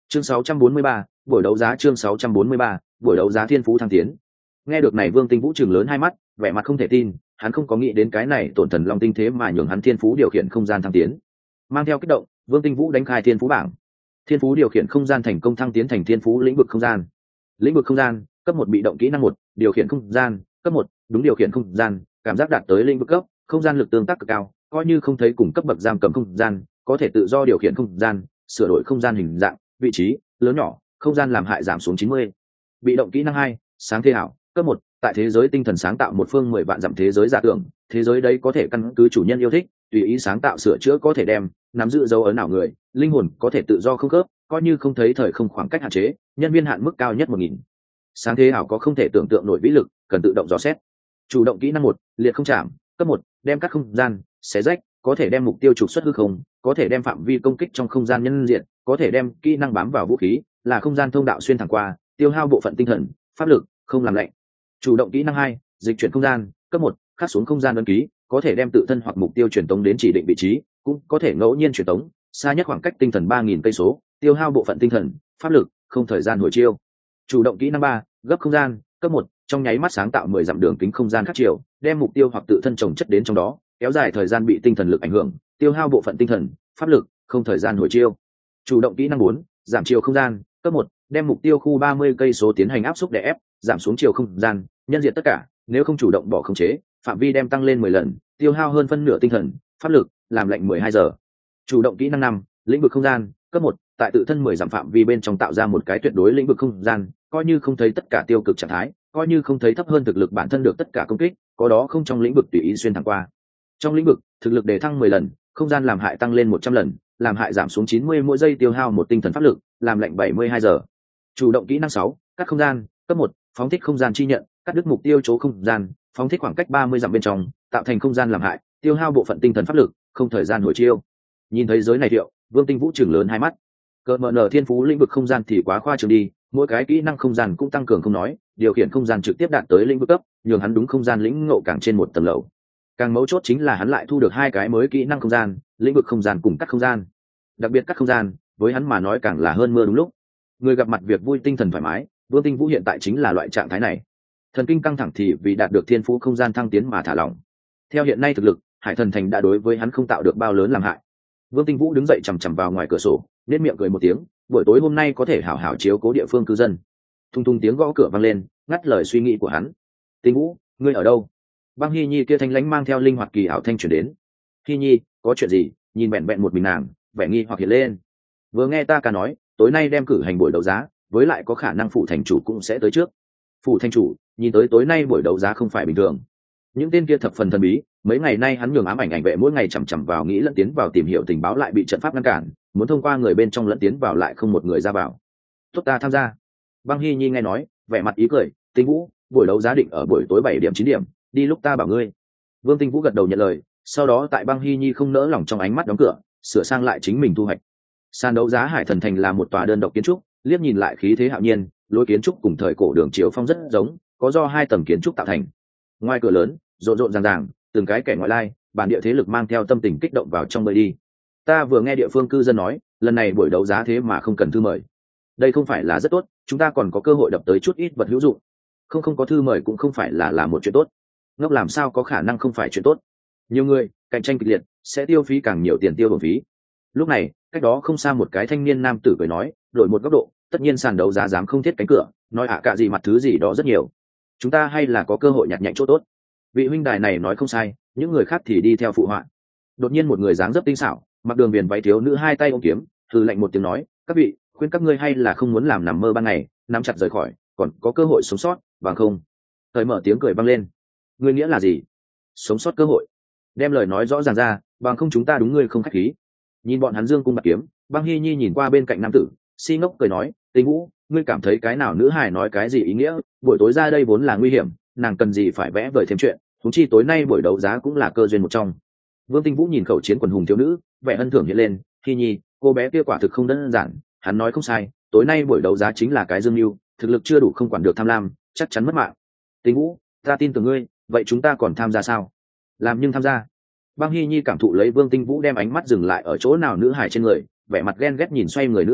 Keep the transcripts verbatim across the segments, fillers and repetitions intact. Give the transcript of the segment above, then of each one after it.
Chương sáu trăm bốn mươi ba, buổi đấu giá chương sáu trăm bốn mươi ba, buổi đấu giá thiên phú thăng tiến. Nghe được này Vương Tinh Vũ trừng lớn hai mắt, vẻ mặt không thể tin, hắn không có nghĩ đến cái này tổn thần long tinh thế mà nhường hắn thiên phú điều khiển không gian thăng tiến. Mang theo kích động, Vương Tinh Vũ đánh khai thiên phú bảng. Thiên phú điều khiển không gian thành công thăng tiến thành thiên phú lĩnh vực không gian. Lĩnh vực không gian, cấp một bị động kỹ năng một, điều khiển không gian, cấp một, đúng điều khiển không gian, cảm giác đạt tới lĩnh vực cấp, không gian lực tương tác cực cao, coi như không thấy cùng cấp bậc giam cầm không gian, có thể tự do điều khiển không gian, sửa đổi không gian hình dạng, vị trí, lớn nhỏ, không gian làm hại giảm xuống chín mươi. Bị động kỹ năng hai, sáng thế ảo, cấp một, tại thế giới tinh thần sáng tạo một phương mười vạn dặm thế giới giả tưởng, thế giới đấy có thể căn cứ chủ nhân yêu thích, tùy ý sáng tạo sửa chữa có thể đem, nắm giữ dấu ấn ảo người, linh hồn có thể tự do không khớp, coi như không thấy thời không khoảng cách hạn chế, nhân viên hạn mức cao nhất một nghìn. Sáng thế ảo có không thể tưởng tượng nổi vĩ lực, cần tự động dò xét. Chủ động kỹ năng một, liệt không chạm, cấp một, đem cắt không gian, xé rách, có thể đem mục tiêu trục xuất hư không, có thể đem phạm vi công kích trong không gian nhân diện, có thể đem kỹ năng bám vào vũ khí, là không gian thông đạo xuyên thẳng qua, tiêu hao bộ phận tinh thần, pháp lực, không làm lạnh. Chủ động kỹ năng hai, dịch chuyển không gian, cấp một, khắc xuống không gian ấn ký, có thể đem tự thân hoặc mục tiêu truyền tống đến chỉ định vị trí, cũng có thể ngẫu nhiên truyền tống, xa nhất khoảng cách tinh thần ba nghìn cây số, tiêu hao bộ phận tinh thần, pháp lực, không thời gian hồi chiêu. Chủ động kỹ năng ba, gấp không gian, cấp một, trong nháy mắt sáng tạo mười dặm đường kính không gian khác chiều, đem mục tiêu hoặc tự thân trồng chất đến trong đó, kéo dài thời gian bị tinh thần lực ảnh hưởng, tiêu hao bộ phận tinh thần, pháp lực, không thời gian hồi chiêu. Chủ động kỹ năng bốn, giảm chiều không gian, cấp một, đem mục tiêu khu ba mươi cây số tiến hành áp xúc để ép, giảm xuống chiều không gian, nhân diện tất cả, nếu không chủ động bỏ khống chế, phạm vi đem tăng lên mười lần, tiêu hao hơn phân nửa tinh thần, pháp lực, làm lạnh mười hai giờ. Chủ động kỹ năng năm, lĩnh vực không gian, cấp một, tại tự thân mười dặm phạm vi bên trong tạo ra một cái tuyệt đối lĩnh vực không gian, coi như không thấy tất cả tiêu cực trạng thái, coi như không thấy thấp hơn thực lực bản thân được tất cả công kích, có đó không trong lĩnh vực tùy ý xuyên thẳng qua. Trong lĩnh vực, thực lực đề thăng mười lần, không gian làm hại tăng lên một trăm lần, làm hại giảm xuống chín mươi mỗi giây, tiêu hao một tinh thần pháp lực, làm lạnh bảy mươi hai giờ. Chủ động kỹ năng sáu, cắt không gian, cấp một, phóng thích không gian chi nhận, cắt đứt mục tiêu chỗ không gian, phóng thích khoảng cách ba mươi dặm bên trong, tạo thành không gian làm hại, tiêu hao bộ phận tinh thần pháp lực, không thời gian hồi chiêu. Nhìn thấy giới này thiệu, Vương Tinh Vũ trừng lớn hai mắt. Cờ mở nở thiên phú lĩnh vực không gian thì quá khoa trương đi, mỗi cái kỹ năng không gian cũng tăng cường không nói, điều khiển không gian trực tiếp đạt tới lĩnh vực cấp, nhường hắn đúng không gian lĩnh ngộ càng trên một tầng lầu. Càng mấu chốt chính là hắn lại thu được hai cái mới kỹ năng không gian, lĩnh vực không gian cùng cắt không gian. Đặc biệt cắt không gian, với hắn mà nói càng là hơn mưa đúng lúc. Người gặp mặt việc vui, tinh thần thoải mái, Vương Tinh Vũ hiện tại chính là loại trạng thái này. Thần kinh căng thẳng thì vì đạt được thiên phú không gian thăng tiến mà thả lỏng. Theo hiện nay thực lực, Hải Thần Thành đã đối với hắn không tạo được bao lớn làm hại. Vương Tinh Vũ đứng dậy chằm chằm vào ngoài cửa sổ, nét miệng cười một tiếng, buổi tối hôm nay có thể hảo hảo chiếu cố địa phương cư dân. Thung thung tiếng gõ cửa vang lên, ngắt lời suy nghĩ của hắn. Tinh Vũ, ngươi ở đâu? Băng Hi Nhi kia thanh lãnh mang theo linh hoạt kỳ ảo thanh truyền đến. Hi Nhi, có chuyện gì? Nhìn bẹn bẹn một mình nàng, vẻ nghi hoặc hiện lên. Vừa nghe ta ca nói, tối nay đem cử hành buổi đấu giá, với lại có khả năng phủ thành chủ cũng sẽ tới trước. Phủ thành chủ, nhìn tới tối nay buổi đấu giá không phải bình thường. Những tên kia thập phần thần bí, mấy ngày nay hắn nhường ám ảnh ảnh vệ mỗi ngày chằm chằm vào nghĩ lẫn tiến vào tìm hiểu tình báo, lại bị trận pháp ngăn cản, muốn thông qua người bên trong lẫn tiến vào lại không một người ra vào. Tốt, ta tham gia. Băng Hi Nhi nghe nói, vẻ mặt ý cười. Tinh Vũ, buổi đấu giá định ở buổi tối bảy điểm chín điểm, đi lúc ta bảo ngươi. Vương Tinh Vũ gật đầu nhận lời, sau đó tại Băng Hi Nhi không nỡ lòng trong ánh mắt đóng cửa, sửa sang lại chính mình thu hoạch. Sàn đấu giá Hải Thần Thành là một tòa đơn độc kiến trúc, liếc nhìn lại khí thế hạo nhiên, lối kiến trúc cùng thời cổ Đường Chiếu Phong rất giống, có do hai tầng kiến trúc tạo thành. Ngoài cửa lớn, rộn rộn ràng ràng, từng cái kẻ ngoại lai, bản địa thế lực mang theo tâm tình kích động vào trong bơi đi. Ta vừa nghe địa phương cư dân nói, lần này buổi đấu giá thế mà không cần thư mời. Đây không phải là rất tốt, chúng ta còn có cơ hội đập tới chút ít vật hữu dụng. Không không có thư mời cũng không phải là là một chuyện tốt. Ngốc làm sao có khả năng không phải chuyện tốt. Nhiều người, cạnh tranh kịch liệt, sẽ tiêu phí càng nhiều tiền tiêu bổng phí. Lúc này, cách đó không xa một cái thanh niên nam tử cười nói, đổi một góc độ, tất nhiên sàn đấu giá dám không thiết cánh cửa, nói ạ à cả gì mặt thứ gì đó rất nhiều. Chúng ta hay là có cơ hội nhặt nhạnh chỗ tốt. Vị huynh đài này nói không sai, những người khác thì đi theo phụ họa. Đột nhiên một người dáng dấp tinh xảo, mặc đường viền váy thiếu nữ hai tay ôm kiếm, thư lạnh một tiếng nói, các vị, khuyên các ngươi hay là không muốn làm nằm mơ ban ngày, nắm chặt rời khỏi, còn có cơ hội sống sót, bằng không. Thời mở tiếng cười vang lên. Ngươi nghĩa là gì? Sống sót cơ hội? Đem lời nói rõ ràng ra, bằng không chúng ta đúng ngươi không khách khí. Nhìn bọn hắn dương cung bạc kiếm, Băng Hi Nhi nhìn qua bên cạnh nam tử, si ngốc cười nói, Tinh Vũ, ngươi cảm thấy cái nào nữ hài nói cái gì ý nghĩa? Buổi tối ra đây vốn là nguy hiểm, nàng cần gì phải vẽ vời thêm chuyện, huống chi tối nay buổi đấu giá cũng là cơ duyên một trong. Vương Tinh Vũ nhìn khẩu chiến quần hùng thiếu nữ, vẻ ân thưởng hiện lên. Hi Nhi, cô bé kia quả thực không đơn giản, hắn nói không sai, tối nay buổi đấu giá chính là cái dương mưu, thực lực chưa đủ không quản được tham lam, chắc chắn mất mạng. Tinh Vũ, ta tin tưởng ngươi, vậy chúng ta còn tham gia sao? Làm nhưng tham gia. Băng Hi Nhi cảm thụ lấy Vương Tinh Vũ đem ánh mắt dừng lại ở chỗ nào nữ hải trên người, vẻ mặt ghen ghét nhìn xoay người nữ hải,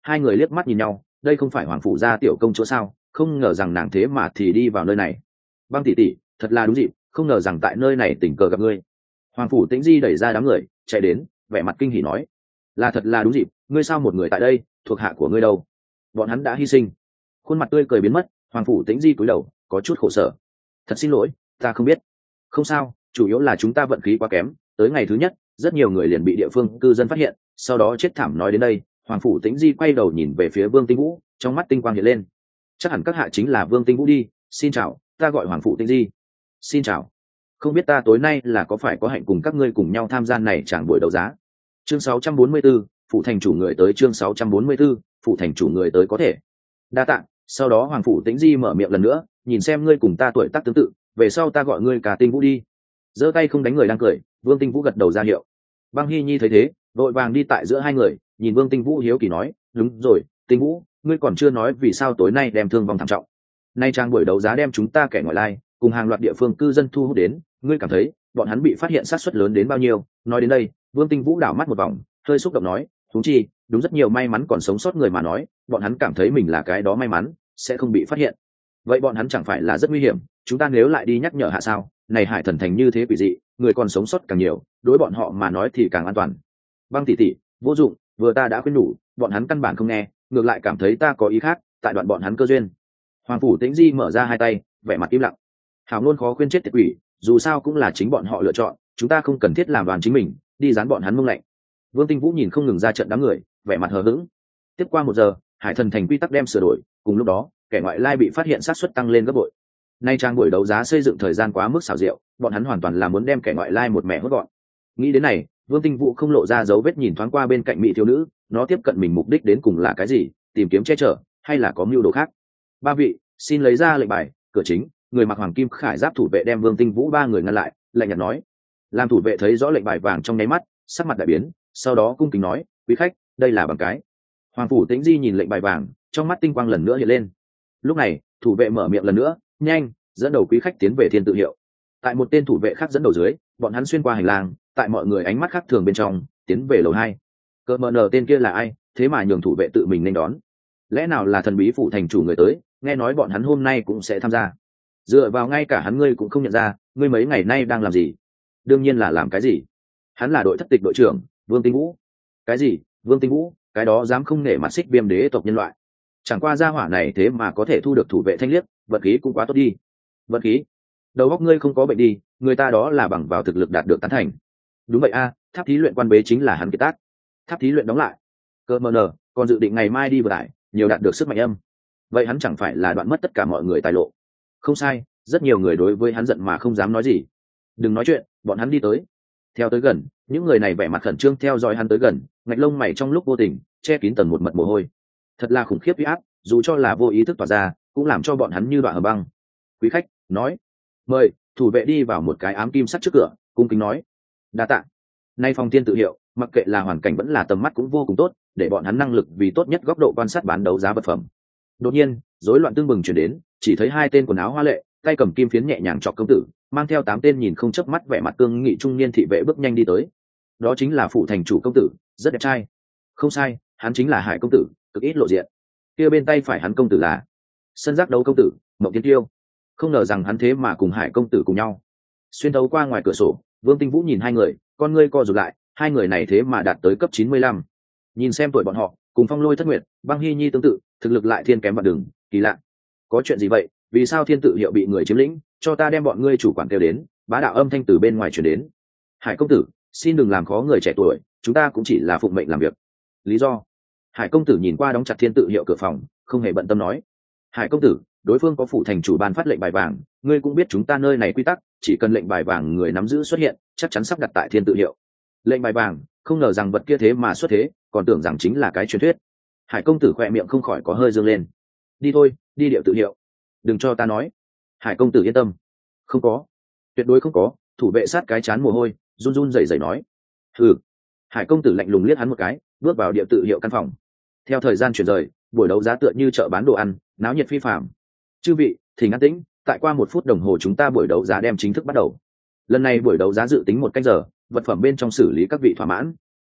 hai người liếc mắt nhìn nhau, đây không phải hoàng phủ gia tiểu công chỗ sao, không ngờ rằng nàng thế mà thì đi vào nơi này. Băng tỷ tỷ, thật là đúng dịp, không ngờ rằng tại nơi này tình cờ gặp ngươi. Hoàng phủ Tĩnh Di đẩy ra đám người chạy đến, vẻ mặt kinh hỉ nói, là thật là đúng dịp, ngươi sao một người tại đây, thuộc hạ của ngươi đâu? Bọn hắn đã hy sinh. Khuôn mặt tươi cười biến mất, Hoàng phủ Tĩnh Di cúi đầu có chút khổ sở. Thật xin lỗi, ta không biết. Không sao, chủ yếu là chúng ta vận khí quá kém, tới ngày thứ nhất rất nhiều người liền bị địa phương cư dân phát hiện, sau đó chết thảm. Nói đến đây, Hoàng phủ Tĩnh Di quay đầu nhìn về phía Vương Tinh Vũ, trong mắt tinh quang hiện lên. Chắc hẳn các hạ chính là Vương Tinh Vũ đi, xin chào, ta gọi Hoàng phủ Tĩnh Di. Xin chào, không biết ta tối nay là có phải có hạnh cùng các ngươi cùng nhau tham gia này chẳng buổi đấu giá. Chương sáu trăm bốn mươi 44, phụ thành chủ người tới. Chương sáu trăm bốn mươi 44, phụ thành chủ người tới có thể. Đa tạ. Sau đó Hoàng phủ Tĩnh Di mở miệng lần nữa, nhìn xem ngươi cùng ta tuổi tác tương tự, về sau ta gọi ngươi cả Tinh Vũ đi. Giơ tay không đánh người đang cười, Vương Tinh Vũ gật đầu ra hiệu. Băng Hy Nhi thấy thế, vội vàng đi tại giữa hai người, nhìn Vương Tinh Vũ hiếu kỳ nói, đúng rồi, Tinh Vũ, ngươi còn chưa nói vì sao tối nay đem thương vong thảm trọng. Nay trang buổi đấu giá đem chúng ta kẻ ngoại lai cùng hàng loạt địa phương cư dân thu hút đến, ngươi cảm thấy bọn hắn bị phát hiện sát suất lớn đến bao nhiêu? Nói đến đây, Vương Tinh Vũ đảo mắt một vòng, hơi xúc động nói, huống chi, đúng rất nhiều may mắn còn sống sót người mà nói, bọn hắn cảm thấy mình là cái đó may mắn, sẽ không bị phát hiện. Vậy bọn hắn chẳng phải là rất nguy hiểm, chúng ta nếu lại đi nhắc nhở hạ sao? Này Hải Thần Thành như thế quỷ dị, người còn sống sót càng nhiều, đối bọn họ mà nói thì càng an toàn. Băng tỷ tỷ, vô dụng, vừa ta đã khuyên nhủ, bọn hắn căn bản không nghe, ngược lại cảm thấy ta có ý khác, tại đoạn bọn hắn cơ duyên. Hoàng phủ Tĩnh Di mở ra hai tay, vẻ mặt im lặng. Hảo luôn khó khuyên chết tiệt quỷ, dù sao cũng là chính bọn họ lựa chọn, chúng ta không cần thiết làm đoàn chính mình, đi dán bọn hắn mông lạnh. Vương Tinh Vũ nhìn không ngừng ra trận đám người, vẻ mặt hờ hững. Tiếp qua một giờ, Hải Thần Thành quy tắc đem sửa đổi, cùng lúc đó, kẻ ngoại lai bị phát hiện sát suất tăng lên gấp bội. Nay trang buổi đấu giá xây dựng thời gian quá mức xảo diệu, bọn hắn hoàn toàn là muốn đem kẻ ngoại lai một mẻ hốt gọn. Nghĩ đến này, Vương Tinh Vũ không lộ ra dấu vết nhìn thoáng qua bên cạnh mỹ thiếu nữ, nó tiếp cận mình mục đích đến cùng là cái gì, tìm kiếm che chở, hay là có mưu đồ khác? Ba vị, xin lấy ra lệnh bài, cửa chính, người mặc hoàng kim khải giáp thủ vệ đem Vương Tinh Vũ ba người ngăn lại, lạnh nhạt nói. Làm thủ vệ thấy rõ lệnh bài vàng trong nháy mắt, sắc mặt đại biến, sau đó cung kính nói, quý khách, đây là bằng cái. Hoàng phủ Tĩnh Di nhìn lệnh bài vàng, trong mắt tinh quang lần nữa hiện lên. Lúc này, thủ vệ mở miệng lần nữa, nhanh, dẫn đầu quý khách tiến về thiên tự hiệu. Tại một tên thủ vệ khác dẫn đầu dưới, bọn hắn xuyên qua hành lang, tại mọi người ánh mắt khác thường bên trong, tiến về lầu hai. Cờ mờ nờ tên kia là ai, thế mà nhường thủ vệ tự mình nên đón? Lẽ nào là thần bí phụ thành chủ người tới? Nghe nói bọn hắn hôm nay cũng sẽ tham gia. Dựa vào ngay cả hắn ngươi cũng không nhận ra, ngươi mấy ngày nay đang làm gì? Đương nhiên là làm cái gì? Hắn là đội thất tịch đội trưởng Vương Tinh Vũ. Cái gì? Vương Tinh Vũ? Cái đó dám không nể mặt xích viêm đế tộc nhân loại? Chẳng qua gia hỏa này thế mà có thể thu được thủ vệ thanh liếc, vật khí cũng quá tốt đi. Vật khí? Đầu óc ngươi không có bệnh đi, người ta đó là bằng vào thực lực đạt được tán thành. Đúng vậy a, tháp thí luyện quan bế chính là hắn kiệt tác. Tháp thí luyện đóng lại. Cơ mờ nờ, còn dự định ngày mai đi vừa lại, nhiều đạt được sức mạnh âm. Vậy hắn chẳng phải là đoạn mất tất cả mọi người tài lộ? Không sai, rất nhiều người đối với hắn giận mà không dám nói gì. Đừng nói chuyện, bọn hắn đi tới. Theo tới gần, những người này vẻ mặt khẩn trương theo dõi hắn tới gần, ngạch lông mày trong lúc vô tình che kín tầng một mật mồ hôi. Thật là khủng khiếp uy áp, dù cho là vô ý thức tỏa ra, cũng làm cho bọn hắn như đoạn hầm băng. Quý khách, nói, mời. Thủ vệ đi vào một cái ám kim sắt trước cửa, cung kính nói, đa tạ. Nay phòng thiên tự hiệu, mặc kệ là hoàn cảnh vẫn là tầm mắt cũng vô cùng tốt, để bọn hắn năng lực vì tốt nhất góc độ quan sát bán đấu giá vật phẩm. Đột nhiên, rối loạn tương bừng chuyển đến, chỉ thấy hai tên quần áo hoa lệ, tay cầm kim phiến nhẹ nhàng chọc công tử, mang theo tám tên nhìn không chớp mắt vẻ mặt cương nghị trung niên thị vệ bước nhanh đi tới. Đó chính là phụ thành chủ công tử, rất đẹp trai. Không sai, hắn chính là Hải công tử, cực ít lộ diện. Kia bên tay phải hắn công tử là sân giác đấu công tử Mộng Tiên Tiêu. Không ngờ rằng hắn thế mà cùng Hải công tử cùng nhau. Xuyên thấu qua ngoài cửa sổ, Vương Tinh Vũ nhìn hai người, con ngươi co rụt lại, hai người này thế mà đạt tới cấp chín mươi lăm. Nhìn xem tuổi bọn họ, cùng Phong Lôi Thất Nguyệt, Băng Hy Nhi tương tự, thực lực lại thiên kém vạn đường, kỳ lạ. Có chuyện gì vậy? Vì sao thiên tự hiệu bị người chiếm lĩnh? Cho ta đem bọn ngươi chủ quản kêu đến. Bá đạo âm thanh từ bên ngoài truyền đến. Hải công tử, xin đừng làm khó người trẻ tuổi, chúng ta cũng chỉ là phụng mệnh làm việc. Lý do? Hải công tử nhìn qua đóng chặt thiên tự hiệu cửa phòng, không hề bận tâm nói. Hải công tử, đối phương có phụ thành chủ ban phát lệnh bài vàng, ngươi cũng biết chúng ta nơi này quy tắc, chỉ cần lệnh bài vàng người nắm giữ xuất hiện, chắc chắn sắp đặt tại thiên tự hiệu. Lệnh bài vàng, không ngờ rằng vật kia thế mà xuất thế, còn tưởng rằng chính là cái truyền thuyết. Hải công tử khỏe miệng không khỏi có hơi dương lên. Đi thôi, đi điệu tự hiệu. Đừng cho ta nói. Hải công tử yên tâm. Không có, tuyệt đối không có. Thủ vệ sát cái chán mồ hôi, run run rẩy rẩy nói. Ừ. Hải công tử lạnh lùng liếc hắn một cái, bước vào điệu tự hiệu căn phòng. Theo thời gian chuyển rời, buổi đấu giá tựa như chợ bán đồ ăn, náo nhiệt phi phàm. Chư vị, thỉnh an tĩnh, tại qua một phút đồng hồ chúng ta buổi đấu giá đem chính thức bắt đầu. Lần này buổi đấu giá dự tính một canh giờ, vật phẩm bên trong xử lý các vị thỏa mãn.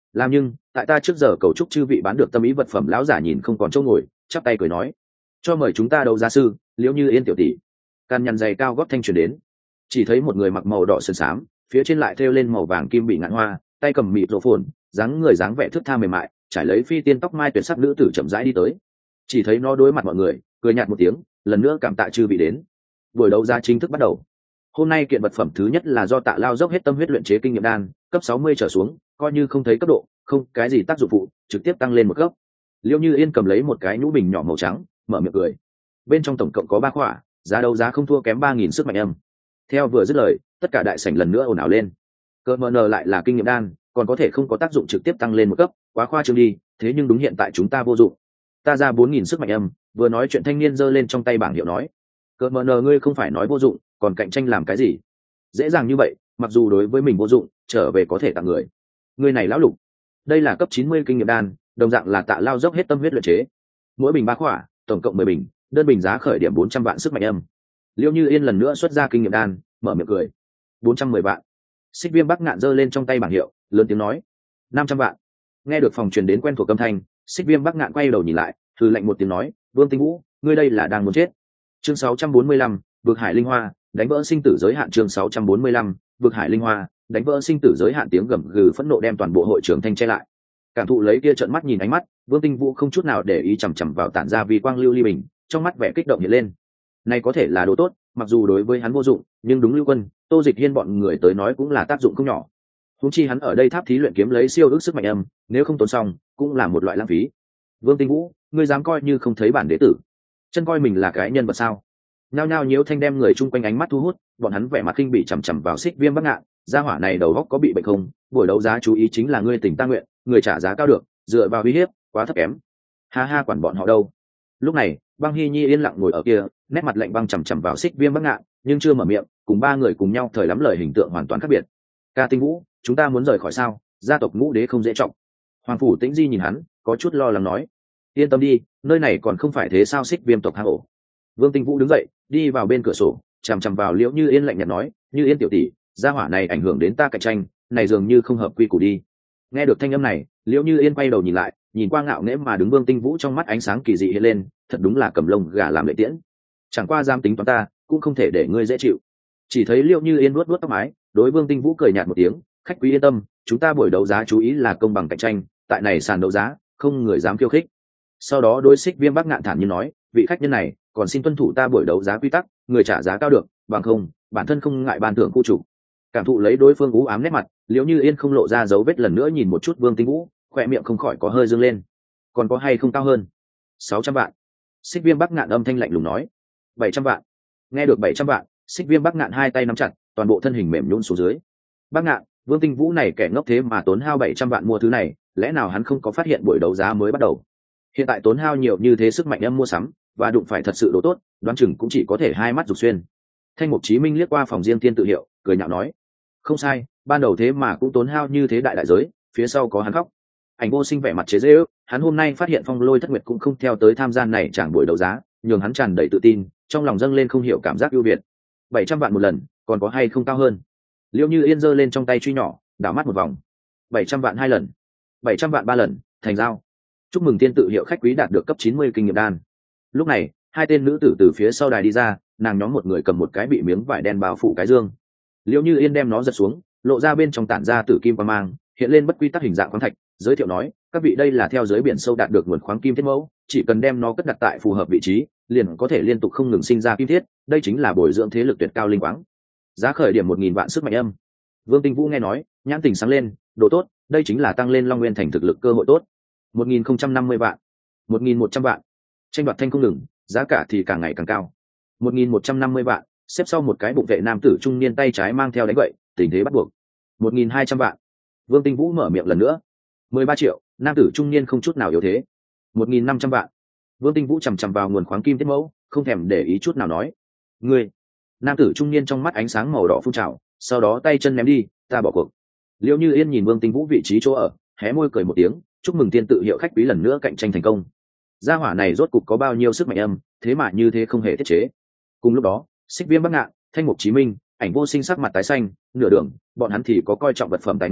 làm nhưng tại ta trước giờ cầu chúc chư vị bán được tâm ý vật phẩm lão giả nhìn không còn chỗ ngồi, chắp tay cười nói, cho mời chúng ta đấu giá sư Liễu Như Yên tiểu tỷ. Căn nhăn giày cao gót thanh truyền đến, chỉ thấy một người mặc màu đỏ sườn xám, phía trên lại thêu lên màu vàng kim bị ngạn hoa, tay cầm mịt rổ phồn, dáng người dáng vẻ thướt tha mềm mại, trải lấy phi tiên tóc mai tuyệt sắc nữ tử chậm rãi đi tới. Chỉ thấy nó đối mặt mọi người, cười nhạt một tiếng, lần nữa cảm tạ chư vị đến. Buổi đấu giá chính thức bắt đầu. Hôm nay kiện vật phẩm thứ nhất là do Tạ Lao dốc hết tâm huyết luyện chế kinh nghiệm đan, cấp sáu mươi trở xuống, coi như không thấy cấp độ, không cái gì tác dụng phụ, trực tiếp tăng lên một cấp. Liễu Như Yên cầm lấy một cái nhũ bình nhỏ màu trắng, mở miệng cười. Bên trong tổng cộng có ba khỏa, giá đấu giá không thua kém ba nghìn sức mạnh âm. Theo vừa dứt lời, tất cả đại sảnh lần nữa ồn ào lên. Cơ mờ nờ lại là kinh nghiệm đan, còn có thể không có tác dụng trực tiếp tăng lên một cấp, quá khoa trương đi, thế nhưng đúng hiện tại chúng ta vô dụng. Ta ra bốn nghìn sức mạnh âm, vừa nói chuyện thanh niên giơ lên trong tay bảng hiệu nói, cơ mờ nờ ngươi không phải nói vô dụng, còn cạnh tranh làm cái gì? Dễ dàng như vậy, mặc dù đối với mình vô dụng, trở về có thể tặng người. Người này lão lục, đây là cấp chín mươi kinh nghiệm đan, đồng dạng là Tạ Lao dốc hết tâm huyết luyện chế. Mỗi bình ba khỏa, tổng cộng mười bình, đơn bình giá khởi điểm bốn trăm vạn sức mạnh âm. Liễu Như Yên lần nữa xuất ra kinh nghiệm đan, mở miệng cười. bốn trăm mười vạn. Xích Viêm Bắc Ngạn giơ lên trong tay bảng hiệu, lớn tiếng nói, năm trăm vạn. Nghe được phòng truyền đến quen thuộc âm thanh, Xích Viêm Bắc Ngạn quay đầu nhìn lại, hừ lạnh một tiếng nói, Vương Tinh Vũ, ngươi đây là đang muốn chết. Chương sáu trăm bốn mươi lăm, vực hải linh hoa, đánh vỡ sinh tử giới hạn. Chương sáu trăm bốn mươi lăm, vực hải linh hoa, đánh vỡ sinh tử giới hạn. Tiếng gầm gừ phẫn nộ đem toàn bộ hội trường thanh che lại. Cảm thụ lấy kia trợn mắt nhìn ánh mắt, Vương Tinh Vũ không chút nào để ý chằm chằm vào tản ra vi quang lưu ly bình, trong mắt vẻ kích động hiện lên. Này có thể là đồ tốt, mặc dù đối với hắn vô dụng, nhưng đúng Lưu Quân, Tô Dịch Hiên bọn người tới nói cũng là tác dụng không nhỏ. Huống chi hắn ở đây tháp thí luyện kiếm lấy siêu ước sức mạnh âm, nếu không tốn xong, cũng là một loại lãng phí. Vương Tinh Vũ, ngươi dám coi như không thấy bản đế tử, chân coi mình là cái nhân vật sao? Nhao nhao nhiễu thanh đem người chung quanh ánh mắt thu hút, bọn hắn vẻ mặt khinh bỉ chằm chằm vào Xích Viêm Bắc Ngạn, gia hỏa này đầu óc có bị bệnh không? Buổi đấu giá chú ý chính là ngươi tỉnh ta nguyện, người trả giá cao được, dựa vào uy hiếp, quá thấp kém. Ha ha, quản bọn họ đâu? Lúc này, Băng Hy Nhi yên lặng ngồi ở kia, nét mặt lạnh băng chằm chằm vào Xích Viêm Bắc Ngạn, nhưng chưa mở miệng, cùng ba người cùng nhau thời lắm lời hình tượng hoàn toàn khác biệt. Ca Tinh Vũ, chúng ta muốn rời khỏi sao? Gia tộc Ngũ Đế không dễ trọng. Hoàng phủ Tĩnh Di nhìn hắn, có chút lo lắng nói, yên tâm đi, nơi này còn không phải thế sao? Xích Viêm tộc hang ổ. Vương Tinh Vũ đứng dậy, đi vào bên cửa sổ, chằm chằm vào Liễu Như Yên lạnh nhạt nói, Như Yên tiểu tỷ, gia hỏa này ảnh hưởng đến ta cạnh tranh, này dường như không hợp quy củ đi. Nghe được thanh âm này, Liễu Như Yên quay đầu nhìn lại, nhìn qua ngạo nghễ mà đứng Vương Tinh Vũ, trong mắt ánh sáng kỳ dị hiện lên, thật đúng là cầm lông gà làm lệ tiễn. Chẳng qua giam tính toán ta, cũng không thể để ngươi dễ chịu. Chỉ thấy Liễu Như Yên vuốt vuốt tóc mái, đối Vương Tinh Vũ cười nhạt một tiếng, khách quý yên tâm, chúng ta buổi đấu giá chú ý là công bằng cạnh tranh, tại này sàn đấu giá, không người dám khiêu khích. Sau đó đối Xích Viêm Bắc Ngạn thản nhiên nói, vị khách nhân này, còn xin tuân thủ ta buổi đấu giá quy tắc, người trả giá cao được, bằng không, bản thân không ngại ban thưởng khu chủ. Cảm thụ lấy đối phương u ám nét mặt, Liễu Như Yên không lộ ra dấu vết, lần nữa nhìn một chút Vương Tinh Vũ, khỏe miệng không khỏi có hơi dương lên. Còn có hay không cao hơn? sáu trăm vạn. Xích Viêm Bắc Ngạn âm thanh lạnh lùng nói. bảy trăm vạn. Nghe được bảy trăm vạn, Xích Viêm Bắc Ngạn hai tay nắm chặt, toàn bộ thân hình mềm nhũn xuống dưới. Bắc Ngạn, Vương Tinh Vũ này kẻ ngốc thế mà tốn hao bảy trăm vạn mua thứ này, lẽ nào hắn không có phát hiện buổi đấu giá mới bắt đầu? Hiện tại tốn hao nhiều như thế sức mạnh âm mua sắm, và đụng phải thật sự đồ tốt, đoán chừng cũng chỉ có thể hai mắt rục xuyên. Thanh Mục Chí Minh liếc qua phòng riêng tiên tự hiệu, cười nhạo nói, không sai, ban đầu thế mà cũng tốn hao như thế đại đại giới, phía sau có hắn khóc. Ảnh Vô Sinh vẻ mặt chế giễu, hắn hôm nay phát hiện Phong Lôi Thất Nguyệt cũng không theo tới tham gia này chẳng buổi đấu giá, nhường hắn tràn đầy tự tin, trong lòng dâng lên không hiểu cảm giác ưu việt. bảy trăm vạn một lần, còn có hay không cao hơn? Liễu Như Yên giơ lên trong tay truy nhỏ, đảo mắt một vòng. bảy trăm vạn hai lần, bảy trăm vạn ba lần, thành giao. Chúc mừng tiên tự hiệu khách quý đạt được cấp chín mươi kinh nghiệm đan. Lúc này, hai tên nữ tử từ phía sau đài đi ra, nàng nhóm một người cầm một cái bị miếng vải đen bao phủ cái dương. Liễu Như Yên đem nó giật xuống, lộ ra bên trong tản ra tử kim quang mang, hiện lên bất quy tắc hình dạng khoáng thạch, giới thiệu nói, các vị đây là theo dưới biển sâu đạt được nguồn khoáng kim thiết mẫu, chỉ cần đem nó cất đặt tại phù hợp vị trí, liền có thể liên tục không ngừng sinh ra kim thiết, đây chính là bồi dưỡng thế lực tuyệt cao linh quáng. Giá khởi điểm một nghìn vạn sức mạnh âm. Vương Tinh Vũ nghe nói, nhãn tình sáng lên, đồ tốt, đây chính là tăng lên Long Nguyên thành thực lực cơ hội tốt. một nghìn không trăm năm mươi vạn, một nghìn một trăm vạn. Tranh đoạt thanh không ngừng, giá cả thì càng ngày càng cao. một nghìn một trăm năm mươi vạn, xếp sau một cái bụng vệ nam tử trung niên tay trái mang theo đánh gậy, tình thế bắt buộc. một nghìn hai trăm vạn. Vương Tinh Vũ mở miệng lần nữa. mười ba triệu, nam tử trung niên không chút nào yếu thế. một nghìn năm trăm vạn. Vương Tinh Vũ chằm chằm vào nguồn khoáng kim thiết mẫu, không thèm để ý chút nào nói, ngươi. Nam tử trung niên trong mắt ánh sáng màu đỏ phun trào, sau đó tay chân ném đi, ta bỏ cuộc. Liễu Như Yên nhìn Vương Tinh Vũ vị trí chỗ ở, hé môi cười một tiếng, chúc mừng tiên tự hiệu khách quý lần nữa cạnh tranh thành công. Gia hỏa này rốt cục có bao nhiêu sức mạnh âm, thế mà như thế không hề tiết chế. Cùng lúc đó, Xích Viêm Bắc Ngạn, Thanh Mục Chí Minh, Ảnh Vô Sinh sắc mặt tái xanh, nửa đường, bọn hắn thì có coi trọng vật phẩm tài nguyên,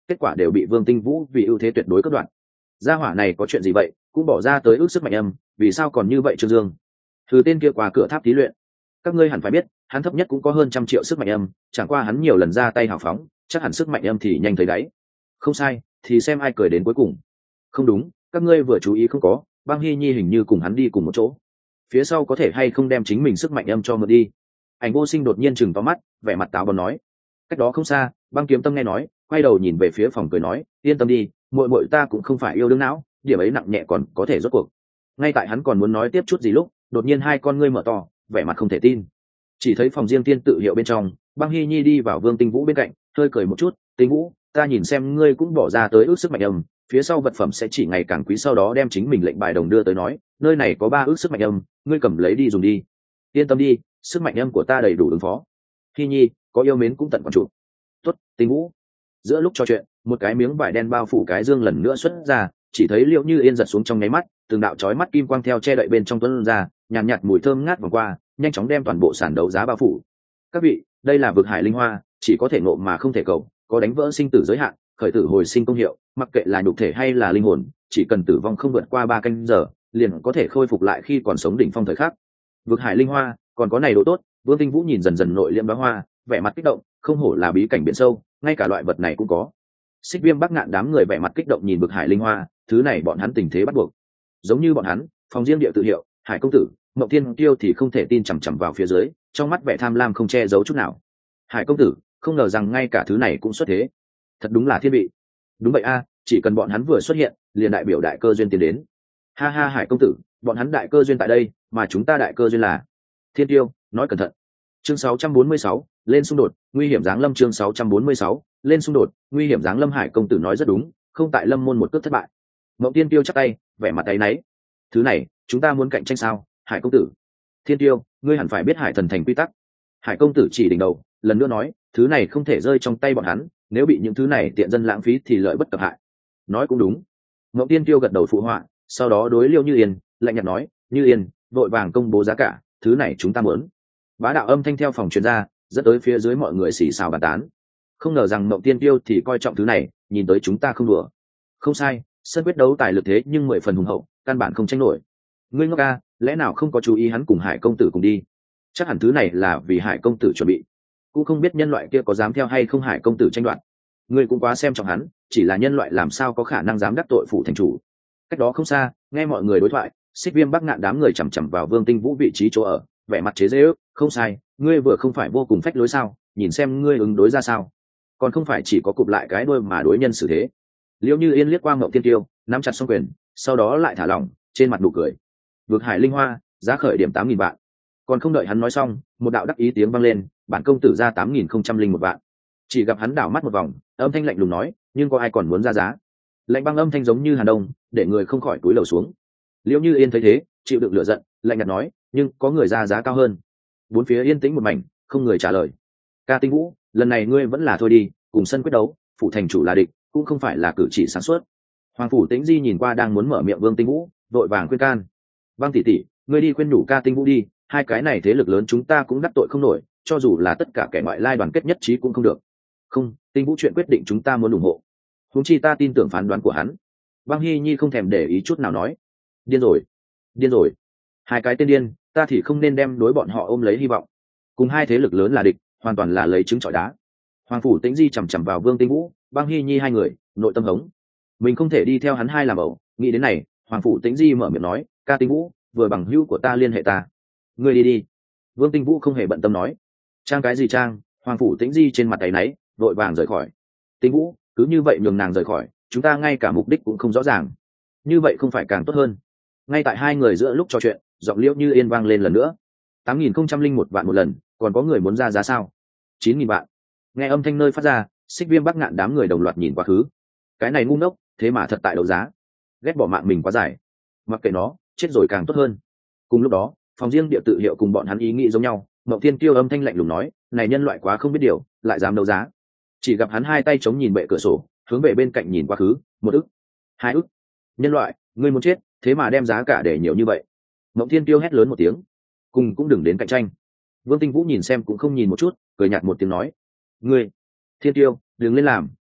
kết quả đều bị Vương Tinh Vũ vì ưu thế tuyệt đối cắt đoạn. Gia hỏa này có chuyện gì vậy, cũng bỏ ra tới ước sức mạnh âm, vì sao còn như vậy Trương Dương? Thứ tên kia qua cửa tháp thí luyện, các ngươi hẳn phải biết, hắn thấp nhất cũng có hơn trăm triệu sức mạnh âm, chẳng qua hắn nhiều lần ra tay hào phóng, chắc hẳn sức mạnh âm thì nhanh thấy đáy. Không sai, thì xem ai cười đến cuối cùng. Không đúng, các ngươi vừa chú ý không có, Băng Hy Nhi hình như cùng hắn đi cùng một chỗ. Phía sau có thể hay không đem chính mình sức mạnh âm cho mượn đi? Ảnh Vô Sinh đột nhiên chừng to mắt, vẻ mặt táo bón nói. Cách đó không xa, Băng Kiếm Tâm nghe nói, quay đầu nhìn về phía phòng cười nói, yên tâm đi, muội muội ta cũng không phải yêu đương não, điểm ấy nặng nhẹ còn có thể rốt cuộc. Ngay tại hắn còn muốn nói tiếp chút gì lúc, đột nhiên hai con ngươi mở to, vẻ mặt không thể tin. Chỉ thấy phòng riêng tiên tự hiệu bên trong, Băng Hy Nhi đi vào Vương Tinh Vũ bên cạnh, hơi cười một chút, Tinh Vũ, ta nhìn xem ngươi cũng bỏ ra tới ước sức mạnh âm, phía sau vật phẩm sẽ chỉ ngày càng quý, sau đó đem chính mình lệnh bài đồng đưa tới nói, nơi này có ba ước sức mạnh âm, ngươi cầm lấy đi dùng đi. Yên tâm đi, sức mạnh âm của ta đầy đủ ứng phó. Hy Nhi, có yêu mến cũng tận quan chủ. Tốt, Tinh Vũ. Giữa lúc trò chuyện, một cái miếng vải đen bao phủ cái dương lần nữa xuất ra, chỉ thấy Liệu Như Yên giật xuống trong nháy mắt, từng đạo chói mắt kim quang theo che đậy bên trong tuấn ra, nhàn nhạt, nhạt mùi thơm ngát vòng qua, nhanh chóng đem toàn bộ sàn đấu giá bao phủ. Các vị, đây là vực hải linh hoa, chỉ có thể ngộ mà không thể cầu, có đánh vỡ sinh tử giới hạn, khởi tử hồi sinh công hiệu, mặc kệ là nhục thể hay là linh hồn, chỉ cần tử vong không vượt qua ba canh giờ, liền có thể khôi phục lại khi còn sống đỉnh phong thời khắc. Vực hải linh hoa, còn có này độ tốt. Vương Tinh Vũ nhìn dần dần nội liễm đóa hoa, vẻ mặt kích động, không hổ là bí cảnh biển sâu, ngay cả loại vật này cũng có. Xích Viêm Bắc Ngạn đám người vẻ mặt kích động nhìn vực hải linh hoa, thứ này bọn hắn tình thế bắt buộc. Giống như bọn hắn, phòng riêng địa tự hiệu, Hải công tử, Mộng Thiên Tiêu thì không thể tin chằm chằm vào phía dưới, trong mắt vẻ tham lam không che giấu chút nào. Hải công tử, không ngờ rằng ngay cả thứ này cũng xuất thế, thật đúng là thiên vị. Đúng vậy a, chỉ cần bọn hắn vừa xuất hiện, liền đại biểu đại cơ duyên tiến đến. Ha ha, Hải công tử, bọn hắn đại cơ duyên tại đây, mà chúng ta đại cơ duyên là Thiên Tiêu, nói cẩn thận. Chương sáu trăm bốn mươi sáu, lên xung đột, nguy hiểm giáng lâm. Chương sáu trăm bốn mươi sáu, lên xung đột, nguy hiểm giáng lâm. Hải công tử nói rất đúng, không tại lâm môn một cước thất bại. Mộng Tiên Tiêu chắp tay, vẻ mặt áy náy. Thứ này, chúng ta muốn cạnh tranh sao? Hải công tử. Thiên Tiêu, ngươi hẳn phải biết Hải thần thành quy tắc. Hải công tử chỉ đỉnh đầu, lần nữa nói, thứ này không thể rơi trong tay bọn hắn, nếu bị những thứ này tiện dân lãng phí thì lợi bất cập hại. Nói cũng đúng. Mộng Tiên Tiêu gật đầu phụ họa, sau đó đối Liêu Như Yên, lạnh nhạt nói, Như Yên, vội vàng công bố giá cả, thứ này chúng ta muốn. Bá đạo âm thanh theo phòng truyền ra, dẫn tới phía dưới mọi người xì xào bàn tán. Không ngờ rằng Mộng Tiên Tiêu thì coi trọng thứ này, nhìn tới chúng ta không đùa. Không sai, sân quyết đấu tài lực thế nhưng mười phần hùng hậu, căn bản không tranh nổi. Ngươi ngốc ca, lẽ nào không có chú ý hắn cùng Hải công tử cùng đi? Chắc hẳn thứ này là vì Hải công tử chuẩn bị. Cũng không biết nhân loại kia có dám theo hay không Hải công tử tranh đoạt. Ngươi cũng quá xem trọng hắn, chỉ là nhân loại làm sao có khả năng dám đắc tội phủ thành chủ. Cách đó không xa, nghe mọi người đối thoại, Xích Viêm Bắc Ngạn đám người chằm chằm vào Vương Tinh Vũ vị trí chỗ ở, vẻ mặt chế giễu, không sai, ngươi vừa không phải vô cùng phách lối sao, nhìn xem ngươi ứng đối ra sao, còn không phải chỉ có cụp lại cái đuôi mà đối nhân xử thế. Liễu Như Yên liếc qua Mộng Tiên Tiêu, nắm chặt song quyền, sau đó lại thả lỏng, trên mặt nụ cười. Vực hải linh hoa, giá khởi điểm tám nghìn vạn. Còn không đợi hắn nói xong, một đạo đắc ý tiếng vang lên, bản công tử ra tám nghìn không trăm linh một vạn. Chỉ gặp hắn đảo mắt một vòng, âm thanh lạnh lùng nói, nhưng có ai còn muốn ra giá? Lạnh băng âm thanh giống như hàn đông, để người không khỏi cúi đầu xuống. Liễu Như Yên thấy thế, chịu đựng lửa giận, lạnh nhạt nói, nhưng có người ra giá cao hơn. Bốn phía yên tĩnh một mảnh, không người trả lời. Ca Tinh Vũ, lần này ngươi vẫn là thôi đi, cùng sân quyết đấu, phủ thành chủ là địch, cũng không phải là cử chỉ sáng suốt. Hoàng phủ Tĩnh Di nhìn qua đang muốn mở miệng Vương Tinh Vũ, vội vàng khuyên can. Băng tỷ tỷ, ngươi đi khuyên nhủ Ca Tinh Vũ đi, hai cái này thế lực lớn chúng ta cũng đắc tội không nổi, cho dù là tất cả kẻ ngoại lai đoàn kết nhất trí cũng không được. Không, Tinh Vũ chuyện quyết định chúng ta muốn ủng hộ. Huống chi ta tin tưởng phán đoán của hắn. Băng Hy Nhi không thèm để ý chút nào nói. Điên rồi, điên rồi. Hai cái tên điên, ta thì không nên đem đối bọn họ ôm lấy hy vọng. Cùng hai thế lực lớn là địch, hoàn toàn là lấy trứng trọi đá. Hoàng phủ Tĩnh Di chằm chằm vào Vương Tinh Vũ, Băng Hy Nhi hai người, nội tâm hống. Mình không thể đi theo hắn hai làm ẩu, nghĩ đến này, Hoàng phủ Tĩnh Di mở miệng nói, Ca Tinh Vũ, vừa bằng hữu của ta liên hệ ta. Ngươi đi đi. Vương Tinh Vũ không hề bận tâm nói. Trang cái gì trang? Hoàng phủ Tĩnh Di trên mặt áy náy, vội vàng rời khỏi. Tinh Vũ, cứ như vậy nhường nàng rời khỏi, chúng ta ngay cả mục đích cũng không rõ ràng. Như vậy không phải càng tốt hơn? Ngay tại hai người giữa lúc trò chuyện, giọng Liễu Như Yên vang lên lần nữa. Tám nghìn không trăm linh một vạn một lần, còn có người muốn ra giá sao? Chín nghìn vạn. Nghe âm thanh nơi phát ra, Xích Viêm Bắc Ngạn đám người đồng loạt nhìn quá khứ. Cái này ngu ngốc, thế mà thật tại đấu giá. Ghét bỏ mạng mình quá dài. Mặc kệ nó, chết rồi càng tốt hơn. Cùng lúc đó, phòng riêng địa tự hiệu cùng bọn hắn ý nghĩ giống nhau. Mộng Thiên Kiêu âm thanh lạnh lùng nói, này nhân loại quá không biết điều, lại dám đấu giá. Chỉ gặp hắn hai tay chống nhìn bệ cửa sổ, hướng về bên cạnh nhìn quá khứ, một ức, hai ức. Nhân loại, ngươi muốn chết, thế mà đem giá cả để nhiều như vậy. Mộng Thiên Kiêu hét lớn một tiếng, cùng cũng đừng đến cạnh tranh. Vương Tinh Vũ nhìn xem cũng không nhìn một chút, cười nhạt một tiếng nói, ngươi, Thiên Kiêu, đừng lên làm,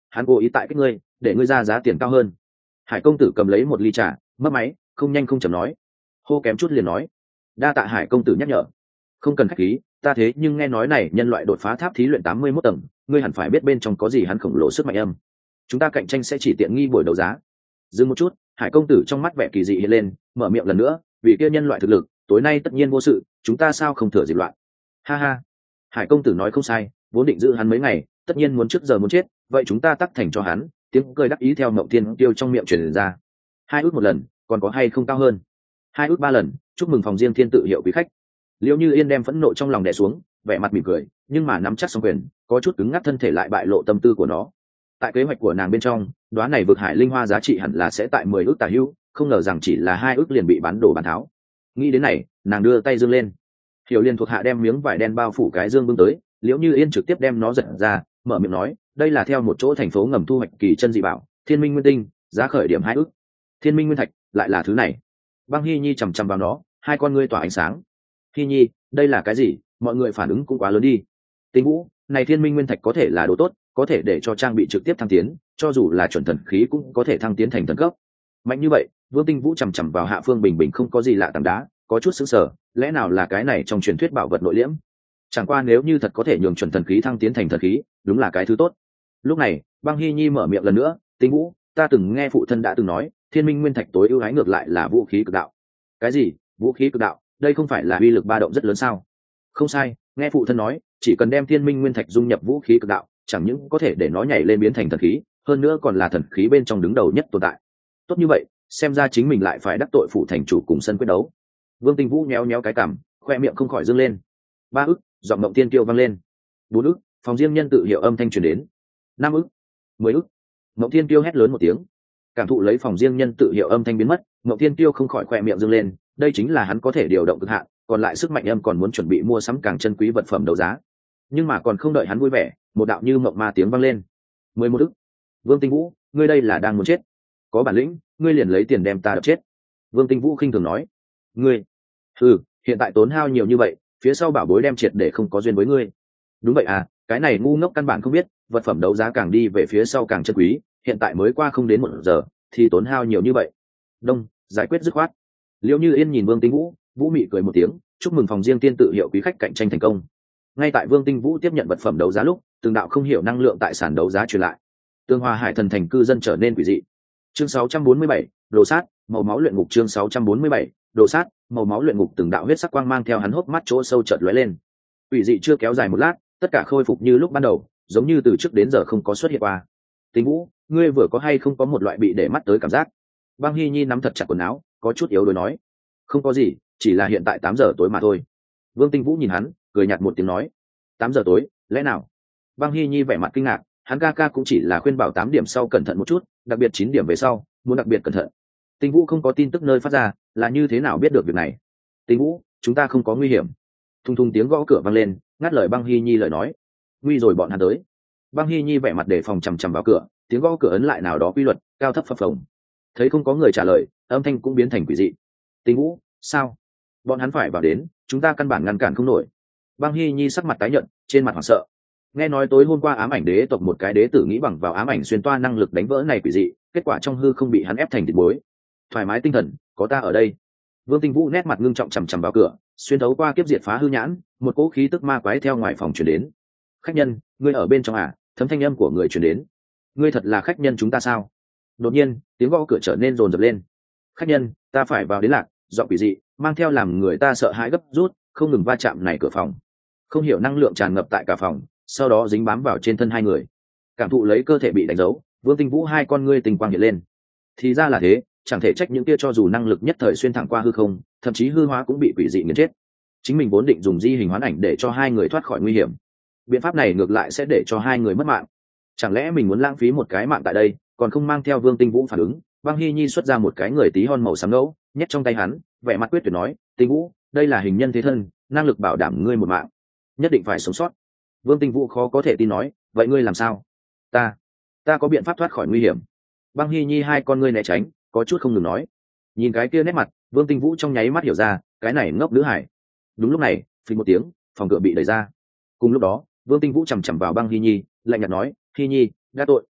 hắn cố ý tại các ngươi để ngươi ra giá tiền cao hơn. Hải công tử cầm lấy một ly trà, mất máy, không nhanh không chậm nói, hô kém chút liền nói, đa tạ Hải công tử nhắc nhở. Không cần khách khí, ta thế nhưng nghe nói này nhân loại đột phá tháp thí luyện tám mươi mốt tầng, ngươi hẳn phải biết bên trong có gì hắn khổng lồ sức mạnh âm. Chúng ta cạnh tranh sẽ chỉ tiện nghi buổi đấu giá. Dừng một chút, Hải công tử trong mắt vẻ kỳ dị hiện lên, mở miệng lần nữa, vì kia nhân loại thực lực, tối nay tất nhiên vô sự, chúng ta sao không thừa dịp loạn. Ha ha. Hải công tử nói không sai, vốn định giữ hắn mấy ngày, tất nhiên muốn trước giờ muốn chết, vậy chúng ta tắc thành cho hắn. Tiếng cười đắc ý theo Mộng Thiên Tiêu trong miệng truyền ra. Hai ước một lần, còn có hay không cao hơn? Hai ước ba lần, chúc mừng phòng riêng thiên tự hiệu quý khách. Liễu Như Yên đem phẫn nộ trong lòng đè xuống, vẻ mặt mỉm cười, nhưng mà nắm chắc song quyền, có chút cứng ngắc thân thể lại bại lộ tâm tư của nó. Tại kế hoạch của nàng bên trong, đoán này vực hải linh hoa giá trị hẳn là sẽ tại mười ước tả hữu, không ngờ rằng chỉ là hai ước liền bị bán đổ bán tháo. Nghĩ đến này, nàng đưa tay dương lên. Hiểu Liên thuộc hạ đem miếng vải đen bao phủ cái dương bưng tới, Liễu Như Yên trực tiếp đem nó giật ra, mở miệng nói, đây là theo một chỗ thành phố ngầm thu hoạch kỳ chân dị bảo, Thiên Minh Nguyên Tinh, giá khởi điểm hai ước. Thiên Minh Nguyên Thạch, lại là thứ này. Băng Hy Nhi chằm chằm vào nó, hai con ngươi tỏa ánh sáng. Hy Nhi, đây là cái gì? Mọi người phản ứng cũng quá lớn đi. Tinh Vũ, này Thiên Minh Nguyên Thạch có thể là đồ tốt, có thể để cho trang bị trực tiếp thăng tiến, cho dù là chuẩn thần khí cũng có thể thăng tiến thành thần cấp. Mạnh như vậy, Vương Tinh Vũ chằm chằm vào Hạ Phương Bình Bình không có gì lạ tảng đá, có chút sững sờ, lẽ nào là cái này trong truyền thuyết bảo vật nội liễm? Chẳng qua nếu như thật có thể nhường chuẩn thần khí thăng tiến thành thần khí, đúng là cái thứ tốt. Lúc này, Băng Hy Nhi mở miệng lần nữa, Tinh Vũ, ta từng nghe phụ thân đã từng nói, Thiên Minh Nguyên Thạch tối ưu ái ngược lại là vũ khí cực đạo. Cái gì? Vũ khí cực đạo? Đây không phải là uy lực ba động rất lớn sao? Không sai, nghe phụ thân nói, chỉ cần đem Thiên Minh Nguyên Thạch dung nhập vũ khí cực đạo, chẳng những có thể để nó nhảy lên biến thành thần khí, hơn nữa còn là thần khí bên trong đứng đầu nhất tồn tại. Tốt như vậy, xem ra chính mình lại phải đắc tội phụ thành chủ cùng sân quyết đấu. Vương Tinh Vũ nhéo nhéo cái cằm, khoe miệng không khỏi dương lên. Ba ức, giọng Mộng Tiên Kiêu vang lên. Bốn ức, phòng riêng nhân tự hiệu âm thanh truyền đến. Năm ức, mười ức. Mộng Tiên Kiêu hét lớn một tiếng. Cảm thụ lấy phòng riêng nhân tự hiệu âm thanh biến mất, Mộng Tiên Kiêu không khỏi khoe miệng dương lên, đây chính là hắn có thể điều động cực hạn, còn lại sức mạnh âm còn muốn chuẩn bị mua sắm càng chân quý vật phẩm đấu giá. Nhưng mà còn không đợi hắn vui vẻ, một đạo như mộng ma tiếng vang lên. Mười một ức. Vương Tinh Vũ, ngươi đây là đang muốn chết? Có bản lĩnh, ngươi liền lấy tiền đem ta đập chết. Vương Tinh Vũ khinh thường nói. Ngươi? Ừ, hiện tại tốn hao nhiều như vậy, phía sau bảo bối đem triệt để không có duyên với ngươi. Đúng vậy à, cái này ngu ngốc căn bản không biết, vật phẩm đấu giá càng đi về phía sau càng chân quý, hiện tại mới qua không đến một giờ, thì tốn hao nhiều như vậy. Đông, giải quyết dứt khoát. Liễu Như Yên nhìn Vương Tinh Vũ, Vũ mị cười một tiếng, chúc mừng phòng riêng tiên tự hiệu quý khách cạnh tranh thành công. Ngay tại Vương Tinh Vũ tiếp nhận vật phẩm đấu giá lúc, từng đạo không hiểu năng lượng tại sàn đấu giá truyền lại. Tương Hoa Hải thần thành cư dân trở nên quỷ dị. Chương sáu trăm bốn mươi bảy, đồ sát, màu máu luyện ngục. Chương sáu trăm bốn mươi bảy, đồ sát, màu máu luyện ngục. Từng đạo huyết sắc quang mang theo hắn hốc mắt chỗ sâu chợt lóe lên. Quỷ dị chưa kéo dài một lát, tất cả khôi phục như lúc ban đầu, giống như từ trước đến giờ không có xuất hiện qua. Tinh Vũ, ngươi vừa có hay không có một loại bị để mắt tới cảm giác? Băng Hy Nhi nắm thật chặt quần áo, có chút yếu đuối nói. Không có gì, chỉ là hiện tại tám giờ tối mà thôi. Vương Tinh Vũ nhìn hắn, cười nhạt một tiếng nói. Tám giờ tối, lẽ nào? Băng Hy Nhi vẻ mặt kinh ngạc, hắn ca ca cũng chỉ là khuyên bảo tám điểm sau cẩn thận một chút, đặc biệt chín điểm về sau, muốn đặc biệt cẩn thận. Tinh Vũ không có tin tức nơi phát ra, là như thế nào biết được việc này? Tinh Vũ, chúng ta không có nguy hiểm. Thùng thùng tiếng gõ cửa vang lên, ngắt lời Băng Hy Nhi lời nói. Nguy rồi, bọn hắn tới. Băng Hy Nhi vẻ mặt đề phòng chằm chằm vào cửa, tiếng gõ cửa ấn lại nào đó quy luật, cao thấp phập phồng. Thấy không có người trả lời, âm thanh cũng biến thành quỷ dị. Tinh Vũ, sao? Bọn hắn phải vào đến, chúng ta căn bản ngăn cản không nổi. Băng Hy Nhi sắc mặt tái nhợt, trên mặt hoảng sợ. Nghe nói tối hôm qua ám ảnh đế tộc một cái đế tử nghĩ bằng vào ám ảnh xuyên toa năng lực đánh vỡ này quỷ dị, kết quả trong hư không bị hắn ép thành thịt muối. Thoải mái tinh thần, có ta ở đây. Vương Tinh Vũ nét mặt ngưng trọng chằm chằm vào cửa, xuyên thấu qua kiếp diệt phá hư nhãn, một cỗ khí tức ma quái theo ngoài phòng truyền đến. Khách nhân, ngươi ở bên trong à? Thấm thanh âm của người truyền đến. Ngươi thật là khách nhân chúng ta sao? Đột nhiên, tiếng gõ cửa trở nên rồn rập lên. Khách nhân, ta phải vào đến lạc, giọng quỷ dị, mang theo làm người ta sợ hãi gấp rút, không ngừng va chạm này cửa phòng. Không hiểu năng lượng tràn ngập tại cả phòng, sau đó dính bám vào trên thân hai người. Cảm thụ lấy cơ thể bị đánh dấu, Vương Tinh Vũ hai con ngươi tình quang hiện lên. Thì ra là thế, chẳng thể trách những kia cho dù năng lực nhất thời xuyên thẳng qua hư không, thậm chí hư hóa cũng bị quỷ dị nghiền chết. Chính mình vốn định dùng di hình hoán ảnh để cho hai người thoát khỏi nguy hiểm. Biện pháp này ngược lại sẽ để cho hai người mất mạng. Chẳng lẽ mình muốn lãng phí một cái mạng tại đây, còn không mang theo Vương Tinh Vũ phản ứng? Băng Hy Nhi xuất ra một cái người tí hon màu xám ngẫu, nhét trong tay hắn, vẻ mặt quyết tuyệt nói, Tinh Vũ, đây là hình nhân thế thân, năng lực bảo đảm ngươi một mạng, nhất định phải sống sót. Vương Tinh Vũ khó có thể tin nói, vậy ngươi làm sao? Ta, ta có biện pháp thoát khỏi nguy hiểm. Băng Hy Nhi hai con ngươi né tránh, có chút không ngừng nói. Nhìn cái kia nét mặt, Vương Tinh Vũ trong nháy mắt hiểu ra, cái này ngốc nữ hải. Đúng lúc này, phình một tiếng, phòng cửa bị đẩy ra. Cùng lúc đó, Vương Tinh Vũ chầm chằm vào Băng Hy Nhi, lạnh nhạt nói, Hy Nhi, đã tội.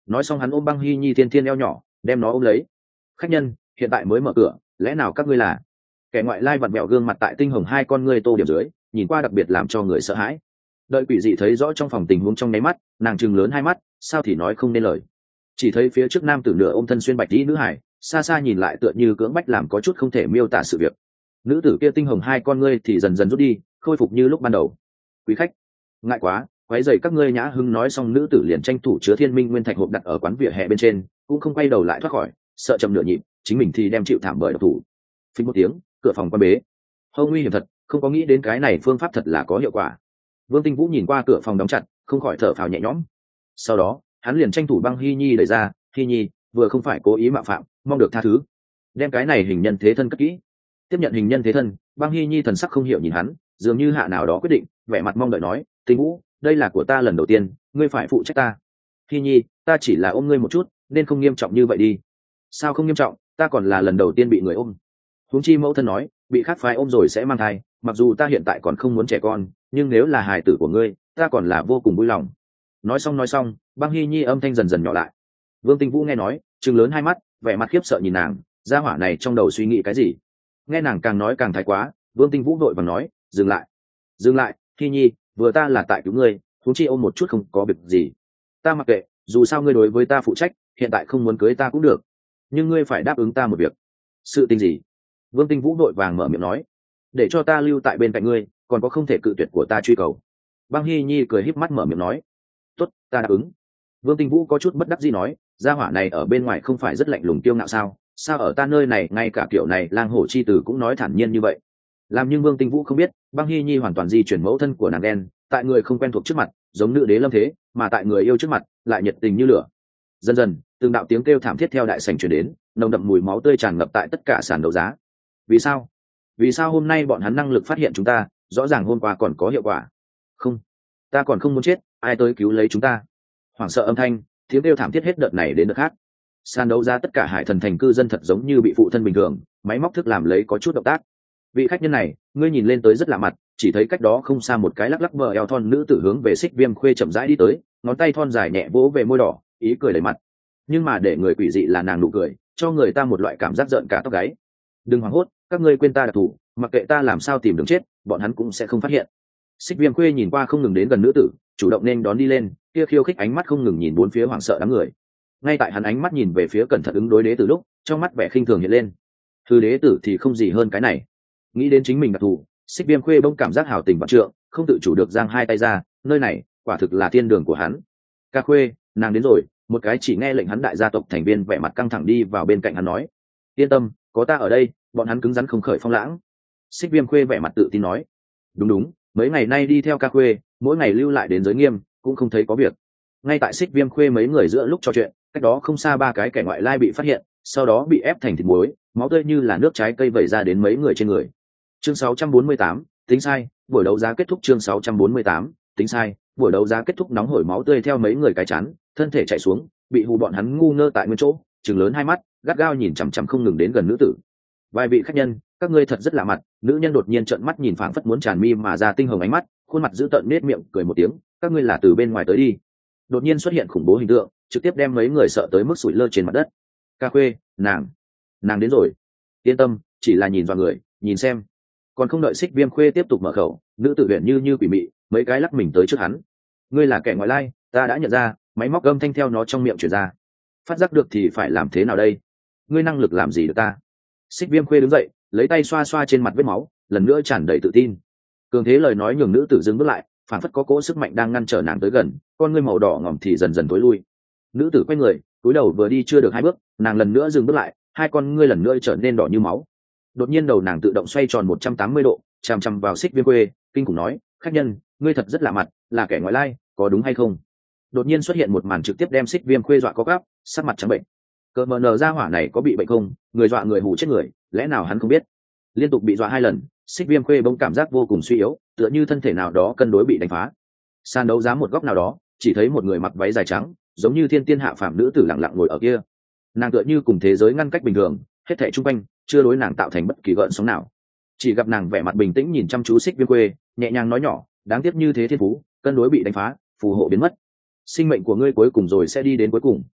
nói xong hắn ôm băng hy nhi thiên thiên eo nhỏ đem nó ôm lấy. Khách nhân hiện tại mới mở cửa, lẽ nào các ngươi là? Kẻ ngoại lai vặn vẹo gương mặt tại tinh hồng hai con ngươi tô điểm dưới, nhìn qua đặc biệt làm cho người sợ hãi. Đợi quỷ dị thấy rõ trong phòng tình huống trong nháy mắt, nàng trừng lớn hai mắt, sao thì nói không nên lời. Chỉ thấy phía trước nam tử nửa ôm thân xuyên bạch tí nữ hải, xa xa nhìn lại tựa như cưỡng bách làm có chút không thể miêu tả sự việc. Nữ tử kia tinh hồng hai con ngươi thì dần dần rút đi, khôi phục như lúc ban đầu. Quý khách, ngại quá, quấy rầy các ngươi. Nhã Hưng nói xong, nữ tử liền tranh thủ chứa thiên minh nguyên thạch hộp đặt ở quán vỉa hè bên trên, cũng không quay đầu lại thoát khỏi, sợ chậm nửa nhịp chính mình thì đem chịu thảm bởi độc thủ. Phình một tiếng, cửa phòng quan bế. Hâu nguy hiểm thật, không có nghĩ đến cái này phương pháp thật là có hiệu quả. Vương Tinh Vũ nhìn qua cửa phòng đóng chặt, không khỏi thở phào nhẹ nhõm. Sau đó hắn liền tranh thủ băng hy nhi đẩy ra. Hy nhi vừa không phải cố ý mạo phạm, mong được tha thứ. Đem cái này hình nhân thế thân cất kỹ. Tiếp nhận hình nhân thế thân, băng hy nhi thần sắc không hiểu nhìn hắn, dường như hạ nào đó quyết định, vẻ mặt mong đợi nói: Tinh Vũ, đây là của ta lần đầu tiên, ngươi phải phụ trách ta. Hy nhi, ta chỉ là ôm ngươi một chút, nên không nghiêm trọng như vậy đi. Sao không nghiêm trọng, ta còn là lần đầu tiên bị người ôm. Huống chi mẫu thân nói, bị khác phái ôm rồi sẽ mang thai, mặc dù ta hiện tại còn không muốn trẻ con, nhưng nếu là hài tử của ngươi, ta còn là vô cùng vui lòng. Nói xong nói xong, băng hy nhi âm thanh dần dần nhỏ lại. Vương Tinh Vũ nghe nói, trừng lớn hai mắt, vẻ mặt khiếp sợ nhìn nàng, gia hỏa này trong đầu suy nghĩ cái gì. Nghe nàng càng nói càng thái quá, Vương Tinh Vũ vội vàng nói: dừng lại, dừng lại, hy nhi, vừa ta là tại cứu ngươi, huống chi ôm một chút không có việc gì. Ta mặc kệ, dù sao ngươi đối với ta phụ trách, hiện tại không muốn cưới ta cũng được, nhưng ngươi phải đáp ứng ta một việc. Sự tình gì? Vương Tinh Vũ vội vàng mở miệng nói: để cho ta lưu tại bên cạnh ngươi, còn có không thể cự tuyệt của ta truy cầu. Băng hy nhi cười híp mắt mở miệng nói: tốt, ta đáp ứng. Vương Tinh Vũ có chút bất đắc dĩ nói: gia hỏa này ở bên ngoài không phải rất lạnh lùng kiêu ngạo sao, sao ở ta nơi này ngay cả kiểu này lang hổ chi tử cũng nói thản nhiên như vậy. Làm nhưng Vương Tinh Vũ không biết, băng hy nhi hoàn toàn di chuyển mẫu thân của nàng đen, tại người không quen thuộc trước mặt giống nữ đế lâm thế, mà tại người yêu trước mặt lại nhiệt tình như lửa. Dần dần từng đạo tiếng kêu thảm thiết theo đại sảnh truyền đến, nồng đậm mùi máu tươi tràn ngập tại tất cả sàn đấu giá. Vì sao? Vì sao hôm nay bọn hắn năng lực phát hiện chúng ta, rõ ràng hôm qua còn có hiệu quả. Không, ta còn không muốn chết, ai tới cứu lấy chúng ta. Hoảng sợ âm thanh, tiếng kêu thảm thiết hết đợt này đến đợt khác. Sàn đấu giá tất cả hải thần thành cư dân thật giống như bị phụ thân bình thường, máy móc thức làm lấy có chút động tác. Vị khách nhân này, ngươi nhìn lên tới rất lạ mặt, chỉ thấy cách đó không xa một cái lắc lắc bờ eo thon nữ tử hướng về Xích Viêm Khuê chậm rãi đi tới, ngón tay thon dài nhẹ vỗ về môi đỏ, ý cười đầy mặt. Nhưng mà để người quỷ dị là nàng nụ cười, cho người ta một loại cảm giác giận cả tóc gáy. Đừng hoảng hốt, các ngươi quên ta đặc thù, mặc kệ ta làm sao tìm đường chết, bọn hắn cũng sẽ không phát hiện. Xích Viêm Khuê nhìn qua không ngừng đến gần nữ tử, chủ động nên đón đi lên, kia khiêu khích ánh mắt không ngừng nhìn bốn phía hoảng sợ đám người. Ngay tại hắn ánh mắt nhìn về phía cẩn thận ứng đối đế tử lúc, trong mắt vẻ khinh thường hiện lên. Thư đế tử thì không gì hơn cái này. Nghĩ đến chính mình đặc thù, Xích Viêm Khuê bỗng cảm giác hào tình vạn trượng, không tự chủ được giang hai tay ra, nơi này quả thực là thiên đường của hắn. Ca Khuê, nàng đến rồi. Một cái chỉ nghe lệnh hắn đại gia tộc thành viên vẻ mặt căng thẳng đi vào bên cạnh hắn nói: yên tâm, có ta ở đây, bọn hắn cứng rắn không khởi phong lãng. Xích Viêm Khuê vẻ mặt tự tin nói: đúng đúng, mấy ngày nay đi theo Ca Khuê, mỗi ngày lưu lại đến giới nghiêm, cũng không thấy có việc. Ngay tại Xích Viêm Khuê mấy người giữa lúc trò chuyện, cách đó không xa ba cái kẻ ngoại lai bị phát hiện, sau đó bị ép thành thịt muối, máu tươi như là nước trái cây vẩy ra đến mấy người trên người. Chương sáu trăm bốn mươi tám, tính sai, buổi đấu giá kết thúc. Chương sáu trăm bốn mươi tám, tính sai, buổi đấu giá kết thúc. Nóng hổi máu tươi theo mấy người cái chán, thân thể chạy xuống, bị hù bọn hắn ngu ngơ tại nguyên chỗ, trừng lớn hai mắt, gắt gao nhìn chằm chằm không ngừng đến gần nữ tử. Vài vị khách nhân, các ngươi thật rất lạ mặt. Nữ nhân đột nhiên trợn mắt nhìn phảng phất muốn tràn mi mà ra tinh hồng ánh mắt, khuôn mặt dữ tợn nết miệng cười một tiếng: các ngươi là từ bên ngoài tới đi. Đột nhiên xuất hiện khủng bố hình tượng, trực tiếp đem mấy người sợ tới mức sủi lơ trên mặt đất. Ca Khuê, nàng nàng đến rồi. Yên tâm, chỉ là nhìn vào người, nhìn xem. Còn không đợi Xích Viêm Khuê tiếp tục mở khẩu, nữ tử huyện như như quỷ mị, mấy cái lắc mình tới trước hắn. Ngươi là kẻ ngoại lai, ta đã nhận ra. Máy móc âm thanh theo nó trong miệng chuyển ra. Phát giác được thì phải làm thế nào đây? Ngươi năng lực làm gì được ta? Xích Viêm Khuê đứng dậy, lấy tay xoa xoa trên mặt vết máu, lần nữa tràn đầy tự tin. Cường thế lời nói nhường nữ tử dừng bước lại, phản phất có cỗ sức mạnh đang ngăn trở nàng tới gần, con ngươi màu đỏ ngỏm thì dần dần tối lui. Nữ tử quay người, cúi đầu vừa đi chưa được hai bước, nàng lần nữa dừng bước lại, hai con ngươi lần nữa trở nên đỏ như máu. Đột nhiên đầu nàng tự động xoay tròn một trăm tám mươi độ, chằm chằm vào Xích Viêm Khuê, kinh khủng nói: khách nhân, ngươi thật rất lạ mặt, là kẻ ngoại lai, có đúng hay không? Đột nhiên xuất hiện một màn trực tiếp đem Xích Viêm Khuê dọa có gáp, sắc mặt trắng bệnh. Cờ mờ nờ ra hỏa này có bị bệnh không? Người dọa người hù chết người, lẽ nào hắn không biết? Liên tục bị dọa hai lần, Xích Viêm Khuê bỗng cảm giác vô cùng suy yếu, tựa như thân thể nào đó cân đối bị đánh phá. Sàn đấu giá một góc nào đó, chỉ thấy một người mặc váy dài trắng, giống như thiên tiên hạ phàm nữ tử lặng lặng ngồi ở kia. Nàng tựa như cùng thế giới ngăn cách bình thường, hết thảy chung quanh chưa đối nàng tạo thành bất kỳ gợn sóng nào. Chỉ gặp nàng vẻ mặt bình tĩnh nhìn chăm chú Xích Viêm Khuê, nhẹ nhàng nói nhỏ: đáng tiếc như thế thiên phú, cân đối bị đánh phá, phù hộ biến mất. Sinh mệnh của ngươi cuối cùng rồi sẽ đi đến cuối cùng,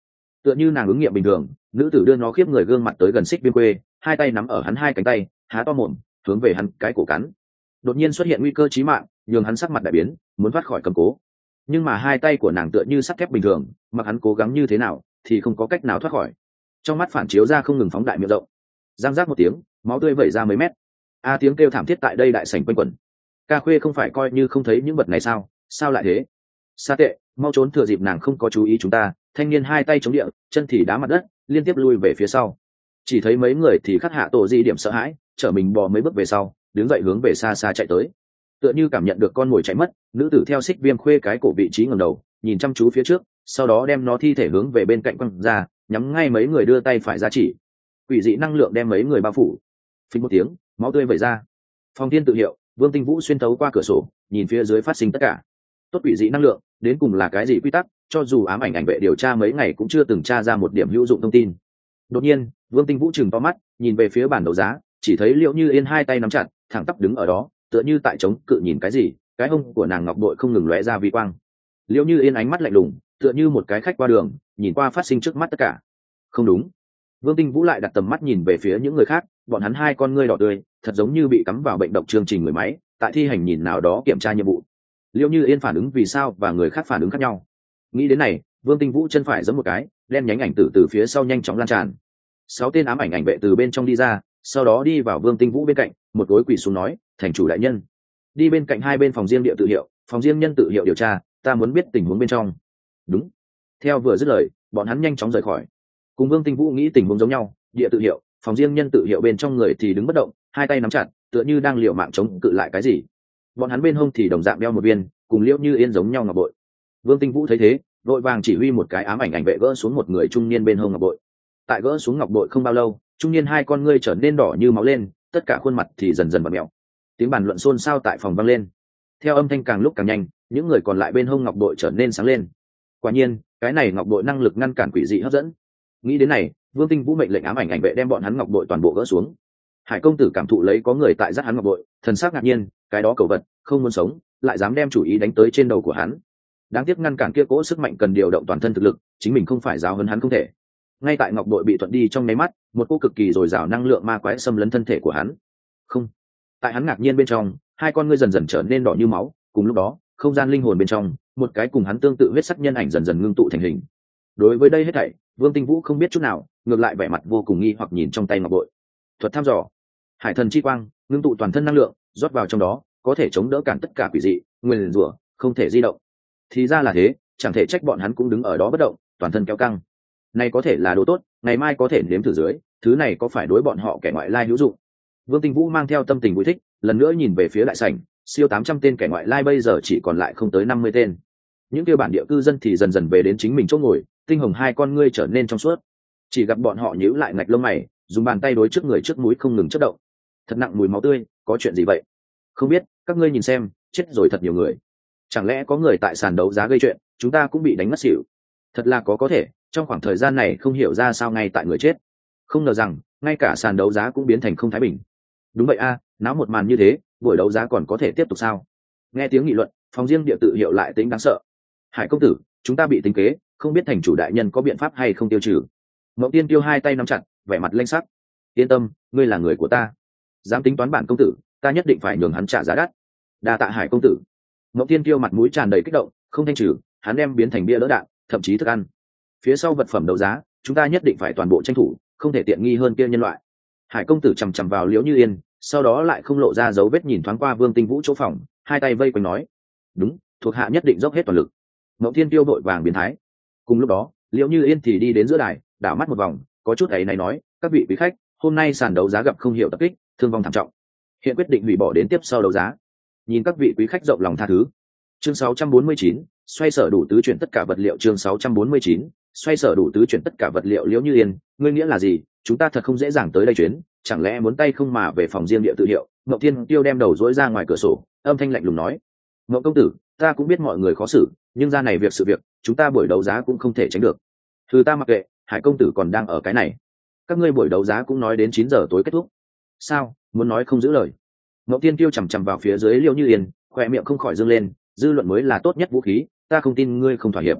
tựa như nàng ứng nghiệm bình thường. Nữ tử đưa nó khiếp người gương mặt tới gần Xích Viêm Khuê, hai tay nắm ở hắn hai cánh tay, há to mồm hướng về hắn cái cổ cắn. Đột nhiên xuất hiện nguy cơ chí mạng, nhường hắn sắc mặt đại biến, muốn thoát khỏi cầm cố. Nhưng mà hai tay của nàng tựa như sắt thép bình thường, mặc hắn cố gắng như thế nào thì không có cách nào thoát khỏi. Trong mắt phản chiếu ra không ngừng phóng đại miệng rộng, giang rác một tiếng, máu tươi vẩy ra mấy mét. A tiếng kêu thảm thiết tại đây đại sảnh quanh quẩn. Ca Khuê không phải coi như không thấy những vật này sao? Sao lại thế? Sa Tệ, mau trốn, thừa dịp nàng không có chú ý chúng ta. Thanh niên hai tay chống địa, chân thì đá mặt đất, liên tiếp lui về phía sau. Chỉ thấy mấy người thì khắc hạ tổ di điểm sợ hãi, trở mình bò mấy bước về sau, đứng dậy hướng về xa xa chạy tới. Tựa như cảm nhận được con mồi chạy mất, nữ tử theo Xích Viêm Khuê cái cổ vị trí ngẩng đầu, nhìn chăm chú phía trước, sau đó đem nó thi thể hướng về bên cạnh quăng ra, nhắm ngay mấy người đưa tay phải ra chỉ. Quỷ dị năng lượng đem mấy người bao phủ. Phình một tiếng, máu tươi vẩy ra. Phong Thiên tự hiệu, Vương Tinh Vũ xuyên thấu qua cửa sổ, nhìn phía dưới phát sinh tất cả. Tốt quỷ dị năng lượng, đến cùng là cái gì quy tắc, cho dù ám ảnh ảnh vệ điều tra mấy ngày cũng chưa từng tra ra một điểm hữu dụng thông tin. Đột nhiên, Vương Tinh Vũ trừng to mắt, nhìn về phía bản đấu giá, chỉ thấy Liễu Như Yên hai tay nắm chặt, thẳng tắp đứng ở đó, tựa như tại chống cự nhìn cái gì, cái hông của nàng ngọc bội không ngừng lóe ra vi quang. Liễu Như Yên ánh mắt lạnh lùng, tựa như một cái khách qua đường, nhìn qua phát sinh trước mắt tất cả. Không đúng. Vương Tinh Vũ lại đặt tầm mắt nhìn về phía những người khác, bọn hắn hai con ngươi đỏ tươi, thật giống như bị cắm vào bệnh độc chương trình người máy, tại thi hành nhìn nào đó kiểm tra nhiệm vụ. Liễu Như Yên phản ứng vì sao và người khác phản ứng khác nhau? Nghĩ đến này, Vương Tinh Vũ chân phải giẫm một cái, đen nhánh ảnh tử từ phía sau nhanh chóng lan tràn. Sáu tên ám ảnh ảnh vệ từ bên trong đi ra, sau đó đi vào Vương Tinh Vũ bên cạnh, một gối quỳ xuống nói: "Thành chủ đại nhân." Đi bên cạnh hai bên phòng riêng địa tự hiệu, phòng riêng nhân tự hiệu điều tra, ta muốn biết tình huống bên trong. Đúng. Theo vừa dứt lời, bọn hắn nhanh chóng rời khỏi. Cùng Vương Tinh Vũ nghĩ tình huống giống nhau, địa tự hiệu, phòng riêng nhân tự hiệu bên trong người thì đứng bất động, hai tay nắm chặt, tựa như đang liều mạng chống cự lại cái gì. Bọn hắn bên hông thì đồng dạng đeo một viên, cùng Liễu Như Yên giống nhau ngọc bội. Vương Tinh Vũ thấy thế, vội vàng chỉ huy một cái ám ảnh ảnh vệ gỡ xuống một người trung niên bên hông ngọc bội. Tại gỡ xuống ngọc bội không bao lâu, trung niên hai con ngươi trở nên đỏ như máu lên, tất cả khuôn mặt thì dần dần bặm mèo. Tiếng bàn luận xôn xao tại phòng vang lên. Theo âm thanh càng lúc càng nhanh, những người còn lại bên hông ngọc bội trở nên sáng lên. Quả nhiên, cái này ngọc bội năng lực ngăn cản quỷ dị hấp dẫn. Nghĩ đến này, Vương Tinh Vũ mệnh lệnh ám ảnh ảnh vệ đem bọn hắn ngọc bội toàn bộ gỡ xuống. Hải công tử cảm thụ lấy có người tại dắt hắn ngọc bội, thần sắc ngạc nhiên, cái đó cầu vật, không muốn sống, lại dám đem chủ ý đánh tới trên đầu của hắn. Đáng tiếc ngăn cản kia cỗ sức mạnh cần điều động toàn thân thực lực, chính mình không phải giáo huấn hắn không thể. Ngay tại ngọc bội bị thuận đi trong nháy mắt, một cỗ cực kỳ dồi dào năng lượng ma quái xâm lấn thân thể của hắn. Không. Tại hắn ngạc nhiên bên trong, hai con ngươi dần dần trở nên đỏ như máu, cùng lúc đó, không gian linh hồn bên trong, một cái cùng hắn tương tự huyết sắc nhân ảnh dần dần ngưng tụ thành hình. Đối với đây hết thảy, Vương Tinh Vũ không biết chút nào, ngược lại vẻ mặt vô cùng nghi hoặc nhìn trong tay ngọc bội. Thuật thăm dò. Hải thần chi quang, ngưng tụ toàn thân năng lượng, rót vào trong đó, có thể chống đỡ cản tất cả quỷ dị, nguyên rủa, không thể di động. Thì ra là thế, chẳng thể trách bọn hắn cũng đứng ở đó bất động, toàn thân kéo căng. Này có thể là đồ tốt, ngày mai có thể nếm thử dưới, thứ này có phải đối bọn họ kẻ ngoại lai hữu dụng. Vương Tinh Vũ mang theo tâm tình vui thích, lần nữa nhìn về phía đại sảnh, siêu tám trăm tên kẻ ngoại lai bây giờ chỉ còn lại không tới năm mươi tên. Những kia bản địa cư dân thì dần dần về đến chính mình chỗ ngồi, tinh hồng hai con ngươi trở nên trong suốt. Chỉ gặp bọn họ nhíu lại ngạch lông mày, dùng bàn tay đối trước người trước mũi không ngừng chớp động. Thật nặng mùi máu tươi, có chuyện gì vậy? Không biết, các ngươi nhìn xem, chết rồi thật nhiều người. Chẳng lẽ có người tại sàn đấu giá gây chuyện, chúng ta cũng bị đánh mất xỉu. Thật là có có thể, trong khoảng thời gian này không hiểu ra sao ngay tại người chết. Không ngờ rằng, ngay cả sàn đấu giá cũng biến thành không thái bình. Đúng vậy a, náo một màn như thế, buổi đấu giá còn có thể tiếp tục sao? Nghe tiếng nghị luận, phòng riêng địa tự hiệu lại tính đáng sợ. Hải công tử, chúng ta bị tính kế, không biết thành chủ đại nhân có biện pháp hay không tiêu trừ. Mộng Tiên Tiêu hai tay nắm chặt, vẻ mặt lanh sắc. Yên tâm, ngươi là người của ta. Dám tính toán bản công tử, ta nhất định phải nhường hắn trả giá đắt. Đa tạ Hải công tử. Mộng Tiên Tiêu mặt mũi tràn đầy kích động, không thanh trừ, hắn đem biến thành bia đỡ đạn, thậm chí thức ăn. Phía sau vật phẩm đấu giá, chúng ta nhất định phải toàn bộ tranh thủ, không thể tiện nghi hơn kia nhân loại. Hải công tử chằm chằm vào Liễu Như Yên, sau đó lại không lộ ra dấu vết nhìn thoáng qua Vương Tinh Vũ chỗ phòng, hai tay vây quanh nói: "Đúng, thuộc hạ nhất định dốc hết toàn lực." Mộng Thiên Tiêu vội vàng biến thái. Cùng lúc đó, Liễu Như Yên thì đi đến giữa đài, đảo mắt một vòng, có chút ấy này nói: "Các vị quý khách, hôm nay sàn đấu giá gặp không hiểu tập kích, thương vong thảm trọng. Hiện quyết định hủy bỏ đến tiếp sau đấu giá. Nhìn các vị quý khách rộng lòng tha thứ." Chương sáu trăm bốn mươi chín, xoay sở đủ tứ chuyển tất cả vật liệu. Chương sáu trăm bốn mươi chín, xoay sở đủ tứ chuyển tất cả vật liệu. Liễu Như Yên, ngươi nghĩa là gì? Chúng ta thật không dễ dàng tới đây chuyến, chẳng lẽ muốn tay không mà về phòng riêng địa tự hiệu? Mộng Thiên Tiêu đem đầu dỗi ra ngoài cửa sổ, âm thanh lạnh lùng nói: "Mộng công tử, ta cũng biết mọi người khó xử, nhưng ra này việc sự việc, chúng ta buổi đấu giá cũng không thể tránh được. Thứ ta mặc kệ, Hải công tử còn đang ở cái này. Các ngươi buổi đấu giá cũng nói đến chín giờ tối kết thúc. Sao, muốn nói không giữ lời?" Mộng Thiên Tiêu chằm chằm vào phía dưới Liễu Như Yên, khóe miệng không khỏi dương lên, dư luận mới là tốt nhất vũ khí, ta không tin ngươi không thỏa hiệp.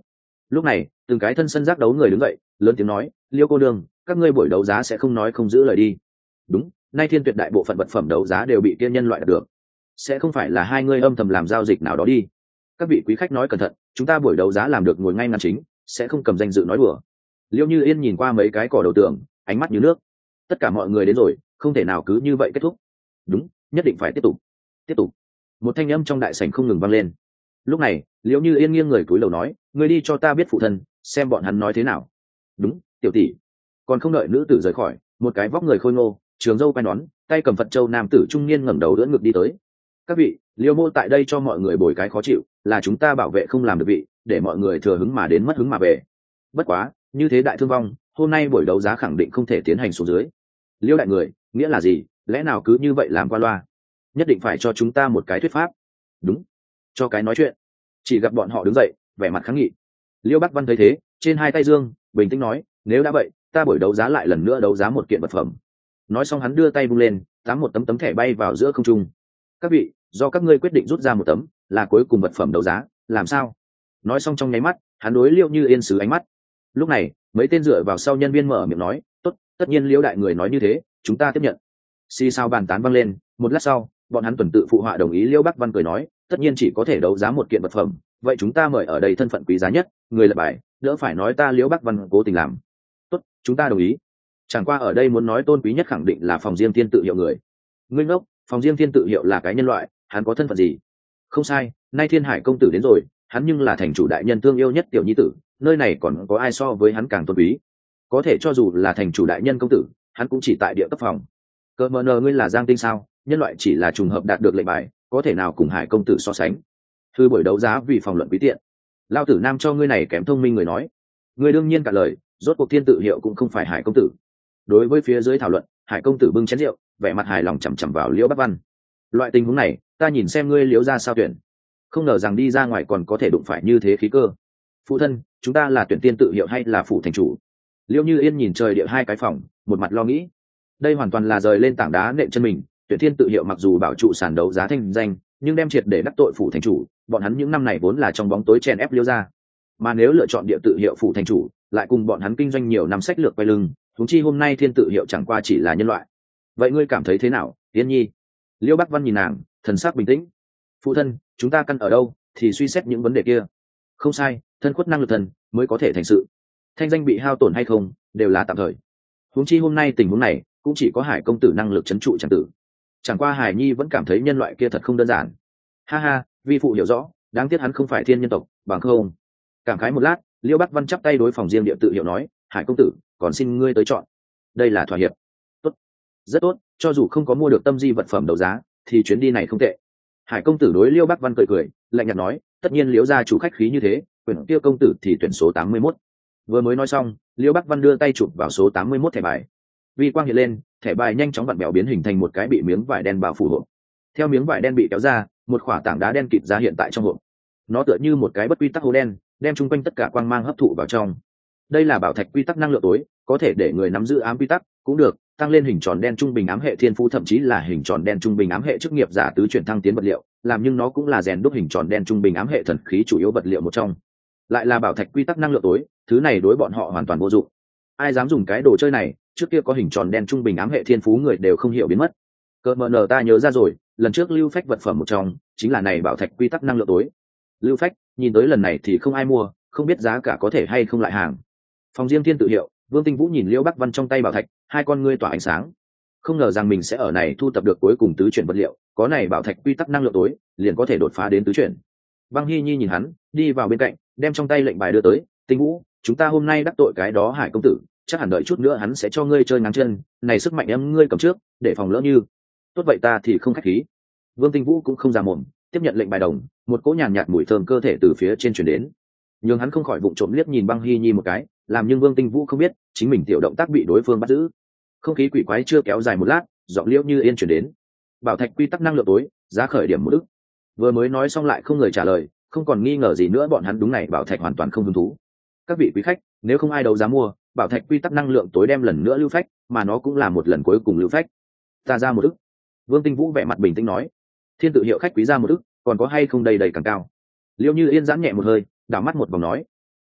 Lúc này từng cái thân sân giác đấu người đứng dậy lớn tiếng nói, Liêu cô đương, các ngươi buổi đấu giá sẽ không nói không giữ lời đi. Đúng, nay thiên tuyệt đại bộ phận vật phẩm đấu giá đều bị kia nhân loại đạt được, sẽ không phải là hai ngươi âm thầm làm giao dịch nào đó đi. Các vị quý khách nói cẩn thận, chúng ta buổi đấu giá làm được ngồi ngay ngắn chính, sẽ không cầm danh dự nói đùa. Liêu Như Yên nhìn qua mấy cái cỏ đầu tường, ánh mắt như nước. Tất cả mọi người đến rồi, không thể nào cứ như vậy kết thúc. Đúng, nhất định phải tiếp tục, tiếp tục. Một thanh âm trong đại sảnh không ngừng vang lên. Lúc này Liêu Như Yên nghiêng người cúi đầu nói, ngươi đi cho ta biết phụ thân, xem bọn hắn nói thế nào. Đúng, tiểu tỷ. Còn không đợi nữ tử rời khỏi, một cái vóc người khôi ngô, trường râu quai nón, tay cầm Phật châu nam tử trung niên ngẩng đầu đỡ ngực đi tới. Các vị, Liêu mô tại đây cho mọi người bồi cái khó chịu, là chúng ta bảo vệ không làm được vị, để mọi người thừa hứng mà đến mất hứng mà về. Bất quá, như thế đại thương vong, hôm nay buổi đấu giá khẳng định không thể tiến hành xuống dưới. Liêu đại người, nghĩa là gì? Lẽ nào cứ như vậy làm qua loa? Nhất định phải cho chúng ta một cái thuyết pháp. Đúng, cho cái nói chuyện. Chỉ gặp bọn họ đứng dậy, vẻ mặt kháng nghị. Liêu Bắc Văn thấy thế, trên hai tay dương, bình tĩnh nói, nếu đã vậy, ta buổi đấu giá lại lần nữa đấu giá một kiện vật phẩm. Nói xong hắn đưa tay vung lên, tám một tấm tấm thẻ bay vào giữa không trung. Các vị, do các ngươi quyết định rút ra một tấm, là cuối cùng vật phẩm đấu giá, làm sao? Nói xong trong nháy mắt, hắn đối Liêu Như Yên sứ ánh mắt. Lúc này, mấy tên dựa vào sau nhân viên mở miệng nói, tốt, tất nhiên Liêu đại người nói như thế, chúng ta tiếp nhận. Xì sao bàn tán vang lên, một lát sau, bọn hắn tuần tự phụ họa đồng ý. Liêu Bắc Văn cười nói, tất nhiên chỉ có thể đấu giá một kiện vật phẩm, vậy chúng ta mời ở đây thân phận quý giá nhất, người lập bài, đỡ phải nói ta Liêu Bắc Văn cố tình làm. Tốt, chúng ta đồng ý. Chẳng qua ở đây muốn nói tôn quý nhất khẳng định là phòng riêng thiên tự hiệu người. Ngươi ngốc, phòng riêng thiên tự hiệu là cái nhân loại, hắn có thân phận gì? Không sai, nay Thiên Hải công tử đến rồi, hắn nhưng là thành chủ đại nhân thương yêu nhất tiểu nhi tử, nơi này còn có ai so với hắn càng tôn quý? Có thể cho dù là thành chủ đại nhân công tử, hắn cũng chỉ tại địa cấp phòng. Cơ mờ nờ ngươi là Giang Tinh sao? Nhân loại chỉ là trùng hợp đạt được lệnh bài, có thể nào cùng Hải công tử so sánh? Thư buổi đấu giá vì phòng luận quý tiện. Lao tử nam cho ngươi này kém thông minh người nói. Ngươi đương nhiên cả lời, rốt cuộc thiên tự hiệu cũng không phải Hải công tử. Đối với phía dưới thảo luận, Hải công tử bưng chén rượu, vẻ mặt hài lòng chằm chằm vào Liễu Bắc Văn. Loại tình huống này, ta nhìn xem ngươi Liễu ra sao tuyển. Không ngờ rằng đi ra ngoài còn có thể đụng phải như thế khí cơ. Phụ thân, chúng ta là tuyển tiên tự hiệu hay là phủ thành chủ? Liễu Như Yên nhìn trời địa hai cái phòng, một mặt lo nghĩ. Đây hoàn toàn là rời lên tảng đá nện chân mình. Tuyển thiên tự hiệu mặc dù bảo trụ sàn đấu giá thanh danh, nhưng đem triệt để đắc tội phủ thành chủ, bọn hắn những năm này vốn là trong bóng tối chen ép Liễu ra. Mà nếu lựa chọn địa tự hiệu phủ thành chủ, lại cùng bọn hắn kinh doanh nhiều năm sách lược quay lưng, huống chi hôm nay thiên tự hiệu chẳng qua chỉ là nhân loại. Vậy ngươi cảm thấy thế nào, Yên Nhi? Liêu Bắc Văn nhìn nàng, thần sắc bình tĩnh. Phụ thân, chúng ta căn ở đâu thì suy xét những vấn đề kia. Không sai, thân khuất năng lực thần mới có thể thành sự. Thanh danh bị hao tổn hay không đều là tạm thời. Huống chi hôm nay tình huống này cũng chỉ có Hải công tử năng lực trấn trụ chẳng tử. Chẳng qua Hải Nhi vẫn cảm thấy nhân loại kia thật không đơn giản. Ha ha, vi phụ hiểu rõ, đáng tiếc hắn không phải thiên nhân tộc, bằng không. Cảm khái một lát, Liêu Bắc Văn chắp tay đối phòng riêng địa tự hiệu nói, Hải công tử, còn xin ngươi tới chọn. Đây là thỏa hiệp. Tốt, rất tốt, cho dù không có mua được tâm di vật phẩm đấu giá, thì chuyến đi này không tệ. Hải công tử đối Liêu Bắc Văn cười cười, lạnh nhạt nói, tất nhiên Liễu gia chủ khách khí như thế, quyền tiêu công tử thì tuyển số tám mươi mốt. Vừa mới nói xong, Liêu Bắc Văn đưa tay chụp vào số tám mươi mốt thẻ bài. Vi quang hiện lên, thẻ bài nhanh chóng vặn bèo biến hình thành một cái bị miếng vải đen bao phủ hộp. Theo miếng vải đen bị kéo ra, một khỏa tảng đá đen kịt ra hiện tại trong hộp. Nó tựa như một cái bất quy tắc hố đen, đem chung quanh tất cả quang mang hấp thụ vào trong. Đây là bảo thạch quy tắc năng lượng tối, có thể để người nắm giữ ám quy tắc, cũng được tăng lên hình tròn đen trung bình ám hệ thiên phú, thậm chí là hình tròn đen trung bình ám hệ chức nghiệp giả tứ chuyển thăng tiến vật liệu, làm nhưng nó cũng là rèn đúc hình tròn đen trung bình ám hệ thần khí chủ yếu vật liệu một trong. Lại là bảo thạch quy tắc năng lượng tối, thứ này đối bọn họ hoàn toàn vô dụng. Ai dám dùng cái đồ chơi này, trước kia có hình tròn đen trung bình ám hệ thiên phú người đều không hiểu biến mất. Cơ mờ nờ ta nhớ ra rồi, lần trước lưu phách vật phẩm một trong chính là này bảo thạch quy tắc năng lượng tối. Lưu phách, nhìn tới lần này thì không ai mua, không biết giá cả có thể hay không lại hàng. Phòng riêng thiên tự hiệu, Vương Tinh Vũ nhìn Liễu Bắc Văn trong tay bảo thạch, hai con ngươi tỏa ánh sáng. Không ngờ rằng mình sẽ ở này thu tập được cuối cùng tứ chuyển vật liệu, có này bảo thạch quy tắc năng lượng tối, liền có thể đột phá đến tứ chuyển. Băng Hi Nhi nhìn hắn, đi vào bên cạnh, đem trong tay lệnh bài đưa tới, Tinh Vũ, chúng ta hôm nay đắc tội cái đó Hải công tử, chắc hẳn đợi chút nữa hắn sẽ cho ngươi chơi ngáng chân, này sức mạnh em ngươi cầm trước, để phòng lỡ như. Tốt vậy ta thì không khách khí. Vương Tinh Vũ cũng không ra mồm, tiếp nhận lệnh bài đồng, một cỗ nhàn nhạt mùi thơm cơ thể từ phía trên truyền đến. Nhưng hắn không khỏi vụng trộm liếc nhìn Băng Hi Nhi một cái, làm nhưng Vương Tinh Vũ không biết, chính mình tiểu động tác bị đối phương bắt giữ. Không khí quỷ quái chưa kéo dài một lát, giọng Liễu Như Yên truyền đến. Bảo thạch quy tắc năng lượng tối, giá khởi điểm một ức. Vừa mới nói xong lại không người trả lời, không còn nghi ngờ gì nữa, bọn hắn đúng này bảo thạch hoàn toàn không hứng thú. Các vị quý khách, nếu không ai đấu giá mua, bảo thạch quy tắc năng lượng tối đem lần nữa lưu phách, mà nó cũng là một lần cuối cùng lưu phách. Ta ra một ức. Vương Tinh Vũ vẻ mặt bình tĩnh nói. Thiên tự hiệu khách quý ra một ức, còn có hay không đầy đầy càng cao. Liễu Như Yên giãn nhẹ một hơi, đảo mắt một vòng nói.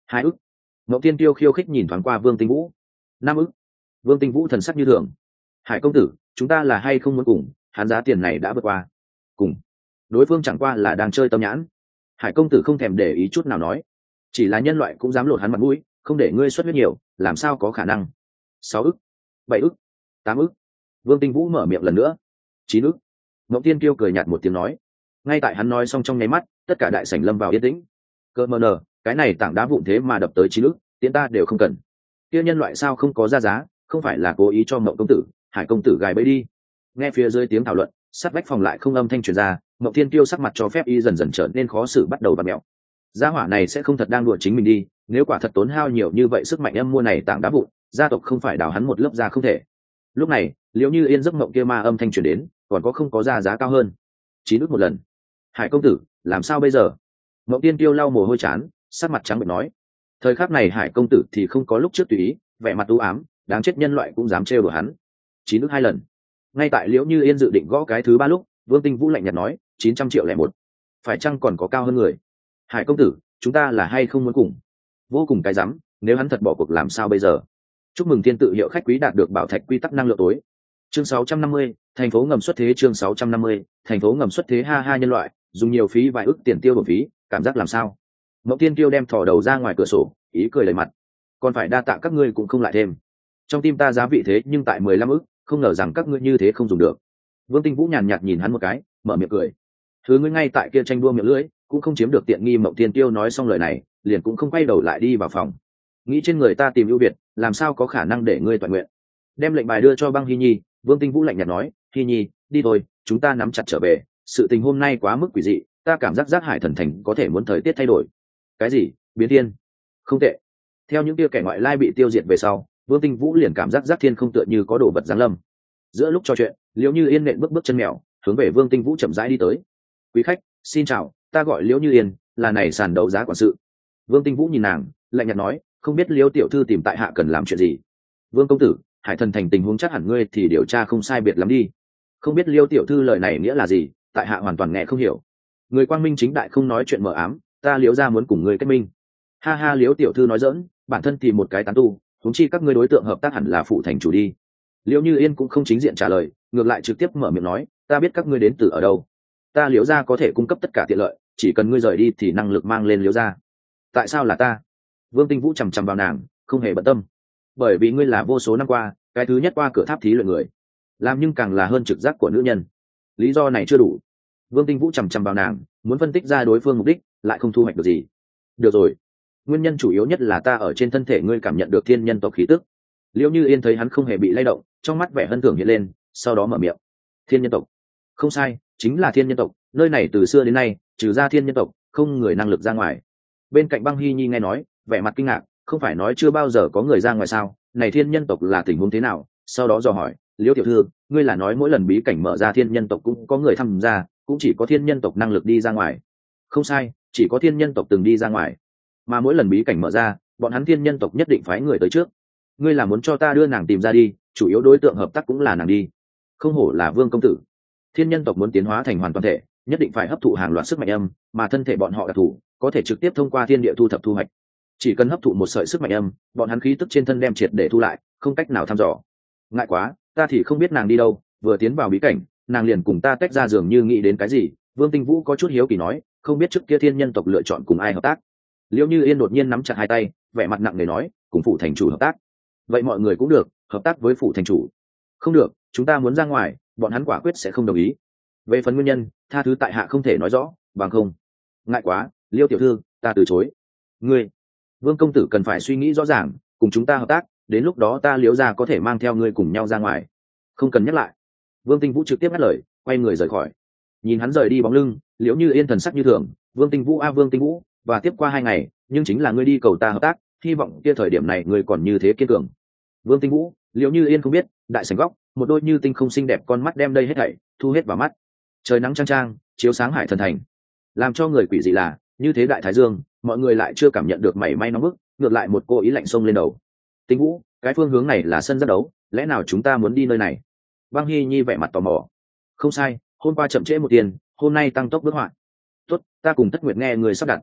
Hai ức. Ngọc Tiên Tiêu khiêu khích nhìn thoáng qua Vương Tinh Vũ. Năm ức. Vương Tinh Vũ thần sắc như thường. Hải công tử, chúng ta là hay không muốn cùng, hắn giá tiền này đã vượt qua. Cùng. Đối phương chẳng qua là đang chơi tâm nhãn. Hải công tử không thèm để ý chút nào nói, chỉ là nhân loại cũng dám lột hắn mặt mũi, không để ngươi xuất huyết nhiều, làm sao có khả năng. Sáu ức. Bảy ức. Tám ức. Vương Tinh Vũ mở miệng lần nữa. Chín ức. Ngọc Tiên Kiêu cười nhạt một tiếng nói. Ngay tại hắn nói xong trong nháy mắt, tất cả đại sảnh lâm vào yên tĩnh. Cơ mờ nờ, cái này tảng đá vụn thế mà đập tới chín ức, tiện ta đều không cần. Kia nhân loại sao không có ra giá, không phải là cố ý cho Mộng công tử, Hải công tử gài bẫy đi. Nghe phía dưới tiếng thảo luận, sát vách phòng lại không âm thanh truyền ra, Ngọc Thiên Kiêu sắc mặt cho phép y dần dần trở nên khó xử, bắt đầu bặm mẹo. Gia hỏa này sẽ không thật đang đùa chính mình đi, nếu quả thật tốn hao nhiều như vậy sức mạnh âm mua này tảng đá vụn, gia tộc không phải đào hắn một lớp ra không thể. Lúc này, liễu như yên giấc mộng kia ma âm thanh truyền đến, còn có không có ra giá cao hơn. Chín ức một lần. Hải công tử, làm sao bây giờ? Mộng Tiên Kiêu lau mồ hôi chán, sắc mặt trắng bệch nói. Thời khắc này Hải công tử thì không có lúc trước tùy ý, vẻ mặt u ám, đáng chết nhân loại cũng dám trêu đùa hắn. Chín ức hai lần. Ngay tại liễu như yên dự định gõ cái thứ ba lúc, Vương Tinh Vũ lạnh nhạt nói, chín trăm triệu lẻ một. Phải chăng còn có cao hơn người? Hải công tử, chúng ta là hay không muốn cùng? Vô cùng cái rắm, nếu hắn thật bỏ cuộc làm sao bây giờ? Chúc mừng thiên tự hiệu khách quý đạt được bảo thạch quy tắc năng lượng tối. Chương sáu trăm năm mươi, thành phố ngầm xuất thế. Chương sáu trăm năm mươi, thành phố ngầm xuất thế. Ha ha, nhân loại dùng nhiều phí vài ức tiền tiêu bổ phí, cảm giác làm sao? Mộng Tiên Kiêu đem thò đầu ra ngoài cửa sổ, ý cười đầy mặt. Còn phải đa tạ các ngươi cũng không lại thêm. Trong tim ta giá vị thế nhưng tại mười lăm ức, không ngờ rằng các ngươi như thế không dùng được. Vương Tinh Vũ nhàn nhạt nhìn hắn một cái, mở miệng cười. Thứ ngươi ngay tại kia tranh đua miệng lưỡi, cũng không chiếm được tiện nghi. Mộng Tiên Kiêu nói xong lời này, liền cũng không quay đầu lại đi vào phòng. Nghĩ trên người ta tìm ưu việt, làm sao có khả năng để ngươi toàn nguyện? Đem lệnh bài đưa cho Băng Hy Nhi, Vương Tinh Vũ lạnh nhạt nói, Hy Nhi, đi thôi, chúng ta nắm chặt trở về. Sự tình hôm nay quá mức quỷ dị, ta cảm giác giác Hải thần thành có thể muốn thời tiết thay đổi. Cái gì? Biến thiên? Không tệ. Theo những kia kẻ ngoại lai bị tiêu diệt về sau, Vương Tinh Vũ liền cảm giác giác thiên không tựa như có đồ vật giáng lâm. Giữa lúc trò chuyện, liễu như yên nện bước bước chân mèo, hướng về Vương Tinh Vũ chậm rãi đi tới. Quý khách, xin chào, ta gọi liễu như yên, là này sàn đấu giá quản sự. Vương Tinh Vũ nhìn nàng, lạnh nhạt nói, không biết liễu tiểu thư tìm tại hạ cần làm chuyện gì? Vương công tử, Hải thần thành tình huống chắc hẳn ngươi thì điều tra không sai biệt lắm đi. Không biết liễu tiểu thư lời này nghĩa là gì, tại hạ hoàn toàn nghe không hiểu. Người quang minh chính đại không nói chuyện mờ ám, ta liễu gia muốn cùng ngươi kết minh. Ha ha, liễu tiểu thư nói dỡn, bản thân thì một cái tán tu, huống chi các ngươi đối tượng hợp tác hẳn là phụ thành chủ đi. Liễu như yên cũng không chính diện trả lời, ngược lại trực tiếp mở miệng nói, ta biết các ngươi đến từ ở đâu, ta liễu gia có thể cung cấp tất cả tiện lợi, chỉ cần ngươi rời đi thì năng lực mang lên liễu gia. Tại sao là ta? Vương Tinh Vũ chằm chằm vào nàng, không hề bận tâm. Bởi vì ngươi là vô số năm qua cái thứ nhất qua cửa tháp thí luyện người, làm nhưng càng là hơn trực giác của nữ nhân. Lý do này chưa đủ. Vương Tinh Vũ chằm chằm vào nàng, muốn phân tích ra đối phương mục đích, lại không thu hoạch được gì. Được rồi, nguyên nhân chủ yếu nhất là ta ở trên thân thể ngươi cảm nhận được thiên nhân tộc khí tức. Liễu như yên thấy hắn không hề bị lay động, trong mắt vẻ hân thưởng hiện lên, sau đó mở miệng. Thiên nhân tộc? Không sai, chính là thiên nhân tộc. Nơi này từ xưa đến nay trừ ra thiên nhân tộc, không người năng lực ra ngoài. Bên cạnh Băng Hy Nhi nghe nói, vẻ mặt kinh ngạc, không phải nói chưa bao giờ có người ra ngoài sao? Này thiên nhân tộc là tình huống thế nào? Sau đó dò hỏi, Liễu tiểu thư, ngươi là nói mỗi lần bí cảnh mở ra thiên nhân tộc cũng có người tham gia, cũng chỉ có thiên nhân tộc năng lực đi ra ngoài? Không sai, chỉ có thiên nhân tộc từng đi ra ngoài, mà mỗi lần bí cảnh mở ra, bọn hắn thiên nhân tộc nhất định phái người tới trước. Ngươi là muốn cho ta đưa nàng tìm ra đi, chủ yếu đối tượng hợp tác cũng là nàng đi. Không hổ là Vương công tử. Thiên nhân tộc muốn tiến hóa thành hoàn toàn thể, nhất định phải hấp thụ hàng loạt sức mạnh âm, mà thân thể bọn họ đặc thù, có thể trực tiếp thông qua thiên địa thu thập thu hoạch. Chỉ cần hấp thụ một sợi sức mạnh âm, bọn hắn khí tức trên thân đem triệt để thu lại, không cách nào thăm dò. Ngại quá, ta thì không biết nàng đi đâu, vừa tiến vào bí cảnh, nàng liền cùng ta tách ra, dường như nghĩ đến cái gì. Vương Tinh Vũ có chút hiếu kỳ nói, không biết trước kia thiên nhân tộc lựa chọn cùng ai hợp tác. Liễu như yên đột nhiên nắm chặt hai tay, vẻ mặt nặng nề nói, cùng phủ thành chủ hợp tác. Vậy mọi người cũng được, hợp tác với phủ thành chủ? Không được, chúng ta muốn ra ngoài, bọn hắn quả quyết sẽ không đồng ý. Về phần nguyên nhân, tha thứ tại hạ không thể nói rõ, bằng không. Ngại quá, Liêu tiểu thư, ta từ chối. Ngươi, Vương công tử cần phải suy nghĩ rõ ràng, cùng chúng ta hợp tác, đến lúc đó ta Liễu gia có thể mang theo ngươi cùng nhau ra ngoài. Không cần nhắc lại. Vương Tinh Vũ trực tiếp ngắt lời, quay người rời khỏi. Nhìn hắn rời đi bóng lưng, Liễu như yên thần sắc như thường. Vương Tinh Vũ a Vương Tinh Vũ, và tiếp qua hai ngày, nhưng chính là ngươi đi cầu ta hợp tác, hy vọng kia thời điểm này ngươi còn như thế kiên cường. Vương Tinh Vũ, Liễu như yên không biết, đại sảnh góc, một đôi như tinh không xinh đẹp con mắt đem đây hết thảy thu hết vào mắt. Trời nắng trang trang, chiếu sáng Hải thần thành, làm cho người quỷ dị là, như thế đại thái dương, mọi người lại chưa cảm nhận được mảy may nóng bức, ngược lại một cô ý lạnh xông lên đầu. Tinh Vũ, cái phương hướng này là sân giác đấu, lẽ nào chúng ta muốn đi nơi này? Băng Hy Nhi vẻ mặt tò mò. Không sai, hôm qua chậm trễ một tiền, hôm nay tăng tốc bước họa. Tốt, ta cùng Tất Nguyệt nghe người sắp đặt.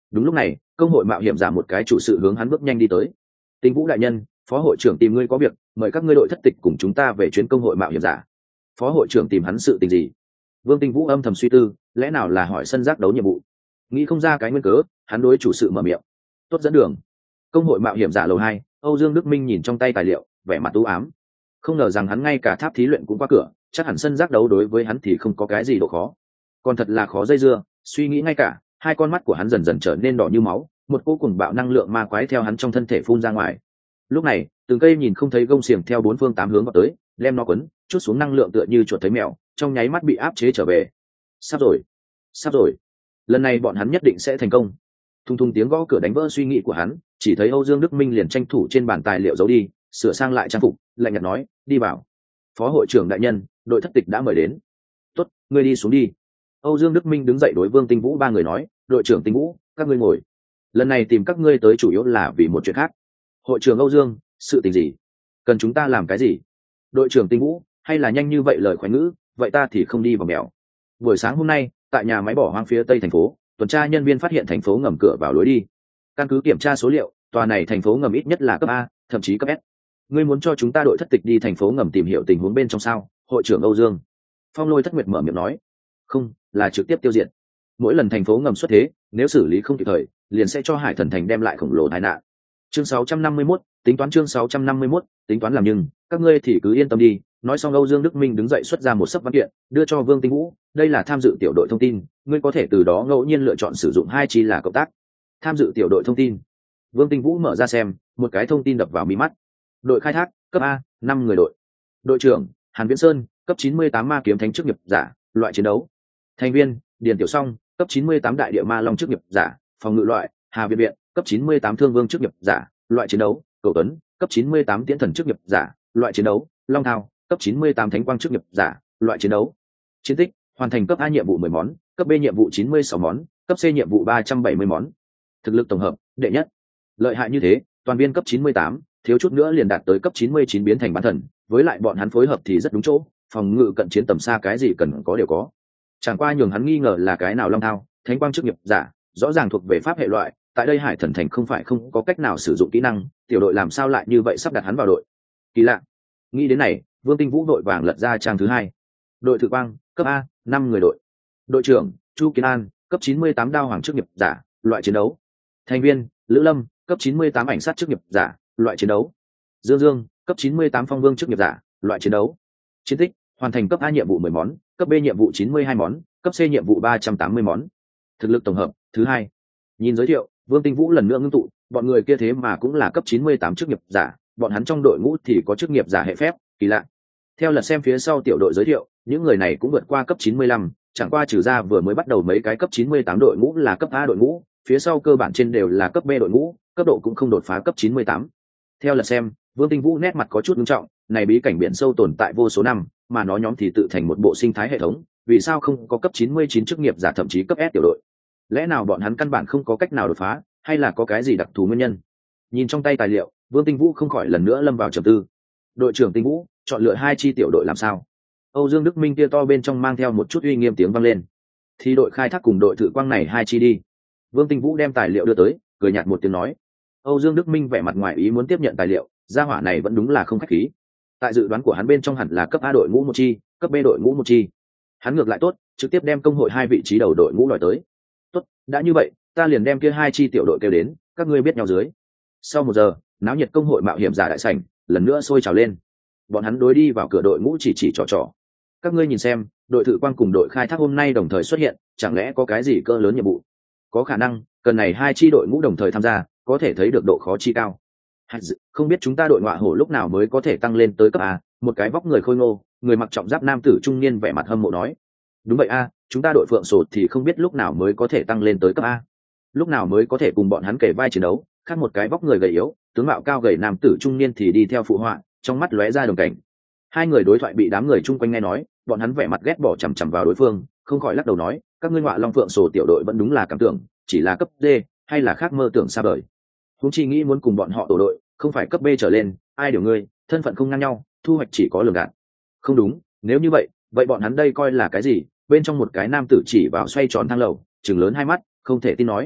Đúng lúc này, công hội mạo hiểm giả một cái chủ sự hướng hắn bước nhanh đi tới. Tinh Vũ đại nhân, phó hội trưởng tìm ngươi có việc, mời các ngươi đội thất tịch cùng chúng ta về chuyến công hội mạo hiểm giả. Phó hội trưởng tìm hắn sự tình gì? Vương Tinh Vũ âm thầm suy tư, lẽ nào là hỏi sân giác đấu nhiệm vụ? Nghĩ không ra cái nguyên cớ, hắn đối chủ sự mở miệng. Tốt, dẫn đường. Công hội mạo hiểm giả lầu hai, Âu Dương Đức Minh nhìn trong tay tài liệu, vẻ mặt u ám. Không ngờ rằng hắn ngay cả tháp thí luyện cũng qua cửa, chắc hẳn sân giác đấu đối với hắn thì không có cái gì độ khó. Còn thật là khó dây dưa, suy nghĩ ngay cả, hai con mắt của hắn dần dần trở nên đỏ như máu, một cô cùng bạo năng lượng ma quái theo hắn trong thân thể phun ra ngoài. Lúc này, từng cây nhìn không thấy gông xiềng theo bốn phương tám hướng vào tới, đem nó quấn, chút xuống năng lượng tựa như chuột thấy mèo, trong nháy mắt bị áp chế trở về. Sắp rồi, sắp rồi. Lần này bọn hắn nhất định sẽ thành công. Thùng thùng tiếng gõ cửa đánh vỡ suy nghĩ của hắn, chỉ thấy Âu Dương Đức Minh liền tranh thủ trên bàn tài liệu giấu đi, sửa sang lại trang phục, lạnh nhạt nói, đi vào. Phó hội trưởng đại nhân, đội thất tịch đã mời đến. Tốt, ngươi đi xuống đi. Âu Dương Đức Minh đứng dậy đối Vương Tinh Vũ ba người nói, đội trưởng Tinh Vũ, các ngươi ngồi. Lần này tìm các ngươi tới chủ yếu là vì một chuyện khác. Hội trưởng Âu Dương, sự tình gì? Cần chúng ta làm cái gì? Đội trưởng Tinh Vũ, hay là nhanh như vậy lời khoái ngữ, vậy ta thì không đi vào mèo. Buổi sáng hôm nay, tại nhà máy bỏ hoang phía tây thành phố, tuần tra nhân viên phát hiện thành phố ngầm cửa vào lối đi. Căn cứ kiểm tra số liệu, tòa này thành phố ngầm ít nhất là cấp A, thậm chí cấp S. Ngươi muốn cho chúng ta đội thất tịch đi thành phố ngầm tìm hiểu tình huống bên trong sao? Hội trưởng Âu Dương. Phong Lôi Thất Nguyệt mở miệng nói. Không, là trực tiếp tiêu diệt. Mỗi lần thành phố ngầm xuất thế, nếu xử lý không kịp thời, liền sẽ cho Hải Thần Thành đem lại khổng lồ tai nạn. Chương sáu trăm năm mươi mốt, tính toán chương sáu trăm năm mươi mốt, tính toán làm nhưng, các ngươi thì cứ yên tâm đi. Nói xong Âu Dương Đức Minh đứng dậy xuất ra một sấp văn kiện, đưa cho Vương Tinh Vũ, đây là tham dự tiểu đội thông tin, ngươi có thể từ đó ngẫu nhiên lựa chọn sử dụng hai chi là cộng tác. Tham dự tiểu đội thông tin. Vương Tinh Vũ mở ra xem, một cái thông tin đập vào mí mắt. Đội khai thác, cấp A, năm người đội. Đội trưởng, Hàn Viễn Sơn, cấp chín mươi tám ma kiếm thánh chức nghiệp giả, loại chiến đấu. Thành viên, Điền Tiểu Song, cấp chín mươi tám đại địa ma long chức nghiệp giả, phòng ngự loại, Hà Việt Viện, cấp chín mươi tám thương vương chức nghiệp giả, loại chiến đấu. Cầu Tuấn, cấp chín mươi tám tiễn thần chức nghiệp giả, loại chiến đấu. Long Thao, cấp chín mươi tám thánh quang chức nghiệp giả, loại chiến đấu. Chiến tích, hoàn thành cấp A nhiệm vụ mười món, cấp B nhiệm vụ chín mươi sáu món, cấp C nhiệm vụ ba trăm bảy mươi món. Thực lực tổng hợp, đệ nhất. Lợi hại như thế, toàn viên cấp chín mươi tám, thiếu chút nữa liền đạt tới cấp chín mươi chín biến thành bán thần, với lại bọn hắn phối hợp thì rất đúng chỗ, phòng ngự cận chiến tầm xa cái gì cần có đều có. Chẳng qua nhường hắn nghi ngờ là cái nào Long Thao, thánh quang chức nghiệp giả, rõ ràng thuộc về pháp hệ loại, tại đây Hải Thần Thành không phải không có cách nào sử dụng kỹ năng, tiểu đội làm sao lại như vậy sắp đặt hắn vào đội. Kỳ lạ. Nghĩ đến này, Vương Tinh Vũ đội vàng lật ra trang thứ hai. Đội Thử Quang, cấp A, năm người đội. Đội trưởng, Chu Kiến An, cấp chín mươi tám đao hoàng chức nghiệp giả, loại chiến đấu. Thành viên, Lữ Lâm, cấp chín mươi tám ảnh sát chức nghiệp giả, loại chiến đấu. Dương Dương, cấp chín mươi tám phong vương chức nghiệp giả, loại chiến đấu. Chiến tích, hoàn thành cấp A nhiệm vụ mười món, cấp B nhiệm vụ chín mươi hai món, cấp C nhiệm vụ ba trăm tám mươi món. Thực lực tổng hợp, thứ hai. Nhìn giới thiệu, Vương Tinh Vũ lần nữa ngưng tụ, bọn người kia thế mà cũng là cấp chín mươi tám chức nghiệp giả, bọn hắn trong đội ngũ thì có chức nghiệp giả hệ phép, kỳ lạ. Theo lần xem phía sau tiểu đội giới thiệu, những người này cũng vượt qua cấp chín mươi lăm, chẳng qua trừ ra vừa mới bắt đầu mấy cái cấp chín mươi tám đội ngũ là cấp A đội ngũ, phía sau cơ bản trên đều là cấp B đội ngũ, cấp độ cũng không đột phá cấp chín mươi tám. Theo lần xem, Vương Tinh Vũ nét mặt có chút nghiêm trọng, này bí cảnh biển sâu tồn tại vô số năm, mà nó nhóm thì tự thành một bộ sinh thái hệ thống, vì sao không có cấp chín mươi chín chức nghiệp giả thậm chí cấp S tiểu đội? Lẽ nào bọn hắn căn bản không có cách nào đột phá, hay là có cái gì đặc thù nguyên nhân? Nhìn trong tay tài liệu, Vương Tinh Vũ không khỏi lần nữa lâm vào trầm tư. Đội trưởng Tinh Vũ, chọn lựa hai chi tiểu đội làm sao? Âu Dương Đức Minh kia to bên trong mang theo một chút uy nghiêm tiếng vang lên. Thì đội khai thác cùng đội thử quang này hai chi đi. Vương Tinh Vũ đem tài liệu đưa tới, cười nhạt một tiếng nói. Âu Dương Đức Minh vẻ mặt ngoài ý muốn tiếp nhận tài liệu, gia hỏa này vẫn đúng là không khách khí. Tại dự đoán của hắn bên trong hẳn là cấp A đội ngũ một chi, cấp B đội ngũ một chi. Hắn ngược lại tốt, trực tiếp đem công hội hai vị trí đầu đội ngũ đòi tới. Tốt, đã như vậy, ta liền đem kia hai chi tiểu đội kêu đến, các ngươi biết nhau dưới. Sau một giờ, náo nhiệt công hội mạo hiểm giả đại sảnh lần nữa sôi trào lên. Bọn hắn đối đi vào cửa đội ngũ chỉ chỉ trò trò. Các ngươi nhìn xem, đội thử quang cùng đội khai thác hôm nay đồng thời xuất hiện, chẳng lẽ có cái gì cỡ lớn nhiệm vụ? Có khả năng, cần này hai chi đội ngũ đồng thời tham gia, có thể thấy được độ khó chi cao. Không biết chúng ta đội ngọa hổ lúc nào mới có thể tăng lên tới cấp A? Một cái vóc người khôi ngô, người mặc trọng giáp nam tử trung niên vẻ mặt hâm mộ nói. Đúng vậy A, chúng ta đội phượng sột thì không biết lúc nào mới có thể tăng lên tới cấp A. Lúc nào mới có thể cùng bọn hắn kể vai chiến đấu? Khác một cái vóc người gầy yếu, tướng mạo cao gầy nam tử trung niên thì đi theo phụ họa, trong mắt lóe ra đồng cảnh. Hai người đối thoại bị đám người chung quanh nghe nói, bọn hắn vẻ mặt ghét bỏ chằm chằm vào đối phương, không khỏi lắc đầu nói, các ngươi ngọa long phượng sổ tiểu đội vẫn đúng là cảm tưởng, chỉ là cấp D, hay là khác mơ tưởng xa vời. Huống chi nghĩ muốn cùng bọn họ tổ đội, không phải cấp B trở lên, ai điều ngươi, thân phận không ngang nhau, thu hoạch chỉ có lường gạt. Không đúng, nếu như vậy, vậy bọn hắn đây coi là cái gì? Bên trong một cái nam tử chỉ vào xoay tròn thang lầu, trừng lớn hai mắt, không thể tin nói.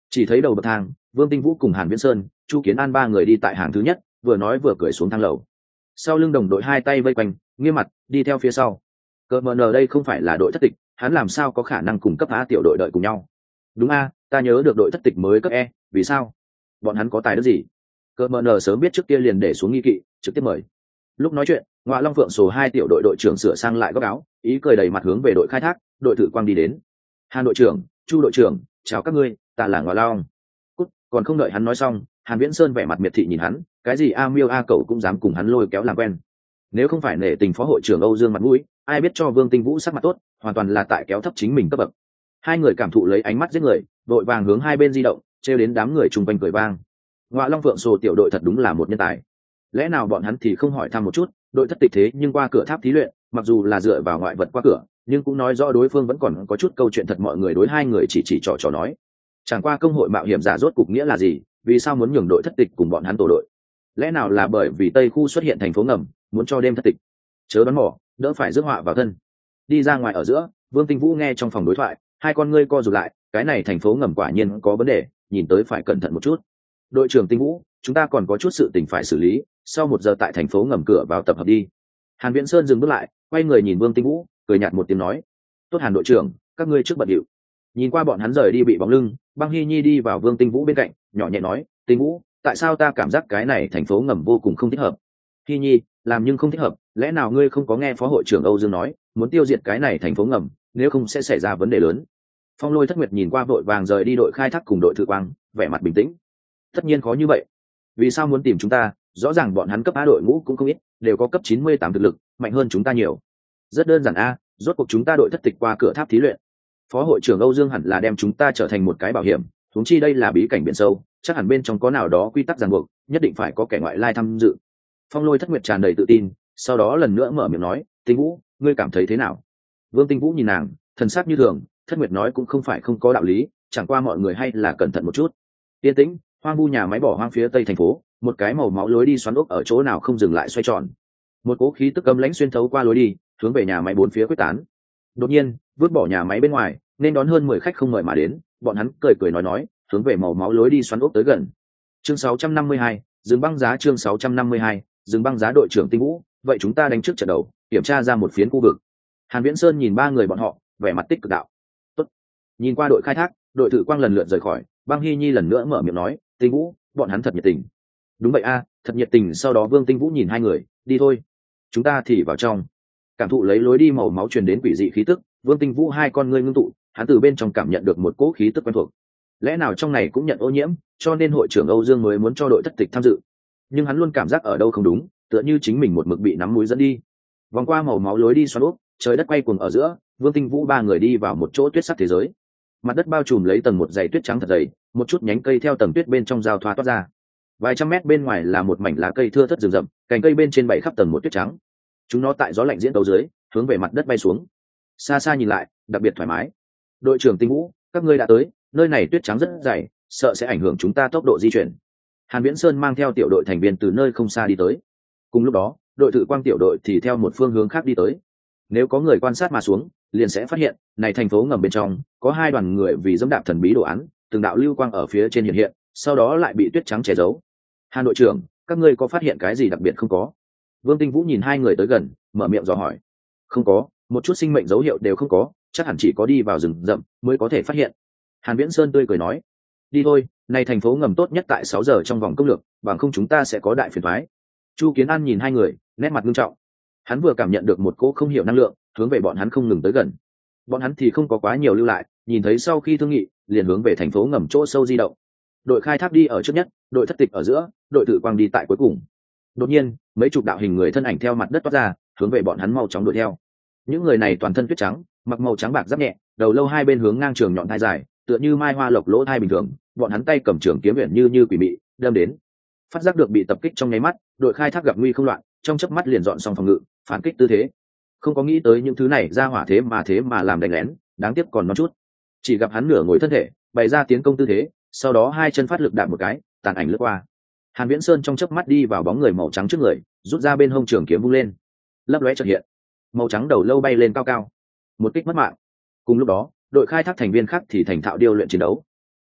Chỉ thấy đầu bậc thang, Vương Tinh Vũ cùng Hàn Viễn Sơn, Chu Kiến An ba người đi tại hàng thứ nhất, vừa nói vừa cười xuống thang lầu. Sau lưng đồng đội hai tay vây quanh, nghiêm mặt đi theo phía sau. Cờ mờ nờ đây không phải là đội thất tịch, hắn làm sao có khả năng cùng cấp A tiểu đội đợi cùng nhau? Đúng a, ta nhớ được đội thất tịch mới cấp E, vì sao? Bọn hắn có tài đức gì? Cờ mờ nờ sớm biết trước kia liền để xuống nghi kỵ, trực tiếp mời. Lúc nói chuyện, Ngoại Long Phượng số hai tiểu đội đội trưởng sửa sang lại góc áo, ý cười đầy mặt hướng về đội khai thác, đội thử quang đi đến. Hàn đội trưởng, Chu đội trưởng, chào các ngươi, ta là Ngoại Long. Cút, còn không đợi hắn nói xong, Hàn Viễn Sơn vẻ mặt miệt thị nhìn hắn, cái gì a miêu a cậu cũng dám cùng hắn lôi kéo làm quen. Nếu không phải nể tình phó hội trưởng Âu Dương mặt mũi, ai biết cho Vương Tinh Vũ sắc mặt tốt, hoàn toàn là tại kéo thấp chính mình cấp bậc. Hai người cảm thụ lấy ánh mắt giết người, đội vàng hướng hai bên di động, trêu đến đám người chung quanh cười vang. Ngoại Long Phượng Sồ tiểu đội thật đúng là một nhân tài. Lẽ nào bọn hắn thì không hỏi thăm một chút, đội thất tịch thế nhưng qua cửa tháp thí luyện, mặc dù là dựa vào ngoại vật qua cửa, nhưng cũng nói rõ đối phương vẫn còn có chút câu chuyện thật. Mọi người đối hai người chỉ chỉ trò trò nói. Chẳng qua công hội mạo hiểm giả rốt cục nghĩa là gì, vì sao muốn nhường đội thất tịch cùng bọn hắn tổ đội? Lẽ nào là bởi vì Tây khu xuất hiện thành phố ngầm, muốn cho đêm thất tịch? Chớ đoán mò, đỡ phải rước họa vào thân. Đi ra ngoài ở giữa, Vương Tinh Vũ nghe trong phòng đối thoại, hai con ngươi co rụt lại, cái này thành phố ngầm quả nhiên có vấn đề, nhìn tới phải cẩn thận một chút. Đội trưởng Tinh Vũ, chúng ta còn có chút sự tình phải xử lý, sau một giờ tại thành phố ngầm cửa vào tập hợp đi. Hàn Viễn Sơn dừng bước lại, quay người nhìn Vương Tinh Vũ, cười nhạt một tiếng nói: tốt Hàn đội trưởng, các ngươi trước bận điệu. Nhìn qua bọn hắn rời đi bị bóng lưng, Băng Hy Nhi đi vào Vương Tinh Vũ bên cạnh, nhỏ nhẹ nói: Tinh Vũ, tại sao ta cảm giác cái này thành phố ngầm vô cùng không thích hợp? Hy Nhi, làm nhưng không thích hợp, lẽ nào ngươi không có nghe phó hội trưởng Âu Dương nói, muốn tiêu diệt cái này thành phố ngầm, nếu không sẽ xảy ra vấn đề lớn. Phong Lôi Thất Nguyệt nhìn qua vội vàng rời đi đội khai thác cùng đội thử quang, vẻ mặt bình tĩnh. Tất nhiên khó như vậy, vì sao muốn tìm chúng ta? Rõ ràng bọn hắn cấp A đội ngũ cũng không ít, đều có cấp chín mươi tám thực lực, mạnh hơn chúng ta nhiều. Rất đơn giản a, rốt cuộc chúng ta đội thất tịch qua cửa tháp thí luyện. Phó hội trưởng Âu Dương hẳn là đem chúng ta trở thành một cái bảo hiểm, huống chi đây là bí cảnh biển sâu, chắc hẳn bên trong có nào đó quy tắc ràng buộc, nhất định phải có kẻ ngoại lai tham dự. Phong Lôi Thất Nguyệt tràn đầy tự tin, sau đó lần nữa mở miệng nói: Tinh Vũ, ngươi cảm thấy thế nào? Vương Tinh Vũ nhìn nàng, thần sắc như thường. Thất Nguyệt nói cũng không phải không có đạo lý, chẳng qua mọi người hay là cẩn thận một chút. Yên tĩnh, hoang vu nhà máy bỏ hoang phía tây thành phố, một cái màu máu lối đi xoắn ốc ở chỗ nào không dừng lại xoay tròn. Một cỗ khí tức âm lãnh xuyên thấu qua lối đi, hướng về nhà máy bốn phía quyết tán. Đột nhiên, vứt bỏ nhà máy bên ngoài, nên đón hơn mười khách không mời mà đến, bọn hắn cười cười nói nói, hướng về màu máu lối đi xoắn ốc tới gần. Chương sáu trăm năm mươi hai, dừng băng giá. Chương sáu trăm năm mươi hai, dừng băng giá. Đội trưởng Tinh Vũ, vậy chúng ta đánh trước trận đầu, kiểm tra ra một phiến khu vực. Hàn Viễn Sơn nhìn ba người bọn họ, vẻ mặt tích cực đạo. Tốt. Nhìn qua đội khai thác, đội thử quang lần lượt rời khỏi, Băng Hy Nhi lần nữa mở miệng nói: Tinh Vũ, bọn hắn thật nhiệt tình. Đúng vậy a, thật nhiệt tình. Sau đó Vương Tinh Vũ nhìn hai người, đi thôi, chúng ta thì vào trong. Cảm thụ lấy lối đi màu máu truyền đến quỷ dị khí tức, Vương Tinh Vũ hai con ngươi ngưng tụ, hắn từ bên trong cảm nhận được một cỗ khí tức quen thuộc. Lẽ nào trong này cũng nhận ô nhiễm, cho nên hội trưởng Âu Dương mới muốn cho đội thất tịch tham dự? Nhưng hắn luôn cảm giác ở đâu không đúng, tựa như chính mình một mực bị nắm mũi dẫn đi. Vòng qua màu máu lối đi xoắn úp, trời đất quay cuồng ở giữa, Vương Tinh Vũ ba người đi vào một chỗ tuyết sắc thế giới. Mặt đất bao trùm lấy tầng một dày tuyết trắng thật dày, một chút nhánh cây theo tầng tuyết bên trong giao thoa toát ra. Vài trăm mét bên ngoài là một mảnh lá cây thưa thớt rừng rậm, cành cây bên trên bảy khắp tầng một tuyết trắng. Chúng nó tại gió lạnh diễn tấu dưới, hướng về mặt đất bay xuống. Xa xa nhìn lại, đặc biệt thoải mái. Đội trưởng Tinh Vũ, các ngươi đã tới, nơi này tuyết trắng rất dày, sợ sẽ ảnh hưởng chúng ta tốc độ di chuyển. Hàn Viễn Sơn mang theo tiểu đội thành viên từ nơi không xa đi tới. Cùng lúc đó, đội thử quang tiểu đội thì theo một phương hướng khác đi tới. Nếu có người quan sát mà xuống, liền sẽ phát hiện, này thành phố ngầm bên trong có hai đoàn người vì dẫm đạp thần bí đồ án, từng đạo lưu quang ở phía trên hiện hiện, sau đó lại bị tuyết trắng che giấu. Hàn đội trưởng, các ngươi có phát hiện cái gì đặc biệt không có? Vương Tinh Vũ nhìn hai người tới gần, mở miệng dò hỏi. Không có, một chút sinh mệnh dấu hiệu đều không có, chắc hẳn chỉ có đi vào rừng rậm mới có thể phát hiện. Hàn Viễn Sơn tươi cười nói. Đi thôi, này thành phố ngầm tốt nhất tại sáu giờ trong vòng công lược, bằng không chúng ta sẽ có đại phiền toái. Chu Kiến An nhìn hai người, nét mặt nghiêm trọng. Hắn vừa cảm nhận được một cỗ không hiểu năng lượng, hướng về bọn hắn không ngừng tới gần. Bọn hắn thì không có quá nhiều lưu lại, nhìn thấy sau khi thương nghị, liền hướng về thành phố ngầm chỗ sâu di động. Đội khai thác đi ở trước nhất, đội thất tịch ở giữa, đội tự quang đi tại cuối cùng. Đột nhiên, mấy chục đạo hình người thân ảnh theo mặt đất toát ra, hướng về bọn hắn mau chóng đuổi theo. Những người này toàn thân tuyết trắng, mặc màu trắng bạc giáp nhẹ, đầu lâu hai bên hướng ngang trường nhọn thai dài, tựa như mai hoa lộc lỗ thai bình thường. Bọn hắn tay cầm trường kiếm uyển như như quỷ mị, đâm đến. Phát giác được bị tập kích trong nháy mắt, đội khai thác gặp nguy không loạn, trong chớp mắt liền dọn xong phòng ngự, phản kích tư thế. Không có nghĩ tới những thứ này ra hỏa thế mà thế mà làm đánh lén, đáng tiếc còn non chút. Chỉ gặp hắn nửa ngồi thân thể, bày ra tiến công tư thế, sau đó hai chân phát lực đạp một cái, tàn ảnh lướt qua. Hàn Viễn Sơn trong chớp mắt đi vào bóng người màu trắng trước người, rút ra bên hông trường kiếm vung lên, lấp lóe chợt hiện, màu trắng đầu lâu bay lên cao cao, một kích mất mạng. Cùng lúc đó, đội khai thác thành viên khác thì thành thạo điêu luyện chiến đấu.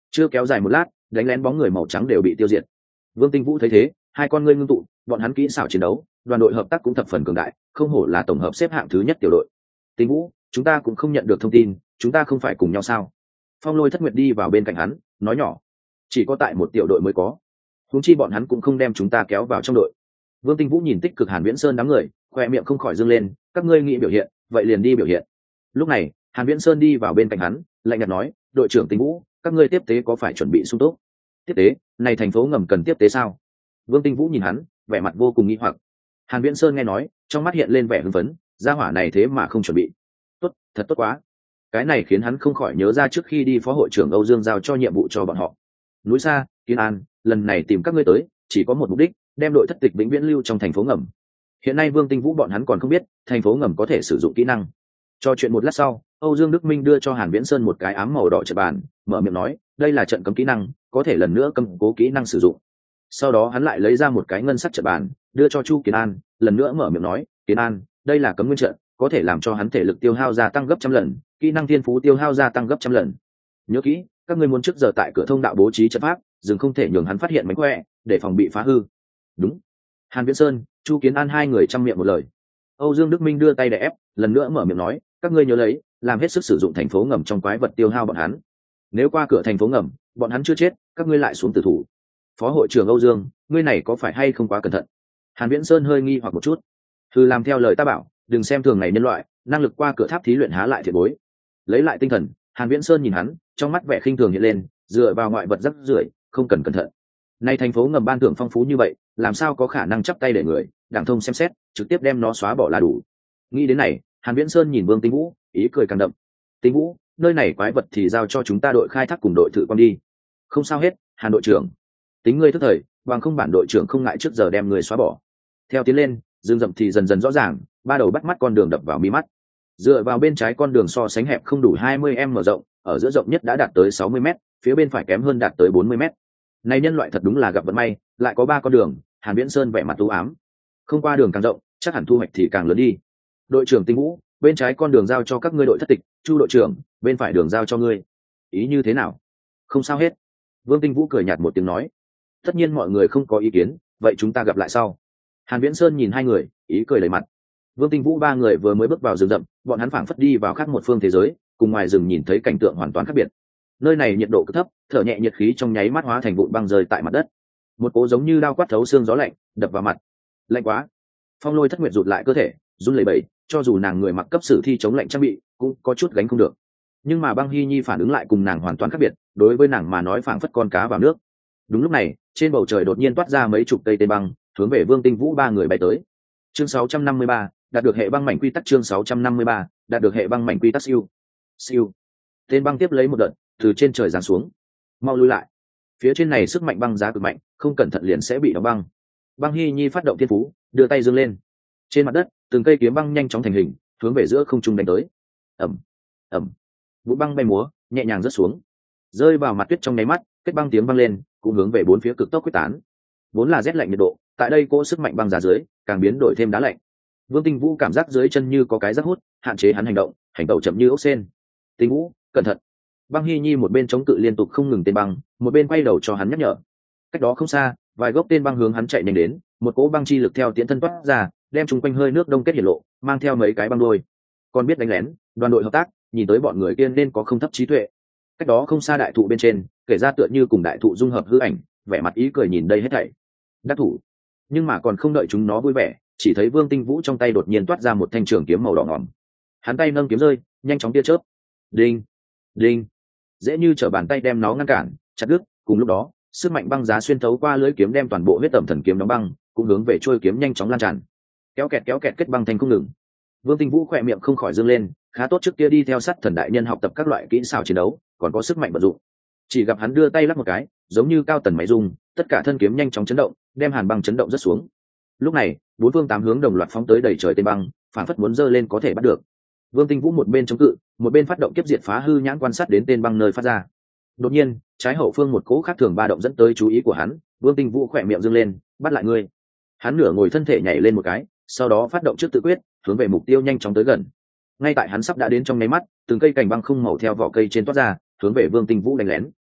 chưa kéo dài một lát, đánh lén bóng người màu trắng đều bị tiêu diệt. Vương Tinh Vũ thấy thế, hai con ngươi ngưng tụ, bọn hắn kỹ xảo chiến đấu, đoàn đội hợp tác cũng thập phần cường đại, không hổ là tổng hợp xếp hạng thứ nhất tiểu đội. Tinh Vũ, chúng ta cũng không nhận được thông tin, chúng ta không phải cùng nhau sao? Phong Lôi Thất Nguyệt đi vào bên cạnh hắn, nói nhỏ, chỉ có tại một tiểu đội mới có, huống chi bọn hắn cũng không đem chúng ta kéo vào trong đội. Vương Tinh Vũ nhìn tích cực Hàn Viễn Sơn đám người, khoe miệng không khỏi dương lên, các ngươi nghĩ biểu hiện, vậy liền đi biểu hiện. Lúc này, Hàn Viễn Sơn đi vào bên cạnh hắn, lạnh nhạt nói, đội trưởng Tinh Vũ, các ngươi tiếp tế có phải chuẩn bị sung túc? Tiếp tế? Này thành phố ngầm cần tiếp tế sao? Vương Tinh Vũ nhìn hắn, vẻ mặt vô cùng nghi hoặc. Hàn Viễn Sơn nghe nói, trong mắt hiện lên vẻ hưng phấn, gia hỏa này thế mà không chuẩn bị. Tốt, thật tốt quá. Cái này khiến hắn không khỏi nhớ ra trước khi đi phó hội trưởng Âu Dương giao cho nhiệm vụ cho bọn họ. Núi Sa, Kiến An, lần này tìm các ngươi tới, chỉ có một mục đích, đem đội thất tịch vĩnh viễn lưu trong thành phố ngầm. Hiện nay Vương Tinh Vũ bọn hắn còn không biết, thành phố ngầm có thể sử dụng kỹ năng. Cho chuyện một lát sau, Âu Dương Đức Minh đưa cho Hàn Viễn Sơn một cái ám màu đỏ trận bàn, mở miệng nói, đây là trận cấm kỹ năng, có thể lần nữa cầm cố kỹ năng sử dụng. Sau đó hắn lại lấy ra một cái ngân sắc trận bàn, đưa cho Chu Kiến An, lần nữa mở miệng nói, Kiến An, đây là cấm nguyên trận, có thể làm cho hắn thể lực tiêu hao gia tăng gấp trăm lần, kỹ năng thiên phú tiêu hao gia tăng gấp trăm lần. Nhớ kỹ, các ngươi muốn trước giờ tại cửa thông đạo bố trí trận pháp, dừng không thể nhường hắn phát hiện mánh khỏe, để phòng bị phá hư. Đúng. Hàn Viễn Sơn, Chu Kiến An hai người chăm miệng một lời. Âu Dương Đức Minh đưa tay đè ép, lần nữa mở miệng nói, các ngươi nhớ lấy, làm hết sức sử dụng thành phố ngầm trong quái vật tiêu hao bọn hắn. Nếu qua cửa thành phố ngầm, bọn hắn chưa chết, các ngươi lại xuống tử thủ. Phó hội trưởng Âu Dương, ngươi này có phải hay không quá cẩn thận? Hàn Viễn Sơn hơi nghi hoặc một chút. Thư làm theo lời ta bảo, đừng xem thường này nhân loại, năng lực qua cửa tháp thí luyện há lại thiệt bối. Lấy lại tinh thần, Hàn Viễn Sơn nhìn hắn, trong mắt vẻ khinh thường hiện lên, dựa vào ngoại vật rắc rưởi, không cần cẩn thận. Nay thành phố ngầm ban thưởng phong phú như vậy, làm sao có khả năng chắp tay để người, đảng thông xem xét, trực tiếp đem nó xóa bỏ là đủ. Nghĩ đến này, Hàn Viễn Sơn nhìn Vương Tinh Vũ, ý cười càng đậm. Tinh Vũ, nơi này quái vật thì giao cho chúng ta đội khai thác cùng đội thử quan đi. Không sao hết, Hàn đội trưởng. Tính ngươi thức thời, bằng không bản đội trưởng không ngại trước giờ đem người xóa bỏ. Theo tiến lên, rừng rậm thì dần dần rõ ràng, ba đầu bắt mắt con đường đập vào mi mắt. Dựa vào bên trái con đường so sánh hẹp không đủ hai mươi mét mở rộng, ở giữa rộng nhất đã đạt tới sáu mươi mét, phía bên phải kém hơn đạt tới bốn mươi mét. Này nhân loại thật đúng là gặp vận may, lại có ba con đường. Hàn Viễn Sơn vẻ mặt u ám. Không qua đường càng rộng, chắc hẳn thu hoạch thì càng lớn đi. Đội trưởng Tinh Vũ, bên trái con đường giao cho các ngươi đội thất tịch, Chu đội trưởng, bên phải đường giao cho ngươi. Ý như thế nào? Không sao hết. Vương Tinh Vũ cười nhạt một tiếng nói. Tất nhiên mọi người không có ý kiến, vậy chúng ta gặp lại sau. Hàn Viễn Sơn nhìn hai người, ý cười đầy mặt. Vương Tinh Vũ ba người vừa mới bước vào rừng rậm, bọn hắn phảng phất đi vào khác một phương thế giới, cùng ngoài rừng nhìn thấy cảnh tượng hoàn toàn khác biệt. Nơi này nhiệt độ cực thấp, thở nhẹ nhiệt khí trong nháy mắt hóa thành vụn băng rơi tại mặt đất. Một cỗ giống như đao quát thấu xương gió lạnh đập vào mặt. Lạnh quá. Phong Lôi Thất Nguyệt rụt lại cơ thể, run lẩy bẩy, cho dù nàng người mặc cấp sử thi chống lạnh trang bị, cũng có chút gánh không được. Nhưng mà Băng Hy Nhi phản ứng lại cùng nàng hoàn toàn khác biệt, đối với nàng mà nói phảng phất con cá vào nước. Đúng lúc này, trên bầu trời đột nhiên toát ra mấy chục cây tên băng, hướng về Vương Tinh Vũ ba người bay tới. Chương sáu trăm năm mươi ba, đạt được hệ băng mảnh quy tắc. Chương sáu trăm năm mươi ba, đạt được hệ băng mảnh quy tắc. Siêu siêu. Tên băng tiếp lấy một đợt, từ trên trời giáng xuống. Mau lui lại. Phía trên này sức mạnh băng giá cực mạnh, không cẩn thận liền sẽ bị đóng băng. Băng Hy Nhi phát động thiên phú, đưa tay giương lên. Trên mặt đất, từng cây kiếm băng nhanh chóng thành hình, hướng về giữa không trung đánh tới. Ầm, ầm. Vũ băng bay múa, nhẹ nhàng rớt xuống, rơi vào mặt tuyết trong nháy mắt, kết băng tiếng vang lên, cũng hướng về bốn phía cực tốc quyết tán. Vốn là rét lạnh nhiệt độ, tại đây cỗ sức mạnh băng giá dưới, càng biến đổi thêm đá lạnh. Vương Tinh Vũ cảm giác dưới chân như có cái rác hút, hạn chế hắn hành động, hành tẩu chậm như ốc sên. Tinh Vũ, cẩn thận. Băng Hy Nhi một bên chống cự liên tục không ngừng tên băng, một bên quay đầu cho hắn nhắc nhở. Cách đó không xa, vài gốc tên băng hướng hắn chạy nhanh đến, một cỗ băng chi lực theo tiến thân toát ra, đem chung quanh hơi nước đông kết hiển lộ, mang theo mấy cái băng đôi. Còn biết đánh lén, đoàn đội hợp tác, nhìn tới bọn người kia nên có không thấp trí tuệ. Cách đó không xa đại thụ bên trên, kể ra tựa như cùng đại thụ dung hợp hư ảnh, vẻ mặt ý cười nhìn đây hết thảy. Đắc thủ. Nhưng mà còn không đợi chúng nó vui vẻ, chỉ thấy Vương Tinh Vũ trong tay đột nhiên toát ra một thanh trường kiếm màu đỏ ngòm. Hắn tay nâng kiếm rơi, nhanh chóng tia chớp. Đinh, đinh. Dễ như trở bàn tay đem nó ngăn cản, chặt đứt. Cùng lúc đó, sức mạnh băng giá xuyên thấu qua lưỡi kiếm đem toàn bộ huyết tẩm thần kiếm đóng băng, cũng hướng về trôi kiếm nhanh chóng lan tràn. Kéo kẹt kéo kẹt kết băng thành không ngừng. Vương Tinh Vũ khỏe miệng không khỏi dương lên, khá tốt trước kia đi theo sát thần đại nhân học tập các loại kỹ xảo chiến đấu, còn có sức mạnh vận dụng. Chỉ gặp hắn đưa tay lắc một cái, giống như cao tần máy rung, tất cả thân kiếm nhanh chóng chấn động, đem hàn băng chấn động rất xuống. Lúc này, bốn phương tám hướng đồng loạt phóng tới đầy trời tên băng, phản phất muốn giơ lên có thể bắt được. Vương Tinh Vũ một bên chống cự, một bên phát động kiếp diệt phá hư nhãn quan sát đến tên băng nơi phát ra. Đột nhiên, trái hậu phương một cỗ khác thường ba động dẫn tới chú ý của hắn, Vương Tinh Vũ khỏe miệng dương lên, bắt lại ngươi. Hắn nửa ngồi thân thể nhảy lên một cái, sau đó phát động trước tự quyết, hướng về mục tiêu nhanh chóng tới gần. Ngay tại hắn sắp đã đến trong nháy mắt, từng cây cành băng không màu theo vỏ cây trên toát ra, hướng về Vương Tinh Vũ đánh lén.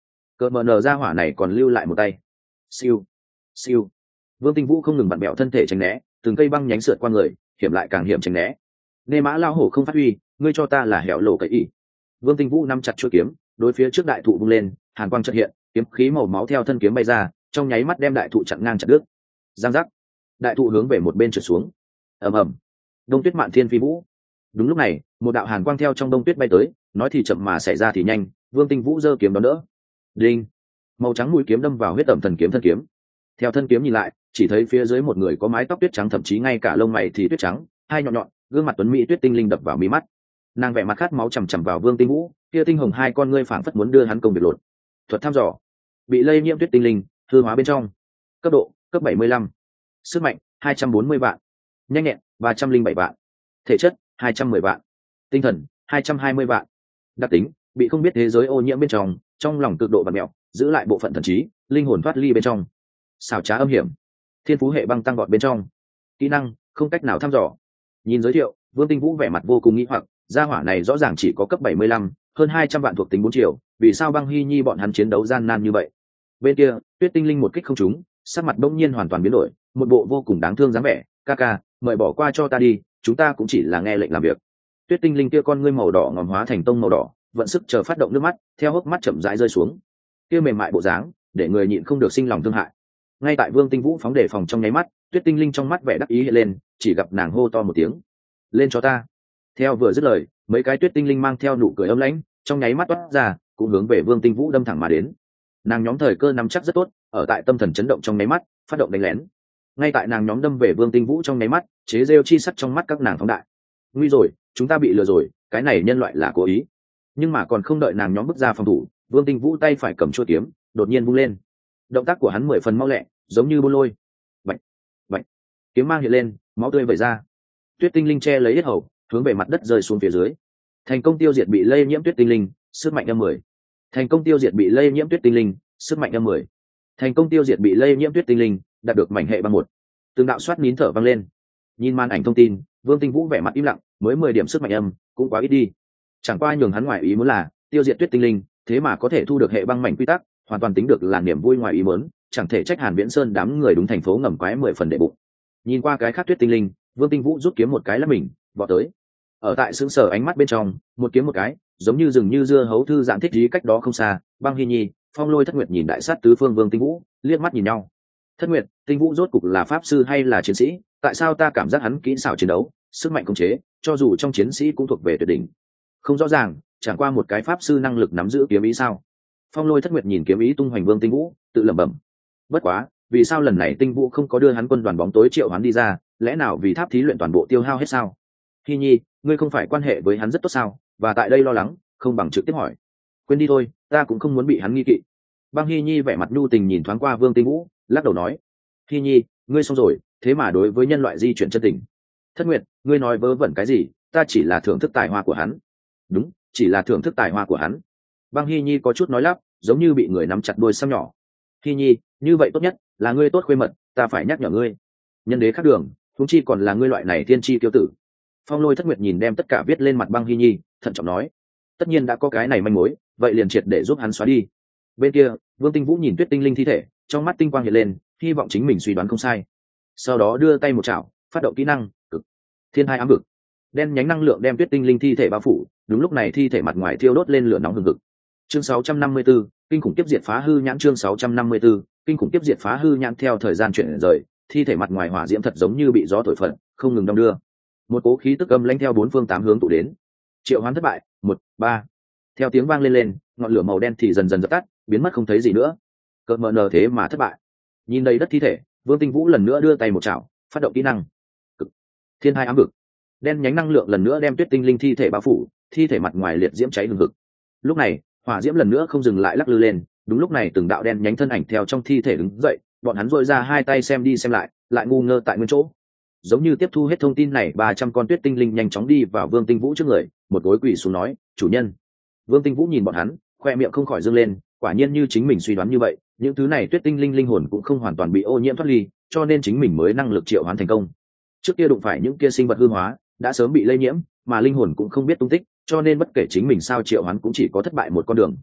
cờ mờ nở ra hỏa này còn lưu lại một tay. Siêu, siêu. Vương Tinh Vũ không ngừng vặn bẹo thân thể tránh né, từng cây băng nhánh sượt qua người, hiểm lại càng hiểm tránh né. Nê mã lao hổ không phát huy, ngươi cho ta là hẻo lộ cậy ỉ. Vương Tinh Vũ nắm chặt chuôi kiếm, đối phía trước đại thụ vung lên, hàn quang chợt hiện, kiếm khí màu máu theo thân kiếm bay ra, trong nháy mắt đem đại thụ chặn ngang chặt đứt. Giang giác, đại thụ hướng về một bên trượt xuống. Ầm ầm. Đông tuyết mạn thiên phi vũ. Đúng lúc này, một đạo hàn quang theo trong đông tuyết bay tới, nói thì chậm mà xảy ra thì nhanh, Vương Tinh Vũ giơ kiếm đón đỡ. Đinh. Màu trắng mũi kiếm đâm vào huyết tẩm thần kiếm thân kiếm. Theo thân kiếm nhìn lại, chỉ thấy phía dưới một người có mái tóc tuyết trắng, thậm chí ngay cả lông mày thì tuyết trắng, hai nhọn nhọn, gương mặt tuấn mỹ tuyết tinh linh đập vào mí mắt. Nàng vẻ mặt khát máu chằm chằm vào Vương Tinh Vũ, kia tinh hồng hai con ngươi phảng phất muốn đưa hắn công việc lột. Thuật thăm dò, bị lây nhiễm tuyết tinh linh, hư hóa bên trong. Cấp độ, cấp bảy mươi lăm. Sức mạnh, hai trăm bốn mươi vạn. Nhanh nhẹn, ba trăm linh bảy vạn. Thể chất, hai trăm mười vạn. Tinh thần, hai trăm hai mươi vạn. Đặc tính, bị không biết thế giới ô nhiễm bên trong, trong lòng cực độ bặm mẹo, giữ lại bộ phận thần trí, linh hồn thoát ly bên trong. Xảo trá âm hiểm, thiên phú hệ băng tăng vọt bên trong. Kỹ năng, không cách nào thăm dò. Nhìn giới thiệu, Vương Tinh Vũ vẻ mặt vô cùng nghi hoặc, gia hỏa này rõ ràng chỉ có cấp bảy mươi lăm, hơn hai trăm vạn thuộc tính bốn triệu, vì sao Băng Hy Nhi bọn hắn chiến đấu gian nan như vậy? Bên kia, Tuyết Tinh Linh một kích không trúng, sắc mặt bỗng nhiên hoàn toàn biến đổi, một bộ vô cùng đáng thương dáng vẻ, "Ca ca, mời bỏ qua cho ta đi, chúng ta cũng chỉ là nghe lệnh làm việc." Tuyết Tinh Linh kia con ngươi màu đỏ ngòm hóa thành tông màu đỏ, vận sức chờ phát động nước mắt, theo hốc mắt chậm rãi rơi xuống. Kia mềm mại bộ dáng, để người nhịn không được sinh lòng thương hại. Ngay tại Vương Tinh Vũ phóng đề phòng trong nháy mắt, Tuyết Tinh Linh trong mắt vẻ đắc ý hiện lên, chỉ gặp nàng hô to một tiếng, "Lên cho ta!" Theo vừa dứt lời, mấy cái Tuyết Tinh Linh mang theo nụ cười ấm lãnh, trong nháy mắt toát ra, cũng hướng về Vương Tinh Vũ đâm thẳng mà đến. Nàng nhóm thời cơ nắm chắc rất tốt, ở tại tâm thần chấn động trong nháy mắt, phát động đánh lén. Ngay tại nàng nhóm đâm về Vương Tinh Vũ trong nháy mắt, chế rêu chi sắc trong mắt các nàng phóng đại. Nguy rồi, chúng ta bị lừa rồi, cái này nhân loại là cố ý. Nhưng mà còn không đợi nàng nhóm bước ra phòng thủ, Vương Tinh Vũ tay phải cầm chuôi kiếm, đột nhiên vung lên. Động tác của hắn mười phần mau lẹ, giống như bôn lôi. Bạch, bạch, kiếm mang hiện lên, máu tươi vẩy ra. Tuyết Tinh Linh che lấy yết hầu, hướng về mặt đất rơi xuống phía dưới. Thành công tiêu diệt bị lây nhiễm Tuyết Tinh Linh, sức mạnh âm mười. Thành công tiêu diệt bị lây nhiễm Tuyết Tinh Linh, sức mạnh âm mười. Thành công tiêu diệt bị lây nhiễm Tuyết Tinh Linh, đạt được mảnh hệ băng một. Từng đạo soát nín thở vang lên. Nhìn màn ảnh thông tin, Vương Tinh Vũ vẻ mặt im lặng, mới mười điểm sức mạnh âm, cũng quá ít đi. Chẳng qua nhường hắn ngoài ý muốn là, tiêu diệt Tuyết Tinh Linh, thế mà có thể thu được hệ băng mảnh quy tắc, hoàn toàn tính được là niềm vui ngoài ý muốn, chẳng thể trách Hàn Viễn Sơn đám người đúng thành phố ngầm quái mười phần đệ bụng. Nhìn qua cái khác Tuyết Tinh Linh, Vương Tinh Vũ rút kiếm một cái là mình, vọt tới. Ở tại sững sờ ánh mắt bên trong, một kiếm một cái, giống như rừng như dưa hấu thư giãn thích trí cách đó không xa, Băng Hy Nhi, Phong Lôi Thất Nguyệt nhìn đại sát tứ phương Vương Tinh Vũ, liếc mắt nhìn nhau. Thất Nguyệt, Tinh Vũ rốt cục là pháp sư hay là chiến sĩ, tại sao ta cảm giác hắn kỹ xảo chiến đấu, sức mạnh khống chế, cho dù trong chiến sĩ cũng thuộc về tuyệt đỉnh. Không rõ ràng, chẳng qua một cái pháp sư năng lực nắm giữ kiếm ý sao? Phong Lôi Thất Nguyệt nhìn kiếm ý tung hoành Vương Tinh Vũ, tự lẩm bẩm. Bất quá, vì sao lần này Tinh Vũ không có đưa hắn quân đoàn bóng tối triệu hắn đi ra, lẽ nào vì tháp thí luyện toàn bộ tiêu hao hết sao? Hy Nhi, ngươi không phải quan hệ với hắn rất tốt sao, và tại đây lo lắng, không bằng trực tiếp hỏi. Quên đi thôi, ta cũng không muốn bị hắn nghi kỵ. Băng Hy Nhi vẻ mặt nhu tình nhìn thoáng qua Vương Tinh Vũ, lắc đầu nói, Hy Nhi, ngươi xong rồi, thế mà đối với nhân loại di chuyển chân tình. Thất Nguyệt, ngươi nói vớ vẩn cái gì, ta chỉ là thưởng thức tài hoa của hắn. Đúng, chỉ là thưởng thức tài hoa của hắn. Băng Hy Nhi có chút nói lắp, giống như bị người nắm chặt đuôi xăm nhỏ. Hy Nhi, như vậy tốt nhất là ngươi tốt khuê mật, ta phải nhắc nhở ngươi. Nhân đế khác đường, huống chi còn là ngươi loại này thiên chi tiêu tử. Phong Lôi Thất Nguyệt nhìn đem tất cả viết lên mặt Băng Hy Nhi, thận trọng nói, tất nhiên đã có cái này manh mối, vậy liền triệt để giúp hắn xóa đi. Bên kia, Vương Tinh Vũ nhìn Tuyết Tinh Linh thi thể, trong mắt tinh quang hiện lên, hy vọng chính mình suy đoán không sai. Sau đó đưa tay một chảo, phát động kỹ năng cực thiên hai ám vực, đen nhánh năng lượng đem Tuyết Tinh Linh thi thể bao phủ. Đúng lúc này thi thể mặt ngoài thiêu đốt lên lửa nóng hừng hực. Chương sáu trăm năm mươi tư, kinh khủng tiếp diệt phá hư nhãn. Chương sáu trăm năm mươi tư, kinh khủng tiếp diệt phá hư nhãn. Theo thời gian chuyển rời, thi thể mặt ngoài hỏa diễm thật giống như bị gió thổi phật, không ngừng đong đưa. Một cố khí tức âm lãnh theo bốn phương tám hướng tụ đến. Triệu hoán thất bại, một, ba. Theo tiếng vang lên lên, ngọn lửa màu đen thì dần dần dập tắt, biến mất không thấy gì nữa. Cợt mờ nờ thế mà thất bại. Nhìn đầy đất thi thể, Vương Tinh Vũ lần nữa đưa tay một chảo, phát động kỹ năng cực thiên hai ám vực, đen nhánh năng lượng lần nữa đem Tuyết Tinh Linh thi thể bao phủ, thi thể mặt ngoài liệt diễm cháy hừng hực. Lúc này, hỏa diễm lần nữa không dừng lại lắc lư lên. Đúng lúc này từng đạo đen nhánh thân ảnh theo trong thi thể đứng dậy, bọn hắn dội ra hai tay xem đi xem lại, lại ngu ngơ tại nguyên chỗ. Giống như tiếp thu hết thông tin này, ba trăm con Tuyết Tinh Linh nhanh chóng đi vào Vương Tinh Vũ trước người, một gối quỳ xuống nói, chủ nhân. Vương Tinh Vũ nhìn bọn hắn, khoe miệng không khỏi dương lên, quả nhiên như chính mình suy đoán như vậy, những thứ này Tuyết Tinh Linh linh hồn cũng không hoàn toàn bị ô nhiễm thoát ly, cho nên chính mình mới năng lực triệu hoán thành công. Trước kia đụng phải những kia sinh vật hư hóa, đã sớm bị lây nhiễm, mà linh hồn cũng không biết tung tích, cho nên bất kể chính mình sao triệu hoán cũng chỉ có thất bại một con đường.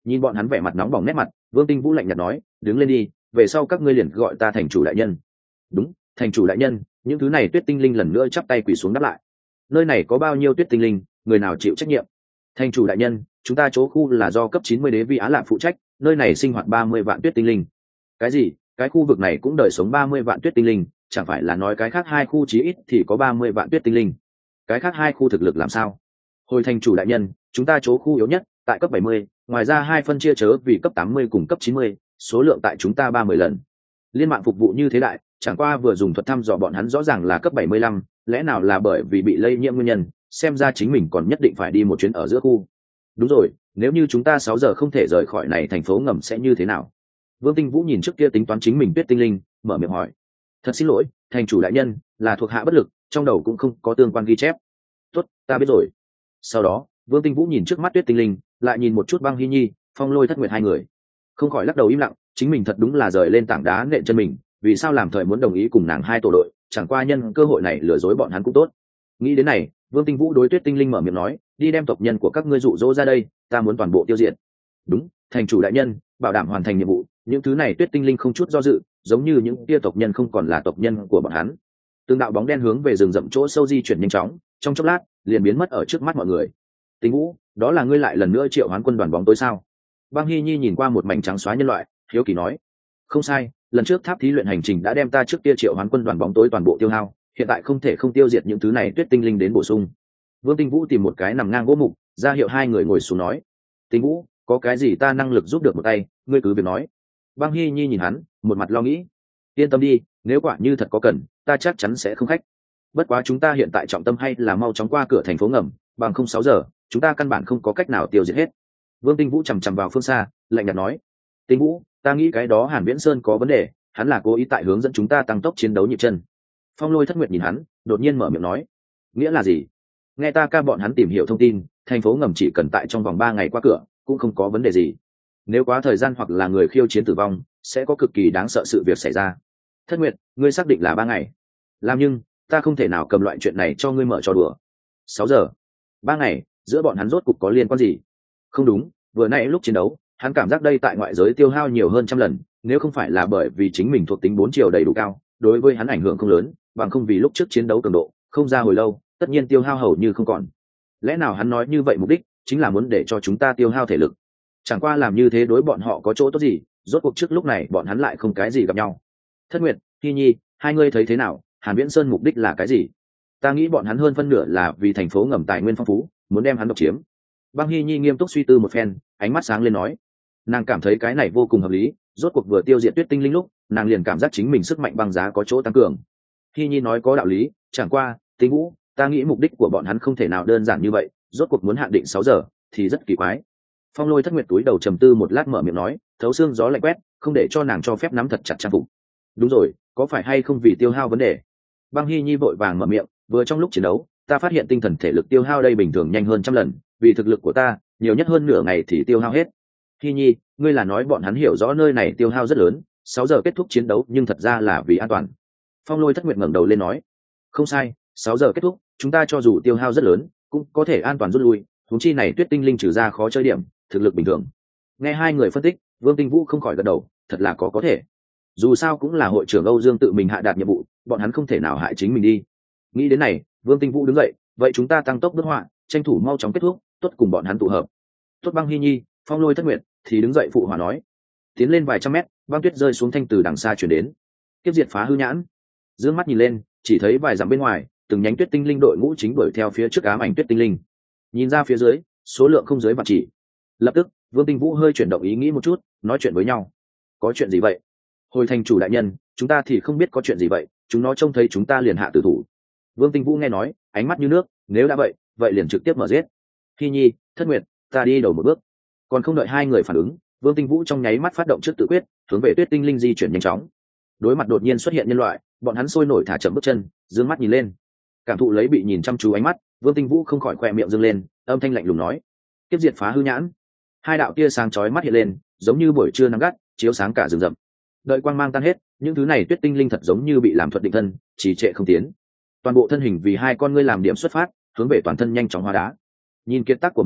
Nhìn bọn hắn vẻ mặt nóng bỏng nét mặt, Vương Tinh Vũ lạnh nhạt nói, đứng lên đi, về sau các ngươi liền gọi ta thành chủ đại nhân. Đúng, thành chủ đại nhân. Những thứ này tuyết tinh linh lần nữa chắp tay quỳ xuống đáp lại. Nơi này có bao nhiêu tuyết tinh linh, người nào chịu trách nhiệm? Thành chủ đại nhân, chúng ta chỗ khu là do cấp chín mươi đế vi Á Lạp phụ trách, nơi này sinh hoạt ba mươi vạn tuyết tinh linh. Cái gì? Cái khu vực này cũng đời sống ba mươi vạn tuyết tinh linh, chẳng phải là nói cái khác hai khu chí ít thì có ba mươi vạn tuyết tinh linh? Cái khác hai khu thực lực làm sao? Hồi thành chủ đại nhân, chúng ta chỗ khu yếu nhất, tại cấp bảy mươi, ngoài ra hai phân chia chớ vì cấp tám mươi cùng cấp chín mươi, số lượng tại chúng ta ba mươi lần. Liên mạng phục vụ như thế đại, chẳng qua vừa dùng thuật thăm dò bọn hắn rõ ràng là cấp bảy mươi lăm, lẽ nào là bởi vì bị lây nhiễm nguyên nhân, xem ra chính mình còn nhất định phải đi một chuyến ở giữa khu. Đúng rồi, nếu như chúng ta sáu giờ không thể rời khỏi này thành phố ngầm sẽ như thế nào? Vương Tinh Vũ nhìn trước kia tính toán chính mình tuyết tinh linh, mở miệng hỏi. Thật xin lỗi, thành chủ đại nhân, là thuộc hạ bất lực, trong đầu cũng không có tương quan ghi chép. Tốt, ta biết rồi. Sau đó, Vương Tinh Vũ nhìn trước mắt tuyết tinh linh, lại nhìn một chút Băng Hy Nhi, Phong Lôi Thất Nguyệt hai người, không khỏi lắc đầu im lặng, chính mình thật đúng là rời lên tảng đá nện chân mình, vì sao làm thời muốn đồng ý cùng nàng hai tổ đội, chẳng qua nhân cơ hội này lừa dối bọn hắn cũng tốt. Nghĩ đến này, Vương Tinh Vũ đối tuyết tinh linh mở miệng nói, đi đem tộc nhân của các ngươi dụ dỗ ra đây, ta muốn toàn bộ tiêu diệt. Đúng, thành chủ đại nhân, bảo đảm hoàn thành nhiệm vụ. Những thứ này tuyết tinh linh không chút do dự, giống như những tia tộc nhân không còn là tộc nhân của bọn hắn. Từng đạo bóng đen hướng về rừng rậm chỗ sâu di chuyển nhanh chóng, trong chốc lát liền biến mất ở trước mắt mọi người. Tinh Vũ, đó là ngươi lại lần nữa triệu hoán quân đoàn bóng tối sao? Băng Hy Nhi nhìn qua một mảnh trắng xóa nhân loại, hiếu kỳ nói. Không sai, lần trước tháp thí luyện hành trình đã đem ta trước kia triệu hoán quân đoàn bóng tối toàn bộ tiêu hao, hiện tại không thể không tiêu diệt những thứ này tuyết tinh linh đến bổ sung. Vương Tinh Vũ tìm một cái nằm ngang gỗ mục, ra hiệu hai người ngồi xuống nói. Tinh Vũ, có cái gì ta năng lực giúp được một tay, ngươi cứ việc nói. Băng Hy Nhi nhìn hắn, một mặt lo nghĩ. Yên tâm đi, nếu quả như thật có cần, ta chắc chắn sẽ không khách. Bất quá chúng ta hiện tại trọng tâm hay là mau chóng qua cửa thành phố ngầm, bằng không sáu giờ, chúng ta căn bản không có cách nào tiêu diệt hết. Vương Tinh Vũ chằm chằm vào phương xa, lạnh nhạt nói. Tinh Vũ, ta nghĩ cái đó Hàn Viễn Sơn có vấn đề, hắn là cố ý tại hướng dẫn chúng ta tăng tốc chiến đấu nhịp chân. Phong Lôi Thất Nguyệt nhìn hắn, đột nhiên mở miệng nói. Nghĩa là gì? Nghe ta ca bọn hắn tìm hiểu thông tin, thành phố ngầm chỉ cần tại trong vòng ba ngày qua cửa, cũng không có vấn đề gì. Nếu quá thời gian hoặc là người khiêu chiến tử vong, sẽ có cực kỳ đáng sợ sự việc xảy ra. Thất Nguyệt, ngươi xác định là ba ngày? Làm nhưng, ta không thể nào cầm loại chuyện này cho ngươi mở trò đùa. Sáu giờ, ba ngày, giữa bọn hắn rốt cục có liên quan gì? Không đúng, vừa nãy lúc chiến đấu, hắn cảm giác đây tại ngoại giới tiêu hao nhiều hơn trăm lần, nếu không phải là bởi vì chính mình thuộc tính bốn chiều đầy đủ cao, đối với hắn ảnh hưởng không lớn, bằng không vì lúc trước chiến đấu cường độ, không ra hồi lâu, tất nhiên tiêu hao hầu như không còn. Lẽ nào hắn nói như vậy mục đích chính là muốn để cho chúng ta tiêu hao thể lực? Chẳng qua làm như thế đối bọn họ có chỗ tốt gì, rốt cuộc trước lúc này bọn hắn lại không cái gì gặp nhau. Thất Nguyệt, Hy Nhi, hai ngươi thấy thế nào? Hàn Viễn Sơn mục đích là cái gì? Ta nghĩ bọn hắn hơn phân nửa là vì thành phố ngầm tài nguyên phong phú, muốn đem hắn độc chiếm. Băng Hy Nhi nghiêm túc suy tư một phen, ánh mắt sáng lên nói. Nàng cảm thấy cái này vô cùng hợp lý, rốt cuộc vừa tiêu diệt tuyết tinh linh lúc, nàng liền cảm giác chính mình sức mạnh băng giá có chỗ tăng cường. Hy Nhi nói có đạo lý, chẳng qua, Tinh Vũ, ta nghĩ mục đích của bọn hắn không thể nào đơn giản như vậy, rốt cuộc muốn hạn định sáu giờ, thì rất kỳ quái. Phong Lôi Thất Nguyệt túi đầu trầm tư một lát mở miệng nói, thấu xương gió lạnh quét, không để cho nàng cho phép nắm thật chặt trang phục. Đúng rồi, có phải hay không vì tiêu hao vấn đề? Băng Hy Nhi vội vàng mở miệng, vừa trong lúc chiến đấu, ta phát hiện tinh thần thể lực tiêu hao đây bình thường nhanh hơn trăm lần, vì thực lực của ta, nhiều nhất hơn nửa ngày thì tiêu hao hết. Hy Nhi, ngươi là nói bọn hắn hiểu rõ nơi này tiêu hao rất lớn, sáu giờ kết thúc chiến đấu nhưng thật ra là vì an toàn. Phong Lôi Thất Nguyệt ngẩng đầu lên nói, không sai, sáu giờ kết thúc, chúng ta cho dù tiêu hao rất lớn, cũng có thể an toàn rút lui, huống chi này tuyết tinh linh trừ ra khó chơi điểm, thực lực bình thường. Nghe hai người phân tích, Vương Tinh Vũ không khỏi gật đầu, thật là có có thể. Dù sao cũng là hội trưởng Âu Dương tự mình hạ đạt nhiệm vụ, bọn hắn không thể nào hại chính mình đi. Nghĩ đến này, Vương Tinh Vũ đứng dậy, vậy chúng ta tăng tốc bước họa, tranh thủ mau chóng kết thúc, tốt cùng bọn hắn tụ hợp. Tốt. Băng Hy Nhi, Phong Lôi Thất Nguyệt thì đứng dậy phụ hòa nói. Tiến lên vài trăm mét, băng tuyết rơi xuống thanh từ đằng xa chuyển đến. Kiếp diệt phá hư nhãn. Dương mắt nhìn lên, chỉ thấy vài dặm bên ngoài, từng nhánh tuyết tinh linh đội ngũ chính đuổi theo phía trước ám ảnh tuyết tinh linh. Nhìn ra phía dưới, số lượng không dưới vạn chỉ. Lập tức, Vương Tinh Vũ hơi chuyển động ý nghĩ một chút, nói chuyện với nhau. Có chuyện gì vậy? Hồi thành chủ đại nhân, chúng ta thì không biết có chuyện gì vậy, chúng nó trông thấy chúng ta liền hạ tử thủ. Vương Tinh Vũ nghe nói, ánh mắt như nước, nếu đã vậy, vậy liền trực tiếp mở giết. Hy Nhi, Thất Nguyệt, ta đi đầu một bước. Còn không đợi hai người phản ứng, Vương Tinh Vũ trong nháy mắt phát động trước tự quyết, hướng về tuyết tinh linh di chuyển nhanh chóng. Đối mặt đột nhiên xuất hiện nhân loại, bọn hắn sôi nổi thả chậm bước chân, dương mắt nhìn lên. Cảm thụ lấy bị nhìn chăm chú ánh mắt, Vương Tinh Vũ không khỏi khoe miệng dương lên, âm thanh lạnh lùng nói: "Tiếp diệt phá hư nhãn." Hai đạo tia sáng chói mắt hiện lên, giống như buổi trưa nắng gắt, chiếu sáng cả rừng rậm. Đợi quang mang tan hết, những thứ này tuyết tinh linh thật giống như bị làm thuật định thân, trì trệ không tiến. Toàn bộ thân hình vì hai con ngươi làm điểm xuất phát, hướng về toàn thân nhanh chóng hóa đá. Nhìn kiệt tác của mình,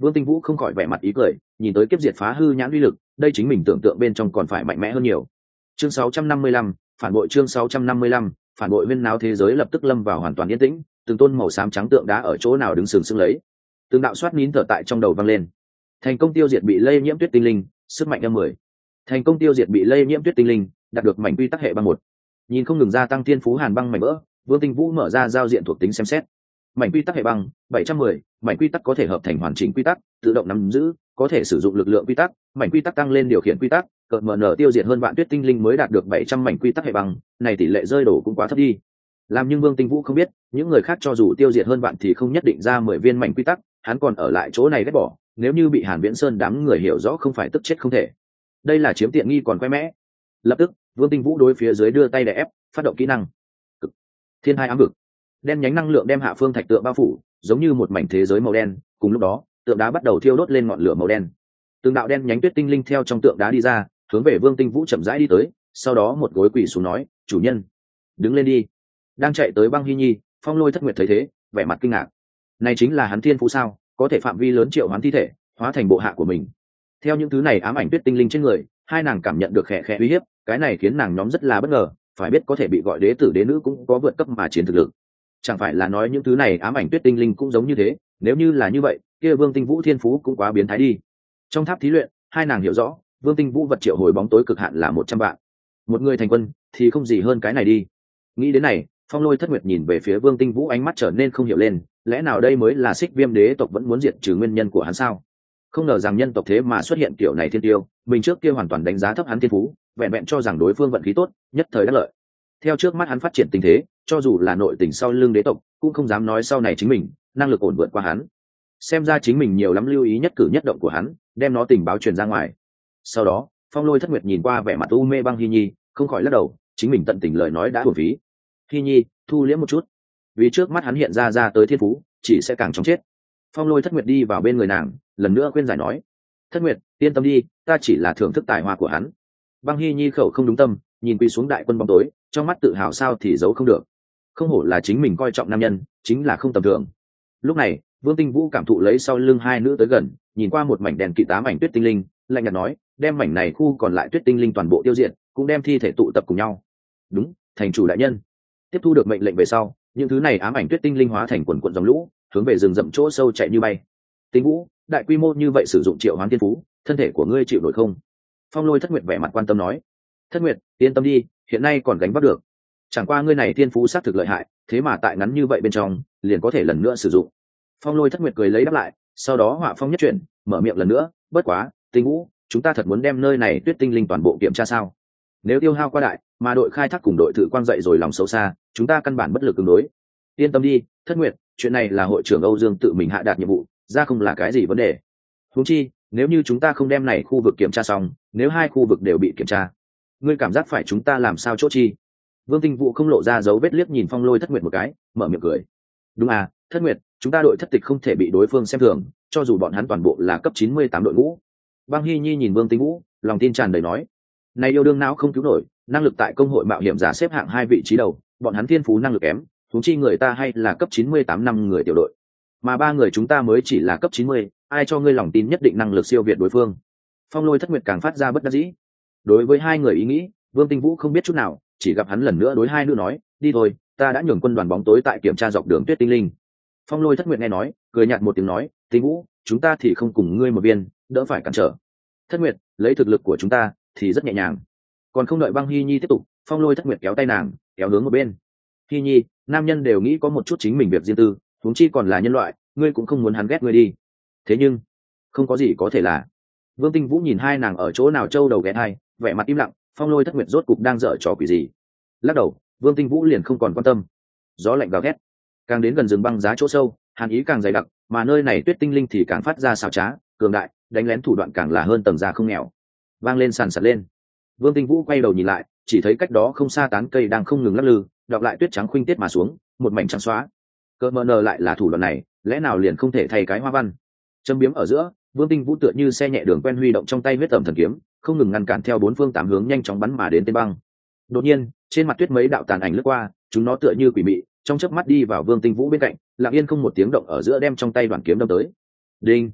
Vương Tinh Vũ không khỏi vẻ mặt ý cười, nhìn tới kiếp diệt phá hư nhãn uy lực, đây chính mình tưởng tượng bên trong còn phải mạnh mẽ hơn nhiều. Chương sáu trăm năm mươi lăm, phản bội. Chương sáu trăm năm mươi lăm, phản bội. Huyên náo thế giới lập tức lâm vào hoàn toàn yên tĩnh, từng tôn màu xám trắng tượng đá ở chỗ nào đứng sừng sững lấy. Từng đạo xoát nín thở tại trong đầu vang lên. Thành công tiêu diệt bị lây nhiễm tuyết tinh linh, sức mạnh âm mười. Thành công tiêu diệt bị lây nhiễm tuyết tinh linh, đạt được mảnh quy tắc hệ băng một. Nhìn không ngừng gia tăng thiên phú hàn băng mảnh vỡ, Vương Tinh Vũ mở ra giao diện thuộc tính xem xét. Mảnh quy tắc hệ băng bảy trăm mười, mảnh quy tắc có thể hợp thành hoàn chỉnh quy tắc, tự động nắm giữ, có thể sử dụng lực lượng quy tắc, mảnh quy tắc tăng lên điều khiển quy tắc, cợt mở nở tiêu diệt hơn vạn tuyết tinh linh mới đạt được bảy trăm mảnh quy tắc hệ băng, này tỷ lệ rơi đổ cũng quá thấp đi. Làm nhưng Vương Tinh Vũ không biết, những người khác cho dù tiêu diệt hơn vạn thì không nhất định ra mười viên mảnh quy tắc, hắn còn ở lại chỗ này ghét bỏ, nếu như bị Hàn Viễn Sơn đám người hiểu rõ không phải tức chết không thể. Đây là chiếm tiện nghi còn khoe mẽ. Lập tức, Vương Tinh Vũ đối phía dưới đưa tay đè ép, phát động kỹ năng. Cực. Thiên Hai Ám Vực. Đen nhánh năng lượng đem hạ phương thạch tượng bao phủ, giống như một mảnh thế giới màu đen, cùng lúc đó, tượng đá bắt đầu thiêu đốt lên ngọn lửa màu đen. Từng đạo đen nhánh tuyết tinh linh theo trong tượng đá đi ra, hướng về Vương Tinh Vũ chậm rãi đi tới, sau đó một gối quỳ xuống nói, "Chủ nhân, đứng lên đi." Đang chạy tới Băng Hy Nhi, Phong Lôi Thất Nguyệt thấy thế, vẻ mặt kinh ngạc. Này chính là hắn thiên phú sao, có thể phạm vi lớn triệu hoán thi thể, hóa thành bộ hạ của mình. Theo những thứ này ám ảnh tuyết tinh linh trên người, hai nàng cảm nhận được khẽ khẽ uy hiếp, cái này khiến nàng nhóm rất là bất ngờ, phải biết có thể bị gọi đế tử đế nữ cũng có vượt cấp mà chiến thực lực. Chẳng phải là nói những thứ này ám ảnh tuyết tinh linh cũng giống như thế, nếu như là như vậy, kia Vương Tinh Vũ thiên phú cũng quá biến thái đi. Trong tháp thí luyện, hai nàng hiểu rõ, Vương Tinh Vũ vật triệu hồi bóng tối cực hạn là một trăm vạn. Một người thành quân thì không gì hơn cái này đi. Nghĩ đến này, Phong Lôi Thất Nguyệt nhìn về phía Vương Tinh Vũ, ánh mắt trở nên không hiểu lên, lẽ nào đây mới là Xích Viêm đế tộc vẫn muốn diệt trừ nguyên nhân của hắn sao? Không ngờ rằng nhân tộc thế mà xuất hiện kiểu này thiên tiêu, mình trước kia hoàn toàn đánh giá thấp hắn thiên phú, vẹn vẹn cho rằng đối phương vận khí tốt, nhất thời đắc lợi. Theo trước mắt hắn phát triển tình thế, cho dù là nội tình sau lưng đế tộc, cũng không dám nói sau này chính mình năng lực ổn vượt qua hắn. Xem ra chính mình nhiều lắm lưu ý nhất cử nhất động của hắn, đem nó tình báo truyền ra ngoài. Sau đó, Phong Lôi Thất Nguyệt nhìn qua vẻ mặt u mê Băng Hy Nhi, không khỏi lắc đầu, chính mình tận tình lời nói đã uổng phí. Hy Nhi, thu liễm một chút, vì trước mắt hắn hiện ra ra tới thiên phú, chỉ sẽ càng chóng chết. Phong Lôi Thất Nguyệt đi vào bên người nàng, lần nữa khuyên giải nói, Thất Nguyệt, yên tâm đi, ta chỉ là thưởng thức tài hoa của hắn. Băng Hy Nhi khẩu không đúng tâm, nhìn quỳ xuống đại quân bóng tối, trong mắt tự hào sao thì giấu không được. Không hổ là chính mình coi trọng nam nhân, chính là không tầm thường. Lúc này, Vương Tinh Vũ cảm thụ lấy sau lưng hai nữ tới gần, nhìn qua một mảnh đèn kỵ tám ảnh tuyết tinh linh, lạnh nhạt nói, đem mảnh này khu còn lại tuyết tinh linh toàn bộ tiêu diệt, cũng đem thi thể tụ tập cùng nhau. Đúng, thành chủ đại nhân. Tiếp thu được mệnh lệnh về sau, những thứ này ám ảnh tuyết tinh linh hóa thành quần quần dòng lũ, hướng về rừng rậm chỗ sâu chạy như bay. Tinh Vũ, đại quy mô như vậy sử dụng triệu hoán thiên phú, thân thể của ngươi chịu nổi không? Phong Lôi Thất Nguyệt vẻ mặt quan tâm nói. Thất Nguyệt, yên tâm đi, hiện nay còn gánh vác được. Chẳng qua ngươi này thiên phú xác thực lợi hại, thế mà tại ngắn như vậy bên trong, liền có thể lần nữa sử dụng. Phong Lôi Thất Nguyệt cười lấy đáp lại, sau đó họa phong nhất chuyển, mở miệng lần nữa, bất quá, Tinh Vũ, chúng ta thật muốn đem nơi này tuyết tinh linh toàn bộ kiểm tra sao? Nếu tiêu hao quá đại, mà đội khai thác cùng đội thử quang dậy rồi lòng xấu xa, chúng ta căn bản bất lực ứng đối. Yên tâm đi, Thất Nguyệt, chuyện này là hội trưởng Âu Dương tự mình hạ đạt nhiệm vụ, ra không là cái gì vấn đề. Huống chi, nếu như chúng ta không đem này khu vực kiểm tra xong, nếu hai khu vực đều bị kiểm tra, ngươi cảm giác phải chúng ta làm sao chốt chi? Vương Tinh Vũ không lộ ra dấu vết liếc nhìn Phong Lôi Thất Nguyệt một cái, mở miệng cười. Đúng à, Thất Nguyệt, chúng ta đội thất tịch không thể bị đối phương xem thường, cho dù bọn hắn toàn bộ là cấp chín mươi tám đội ngũ. Băng Hy Nhi nhìn Vương Tinh Vũ, lòng tin tràn đầy nói, này yêu đương não không cứu nổi, năng lực tại công hội mạo hiểm giả xếp hạng hai vị trí đầu, bọn hắn thiên phú năng lực kém, huống chi người ta hay là cấp chín mươi tám năm người tiểu đội, mà ba người chúng ta mới chỉ là cấp chín mươi, ai cho ngươi lòng tin nhất định năng lực siêu việt đối phương? Phong Lôi Thất Nguyệt càng phát ra bất đắc dĩ. Đối với hai người ý nghĩ, Vương Tinh Vũ không biết chút nào, chỉ gặp hắn lần nữa đối hai nữ nói, đi thôi, ta đã nhường quân đoàn bóng tối tại kiểm tra dọc đường tuyết tinh linh. Phong Lôi Thất Nguyệt nghe nói, cười nhạt một tiếng nói, Tinh Vũ, chúng ta thì không cùng ngươi một viên, đỡ phải cản trở. Thất Nguyệt, lấy thực lực của chúng ta thì rất nhẹ nhàng. Còn không đợi Băng Hy Nhi tiếp tục, Phong Lôi Thất Nguyệt kéo tay nàng, kéo hướng một bên. Hy Nhi, nam nhân đều nghĩ có một chút chính mình việc riêng tư, huống chi còn là nhân loại, ngươi cũng không muốn hắn ghét ngươi đi. Thế nhưng, không có gì có thể là. Vương Tinh Vũ nhìn hai nàng ở chỗ nào trâu đầu ghé hai, vẻ mặt im lặng. Phong Lôi Thất Nguyệt rốt cục đang dở trò quỷ gì? Lắc đầu, Vương Tinh Vũ liền không còn quan tâm. Gió lạnh gào ghét, càng đến gần rừng băng giá chỗ sâu, hàn ý càng dày đặc, mà nơi này tuyết tinh linh thì càng phát ra xảo trá, cường đại, đánh lén thủ đoạn càng là hơn tầng da không nghèo. Vang lên sàn sạt lên. Vương Tinh Vũ quay đầu nhìn lại, chỉ thấy cách đó không xa tán cây đang không ngừng lắc lư, đọc lại tuyết trắng khuynh tiết mà xuống, một mảnh trắng xóa. Cơ mờ nờ lại là thủ đoạn này, lẽ nào liền không thể thay cái hoa văn? Châm biếm ở giữa, Vương Tinh Vũ tựa như xe nhẹ đường quen huy động trong tay huyết tẩm thần kiếm, không ngừng ngăn cản theo bốn phương tám hướng nhanh chóng bắn mà đến tên băng. Đột nhiên, trên mặt tuyết mấy đạo tàn ảnh lướt qua, chúng nó tựa như quỷ mị, trong chớp mắt đi vào Vương Tinh Vũ bên cạnh, lặng yên không một tiếng động ở giữa đem trong tay đoạn kiếm đâm tới. Đinh!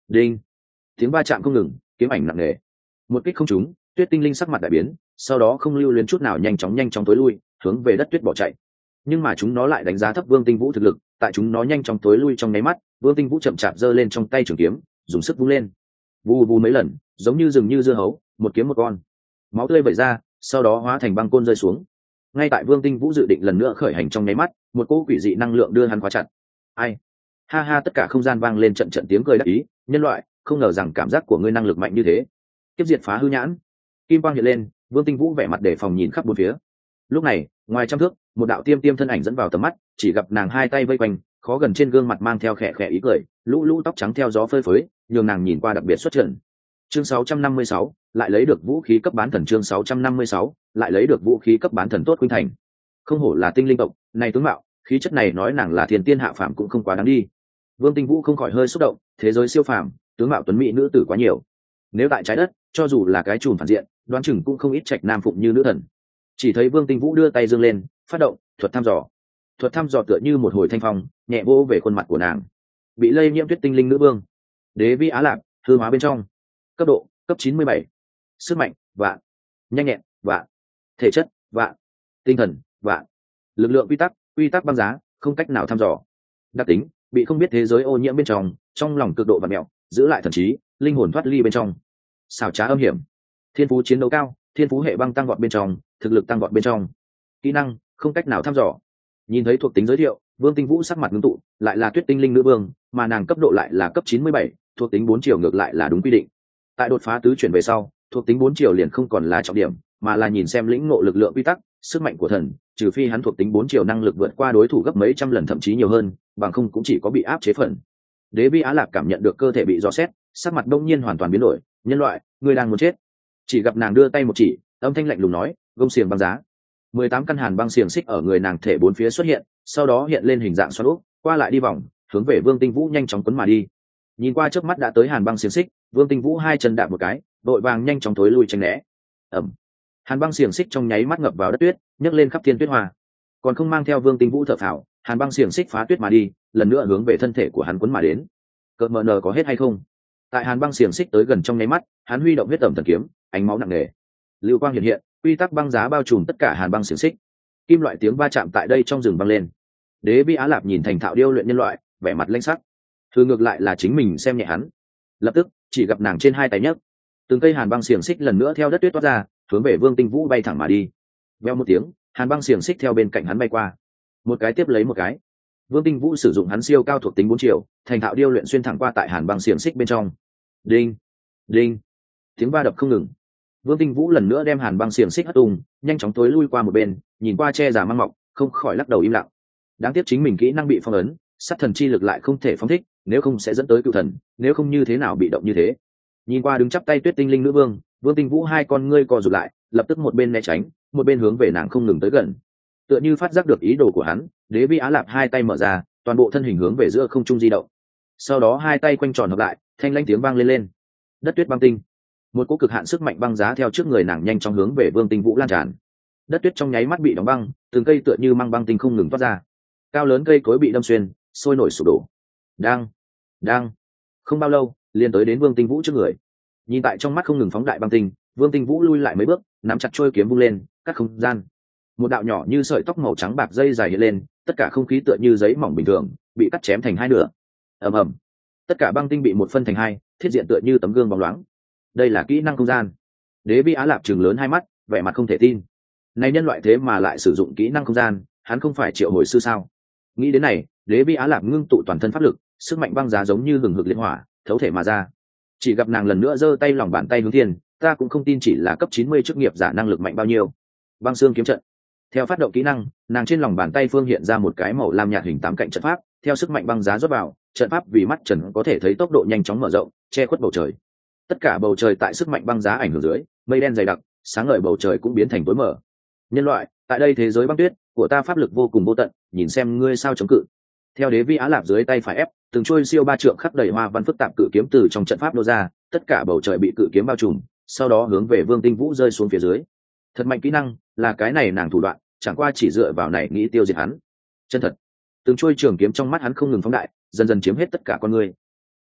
đinh, tiếng va chạm không ngừng, kiếm ảnh nặng nề. Một kích không trúng, Tuyết Tinh Linh sắc mặt đại biến, sau đó không lưu luyến chút nào nhanh chóng nhanh chóng tối lui, hướng về đất tuyết bỏ chạy. Nhưng mà chúng nó lại đánh giá thấp Vương Tinh Vũ thực lực, tại chúng nó nhanh chóng tối lui trong nháy mắt, Vương Tinh Vũ chậm chạp giơ lên trong tay trường kiếm, dùng sức vung lên, vù vù mấy lần, giống như rừng như dưa hấu, một kiếm một con. Máu tươi vẩy ra, sau đó hóa thành băng côn rơi xuống. Ngay tại Vương Tinh Vũ dự định lần nữa khởi hành trong nháy mắt, một cỗ quỷ dị năng lượng đưa hắn khóa chặt. Ai? Ha ha, tất cả không gian vang lên trận trận tiếng cười đắc ý, nhân loại, không ngờ rằng cảm giác của ngươi năng lực mạnh như thế. Kiếp diệt phá hư nhãn. Kim quang hiện lên, Vương Tinh Vũ vẻ mặt đề phòng nhìn khắp bốn phía. Lúc này, ngoài trăm thước, một đạo tiêm tiêm thân ảnh dẫn vào tầm mắt, chỉ gặp nàng hai tay vây quanh, khó gần trên gương mặt mang theo khẽ khẽ ý cười, lũ lũ tóc trắng theo gió phơi phới, nhường nàng nhìn qua đặc biệt xuất trần. Chương sáu trăm năm mươi sáu, lại lấy được vũ khí cấp bán thần. Chương sáu trăm năm mươi sáu, lại lấy được vũ khí cấp bán thần. Tốt khuynh thành, không hổ là tinh linh tộc, này tướng mạo, khí chất này nói nàng là thiên tiên hạ phàm cũng không quá đáng đi. Vương Tinh Vũ không khỏi hơi xúc động, thế giới siêu phàm, tướng mạo tuấn mỹ nữ tử quá nhiều. Nếu tại trái đất, cho dù là cái chùm phản diện, đoán chừng cũng không ít trạch nam phụng như nữ thần. Chỉ thấy Vương Tinh Vũ đưa tay giương lên, phát động thuật thăm dò. Thuật thăm dò tựa như một hồi thanh phong, nhẹ vỗ về khuôn mặt của nàng. Bị lây nhiễm Tuyết Tinh Linh nữ vương, đế vi Á Lạc, hư hóa bên trong. Cấp độ cấp chín mươi bảy. Sức mạnh vạn, nhanh nhẹn vạn, thể chất vạn, tinh thần vạn, lực lượng quy tắc quy tắc băng giá, không cách nào thăm dò. Đặc tính bị không biết thế giới ô nhiễm bên trong, trong lòng cực độ và mẹo, giữ lại thần trí, linh hồn thoát ly bên trong. Xảo trá âm hiểm, thiên phú chiến đấu cao, thiên phú hệ băng tăng vọt bên trong, thực lực tăng vọt bên trong. Kỹ năng không cách nào thăm dò. Nhìn thấy thuộc tính giới thiệu, Vương Tinh Vũ sắc mặt ngưng tụ, lại là Tuyết Tinh Linh nữ vương, mà nàng cấp độ lại là cấp chín mươi bảy, thuộc tính bốn chiều ngược lại là đúng quy định. Tại đột phá tứ chuyển về sau, thuộc tính bốn chiều liền không còn là trọng điểm, mà là nhìn xem lĩnh ngộ lực lượng quy tắc, sức mạnh của thần, trừ phi hắn thuộc tính bốn chiều năng lực vượt qua đối thủ gấp mấy trăm lần thậm chí nhiều hơn, bằng không cũng chỉ có bị áp chế phần. Đế vi Á Lạc cảm nhận được cơ thể bị dò xét, sắc mặt đông nhiên hoàn toàn biến đổi, nhân loại, ngươi đang muốn chết. Chỉ gặp nàng đưa tay một chỉ, âm thanh lạnh lùng nói, gông xiềng băng giá. Mười tám căn hàn băng xiềng xích ở người nàng thể bốn phía xuất hiện, sau đó hiện lên hình dạng xoắn ốc, qua lại đi vòng, hướng về Vương Tinh Vũ nhanh chóng quấn mà đi. Nhìn qua trước mắt đã tới hàn băng xiềng xích, Vương Tinh Vũ hai chân đạp một cái, đội vàng nhanh chóng tối lui tránh né. Ẩm. Hàn băng xiềng xích trong nháy mắt ngập vào đất tuyết, nhấc lên khắp thiên tuyết hoa. Còn không mang theo Vương Tinh Vũ thở phào, hàn băng xiềng xích phá tuyết mà đi, lần nữa hướng về thân thể của hắn quấn mà đến. Cơn mờ nờ có hết hay không? Tại hàn băng xiềng xích tới gần trong nháy mắt, hắn huy động huyết tẩm thần kiếm, ánh máu nặng nề, lưu quang hiện hiện, quy tắc băng giá bao trùm tất cả hàn băng xiềng xích. Kim loại tiếng va chạm tại đây trong rừng vang lên. Đế vi Á Lạp nhìn thành thạo điêu luyện nhân loại, vẻ mặt lanh sắc. Thường ngược lại là chính mình xem nhẹ hắn. Lập tức, chỉ gặp nàng trên hai tay nhấc, từng cây hàn băng xiềng xích lần nữa theo đất tuyết toát ra, hướng về Vương Tinh Vũ bay thẳng mà đi. Veo một tiếng, hàn băng xiềng xích theo bên cạnh hắn bay qua, một cái tiếp lấy một cái. Vương Tinh Vũ sử dụng hắn siêu cao thuộc tính bốn chiều, thành thạo điêu luyện xuyên thẳng qua tại hàn băng xiềng xích bên trong. Đinh, đinh, tiếng va đập không ngừng. Vương Tinh Vũ lần nữa đem hàn băng xiềng xích hất tung, nhanh chóng tối lui qua một bên, nhìn qua che giả mang mọc, không khỏi lắc đầu im lặng. Đáng tiếc chính mình kỹ năng bị phong ấn, sát thần chi lực lại không thể phóng thích, nếu không sẽ dẫn tới cựu thần, nếu không như thế nào bị động như thế. Nhìn qua đứng chắp tay Tuyết Tinh Linh nữ vương, Vương Tinh Vũ hai con ngươi co rụt lại, lập tức một bên né tránh, một bên hướng về nàng không ngừng tới gần. Tựa như phát giác được ý đồ của hắn, Đế vi Á Lạp hai tay mở ra, toàn bộ thân hình hướng về giữa không trung di động. Sau đó hai tay quanh tròn hợp lại, thanh lãnh tiếng vang lên lên. Đất tuyết băng tinh. Một cỗ cực hạn sức mạnh băng giá theo trước người nàng nhanh chóng hướng về Vương Tinh Vũ lan tràn. Đất tuyết trong nháy mắt bị đóng băng, từng cây tựa như măng băng tinh không ngừng toát ra. Cao lớn cây cối bị đâm xuyên, sôi nổi sụp đổ. Đang, đang. Không bao lâu, liền tới đến Vương Tinh Vũ trước người. Nhìn tại trong mắt không ngừng phóng đại băng tinh, Vương Tinh Vũ lui lại mấy bước, nắm chặt trôi kiếm vung lên, cắt không gian. Một đạo nhỏ như sợi tóc màu trắng bạc dây dài hiện lên, tất cả không khí tựa như giấy mỏng bình thường, bị cắt chém thành hai nửa. Ầm ầm. Tất cả băng tinh bị một phân thành hai, thiết diện tựa như tấm gương bóng loáng. Đây là kỹ năng không gian. Đế vi Á Lạp trừng lớn hai mắt, vẻ mặt không thể tin. Này nhân loại thế mà lại sử dụng kỹ năng không gian, hắn không phải triệu hồi sư sao? Nghĩ đến này, Đế vi Á Lạp ngưng tụ toàn thân pháp lực, sức mạnh băng giá giống như hừng hực liên hỏa, thấu thể mà ra. Chỉ gặp nàng lần nữa giơ tay lòng bàn tay hướng thiên, ta cũng không tin chỉ là cấp chín mươi chức nghiệp giả năng lực mạnh bao nhiêu. Băng xương kiếm trận. Theo phát động kỹ năng, nàng trên lòng bàn tay phương hiện ra một cái màu lam nhạt hình tám cạnh trận pháp, theo sức mạnh băng giá rót vào, trận pháp vì mắt trần có thể thấy tốc độ nhanh chóng mở rộng, che khuất bầu trời. Tất cả bầu trời tại sức mạnh băng giá ảnh hưởng dưới, mây đen dày đặc, sáng ngời bầu trời cũng biến thành tối mờ. Nhân loại, tại đây thế giới băng tuyết của ta pháp lực vô cùng vô tận, nhìn xem ngươi sao chống cự. Theo Đế vi Á Lạp dưới tay phải ép, từng trôi siêu ba trượng khắc đầy hoa văn phức tạp cự kiếm từ trong trận pháp nô ra, tất cả bầu trời bị cự kiếm bao trùm, sau đó hướng về Vương Tinh Vũ rơi xuống phía dưới. Thật mạnh kỹ năng, là cái này nàng thủ đoạn, chẳng qua chỉ dựa vào này nghĩ tiêu diệt hắn. Chân thật. Từng trôi trường kiếm trong mắt hắn không ngừng phóng đại, dần dần chiếm hết tất cả con người.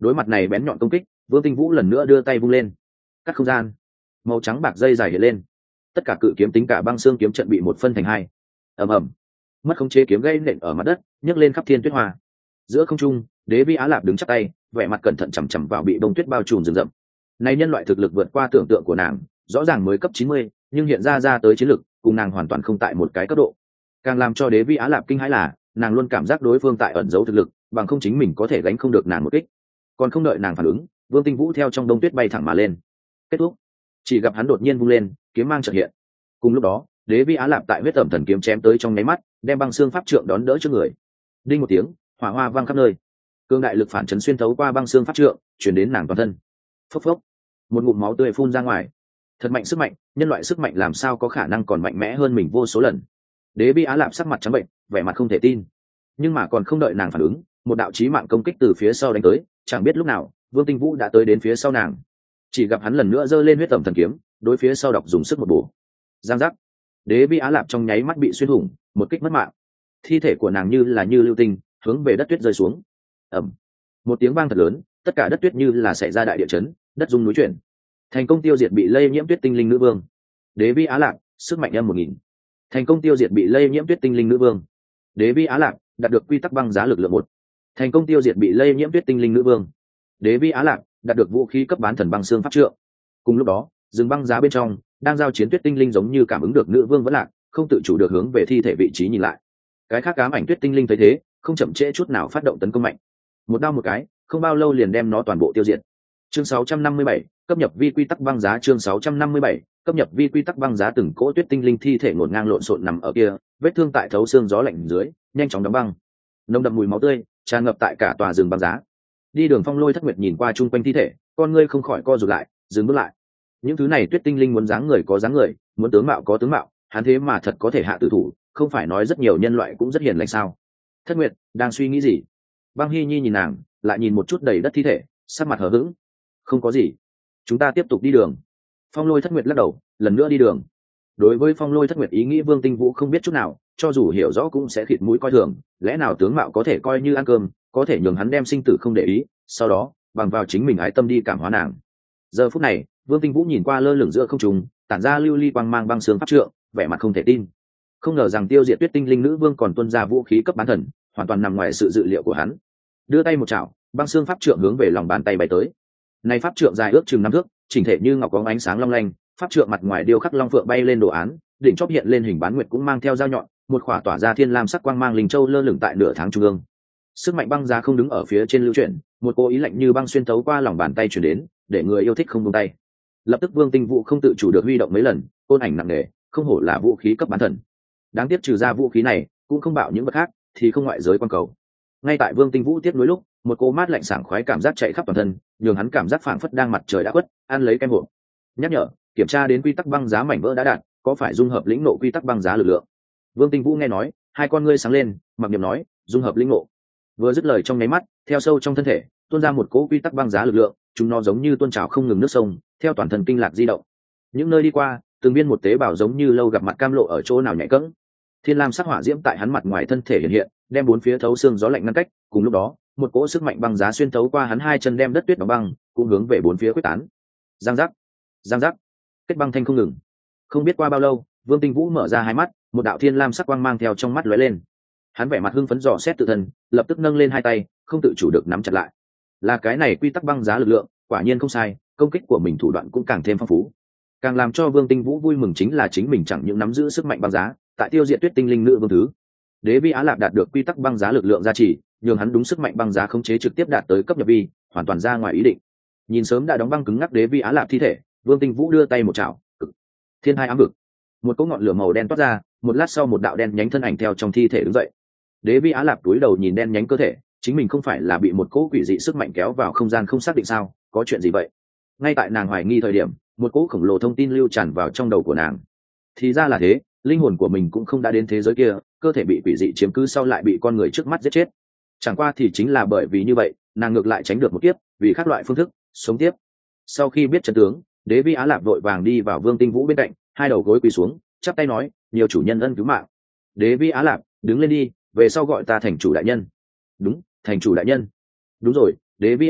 đối mặt này bén nhọn công kích, Vương Tinh Vũ lần nữa đưa tay vung lên, cắt không gian, màu trắng bạc dây dài hiện lên, tất cả cự kiếm tính cả băng xương kiếm trận bị một phân thành hai. Ầm ầm, mất khống chế kiếm gây nện ở mặt đất, nhấc lên khắp thiên tuyết hoa. Giữa không trung, Đế Vi Á Lạp đứng chắp tay, vẻ mặt cẩn thận chằm chằm vào bị bông tuyết bao trùm rừng rậm. Này nhân loại thực lực vượt qua tưởng tượng của nàng, rõ ràng mới cấp chín mươi, nhưng hiện ra ra tới chiến lực, cùng nàng hoàn toàn không tại một cái cấp độ. Càng làm cho Đế Vi Á Lạp kinh hãi là, nàng luôn cảm giác đối phương tại ẩn giấu thực lực, bằng không chính mình có thể gánh không được nàng một kích. Còn không đợi nàng phản ứng, Vương Tinh Vũ theo trong đông tuyết bay thẳng mà lên. Kết thúc. Chỉ gặp hắn đột nhiên vung lên, kiếm mang chợt hiện. Cùng lúc đó, Đế Vi Á Lạp tại huyết tẩm thần kiếm chém tới trong nháy mắt, đem băng xương pháp trượng đón đỡ trước người. Đinh một tiếng, hỏa hoa vang khắp nơi. Cương đại lực phản chấn xuyên thấu qua băng xương pháp trượng, truyền đến nàng toàn thân. Phốc phốc, một ngụm máu tươi phun ra ngoài. Thật mạnh sức mạnh, nhân loại sức mạnh làm sao có khả năng còn mạnh mẽ hơn mình vô số lần. Đế Vi Á Lạp sắc mặt trắng bệnh, vẻ mặt không thể tin. Nhưng mà còn không đợi nàng phản ứng, một đạo chí mạng công kích từ phía sau đánh tới, chẳng biết lúc nào, Vương Tinh Vũ đã tới đến phía sau nàng. Chỉ gặp hắn lần nữa giơ lên huyết tẩm thần kiếm, đối phía sau độc dùng sức một bổ. Giang giác. Đế Vi Á Lạp trong nháy mắt bị xuyên thủng, một kích mất mạng. Thi thể của nàng như là như lưu tinh, hướng về đất tuyết rơi xuống. Ầm. Một tiếng vang thật lớn, tất cả đất tuyết như là xảy ra đại địa chấn, đất rung núi chuyển. Thành công tiêu diệt bị lây nhiễm tuyết tinh linh nữ vương. Đế Vi Á Lạp, sức mạnh âm một nghìn. Thành công tiêu diệt bị lây nhiễm tuyết tinh linh nữ vương. Đế Vi Á Lạp, đạt được quy tắc băng giá lực lượng một. Thành công tiêu diệt bị lây nhiễm tuyết tinh linh nữ vương. Đế Vi Á Lạp, đạt được vũ khí cấp bán thần băng xương pháp trượng. Cùng lúc đó, rừng băng giá bên trong đang giao chiến tuyết tinh linh giống như cảm ứng được nữ vương vẫn lạc, không tự chủ được hướng về thi thể vị trí nhìn lại. Cái khác ám ảnh tuyết tinh linh thấy thế, không chậm trễ chút nào phát động tấn công mạnh. Một đao một cái, không bao lâu liền đem nó toàn bộ tiêu diệt. Chương sáu trăm năm mươi bảy, cấp nhập vi quy tắc băng giá. Chương sáu trăm năm mươi bảy, cấp nhập vi quy tắc băng giá. Từng cỗ tuyết tinh linh thi thể ngổn ngang lộn xộn nằm ở kia, vết thương tại thấu xương gió lạnh dưới nhanh chóng đóng băng, nồng đậm mùi máu tươi tràn ngập tại cả tòa rừng băng giá. Đi đường Phong Lôi Thất Nguyệt nhìn qua chung quanh thi thể, con ngươi không khỏi co rụt lại, dừng bước lại. Những thứ này tuyết tinh linh muốn dáng người có dáng người, muốn tướng mạo có tướng mạo, hắn thế mà thật có thể hạ tử thủ, không phải nói rất nhiều nhân loại cũng rất hiền lành sao? Thất Nguyệt đang suy nghĩ gì? Băng Hy Nhi nhìn nàng, lại nhìn một chút đầy đất thi thể, sắc mặt hờ hững. Không có gì, chúng ta tiếp tục đi đường. Phong Lôi Thất Nguyệt lắc đầu, lần nữa đi đường. Đối với Phong Lôi Thất Nguyệt ý nghĩ Vương Tinh Vũ không biết chút nào, cho dù hiểu rõ cũng sẽ khịt mũi coi thường. Lẽ nào tướng mạo có thể coi như ăn cơm, có thể nhường hắn đem sinh tử không để ý, sau đó bằng vào chính mình ái tâm đi cảm hóa nàng. Giờ phút này, Vương Tinh Vũ nhìn qua lơ lửng giữa không trung, tản ra lưu ly quang mang băng xương pháp trượng, vẻ mặt không thể tin. Không ngờ rằng tiêu diệt tuyết tinh linh nữ vương còn tuân ra vũ khí cấp bán thần, hoàn toàn nằm ngoài sự dự liệu của hắn. Đưa tay một chảo, băng xương pháp trượng hướng về lòng bàn tay bay tới. Này pháp trượng dài ước chừng năm thước, chỉnh thể như ngọc có ánh sáng long lanh, pháp trượng mặt ngoài điêu khắc long phượng bay lên đồ án, đỉnh chóp hiện lên hình bán nguyệt cũng mang theo dao nhọn, một khỏa tỏa ra thiên lam sắc quang mang linh châu lơ lửng tại nửa tháng trung ương. Sức mạnh băng giá không đứng ở phía trên lưu chuyển, một cô ý lạnh như băng xuyên thấu qua lòng bàn tay truyền đến, để người yêu thích không buông tay. Lập tức Vương Tinh Vũ không tự chủ được huy động mấy lần, ôn ảnh nặng nề, không hổ là vũ khí cấp bán thần. Đáng tiếc trừ ra vũ khí này, cũng không bạo những vật khác, thì không ngoại giới quan cầu. Ngay tại Vương Tinh Vũ tiếp nối lúc, một cô mát lạnh sảng khoái cảm giác chạy khắp toàn thân, nhường hắn cảm giác phảng phất đang mặt trời đã khuất, ăn lấy kem hộp. Nhắc nhở, kiểm tra đến quy tắc băng giá mảnh vỡ đã đạt, có phải dung hợp lĩnh nộ quy tắc băng giá lực lượng? Vương Tinh Vũ nghe nói, hai con ngươi sáng lên, mặc niệm nói, dung hợp lĩnh nộ. Vừa dứt lời trong nháy mắt, theo sâu trong thân thể tuôn ra một cỗ quy tắc băng giá lực lượng, chúng nó giống như tuôn trào không ngừng nước sông, theo toàn thân kinh lạc di động. Những nơi đi qua, từng viên một tế bào giống như lâu gặp mặt cam lộ ở chỗ nào nhạy cẫng. Thiên lam sắc hỏa diễm tại hắn mặt ngoài thân thể hiện hiện, đem bốn phía thấu xương gió lạnh ngăn cách. Cùng lúc đó, một cỗ sức mạnh băng giá xuyên thấu qua hắn hai chân đem đất tuyết đóng băng, cũng hướng về bốn phía quyết tán. Giang giác, giang giác, kết băng thanh không ngừng. Không biết qua bao lâu, Vương Tinh Vũ mở ra hai mắt, một đạo thiên lam sắc quang mang theo trong mắt lóe lên. Hắn vẻ mặt hưng phấn dò xét tự thân, lập tức nâng lên hai tay, không tự chủ được nắm chặt lại. Là cái này quy tắc băng giá lực lượng, quả nhiên không sai, công kích của mình thủ đoạn cũng càng thêm phong phú. Càng làm cho Vương Tinh Vũ vui mừng chính là chính mình chẳng những nắm giữ sức mạnh băng giá, tại tiêu diệt tuyết tinh linh nữ vương thứ. Đế Vi Á Lạp đạt được quy tắc băng giá lực lượng gia trì, nhường hắn đúng sức mạnh băng giá khống chế trực tiếp đạt tới cấp nhập vi, hoàn toàn ra ngoài ý định. Nhìn sớm đã đóng băng cứng ngắc Đế Vi Á Lạp thi thể, Vương Tinh Vũ đưa tay một chảo, thiên hai ám vực, một cỗ ngọn lửa màu đen toát ra, một lát sau một đạo đen nhánh thân ảnh theo trong thi thể đứng dậy. Đế Vi Á Lạp túi đầu nhìn đen nhánh cơ thể, chính mình không phải là bị một cỗ quỷ dị sức mạnh kéo vào không gian không xác định sao, có chuyện gì vậy? Ngay tại nàng hoài nghi thời điểm, một cỗ khổng lồ thông tin lưu tràn vào trong đầu của nàng. Thì ra là thế, linh hồn của mình cũng không đã đến thế giới kia, cơ thể bị quỷ dị chiếm cứ sau lại bị con người trước mắt giết chết. Chẳng qua thì chính là bởi vì như vậy, nàng ngược lại tránh được một kiếp, vì khác loại phương thức sống tiếp. Sau khi biết chân tướng, Đế Vi Á Lạp vội vàng đi vào Vương Tinh Vũ bên cạnh, hai đầu gối quỳ xuống, chắp tay nói, nhiều chủ nhân ân cứu mạng. Đế Vi Á Lạp, đứng lên đi, về sau gọi ta thành chủ đại nhân. Đúng, thành chủ đại nhân. Đúng rồi, Đế Vi Á Lạp,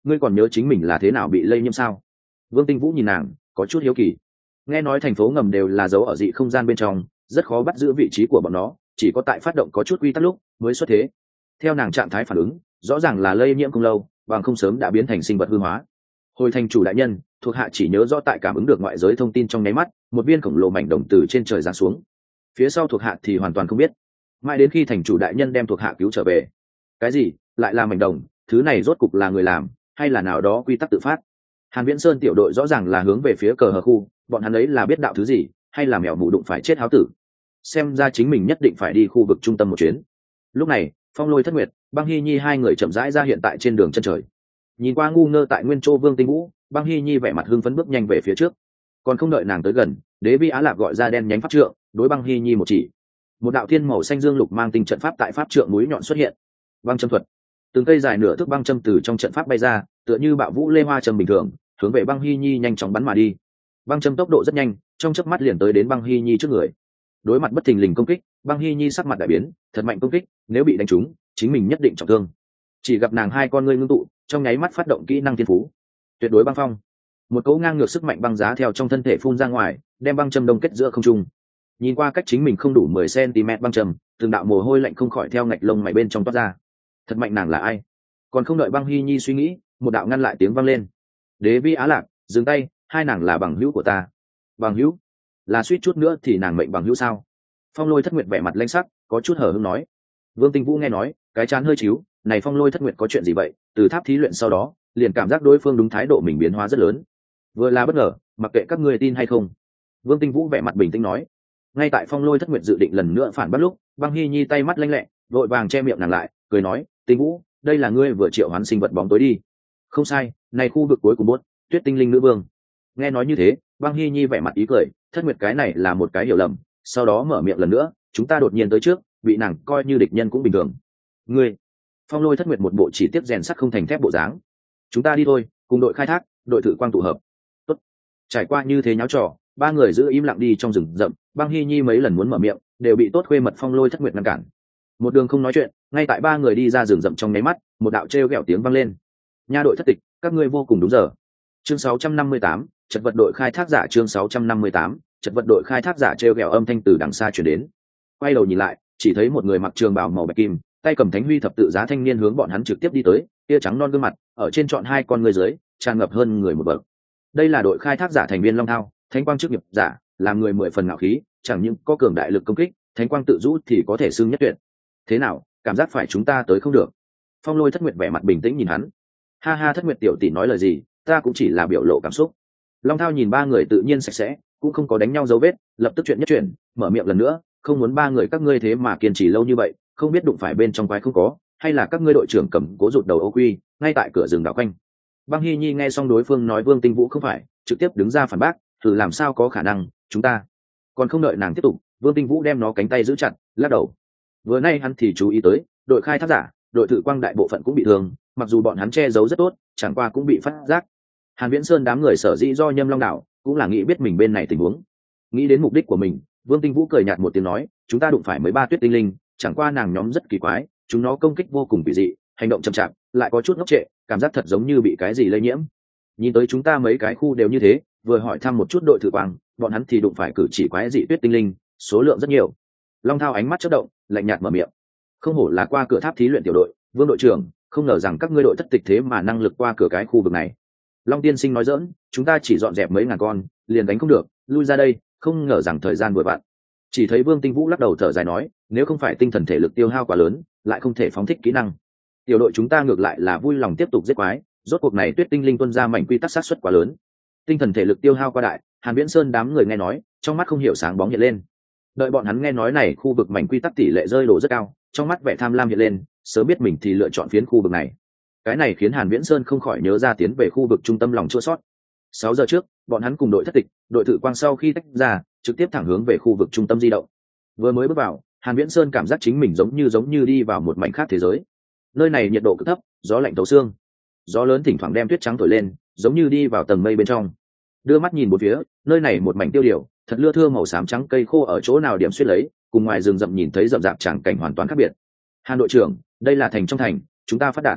ngươi còn nhớ chính mình là thế nào bị lây nhiễm sao? Vương Tinh Vũ nhìn nàng có chút hiếu kỳ. Nghe nói thành phố ngầm đều là dấu ở dị không gian bên trong, rất khó bắt giữ vị trí của bọn nó, chỉ có tại phát động có chút quy tắc lúc mới xuất thế. Theo nàng trạng thái phản ứng, rõ ràng là lây nhiễm không lâu, bằng không sớm đã biến thành sinh vật hư hóa. Hồi thành chủ đại nhân, thuộc hạ chỉ nhớ rõ tại cảm ứng được ngoại giới thông tin trong nháy mắt, một viên khổng lồ mảnh đồng từ trên trời giáng xuống. Phía sau thuộc hạ thì hoàn toàn không biết. Mãi đến khi thành chủ đại nhân đem thuộc hạ cứu trở về. Cái gì? Lại là mảnh đồng? Thứ này rốt cục là người làm, hay là nào đó quy tắc tự phát? Hàn Viễn Sơn tiểu đội rõ ràng là hướng về phía cờ hờ khu, bọn hắn ấy là biết đạo thứ gì, hay là mèo mù đụng phải chết háo tử? Xem ra chính mình nhất định phải đi khu vực trung tâm một chuyến. Lúc này, Phong Lôi Thất Nguyệt, Băng Hy Nhi hai người chậm rãi ra hiện tại trên đường chân trời. Nhìn qua ngu ngơ tại Nguyên Châu Vương Tinh Vũ, Băng Hy Nhi vẻ mặt hưng phấn bước nhanh về phía trước. Còn không đợi nàng tới gần, Đế Vi Á Lạc gọi ra đen nhánh pháp trượng, đối Băng Hy Nhi một chỉ. Một đạo thiên màu xanh dương lục mang tinh trận pháp tại pháp trượng mũi nhọn xuất hiện. Băng châm thuật. Từng cây dài nửa thước băng châm từ trong trận pháp bay ra, tựa như bạo vũ lê hoa châm bình thường, hướng về Băng Hy Nhi nhanh chóng bắn mà đi. Băng châm tốc độ rất nhanh, trong chớp mắt liền tới đến Băng Hy Nhi trước người. Đối mặt bất thình lình công kích, Băng Hy Nhi sắc mặt đại biến, thật mạnh công kích, nếu bị đánh trúng, chính mình nhất định trọng thương. Chỉ gặp nàng hai con ngươi ngưng tụ, trong nháy mắt phát động kỹ năng thiên phú, tuyệt đối băng phong. Một cỗ ngang ngược sức mạnh băng giá theo trong thân thể phun ra ngoài, đem băng châm đông kết giữa không trung. Nhìn qua cách chính mình không đủ mười xăng-ti-mét băng châm, từng đạo mồ hôi lạnh không khỏi theo ngạch lông mày bên trong toát ra. Thật mạnh, nàng là ai? Còn không đợi Băng Hy Nhi suy nghĩ, một đạo ngăn lại tiếng vang lên. Đế Vi Á Lạc, dừng tay, hai nàng là bằng hữu của ta. Bằng hữu? Là suýt chút nữa thì nàng mệnh bằng hữu sao? Phong Lôi Thất Nguyệt vẻ mặt lanh sắc, có chút hở hững nói. Vương Tinh Vũ nghe nói, cái chán hơi chíu, này Phong Lôi Thất Nguyệt có chuyện gì vậy? Từ tháp thí luyện sau đó, liền cảm giác đối phương đúng thái độ mình biến hóa rất lớn. Vừa là bất ngờ, mặc kệ các ngươi tin hay không. Vương Tinh Vũ vẻ mặt bình tĩnh nói. Ngay tại Phong Lôi Thất Nguyệt dự định lần nữa phản bắt lúc, Băng Hy Nhi tay mắt lanh lẹ, vội vàng che miệng nàng lại, cười nói, Tinh Vũ, đây là ngươi vừa triệu hoán sinh vật bóng tối đi. Không sai, này khu vực cuối cùng bốt, Tuyết Tinh Linh nữ vương. Nghe nói như thế, Băng Hy Nhi vẻ mặt ý cười, Thất Nguyệt cái này là một cái hiểu lầm, sau đó mở miệng lần nữa, chúng ta đột nhiên tới trước, bị nàng coi như địch nhân cũng bình thường. Ngươi? Phong Lôi Thất Nguyệt một bộ chỉ tiếp rèn sắt không thành thép bộ dáng. Chúng ta đi thôi, cùng đội khai thác, đội thử quang tụ hợp. Tốt. Trải qua như thế nháo trò, ba người giữ im lặng đi trong rừng rậm. Băng Hy Nhi mấy lần muốn mở miệng, đều bị tốt khuê mật Phong Lôi Thất Nguyệt ngăn cản. Một đường không nói chuyện, ngay tại ba người đi ra rừng rậm trong nháy mắt, một đạo trêu ghẹo tiếng vang lên. Nha đội thất tịch, các ngươi vô cùng đúng giờ. Chương sáu trăm năm mươi tám, chật vật đội khai thác giả. Chương sáu trăm năm mươi tám, chật vật đội khai thác giả. Trêu ghẹo âm thanh từ đằng xa truyền đến. Quay đầu nhìn lại, chỉ thấy một người mặc trường bào màu bạch kim, tay cầm thánh huy thập tự giá thanh niên hướng bọn hắn trực tiếp đi tới, tia trắng non gương mặt, ở trên trọn hai con người dưới, tràn ngập hơn người một bậc. Đây là đội khai thác giả thành viên Long Thao, thánh quang chức nghiệp giả, làm người mười phần ngạo khí, chẳng những có cường đại lực công kích, thánh quang tự rũ thì có thể xưng nhất tuyệt. Thế nào, cảm giác phải chúng ta tới không được? Phong Lôi Thất Nguyệt vẻ mặt bình tĩnh nhìn hắn. Ha ha, Thất Nguyệt tiểu tỷ nói lời gì, ta cũng chỉ là biểu lộ cảm xúc. Long Thao nhìn ba người tự nhiên sạch sẽ, cũng không có đánh nhau dấu vết, lập tức chuyện nhất chuyển, mở miệng lần nữa, không muốn ba người các ngươi thế mà kiên trì lâu như vậy, không biết đụng phải bên trong quái không có, hay là các ngươi đội trưởng cầm cố rụt đầu ô quy, ngay tại cửa rừng đảo quanh. Băng Hy Nhi nghe xong đối phương nói Vương Tinh Vũ không phải, trực tiếp đứng ra phản bác, thử làm sao có khả năng, chúng ta. Còn không đợi nàng tiếp tục, Vương Tinh Vũ đem nó cánh tay giữ chặt, lắc đầu. Vừa nay hắn thì chú ý tới, đội khai thác giả, đội thử quang đại bộ phận cũng bị thương, mặc dù bọn hắn che giấu rất tốt, chẳng qua cũng bị phát giác. Hàn Viễn Sơn đám người sở dĩ do Nhâm Long đảo, cũng là nghĩ biết mình bên này tình huống. Nghĩ đến mục đích của mình, Vương Tinh Vũ cười nhạt một tiếng nói, chúng ta đụng phải mấy ba tuyết tinh linh, chẳng qua nàng nhóm rất kỳ quái, chúng nó công kích vô cùng kỳ dị, hành động chậm chạp, lại có chút ngốc trệ, cảm giác thật giống như bị cái gì lây nhiễm. Nhìn tới chúng ta mấy cái khu đều như thế, vừa hỏi thăm một chút đội thử quang, bọn hắn thì đụng phải cử chỉ quái dị tuyết tinh linh, số lượng rất nhiều. Long Thao ánh mắt chớp động, lạnh nhạt mở miệng. Không hổ là qua cửa tháp thí luyện tiểu đội, Vương đội trưởng, không ngờ rằng các ngươi đội thất tịch thế mà năng lực qua cửa cái khu vực này. Long tiên sinh nói dỡn, chúng ta chỉ dọn dẹp mấy ngàn con, liền đánh không được, lui ra đây, không ngờ rằng thời gian vừa vặn. Chỉ thấy Vương Tinh Vũ lắc đầu thở dài nói, nếu không phải tinh thần thể lực tiêu hao quá lớn, lại không thể phóng thích kỹ năng. Tiểu đội chúng ta ngược lại là vui lòng tiếp tục giết quái, rốt cuộc này tuyết tinh linh tuân ra mảnh quy tắc sát suất quá lớn. Tinh thần thể lực tiêu hao quá đại, Hàn Viễn Sơn đám người nghe nói, trong mắt không hiểu sáng bóng hiện lên. Đợi bọn hắn nghe nói này khu vực mảnh quy tắc tỷ lệ rơi đổ rất cao, trong mắt vẻ tham lam hiện lên, sớm biết mình thì lựa chọn phiến khu vực này. Cái này khiến Hàn Viễn Sơn không khỏi nhớ ra tiến về khu vực trung tâm lòng chua sót. sáu giờ trước, bọn hắn cùng đội thất tịch, đội thử quang sau khi tách ra, trực tiếp thẳng hướng về khu vực trung tâm di động. Vừa mới bước vào, Hàn Viễn Sơn cảm giác chính mình giống như giống như đi vào một mảnh khác thế giới. Nơi này nhiệt độ cực thấp, gió lạnh thấu xương. Gió lớn thỉnh thoảng đem tuyết trắng thổi lên, giống như đi vào tầng mây bên trong. Đưa mắt nhìn bốn phía, nơi này một mảnh tiêu điều, thật lưa thưa màu xám trắng cây khô ở chỗ nào điểm xuyên lấy, cùng ngoài rừng rậm nhìn thấy rậm rạp tràng cảnh hoàn toàn khác biệt. Hàn đội trưởng, đây là thành trong thành, chúng ta phát đạt.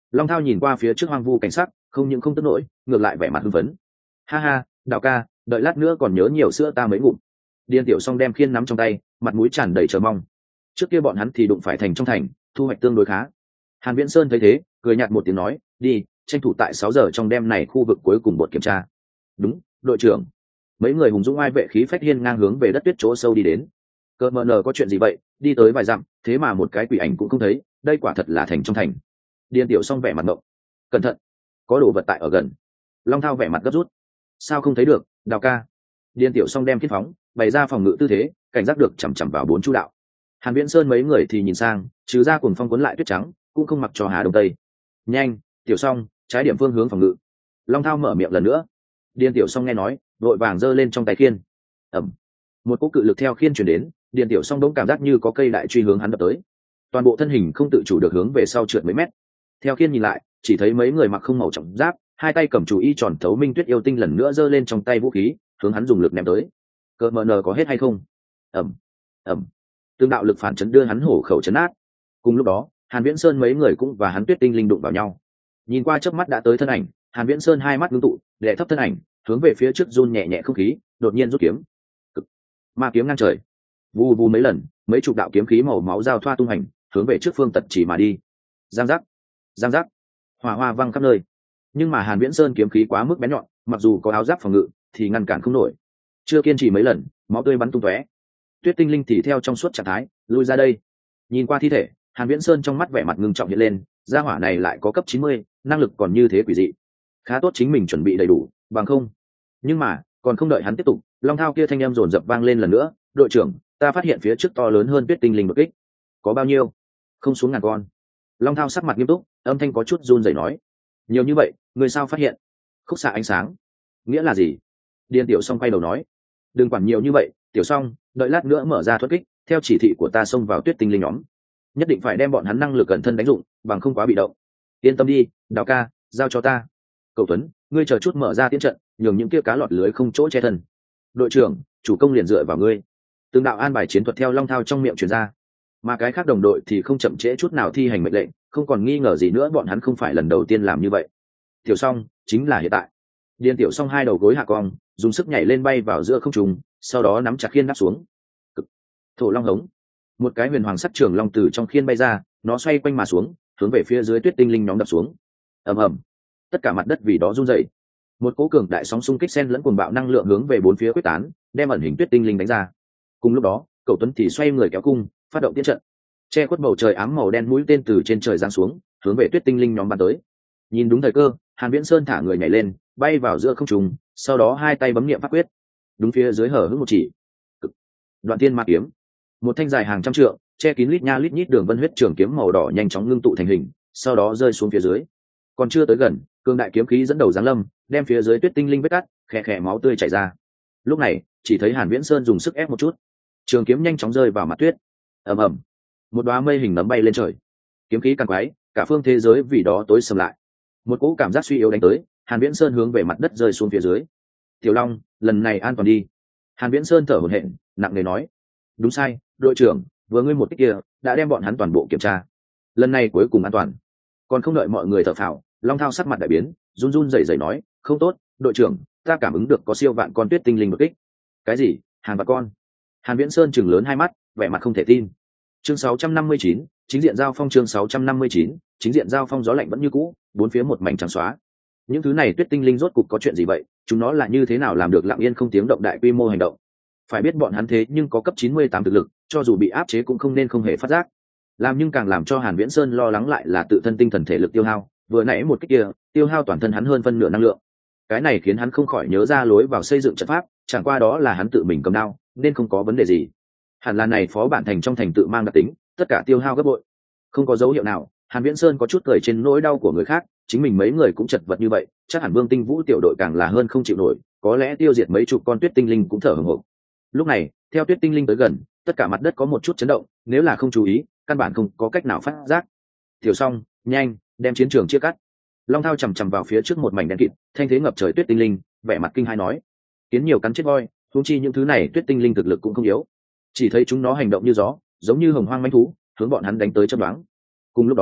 Long Thao nhìn qua phía trước hoang vu cảnh sắc, không những không tức nổi, ngược lại vẻ mặt hưng phấn. Ha ha, đạo ca, đợi lát nữa còn nhớ nhiều sữa ta mấy ngụm. Điền Tiểu Song đem khiên nắm trong tay, mặt mũi tràn đầy chờ mong. Trước kia bọn hắn thì đụng phải thành trong thành, thu hoạch tương đối khá. Hàn Viễn Sơn thấy thế, cười nhạt một tiếng nói, đi, tranh thủ tại sáu giờ trong đêm này khu vực cuối cùng bột kiểm tra. Đúng, đội trưởng. Mấy người hùng dũng ai vệ khí phách hiên ngang hướng về đất tuyết chỗ sâu đi đến. Cờ mờ nờ có chuyện gì vậy, đi tới vài dặm, thế mà một cái quỷ ảnh cũng không thấy, đây quả thật là thành trong thành. Điền Tiểu Song vẻ mặt ngộng. Cẩn thận, có đồ vật tại ở gần. Long Thao vẻ mặt gấp rút. Sao không thấy được, Đào ca? Điền Tiểu Song đem thiết phóng, bày ra phòng ngự tư thế, cảnh giác được chằm chằm vào bốn chu đạo. Hàn Viễn Sơn mấy người thì nhìn sang, trừ ra cuồng phong cuốn lại tuyết trắng, cũng không mặc cho Hà Đông Tây. Nhanh, Tiểu Song, trái điểm phương hướng phòng ngự. Long Thao mở miệng lần nữa. Điền Tiểu Song nghe nói, vội vàng giơ lên trong tay khiên. Ầm, một cú cự lực theo khiên truyền đến, Điền Tiểu Song đống cảm giác như có cây đại truy hướng hắn đập tới. Toàn bộ thân hình không tự chủ được hướng về sau trượt mấy mét. Theo khiên nhìn lại, chỉ thấy mấy người mặc không màu trọng giáp, hai tay cầm chủ y tròn thấu minh tuyết yêu tinh lần nữa giơ lên trong tay vũ khí, hướng hắn dùng lực ném tới. Cờ mờ nờ có hết hay không? Ầm, ầm, tương đạo lực phản chấn đưa hắn hổ khẩu chấn át. Cùng lúc đó, Hàn Viễn Sơn mấy người cũng và hắn tuyết tinh linh đụng vào nhau. Nhìn qua chớp mắt đã tới thân ảnh, Hàn Viễn Sơn hai mắt ngưng tụ, đè thấp thân ảnh, hướng về phía trước run nhẹ nhẹ không khí, đột nhiên rút kiếm. Cực. Ma kiếm ngang trời. Vù vù mấy lần, mấy chục đạo kiếm khí màu máu giao thoa tung hành, hướng về trước phương tật chỉ mà đi. Giang giác, giang giác, hỏa hoa văng khắp nơi. Nhưng mà Hàn Viễn Sơn kiếm khí quá mức bén nhọn, mặc dù có áo giáp phòng ngự, thì ngăn cản không nổi. Chưa kiên trì mấy lần, máu tươi bắn tung tóe. Tuyết tinh linh thì theo trong suốt trạng thái, lui ra đây. Nhìn qua thi thể, Hàn Viễn Sơn trong mắt vẻ mặt ngưng trọng hiện lên, gia hỏa này lại có cấp chín mươi, năng lực còn như thế quỷ dị. Khá tốt chính mình chuẩn bị đầy đủ, bằng không. Nhưng mà, còn không đợi hắn tiếp tục, Long Thao kia thanh âm dồn dập vang lên lần nữa, "Đội trưởng, ta phát hiện phía trước to lớn hơn tuyết tinh linh đột kích." "Có bao nhiêu?" "Không xuống ngàn con." Long Thao sắc mặt nghiêm túc, âm thanh có chút run rẩy nói, "Nhiều như vậy, người sao phát hiện?" "Khúc xạ ánh sáng." "Nghĩa là gì?" Điền Tiểu Song quay đầu nói, "Đừng quản nhiều như vậy, Tiểu Song, đợi lát nữa mở ra thuật kích, theo chỉ thị của ta xông vào tuyết tinh linh nhóm, nhất định phải đem bọn hắn năng lực cẩn thân đánh dụng, bằng không quá bị động." "Yên tâm đi, Đào ca, giao cho ta." "Cậu Tuấn, ngươi chờ chút mở ra tiến trận, nhường những kia cá lọt lưới không chỗ che thân." "Đội trưởng, chủ công liền dựa vào ngươi." Từng đạo an bài chiến thuật theo Long Thao trong miệng truyền ra, mà cái khác đồng đội thì không chậm trễ chút nào thi hành mệnh lệnh, không còn nghi ngờ gì nữa bọn hắn không phải lần đầu tiên làm như vậy. Tiểu Song, chính là hiện tại. Điền Tiểu Song hai đầu gối hạ cong, dùng sức nhảy lên bay vào giữa không trung, sau đó nắm chặt khiên đáp xuống. Cực. Thổ long hống. Một cái huyền hoàng sắt trường long từ trong khiên bay ra, nó xoay quanh mà xuống, hướng về phía dưới tuyết tinh linh nhóm đập xuống. Ầm ầm. Tất cả mặt đất vì đó rung dậy. Một cỗ cường đại sóng xung kích xen lẫn cuồng bạo năng lượng hướng về bốn phía quyết tán, đem ẩn hình tuyết tinh linh đánh ra. Cùng lúc đó, Cậu Tuấn thì xoay người kéo cung, phát động tiến trận. Che khuất bầu trời ám màu đen mũi tên từ trên trời giáng xuống, hướng về tuyết tinh linh nhóm bắn tới. Nhìn đúng thời cơ, Hàn Viễn Sơn thả người nhảy lên, bay vào giữa không trung, sau đó hai tay bấm niệm pháp quyết. Đúng phía dưới hở hững một chỉ. Cực. Đoạn tiên ma kiếm. Một thanh dài hàng trăm trượng, che kín lít nha lít nhít đường vân huyết trường kiếm màu đỏ nhanh chóng ngưng tụ thành hình, sau đó rơi xuống phía dưới. Còn chưa tới gần, cường đại kiếm khí dẫn đầu giáng lâm, đem phía dưới tuyết tinh linh vết cắt, khẽ khẽ máu tươi chảy ra. Lúc này, chỉ thấy Hàn Viễn Sơn dùng sức ép một chút, trường kiếm nhanh chóng rơi vào mặt tuyết. Ầm ầm. Một đóa mây hình nấm bay lên trời. Kiếm khí càng quái, cả phương thế giới vì đó tối sầm lại. Một cỗ cảm giác suy yếu đánh tới, Hàn Viễn Sơn hướng về mặt đất rơi xuống phía dưới. "Tiểu Long, lần này an toàn đi." Hàn Viễn Sơn thở hổn hển, nặng nề nói. "Đúng sai, đội trưởng, vừa ngươi một kích kia đã đem bọn hắn toàn bộ kiểm tra. Lần này cuối cùng an toàn." Còn không đợi mọi người thở phào, Long Thao sắc mặt đại biến, run run rẩy rẩy nói, "Không tốt, đội trưởng, ta cảm ứng được có siêu vạn con tuyết tinh linh đột kích." "Cái gì? Hàn vạn con?" Hàn Viễn Sơn trừng lớn hai mắt, vẻ mặt không thể tin. Chương sáu trăm năm mươi chín, chính diện giao phong. Chương sáu trăm năm mươi chín, chính diện giao phong. Gió lạnh vẫn như cũ, bốn phía một mảnh trắng xóa. Những thứ này tuyết tinh linh rốt cục có chuyện gì vậy? Chúng nó là như thế nào làm được lặng yên không tiếng động đại quy mô hành động? Phải biết bọn hắn thế nhưng có cấp chín mươi tám thực lực, cho dù bị áp chế cũng không nên không hề phát giác. Làm nhưng càng làm cho Hàn Viễn Sơn lo lắng lại là tự thân tinh thần thể lực tiêu hao, vừa nãy một cái kia, tiêu hao toàn thân hắn hơn phân nửa năng lượng. Cái này khiến hắn không khỏi nhớ ra lối vào xây dựng trận pháp, chẳng qua đó là hắn tự mình cầm đao, nên không có vấn đề gì. Hẳn là này phó bản thành trong thành tự mang đặc tính, tất cả tiêu hao gấp bội. Không có dấu hiệu nào, Hàn Viễn Sơn có chút cười trên nỗi đau của người khác, chính mình mấy người cũng chật vật như vậy, chắc hẳn Vương Tinh Vũ tiểu đội càng là hơn không chịu nổi, có lẽ tiêu diệt mấy chục con tuyết tinh linh cũng thở hổn hển. Lúc này, theo tuyết tinh linh tới gần, tất cả mặt đất có một chút chấn động, nếu là không chú ý, căn bản không có cách nào phát giác. Tiểu Song, nhanh, đem chiến trường chia cắt. Long Thao chầm chầm vào phía trước một mảnh đen kịt, thanh thế ngập trời tuyết tinh linh, vẻ mặt kinh hai nói, kiến nhiều cắn chết voi, huống chi những thứ này tuyết tinh linh thực lực cũng không yếu. Chỉ thấy chúng nó hành động như gió, giống như hồng hoang manh thú, hướng bọn hắn đánh tới chớp nhoáng. Cùng lúc đó,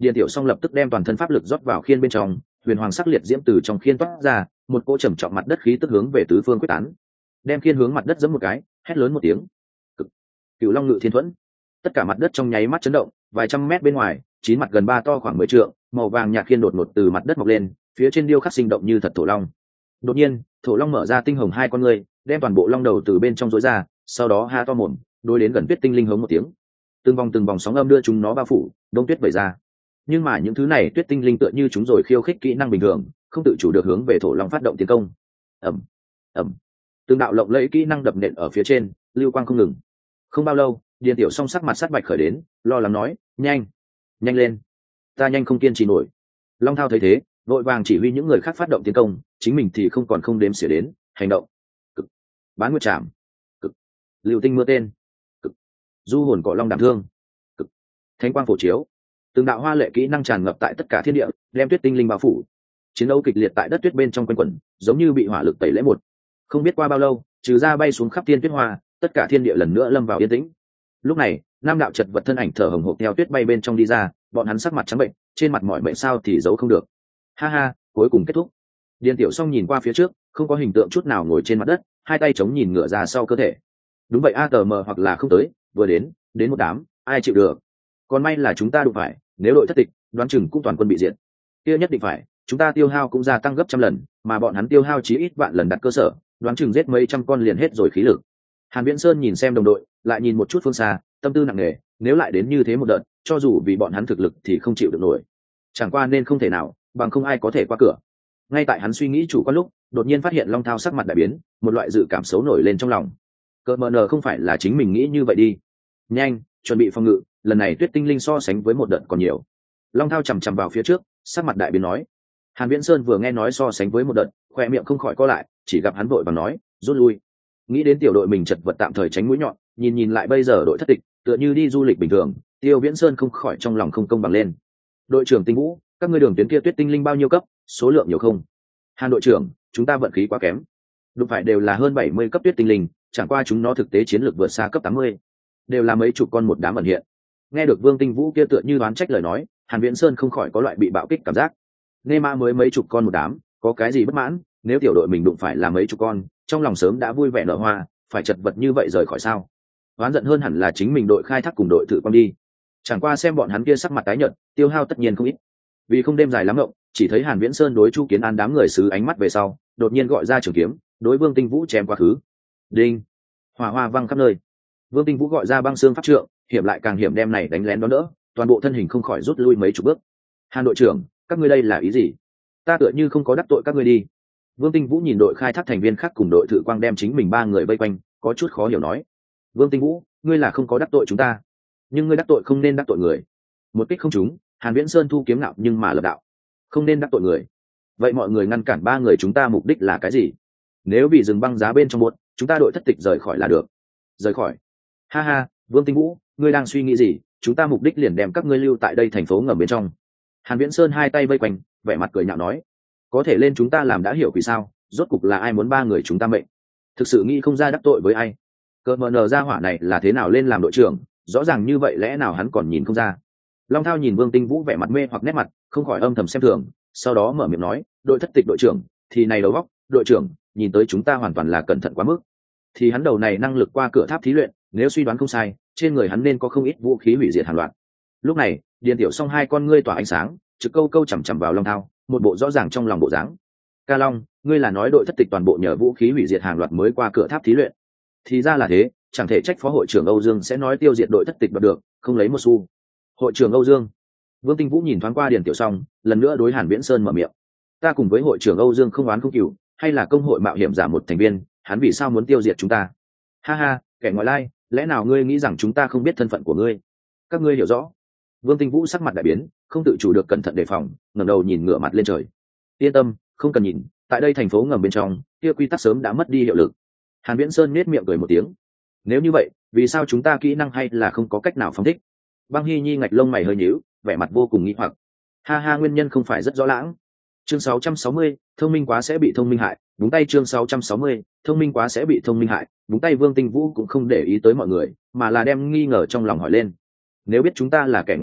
Điền Tiểu Song lập tức đem toàn thân pháp lực rót vào khiên bên trong, huyền hoàng sắc liệt diễm từ trong khiên toát ra, một cỗ trầm trọng mặt đất khí tức hướng về tứ phương quyết tán. Đem khiên hướng mặt đất giẫm một cái, hét lớn một tiếng. Cực. Cửu Long Ngự Thiên Thuẫn. Tất cả mặt đất trong nháy mắt chấn động, vài trăm mét bên ngoài, chín mặt gần ba to khoảng mười trượng, màu vàng nhạt khiên đột ngột từ mặt đất mọc lên, phía trên điêu khắc sinh động như thật thổ long. Đột nhiên, thổ long mở ra tinh hồng hai con ngươi, đem toàn bộ long đầu từ bên trong rối ra, sau đó ha to mồm, đối đến gần tuyết tinh linh hống một tiếng. Từng vòng từng vòng sóng âm đưa chúng nó bao phủ, đông tuyết vẩy ra. Nhưng mà những thứ này tuyết tinh linh tựa như chúng rồi khiêu khích kỹ năng bình thường, không tự chủ được hướng về thổ long phát động tiến công. Ầm, ầm. Từng đạo lộng lẫy kỹ năng đập nện ở phía trên, lưu quang không ngừng. Không bao lâu, Điền Tiểu Song sắc mặt sát bạch khởi đến, lo lắng nói, nhanh, nhanh lên, ta nhanh không kiên trì nổi. Long Thao thấy thế, vội vàng chỉ huy những người khác phát động tiến công, chính mình thì không còn không đếm xỉa đến, hành động. Cực. Bán nguyệt trảm. Cực. Lưu tinh mưa tên. Cực. Du hồn cọ long đảm thương. Cực. Thánh quang phổ chiếu. Từng đạo hoa lệ kỹ năng tràn ngập tại tất cả thiên địa, đem tuyết tinh linh bao phủ. Chiến đấu kịch liệt tại đất tuyết bên trong quanh quẩn, giống như bị hỏa lực tẩy lễ một. Không biết qua bao lâu, trừ ra bay xuống khắp thiên tuyết hoa, tất cả thiên địa lần nữa lâm vào yên tĩnh. Lúc này, nam đạo chật vật thân ảnh thở hồng hộc theo tuyết bay bên trong đi ra, bọn hắn sắc mặt trắng bệnh, trên mặt mỏi mệt sao thì giấu không được. Ha ha, cuối cùng kết thúc. Điền Tiểu Song nhìn qua phía trước, không có hình tượng chút nào ngồi trên mặt đất, hai tay chống nhìn ngửa ra sau cơ thể. Đúng vậy a tờ mờ hoặc là không tới, vừa đến, đến một đám, ai chịu được. Còn may là chúng ta đụng phải, nếu đội thất tịch, đoán chừng cũng toàn quân bị diệt. Kia nhất định phải, chúng ta tiêu hao cũng gia tăng gấp trăm lần, mà bọn hắn tiêu hao chí ít vạn lần đặt cơ sở, đoán chừng giết mấy trăm con liền hết rồi khí lực. Hàn Viễn Sơn nhìn xem đồng đội, lại nhìn một chút phương xa, tâm tư nặng nề, nếu lại đến như thế một đợt, cho dù vì bọn hắn thực lực thì không chịu được nổi. Chẳng qua nên không thể nào, bằng không ai có thể qua cửa. Ngay tại hắn suy nghĩ chủ quan lúc, đột nhiên phát hiện Long Thao sắc mặt đại biến, một loại dự cảm xấu nổi lên trong lòng. Cỡ mờ nờ không phải là chính mình nghĩ như vậy đi. Nhanh, chuẩn bị phòng ngự, lần này tuyết tinh linh so sánh với một đợt còn nhiều. Long Thao chằm chằm vào phía trước, sắc mặt đại biến nói. Hàn Viễn Sơn vừa nghe nói so sánh với một đợt, khoe miệng không khỏi co lại, chỉ gặp hắn vội vàng nói, rút lui. Nghĩ đến tiểu đội mình chật vật tạm thời tránh mũi nhọn, nhìn nhìn lại bây giờ đội thất tịch, tựa như đi du lịch bình thường, Tiêu Viễn Sơn không khỏi trong lòng không công bằng lên. Đội trưởng Tinh Vũ, các ngươi đường tuyến kia tuyết tinh linh bao nhiêu cấp, số lượng nhiều không? Hàn đội trưởng, chúng ta vận khí quá kém. Đúng phải đều là hơn bảy mươi cấp tuyết tinh linh, chẳng qua chúng nó thực tế chiến lược vượt xa cấp tám mươi, đều là mấy chục con một đám ẩn hiện. Nghe được Vương Tinh Vũ kia tựa như đoán trách lời nói, Hàn Viễn Sơn không khỏi có loại bị bạo kích cảm giác. Nghe ma mới mấy chục con một đám, có cái gì bất mãn, nếu tiểu đội mình đụng phải là mấy chục con, trong lòng sớm đã vui vẻ nở hoa, phải chật vật như vậy rời khỏi sao? Oán giận hơn hẳn là chính mình đội khai thác cùng đội thử quan đi. Chẳng qua xem bọn hắn kia sắc mặt tái nhợt, tiêu hao tất nhiên không ít. Vì không đêm dài lắm ngộng, chỉ thấy Hàn Viễn Sơn đối Chu Kiến An đám người xứ ánh mắt về sau, đột nhiên gọi ra trường kiếm, đối Vương Tinh Vũ chém quá khứ. Đinh! Hỏa hoa văng khắp nơi. Vương Tinh Vũ gọi ra băng xương pháp trượng, hiểm lại càng hiểm đem này đánh lén đón đỡ, toàn bộ thân hình không khỏi rút lui mấy chục bước. Hàn đội trưởng, các ngươi đây là ý gì? Ta tựa như không có đắc tội các ngươi đi. Vương Tinh Vũ nhìn đội khai thác thành viên khác cùng đội thử quang đem chính mình ba người vây quanh, có chút khó hiểu nói. Vương Tinh Vũ, ngươi là không có đắc tội chúng ta, nhưng ngươi đắc tội không nên đắc tội người. Một kích không trúng, Hàn Viễn Sơn thu kiếm ngạo nhưng mà lập đạo, không nên đắc tội người. Vậy mọi người ngăn cản ba người chúng ta mục đích là cái gì? Nếu bị dừng băng giá bên trong một, chúng ta đội thất tịch rời khỏi là được. Rời khỏi? Ha ha, Vương Tinh Vũ, ngươi đang suy nghĩ gì? Chúng ta mục đích liền đem các ngươi lưu tại đây thành phố ngầm bên trong. Hàn Viễn Sơn hai tay vây quanh, vẻ mặt cười nhạo nói, có thể lên chúng ta làm đã hiểu vì sao, rốt cục là ai muốn ba người chúng ta mệnh? Thực sự nghĩ không ra đắc tội với ai. Cơ mờ nờ ra hỏa này là thế nào lên làm đội trưởng, rõ ràng như vậy lẽ nào hắn còn nhìn không ra? Long Thao nhìn Vương Tinh Vũ vẻ mặt mê hoặc nét mặt, không khỏi âm thầm xem thường, sau đó mở miệng nói, đội thất tịch đội trưởng, thì này đầu góc, đội trưởng, nhìn tới chúng ta hoàn toàn là cẩn thận quá mức. Thì hắn đầu này năng lực qua cửa tháp thí luyện, nếu suy đoán không sai, trên người hắn nên có không ít vũ khí hủy diệt hàng loạt. Lúc này, Điền Tiểu Song hai con ngươi tỏa ánh sáng, trực câu câu chằm chằm vào Long Thao, một bộ rõ ràng trong lòng bộ dáng. Ca Long, ngươi là nói đội thất tịch toàn bộ nhờ vũ khí hủy diệt hàng loạt mới qua cửa tháp thí luyện? Thì ra là thế, chẳng thể trách phó hội trưởng Âu Dương sẽ nói tiêu diệt đội thất tịch đoạt được, không lấy một xu. Hội trưởng Âu Dương. Vương Tinh Vũ nhìn thoáng qua Điền Tiểu Song, lần nữa đối Hàn Viễn Sơn mở miệng. Ta cùng với hội trưởng Âu Dương không oán không cừu, hay là công hội mạo hiểm giả một thành viên, hắn vì sao muốn tiêu diệt chúng ta? Ha ha, kẻ ngoại lai, lẽ nào ngươi nghĩ rằng chúng ta không biết thân phận của ngươi? Các ngươi hiểu rõ. Vương Tinh Vũ sắc mặt đại biến, không tự chủ được cẩn thận đề phòng, ngẩng đầu nhìn ngửa mặt lên trời. Yên tâm, không cần nhìn, tại đây thành phố ngầm bên trong, kia quy tắc sớm đã mất đi hiệu lực. Hàn Viễn Sơn nhếch miệng cười một tiếng. Nếu như vậy, vì sao chúng ta kỹ năng hay là không có cách nào phóng thích? Băng Hy Nhi ngạch lông mày hơi nhíu, vẻ mặt vô cùng nghi hoặc. Ha ha, nguyên nhân không phải rất rõ lãng. Chương sáu trăm sáu mươi, thông minh quá sẽ bị thông minh hại. Đúng tay chương sáu trăm sáu mươi, thông minh quá sẽ bị thông minh hại. Đúng tay Vương Tinh Vũ cũng không để ý tới mọi người, mà là đem nghi ngờ trong lòng hỏi lên. Nếu biết chúng ta là kẻ ngoại lai,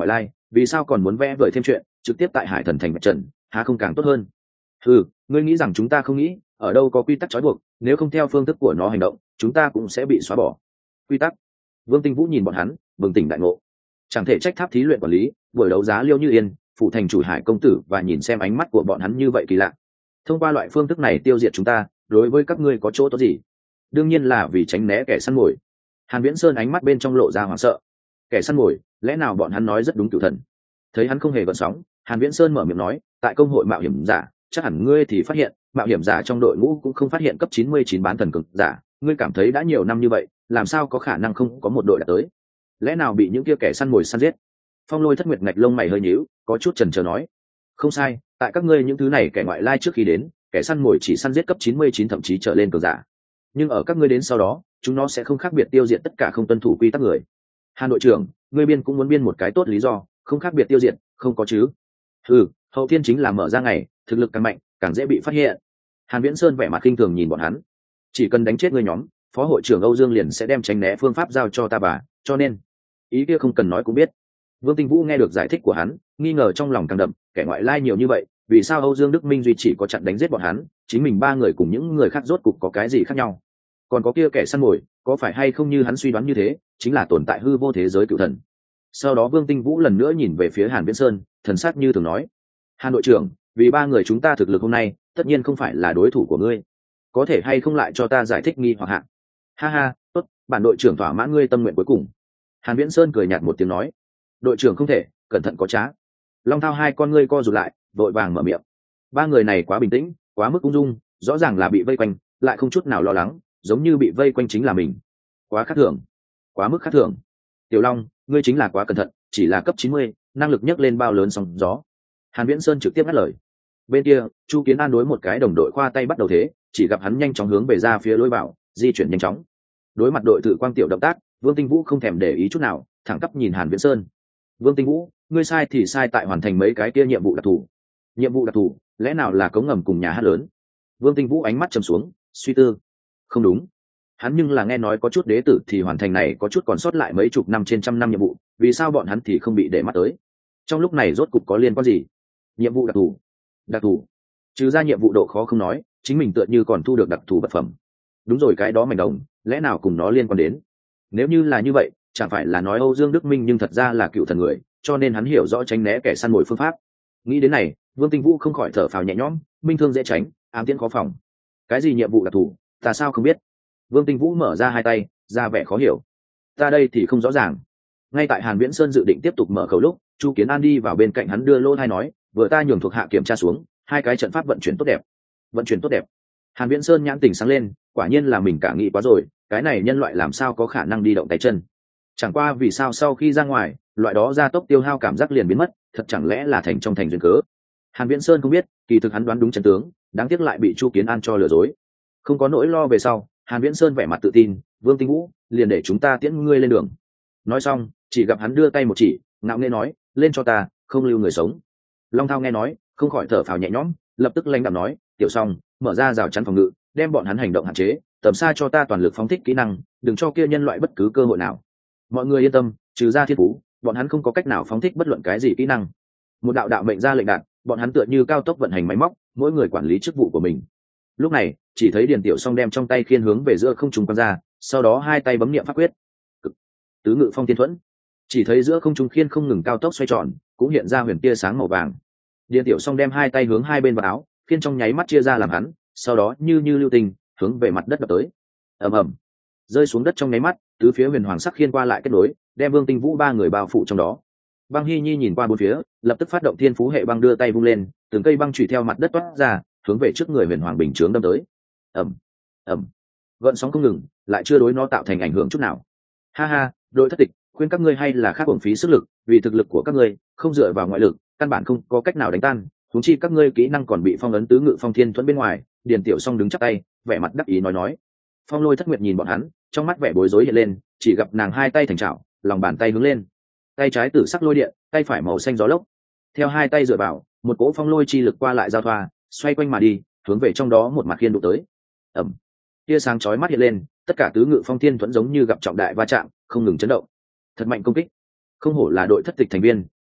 vì sao còn muốn vẽ vời thêm chuyện trực tiếp tại hải thần thành mặt trận, há không càng tốt hơn? Ừ, ngươi nghĩ rằng chúng ta không nghĩ, ở đâu có quy tắc trói buộc, nếu không theo phương thức của nó hành động chúng ta cũng sẽ bị xóa bỏ. Quy tắc? Vương Tinh Vũ nhìn bọn hắn bừng tỉnh đại ngộ. Chẳng thể trách tháp thí luyện quản lý buổi đấu giá Liêu Như Yên phụ thành chủ Hải công tử và nhìn xem ánh mắt của bọn hắn như vậy kỳ lạ. Thông qua loại phương thức này tiêu diệt chúng ta, đối với các ngươi có chỗ tốt gì? Đương nhiên là vì tránh né kẻ săn mồi. Hàn Viễn Sơn ánh mắt bên trong lộ ra hoảng sợ. Kẻ săn mồi? Lẽ nào bọn hắn nói rất đúng cửu thần? Thấy hắn không hề gợn sóng, Hàn Viễn Sơn mở miệng nói, tại công hội mạo hiểm giả, chắc hẳn ngươi thì phát hiện, mạo hiểm giả trong đội ngũ cũng không phát hiện cấp chín mươi chín bán thần cực giả, ngươi cảm thấy đã nhiều năm như vậy, làm sao có khả năng không có một đội đạt tới? Lẽ nào bị những kia kẻ săn mồi săn giết? Phong Lôi Thất Nguyệt ngạch lông mày hơi nhíu, có chút chần chờ nói, không sai, tại các ngươi những thứ này kẻ ngoại lai trước khi đến, kẻ săn mồi chỉ săn giết cấp chín mươi chín thậm chí trở lên cường giả. Nhưng ở các ngươi đến sau đó, chúng nó sẽ không khác biệt tiêu diệt tất cả không tuân thủ quy tắc người. Hàn đội trưởng, ngươi biên cũng muốn biên một cái tốt lý do, không khác biệt tiêu diệt, không có chứ? Ừ, hậu thiên chính là mở ra ngày, thực lực càng mạnh, càng dễ bị phát hiện. Hàn Viễn Sơn vẻ mặt khinh thường nhìn bọn hắn, chỉ cần đánh chết ngươi nhóm, phó hội trưởng Âu Dương liền sẽ đem tránh né phương pháp giao cho ta bà, cho nên ý kia không cần nói cũng biết. Vương Tinh Vũ nghe được giải thích của hắn, nghi ngờ trong lòng càng đậm, kẻ ngoại lai nhiều như vậy, vì sao Âu Dương Đức Minh duy chỉ có chặn đánh giết bọn hắn, chính mình ba người cùng những người khác rốt cục có cái gì khác nhau? Còn có kia kẻ săn mồi, có phải hay không như hắn suy đoán như thế, chính là tồn tại hư vô thế giới cựu thần? Sau đó Vương Tinh Vũ lần nữa nhìn về phía Hàn Viễn Sơn, thần sắc như thường nói, Hàn đội trưởng, vì ba người chúng ta thực lực hôm nay, tất nhiên không phải là đối thủ của ngươi, có thể hay không lại cho ta giải thích nghi hoặc hạ? Ha ha, tốt, bản đội trưởng thỏa mãn ngươi tâm nguyện cuối cùng. Hàn Viễn Sơn cười nhạt một tiếng nói, đội trưởng không thể, cẩn thận có trá. Long Thao hai con ngươi co rụt lại, vội vàng mở miệng. Ba người này quá bình tĩnh, quá mức ung dung, rõ ràng là bị vây quanh, lại không chút nào lo lắng, giống như bị vây quanh chính là mình. Quá khác thường, quá mức khác thường. Tiểu Long, ngươi chính là quá cẩn thận, chỉ là cấp chín mươi, năng lực nhấc lên bao lớn sóng gió. Hàn Viễn Sơn trực tiếp ngắt lời. Bên kia, Chu Kiến An đối một cái đồng đội khoa tay bắt đầu thế, chỉ gặp hắn nhanh chóng hướng về ra phía lối vào, di chuyển nhanh chóng. Đối mặt đội tự quang tiểu động tác, Vương Tinh Vũ không thèm để ý chút nào, thẳng tắp nhìn Hàn Viễn Sơn. Vương Tinh Vũ, ngươi sai thì sai tại hoàn thành mấy cái kia nhiệm vụ đặc thù. Nhiệm vụ đặc thù, lẽ nào là cống ngầm cùng nhà hát lớn? Vương Tinh Vũ ánh mắt trầm xuống, suy tư. Không đúng, hắn nhưng là nghe nói có chút đế tử thì hoàn thành này có chút còn sót lại mấy chục năm trên trăm năm nhiệm vụ, vì sao bọn hắn thì không bị để mắt tới? Trong lúc này rốt cục có liên quan gì? Nhiệm vụ đặc thù? Đặc thù? Trừ ra nhiệm vụ độ khó không nói, chính mình tựa như còn thu được đặc thù vật phẩm. Đúng rồi, cái đó mảnh đồng, lẽ nào cùng nó liên quan đến? Nếu như là như vậy, chẳng phải là nói Âu Dương Đức Minh nhưng thật ra là cựu thần người, cho nên hắn hiểu rõ tránh né kẻ săn mồi phương pháp. Nghĩ đến này, Vương Tinh Vũ không khỏi thở phào nhẹ nhõm, minh thương dễ tránh, ám tiễn khó phòng. Cái gì nhiệm vụ đặc thù, ta sao không biết? Vương Tinh Vũ mở ra hai tay, ra vẻ khó hiểu. Ta đây thì không rõ ràng. Ngay tại Hàn Viễn Sơn dự định tiếp tục mở khẩu lúc, Chu Kiến An đi vào bên cạnh hắn đưa lô thai nói, vừa ta nhường thuộc hạ kiểm tra xuống, hai cái trận pháp vận chuyển tốt đẹp. Vận chuyển tốt đẹp? Hàn Viễn Sơn nhãn tình sáng lên, quả nhiên là mình cả nghĩ quá rồi, cái này nhân loại làm sao có khả năng đi động tay chân? Chẳng qua vì sao sau khi ra ngoài, loại đó gia tốc tiêu hao cảm giác liền biến mất, thật chẳng lẽ là thành trong thành duyên cớ? Hàn Viễn Sơn không biết, kỳ thực hắn đoán đúng chân tướng, đáng tiếc lại bị Chu Kiến An cho lừa dối. Không có nỗi lo về sau, Hàn Viễn Sơn vẻ mặt tự tin, Vương Tinh Vũ, liền để chúng ta tiễn ngươi lên đường. Nói xong, chỉ gặp hắn đưa tay một chỉ, ngạo nghễ nói, lên cho ta, không lưu người sống. Long Thao nghe nói, không khỏi thở phào nhẹ nhõm, lập tức lãnh đạm nói, tiểu Song, mở ra rào chắn phòng ngự, đem bọn hắn hành động hạn chế, tầm xa cho ta toàn lực phóng thích kỹ năng, đừng cho kia nhân loại bất cứ cơ hội nào. Mọi người yên tâm, trừ ra thiên phú, bọn hắn không có cách nào phóng thích bất luận cái gì kỹ năng. Một đạo đạo mệnh ra lệnh đạn, bọn hắn tựa như cao tốc vận hành máy móc, mỗi người quản lý chức vụ của mình. Lúc này, chỉ thấy Điền Tiểu Song đem trong tay khiên hướng về giữa không trung quăng ra, sau đó hai tay bấm niệm pháp quyết. Cực, tứ ngự phong thiên thuẫn. Chỉ thấy giữa không trung khiên không ngừng cao tốc xoay tròn, cũng hiện ra huyền tia sáng màu vàng. Điền Tiểu Song đem hai tay hướng hai bên vào áo, khiên trong nháy mắt chia ra làm hắn, sau đó như như lưu tình, hướng về mặt đất đập tới. Ầm ầm. Rơi xuống đất trong nháy mắt, tứ phía huyền hoàng sắc khiên qua lại kết nối, đem Vương Tinh Vũ ba người bao phủ trong đó. Băng Hy Nhi nhìn qua bốn phía, lập tức phát động thiên phú hệ băng đưa tay vung lên, từng cây băng chủy theo mặt đất toát ra, hướng về trước người huyền hoàng bình chướng đâm tới. Ầm, ầm, gợn sóng không ngừng, lại chưa đối nó tạo thành ảnh hưởng chút nào. Ha ha, đội thất tịch, khuyên các ngươi hay là khác uổng phí sức lực, vì thực lực của các ngươi không dựa vào ngoại lực, căn bản không có cách nào đánh tan. Huống chi các ngươi kỹ năng còn bị phong ấn tứ ngự phong thiên thuẫn bên ngoài. Điền Tiểu Song đứng chắp tay, vẻ mặt đắc ý nói nói. Phong Lôi Thất Nguyệt nhìn bọn hắn, trong mắt vẻ bối rối hiện lên, chỉ gặp nàng hai tay thành chảo, lòng bàn tay hướng lên, tay trái tử sắc lôi điện, tay phải màu xanh gió lốc. Theo hai tay dựa vào, một cỗ phong lôi chi lực qua lại giao thoa, xoay quanh mà đi, hướng về trong đó một mặt khiên đụng tới. Ầm, tia sáng chói mắt hiện lên, tất cả tứ ngự phong thiên thuẫn giống như gặp trọng đại va chạm, không ngừng chấn động. Thật mạnh công kích, không hổ là đội thất tịch thành viên,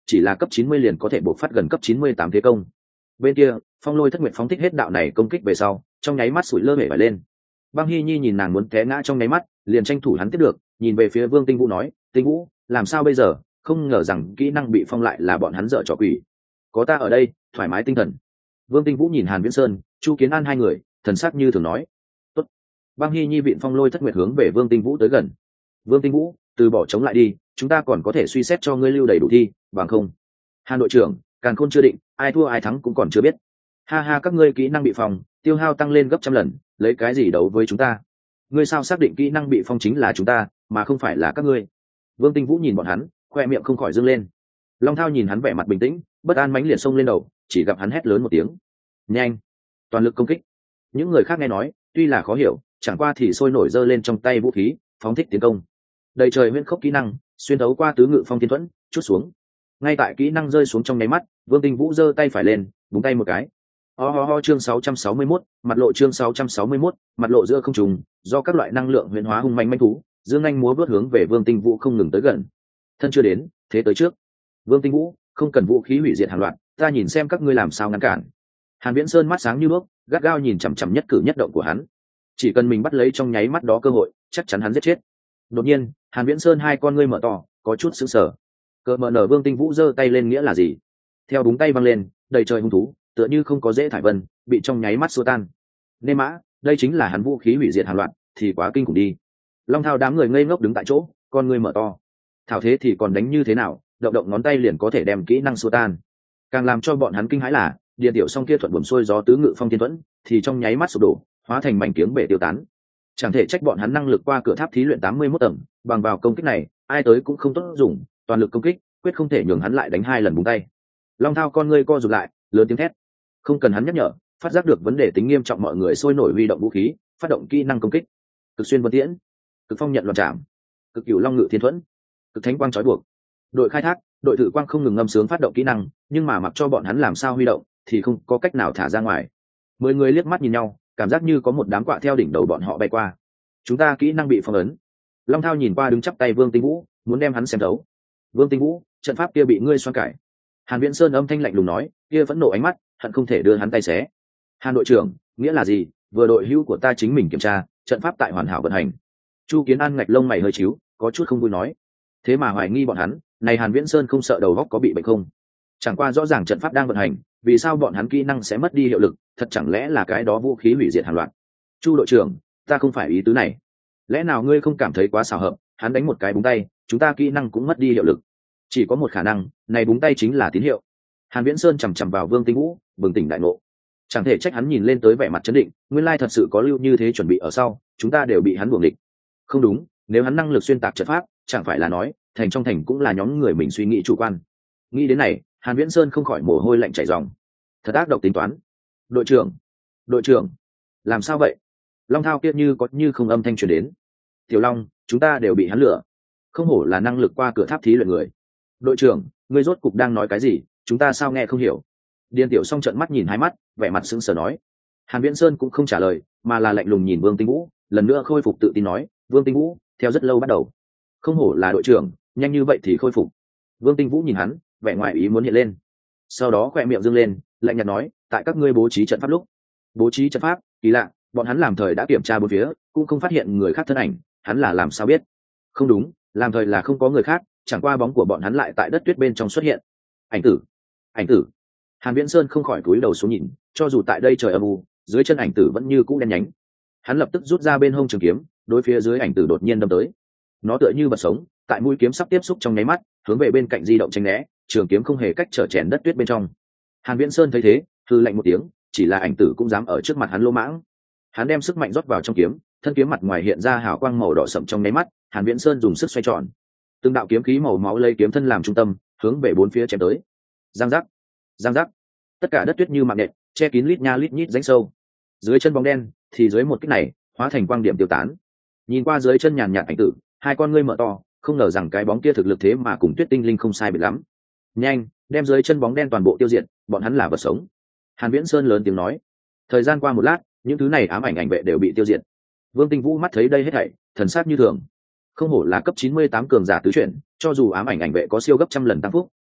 chỉ là cấp chín mươi liền có thể bộc phát gần cấp chín mươi tám thế công. Bên kia Phong Lôi Thất Nguyệt phóng thích hết đạo này công kích về sau, trong nháy mắt sủi lơ bể vải lên. Băng Hy Nhi nhìn nàng muốn té ngã trong nháy mắt, liền tranh thủ hắn tiếp được, nhìn về phía Vương Tinh Vũ nói, Tinh Vũ, làm sao bây giờ? Không ngờ rằng kỹ năng bị phong lại là bọn hắn dở trò quỷ. Có ta ở đây, thoải mái tinh thần. Vương Tinh Vũ nhìn Hàn Viễn Sơn, Chu Kiến An hai người, thần sắc như thường nói. Tốt. Băng Hy Nhi viện Phong Lôi Thất Nguyệt hướng về Vương Tinh Vũ tới gần. Vương Tinh Vũ, từ bỏ chống lại đi, chúng ta còn có thể suy xét cho ngươi lưu đầy đủ thi, bằng không. Hàn đội trưởng, càn khôn chưa định, ai thua ai thắng cũng còn chưa biết. Ha ha, các ngươi kỹ năng bị phòng, tiêu hao tăng lên gấp trăm lần, lấy cái gì đấu với chúng ta? Ngươi sao xác định kỹ năng bị phong chính là chúng ta, mà không phải là các ngươi? Vương Tinh Vũ nhìn bọn hắn, khoe miệng không khỏi dương lên. Long Thao nhìn hắn vẻ mặt bình tĩnh, bất an mãnh liệt xông lên đầu, chỉ gặp hắn hét lớn một tiếng, nhanh, toàn lực công kích. Những người khác nghe nói, tuy là khó hiểu, chẳng qua thì sôi nổi giơ lên trong tay vũ khí, phóng thích tiến công. Đầy trời huyễn khốc kỹ năng, xuyên thấu qua tứ ngự phong thiên thuẫn, chút xuống. Ngay tại kỹ năng rơi xuống trong nháy mắt, Vương Tinh Vũ giơ tay phải lên, búng tay một cái. Ho ho ho, chương sáu trăm sáu mươi mốt, mặt lộ chương sáu trăm sáu mươi mốt, mặt lộ giữa không trùng, do các loại năng lượng huyền hóa hung manh manh thú, dương anh múa vớt hướng về Vương Tinh Vũ không ngừng tới gần. Thân chưa đến, thế tới trước. Vương Tinh Vũ, không cần vũ khí hủy diệt hàng loạt, ta nhìn xem các ngươi làm sao ngăn cản. Hàn Viễn Sơn mắt sáng như đuốc, gắt gao nhìn chằm chằm nhất cử nhất động của hắn. Chỉ cần mình bắt lấy trong nháy mắt đó cơ hội, chắc chắn hắn giết chết. Đột nhiên, Hàn Viễn Sơn hai con ngươi mở to, có chút sững sờ. Cờ mờ nở Vương Tinh Vũ giơ tay lên nghĩa là gì? Theo búng tay văng lên, đầy trời hung thú, tựa như không có dễ thải vân, bị trong nháy mắt xua tan. Nê mã, đây chính là hắn vũ khí hủy diệt hàng loạt, thì quá kinh khủng đi. Long Thao đám người ngây ngốc đứng tại chỗ, con ngươi mở to. Thảo thế thì còn đánh như thế nào, động động ngón tay liền có thể đem kỹ năng xua tan. Càng làm cho bọn hắn kinh hãi là, điện tiểu song kia thuận buồm xuôi gió tứ ngự phong thiên thuẫn, thì trong nháy mắt sụp đổ, hóa thành mảnh tiếng bể tiêu tán. Chẳng thể trách bọn hắn năng lực qua cửa tháp thí luyện tám mươi mốt tầng, bằng vào công kích này, ai tới cũng không tốt dùng, toàn lực công kích, quyết không thể nhường hắn lại đánh hai lần búng tay. Long Thao con ngươi co rụt lại, lớn tiếng thét. Không cần hắn nhắc nhở, phát giác được vấn đề tính nghiêm trọng, mọi người sôi nổi huy động vũ khí, phát động kỹ năng công kích. Cực xuyên vân tiễn, cực phong nhận loạn trảm, cực cửu long ngự thiên thuẫn, cực thánh quang trói buộc. Đội khai thác, đội thử quang không ngừng ngâm sướng phát động kỹ năng, nhưng mà mặc cho bọn hắn làm sao huy động, thì không có cách nào thả ra ngoài. Mười người liếc mắt nhìn nhau, cảm giác như có một đám quạ theo đỉnh đầu bọn họ bay qua. Chúng ta kỹ năng bị phong ấn. Long Thao nhìn qua đứng chắp tay Vương Tinh Vũ, muốn đem hắn xem thấu. Vương Tinh Vũ, trận pháp kia bị ngươi xoan cải. Hàn Viễn Sơn âm thanh lạnh lùng nói, kia vẫn nộ ánh mắt, hận không thể đưa hắn tay xé. Hàn đội trưởng, nghĩa là gì? Vừa đội hữu của ta chính mình kiểm tra, trận pháp tại hoàn hảo vận hành. Chu Kiến An ngạch lông mày hơi chíu, có chút không vui nói. Thế mà hoài nghi bọn hắn, này Hàn Viễn Sơn không sợ đầu óc có bị bệnh không? Chẳng qua rõ ràng trận pháp đang vận hành, vì sao bọn hắn kỹ năng sẽ mất đi hiệu lực? Thật chẳng lẽ là cái đó vũ khí hủy diệt hàng loạt? Chu đội trưởng, ta không phải ý tứ này. Lẽ nào ngươi không cảm thấy quá xảo hợp? Hắn đánh một cái búng tay, chúng ta kỹ năng cũng mất đi hiệu lực. Chỉ có một khả năng, này búng tay chính là tín hiệu. Hàn Viễn Sơn chằm chằm vào Vương Tinh Vũ, bừng tỉnh đại ngộ. Chẳng thể trách hắn nhìn lên tới vẻ mặt chấn định, nguyên lai thật sự có lưu như thế chuẩn bị ở sau, chúng ta đều bị hắn buồng địch. Không đúng, nếu hắn năng lực xuyên tạc trận pháp, chẳng phải là nói, thành trong thành cũng là nhóm người mình suy nghĩ chủ quan. Nghĩ đến này, Hàn Viễn Sơn không khỏi mồ hôi lạnh chảy ròng. Thật ác độc tính toán. Đội trưởng, đội trưởng, làm sao vậy? Long Thao kia như có như không âm thanh truyền đến. Tiểu Long, chúng ta đều bị hắn lừa. Không hổ là năng lực qua cửa tháp thí luyện người. Đội trưởng, ngươi rốt cục đang nói cái gì? Chúng ta sao nghe không hiểu? Điền Tiểu Song trợn mắt nhìn hai mắt, vẻ mặt sững sờ nói. Hàn Viễn Sơn cũng không trả lời, mà là lạnh lùng nhìn Vương Tinh Vũ, lần nữa khôi phục tự tin nói, Vương Tinh Vũ, theo rất lâu bắt đầu. Không hổ là đội trưởng, nhanh như vậy thì khôi phục. Vương Tinh Vũ nhìn hắn, vẻ ngoài ý muốn hiện lên. Sau đó khỏe miệng dương lên, lạnh nhạt nói, tại các ngươi bố trí trận pháp lúc. Bố trí trận pháp, kỳ lạ, bọn hắn làm thời đã kiểm tra bốn phía, cũng không phát hiện người khác thân ảnh, hắn là làm sao biết? Không đúng, làm thời là không có người khác, chẳng qua bóng của bọn hắn lại tại đất tuyết bên trong xuất hiện. Ảnh tử, ảnh tử. Hàn Viễn Sơn không khỏi cúi đầu xuống nhìn, cho dù tại đây trời âm u, dưới chân ảnh tử vẫn như cũ đen nhánh. Hắn lập tức rút ra bên hông trường kiếm, đối phía dưới ảnh tử đột nhiên đâm tới. Nó tựa như vật sống, tại mũi kiếm sắp tiếp xúc trong nháy mắt, hướng về bên cạnh di động tránh né, trường kiếm không hề cách trở chèn đất tuyết bên trong. Hàn Viễn Sơn thấy thế, hừ lạnh một tiếng, chỉ là ảnh tử cũng dám ở trước mặt hắn lô mãng. Hắn đem sức mạnh rót vào trong kiếm, thân kiếm mặt ngoài hiện ra hào quang màu đỏ sậm trong nháy mắt, Hàn Viễn Sơn dùng sức xoay tròn. Từng đạo kiếm khí màu máu lấy kiếm thân làm trung tâm, hướng về bốn phía chém tới. Giang giác, giang giác. Tất cả đất tuyết như mạng nện, che kín lít nha lít nhít rãnh sâu. Dưới chân bóng đen, thì dưới một kích này, hóa thành quang điểm tiêu tán. Nhìn qua dưới chân nhàn nhạt ảnh tử, hai con ngươi mở to, không ngờ rằng cái bóng kia thực lực thế mà cùng Tuyết Tinh Linh không sai biệt lắm. Nhanh, đem dưới chân bóng đen toàn bộ tiêu diệt, bọn hắn là vật sống. Hàn Viễn Sơn lớn tiếng nói. Thời gian qua một lát, những thứ này ám ảnh ảnh vệ đều bị tiêu diệt. Vương Tinh Vũ mắt thấy đây hết thảy, thần sắc như thường. Không hổ là cấp chín mươi tám cường giả tứ chuyển, cho dù ám ảnh ảnh vệ có siêu gấp trăm lần tăng phúc,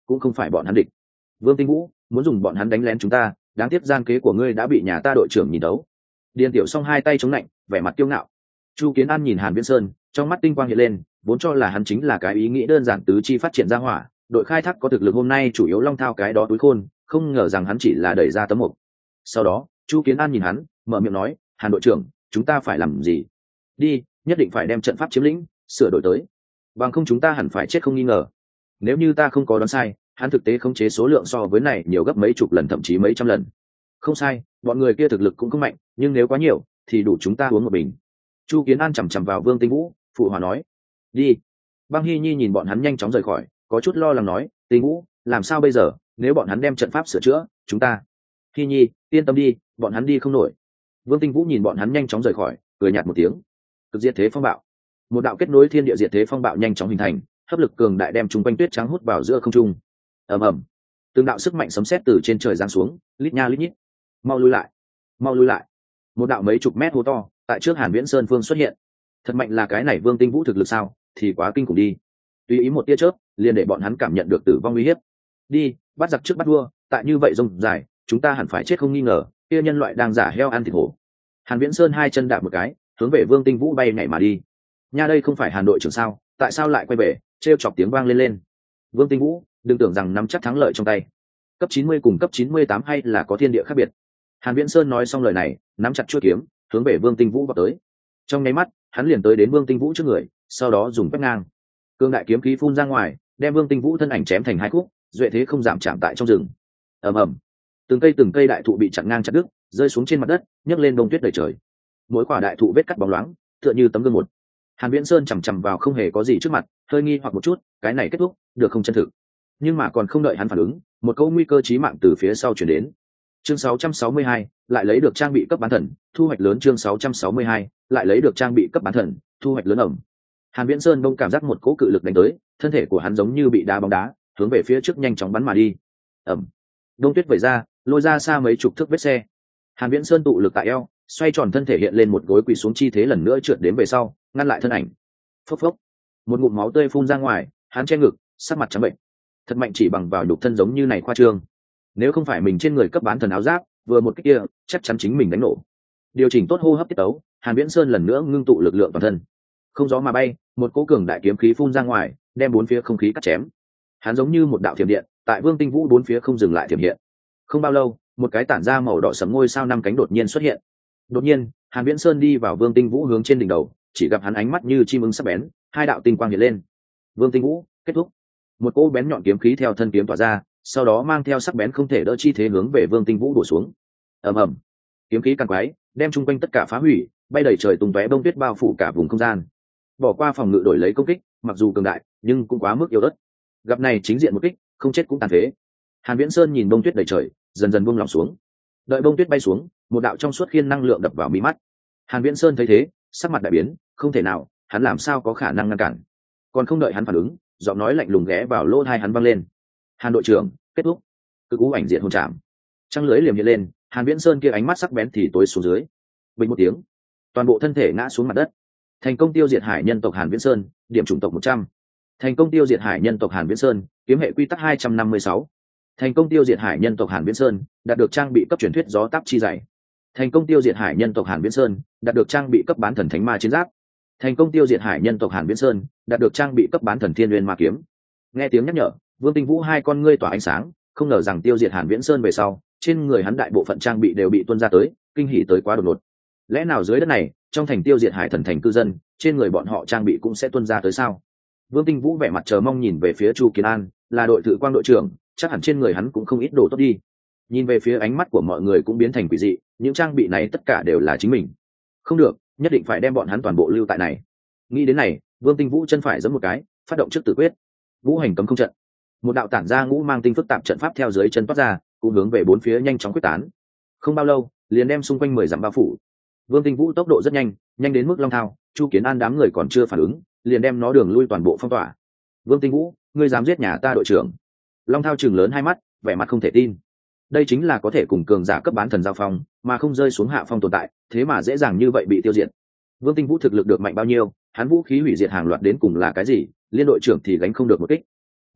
cũng không phải bọn hắn địch. Vương Tinh Vũ muốn dùng bọn hắn đánh lén chúng ta, đáng tiếc gian kế của ngươi đã bị nhà ta đội trưởng nhìn đấu. Điền Tiểu Song hai tay chống lạnh, vẻ mặt kiêu ngạo. Chu Kiến An nhìn Hàn Viễn Sơn, trong mắt tinh quang hiện lên, vốn cho là hắn chính là cái ý nghĩ đơn giản tứ chi phát triển ra hỏa, đội khai thác có thực lực hôm nay chủ yếu long thao cái đó túi khôn, không ngờ rằng hắn chỉ là đẩy ra tấm mục. Sau đó, Chu Kiến An nhìn hắn, mở miệng nói, Hàn đội trưởng, chúng ta phải làm gì? Đi, nhất định phải đem trận pháp chiếm lĩnh, sửa đổi tới. Bằng không chúng ta hẳn phải chết không nghi ngờ. Nếu như ta không có đoán sai, hắn thực tế khống chế số lượng so với này nhiều gấp mấy chục lần thậm chí mấy trăm lần. Không sai, bọn người kia thực lực cũng không mạnh, nhưng nếu quá nhiều, thì đủ chúng ta uống một bình. Chu Kiến An chằm chằm vào Vương Tinh Vũ, phụ hòa nói, đi. Băng Hy Nhi nhìn bọn hắn nhanh chóng rời khỏi, có chút lo lắng nói, Tinh Vũ, làm sao bây giờ? Nếu bọn hắn đem trận pháp sửa chữa, chúng ta. Hy Nhi, yên tâm đi, bọn hắn đi không nổi. Vương Tinh Vũ nhìn bọn hắn nhanh chóng rời khỏi, cười nhạt một tiếng. Cực diệt thế phong bạo, một đạo kết nối thiên địa diệt thế phong bạo nhanh chóng hình thành, hấp lực cường đại đem chung quanh tuyết trắng hút vào giữa không trung. Ầm ầm, từng đạo sức mạnh sấm sét từ trên trời giáng xuống, lít nha lít nhít. Mau lui lại, mau lui lại. Một đạo mấy chục mét hố to tại trước Hàn Viễn Sơn phương xuất hiện. Thật mạnh là cái này Vương Tinh Vũ thực lực sao? Thì quá kinh khủng đi. Tùy ý một tia chớp, liền để bọn hắn cảm nhận được tử vong uy hiếp. Đi, bắt giặc trước bắt vua, tại như vậy rông dài, chúng ta hẳn phải chết không nghi ngờ. Kia nhân loại đang giả heo ăn thịt hổ. Hàn Viễn Sơn hai chân đạp một cái, hướng về Vương Tinh Vũ bay nhảy mà đi. Nha, đây không phải Hàn đội trưởng sao? Tại sao lại quay về? Trêu chọc tiếng vang lên lên. Vương Tinh Vũ, đừng tưởng rằng nắm chắc thắng lợi trong tay. Cấp chín mươi cùng cấp chín mươi tám hay là có thiên địa khác biệt. Hàn Viễn Sơn nói xong lời này, nắm chặt chuôi kiếm, hướng về Vương Tinh Vũ vọt tới. Trong nháy mắt, hắn liền tới đến Vương Tinh Vũ trước người, sau đó dùng quét ngang. Cương đại kiếm khí phun ra ngoài, đem Vương Tinh Vũ thân ảnh chém thành hai khúc, duệ thế không giảm chạm tại trong rừng. Ầm ầm, từng cây từng cây đại thụ bị chặn ngang chặt đứt, rơi xuống trên mặt đất, nhấc lên bông tuyết đầy trời. Mỗi quả đại thụ vết cắt bóng loáng, tựa như tấm gương một. Hàn Viễn Sơn chằm chằm vào không hề có gì trước mặt, hơi nghi hoặc một chút, cái này kết thúc, được không chân thực. Nhưng mà còn không đợi hắn phản ứng, một câu nguy cơ chí mạng từ phía sau truyền đến. Chương sáu trăm sáu mươi hai, lại lấy được trang bị cấp bán thần, thu hoạch lớn. Chương sáu trăm sáu mươi hai, lại lấy được trang bị cấp bán thần, thu hoạch lớn ẩm. Hàn Viễn Sơn đông cảm giác một cỗ cự lực đánh tới, thân thể của hắn giống như bị đá bóng đá, hướng về phía trước nhanh chóng bắn mà đi. Ẩm. Đông tuyết vẩy ra, lôi ra xa mấy chục thước vết xe. Hàn Viễn Sơn tụ lực tại eo, xoay tròn thân thể hiện lên một gối quỳ xuống chi thế, lần nữa trượt đến về sau, ngăn lại thân ảnh. Phốc phốc. Một ngụm máu tươi phun ra ngoài, hắn che ngực, sắc mặt trắng bệnh. Thật mạnh chỉ bằng vào nhục thân giống như này khoa trương. Nếu không phải mình trên người cấp bán thần áo giáp, vừa một cái kia, chắc chắn chính mình đánh nổ. Điều chỉnh tốt hô hấp tiết tấu, Hàn Viễn Sơn lần nữa ngưng tụ lực lượng toàn thân. Không gió mà bay, một cỗ cường đại kiếm khí phun ra ngoài, đem bốn phía không khí cắt chém. Hắn giống như một đạo thiểm điện, tại Vương Tinh Vũ bốn phía không dừng lại thiểm hiện. Không bao lâu, một cái tản ra màu đỏ sẫm ngôi sao năm cánh đột nhiên xuất hiện. Đột nhiên, Hàn Viễn Sơn đi vào Vương Tinh Vũ hướng trên đỉnh đầu, chỉ gặp hắn ánh mắt như chim ưng sắc bén, hai đạo tinh quang hiện lên. Vương Tinh Vũ, kết thúc. Một cỗ bén nhọn kiếm khí theo thân kiếm tỏa ra, sau đó mang theo sắc bén không thể đỡ chi thế hướng về Vương Tinh Vũ đổ xuống. Ầm ầm, kiếm khí càng quái, đem chung quanh tất cả phá hủy, bay đầy trời tung tóe bông tuyết bao phủ cả vùng không gian. Bỏ qua phòng ngự đổi lấy công kích, mặc dù cường đại, nhưng cũng quá mức yếu ớt. Gặp này chính diện một kích, không chết cũng tàn phế. Hàn Viễn Sơn nhìn bông tuyết đầy trời, dần dần buông lỏng xuống. Đợi bông tuyết bay xuống, một đạo trong suốt khiên năng lượng đập vào mi mắt. Hàn Viễn Sơn thấy thế, sắc mặt đại biến, không thể nào, hắn làm sao có khả năng ngăn cản? Còn không đợi hắn phản ứng, giọng nói lạnh lùng ghé vào lỗ tai hắn vang lên. Hàn đội trưởng, kết thúc. Cực cú ảnh diện hồn chạm. Trăng lưới liềm hiện lên, Hàn Viễn Sơn kia ánh mắt sắc bén thì tối xuống dưới. Bình một tiếng, toàn bộ thân thể ngã xuống mặt đất. Thành công tiêu diệt hải nhân tộc Hàn Viễn Sơn, điểm chủng tộc một trăm. Thành công tiêu diệt hải nhân tộc Hàn Viễn Sơn, kiếm hệ quy tắc hai trăm năm mươi sáu. Thành công tiêu diệt hải nhân tộc Hàn Viễn Sơn, đạt được trang bị cấp truyền thuyết gió táp chi dày. Thành công tiêu diệt hải nhân tộc Hàn Viễn Sơn, đạt được trang bị cấp bán thần thánh ma chiến giáp. Thành công tiêu diệt hải nhân tộc Hàn Viễn Sơn, đạt được trang bị cấp bán thần thiên nguyên ma kiếm. Nghe tiếng nhắc nhở, Vương Tinh Vũ hai con ngươi tỏa ánh sáng, không ngờ rằng tiêu diệt Hàn Viễn Sơn về sau, trên người hắn đại bộ phận trang bị đều bị tuôn ra tới, kinh hỉ tới quá đột ngột. Lẽ nào dưới đất này, trong thành tiêu diệt hải thần thành cư dân, trên người bọn họ trang bị cũng sẽ tuôn ra tới sao? Vương Tinh Vũ vẻ mặt chờ mong nhìn về phía Chu Kiến An, là đội thự quang đội trưởng, chắc hẳn trên người hắn cũng không ít đồ tốt đi. Nhìn về phía ánh mắt của mọi người cũng biến thành quỷ dị, những trang bị này tất cả đều là chính mình. Không được, nhất định phải đem bọn hắn toàn bộ lưu tại này. Nghĩ đến này, Vương Tinh Vũ chân phải giẫm một cái, phát động trước tử quyết. Vũ hành cấm không trận. Một đạo tản ra ngũ mang tinh phức tạp trận pháp theo dưới chân toát ra, cũng hướng về bốn phía nhanh chóng quyết tán. Không bao lâu, liền đem xung quanh mười dặm bao phủ. Vương Tinh Vũ tốc độ rất nhanh, nhanh đến mức long thao, Chu Kiến An đám người còn chưa phản ứng, liền đem nó đường lui toàn bộ phong tỏa. Vương Tinh Vũ, ngươi dám giết nhà ta đội trưởng? Long thao trừng lớn hai mắt, vẻ mặt không thể tin. Đây chính là có thể cùng cường giả cấp bán thần giao phong, mà không rơi xuống hạ phong tồn tại, thế mà dễ dàng như vậy bị tiêu diệt. Vương Tinh Vũ thực lực được mạnh bao nhiêu, hắn vũ khí hủy diệt hàng loạt đến cùng là cái gì, liên đội trưởng thì gánh không được một kích. Lập tức,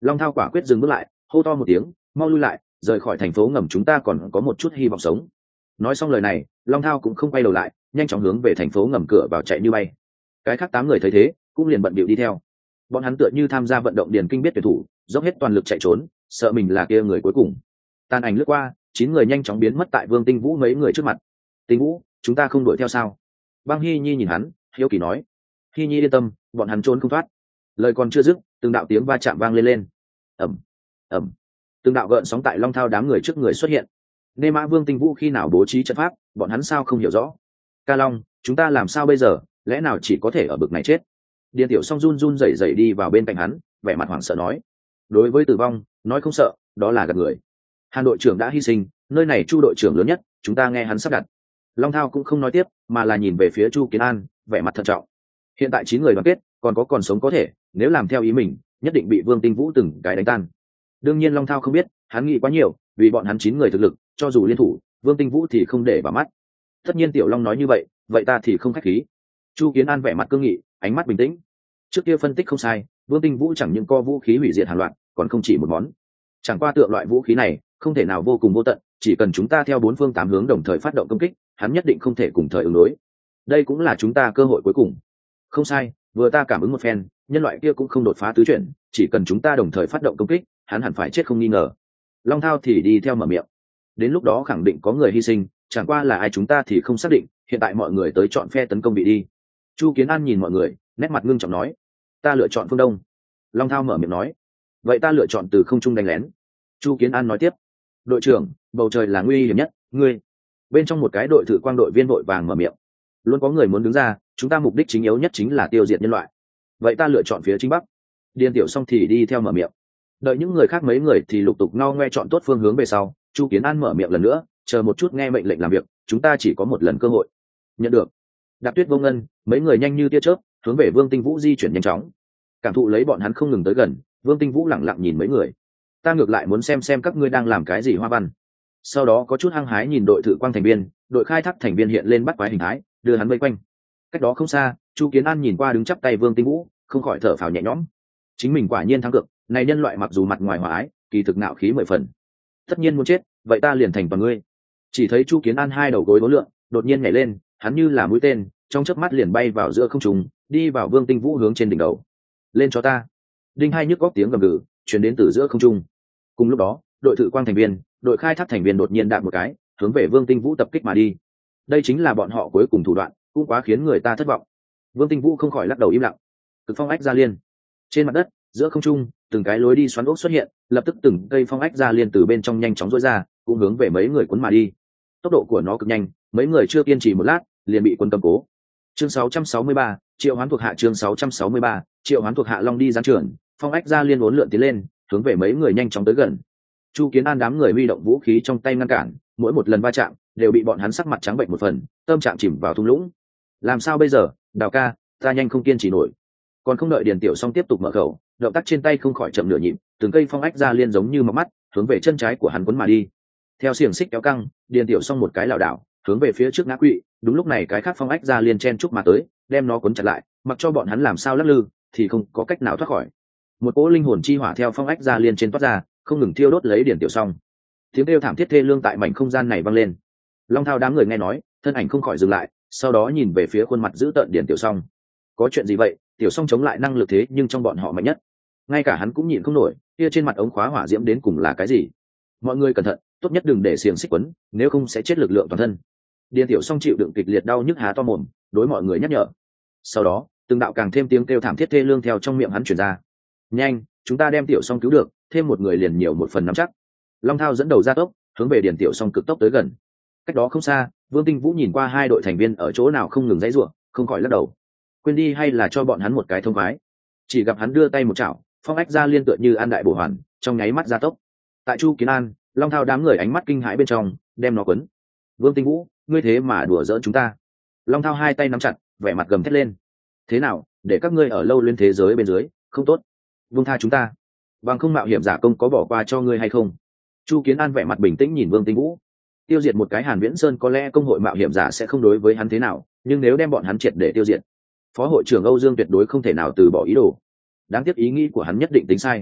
Long Thao quả quyết dừng bước lại, hô to một tiếng, mau lui lại, rời khỏi thành phố ngầm, chúng ta còn có một chút hy vọng sống. Nói xong lời này, Long Thao cũng không quay đầu lại, nhanh chóng hướng về thành phố ngầm cửa vào chạy như bay. Cái khác tám người thấy thế cũng liền bận bịu đi theo. Bọn hắn tựa như tham gia vận động điền kinh biết tuyển thủ, dốc hết toàn lực chạy trốn, sợ mình là kia người cuối cùng. Tàn ảnh lướt qua, chín người nhanh chóng biến mất tại Vương Tinh Vũ mấy người trước mặt. Tinh Vũ, chúng ta không đuổi theo sao? Băng Hy Nhi nhìn hắn, hiếu kỳ nói. Hy Nhi yên tâm, bọn hắn trốn không thoát. Lời còn chưa dứt, từng đạo tiếng va chạm vang lên lên. Ầm, ầm, từng đạo gợn sóng tại Long Thao đám người trước người xuất hiện. Nê Mã Vương Tinh Vũ khi nào bố trí trận pháp, bọn hắn sao không hiểu rõ? Ca Long, chúng ta làm sao bây giờ? Lẽ nào chỉ có thể ở bực này chết? Điền Tiểu Song run run rẩy rẩy đi vào bên cạnh hắn, vẻ mặt hoảng sợ nói. Đối với tử vong, nói không sợ, đó là gạt người. Hàn đội trưởng đã hy sinh, nơi này Chu đội trưởng lớn nhất, chúng ta nghe hắn sắp đặt. Long Thao cũng không nói tiếp, mà là nhìn về phía Chu Kiến An, vẻ mặt thận trọng. Hiện tại chín người đoàn kết, còn có còn sống có thể, nếu làm theo ý mình, nhất định bị Vương Tinh Vũ từng cái đánh tan. Đương nhiên Long Thao không biết, hắn nghĩ quá nhiều, vì bọn hắn chín người thực lực, cho dù liên thủ, Vương Tinh Vũ thì không để vào mắt. Tất nhiên Tiểu Long nói như vậy, vậy ta thì không khách khí. Chu Kiến An vẻ mặt cương nghị, ánh mắt bình tĩnh. Trước kia phân tích không sai, Vương Tinh Vũ chẳng những co vũ khí hủy diệt hàng loạt, còn không chỉ một món. Chẳng qua tượng loại vũ khí này, không thể nào vô cùng vô tận, chỉ cần chúng ta theo bốn phương tám hướng đồng thời phát động công kích, hắn nhất định không thể cùng thời ứng đối. Đây cũng là chúng ta cơ hội cuối cùng. Không sai, vừa ta cảm ứng một phen, nhân loại kia cũng không đột phá tứ chuyển, chỉ cần chúng ta đồng thời phát động công kích, hắn hẳn phải chết không nghi ngờ. Long Thao thì đi theo mở miệng. Đến lúc đó khẳng định có người hy sinh, chẳng qua là ai chúng ta thì không xác định, hiện tại mọi người tới chọn phe tấn công vị đi. Chu Kiến An nhìn mọi người, nét mặt ngưng trọng nói. Ta lựa chọn phương đông. Long Thao mở miệng nói. Vậy ta lựa chọn từ không trung đánh lén. Chu Kiến An nói tiếp. Đội trưởng, bầu trời là nguy hiểm nhất, ngươi. Bên trong một cái đội thử quang đội viên vội vàng mở miệng. Luôn có người muốn đứng ra, chúng ta mục đích chính yếu nhất chính là tiêu diệt nhân loại. Vậy ta lựa chọn phía chính bắc. Điền Tiểu Song thì đi theo mở miệng. Đợi những người khác mấy người thì lục tục ngao ngoe chọn tốt phương hướng về sau. Chu Kiến An mở miệng lần nữa, chờ một chút nghe mệnh lệnh làm việc, chúng ta chỉ có một lần cơ hội. Nhận được. Đạp Tuyết Vô Ngân, mấy người nhanh như tia chớp, hướng về Vương Tinh Vũ di chuyển nhanh chóng. Cảm thụ lấy bọn hắn không ngừng tới gần, Vương Tinh Vũ lẳng lặng nhìn mấy người. Ta ngược lại muốn xem xem các ngươi đang làm cái gì hoa văn. Sau đó có chút hăng hái nhìn đội thử quang thành viên, đội khai thác thành viên hiện lên bắt quái hình thái, đưa hắn vây quanh. Cách đó không xa, Chu Kiến An nhìn qua đứng chắp tay Vương Tinh Vũ, không khỏi thở phào nhẹ nhõm. Chính mình quả nhiên thắng cược, này nhân loại mặc dù mặt ngoài hòa ái, kỳ thực nạo khí mười phần. Tất nhiên muốn chết, vậy ta liền thành toàn ngươi. Chỉ thấy Chu Kiến An hai đầu gối vốn lượn, đột nhiên nhảy lên, hắn như là mũi tên, trong chớp mắt liền bay vào giữa không trung, đi vào Vương Tinh Vũ hướng trên đỉnh đầu. Lên cho ta. Đinh hai nhức góc tiếng gầm gừ truyền đến từ giữa không trung. Cùng lúc đó, đội thử quang thành viên, đội khai thác thành viên đột nhiên đạp một cái, hướng về Vương Tinh Vũ tập kích mà đi. Đây chính là bọn họ cuối cùng thủ đoạn, cũng quá khiến người ta thất vọng. Vương Tinh Vũ không khỏi lắc đầu im lặng. Cực phong ách gia liên. Trên mặt đất, giữa không trung, từng cái lối đi xoắn ốc xuất hiện, lập tức từng cây phong ách gia liên từ bên trong nhanh chóng rối ra, cũng hướng về mấy người cuốn mà đi. Tốc độ của nó cực nhanh, mấy người chưa kiên trì một lát, liền bị quân cầm cố. Chương sáu trăm sáu mươi ba, Triệu Hoán thuộc hạ chương sáu trăm sáu mươi ba, Triệu Hoán thuộc hạ Long đi giáng trưởng, phong ách gia liên uốn lượn tiến lên, hướng về mấy người nhanh chóng tới gần. Chu Kiến An đám người huy động vũ khí trong tay ngăn cản, mỗi một lần va chạm đều bị bọn hắn sắc mặt trắng bệnh một phần, tâm trạng chìm vào thung lũng. Làm sao bây giờ, Đào ca, ta nhanh không kiên trì nổi. Còn không đợi Điền Tiểu Song tiếp tục mở khẩu, động tác trên tay không khỏi chậm nửa nhịp, từng cây phong ách gia liên giống như mọc mắt, hướng về chân trái của hắn quấn mà đi. Theo xiềng xích kéo căng, Điền Tiểu Song một cái lảo đảo, hướng về phía trước ngã quỵ. Đúng lúc này cái khác phong ách gia liên chen chúc mà tới, đem nó cuốn chặt lại, mặc cho bọn hắn làm sao lắc lư, thì không có cách nào thoát khỏi. Một cỗ linh hồn chi hỏa theo phong ách gia liên trên toát ra, không ngừng thiêu đốt lấy Điền Tiểu Song. Tiếng kêu thảm thiết thê lương tại mảnh không gian này vang lên. Long Thao đám người nghe nói, thân ảnh không khỏi dừng lại, sau đó nhìn về phía khuôn mặt dữ tợn Điền Tiểu Song. Có chuyện gì vậy? Tiểu Song chống lại năng lực thế nhưng trong bọn họ mạnh nhất, ngay cả hắn cũng nhịn không nổi, kia trên mặt ống khóa hỏa diễm đến cùng là cái gì? Mọi người cẩn thận, tốt nhất đừng để xiềng xích quấn, nếu không sẽ chết lực lượng toàn thân. Điền Tiểu Song chịu đựng kịch liệt đau nhức há to mồm, đối mọi người nhắc nhở. Sau đó, từng đạo càng thêm tiếng kêu thảm thiết thê lương theo trong miệng hắn truyền ra. Nhanh, chúng ta đem Tiểu Song cứu được, thêm một người liền nhiều một phần nắm chắc. Long Thao dẫn đầu ra tốc, hướng về Điền Tiểu Song cực tốc tới gần. Cách đó không xa, Vương Tinh Vũ nhìn qua hai đội thành viên ở chỗ nào không ngừng giãy giụa, không khỏi lắc đầu. Quên đi hay là cho bọn hắn một cái thông khoái. Chỉ gặp hắn đưa tay một chảo, phong ách ra liên tựa như an đại bổ hoàn, trong nháy mắt ra tốc. Tại Chu Kiến An, Long Thao đám người ánh mắt kinh hãi bên trong, đem nó quấn. Vương Tinh Vũ, ngươi thế mà đùa giỡn chúng ta? Long Thao hai tay nắm chặt, vẻ mặt gầm thét lên. Thế nào, để các ngươi ở lâu lên thế giới bên dưới, không tốt. Vương tha chúng ta, bằng không mạo hiểm giả công có bỏ qua cho ngươi hay không? Chu Kiến An vẻ mặt bình tĩnh nhìn Vương Tinh Vũ. Tiêu diệt một cái Hàn Viễn Sơn có lẽ công hội mạo hiểm giả sẽ không đối với hắn thế nào, nhưng nếu đem bọn hắn triệt để tiêu diệt, phó hội trưởng Âu Dương tuyệt đối không thể nào từ bỏ ý đồ. Đáng tiếc ý nghĩ của hắn nhất định tính sai.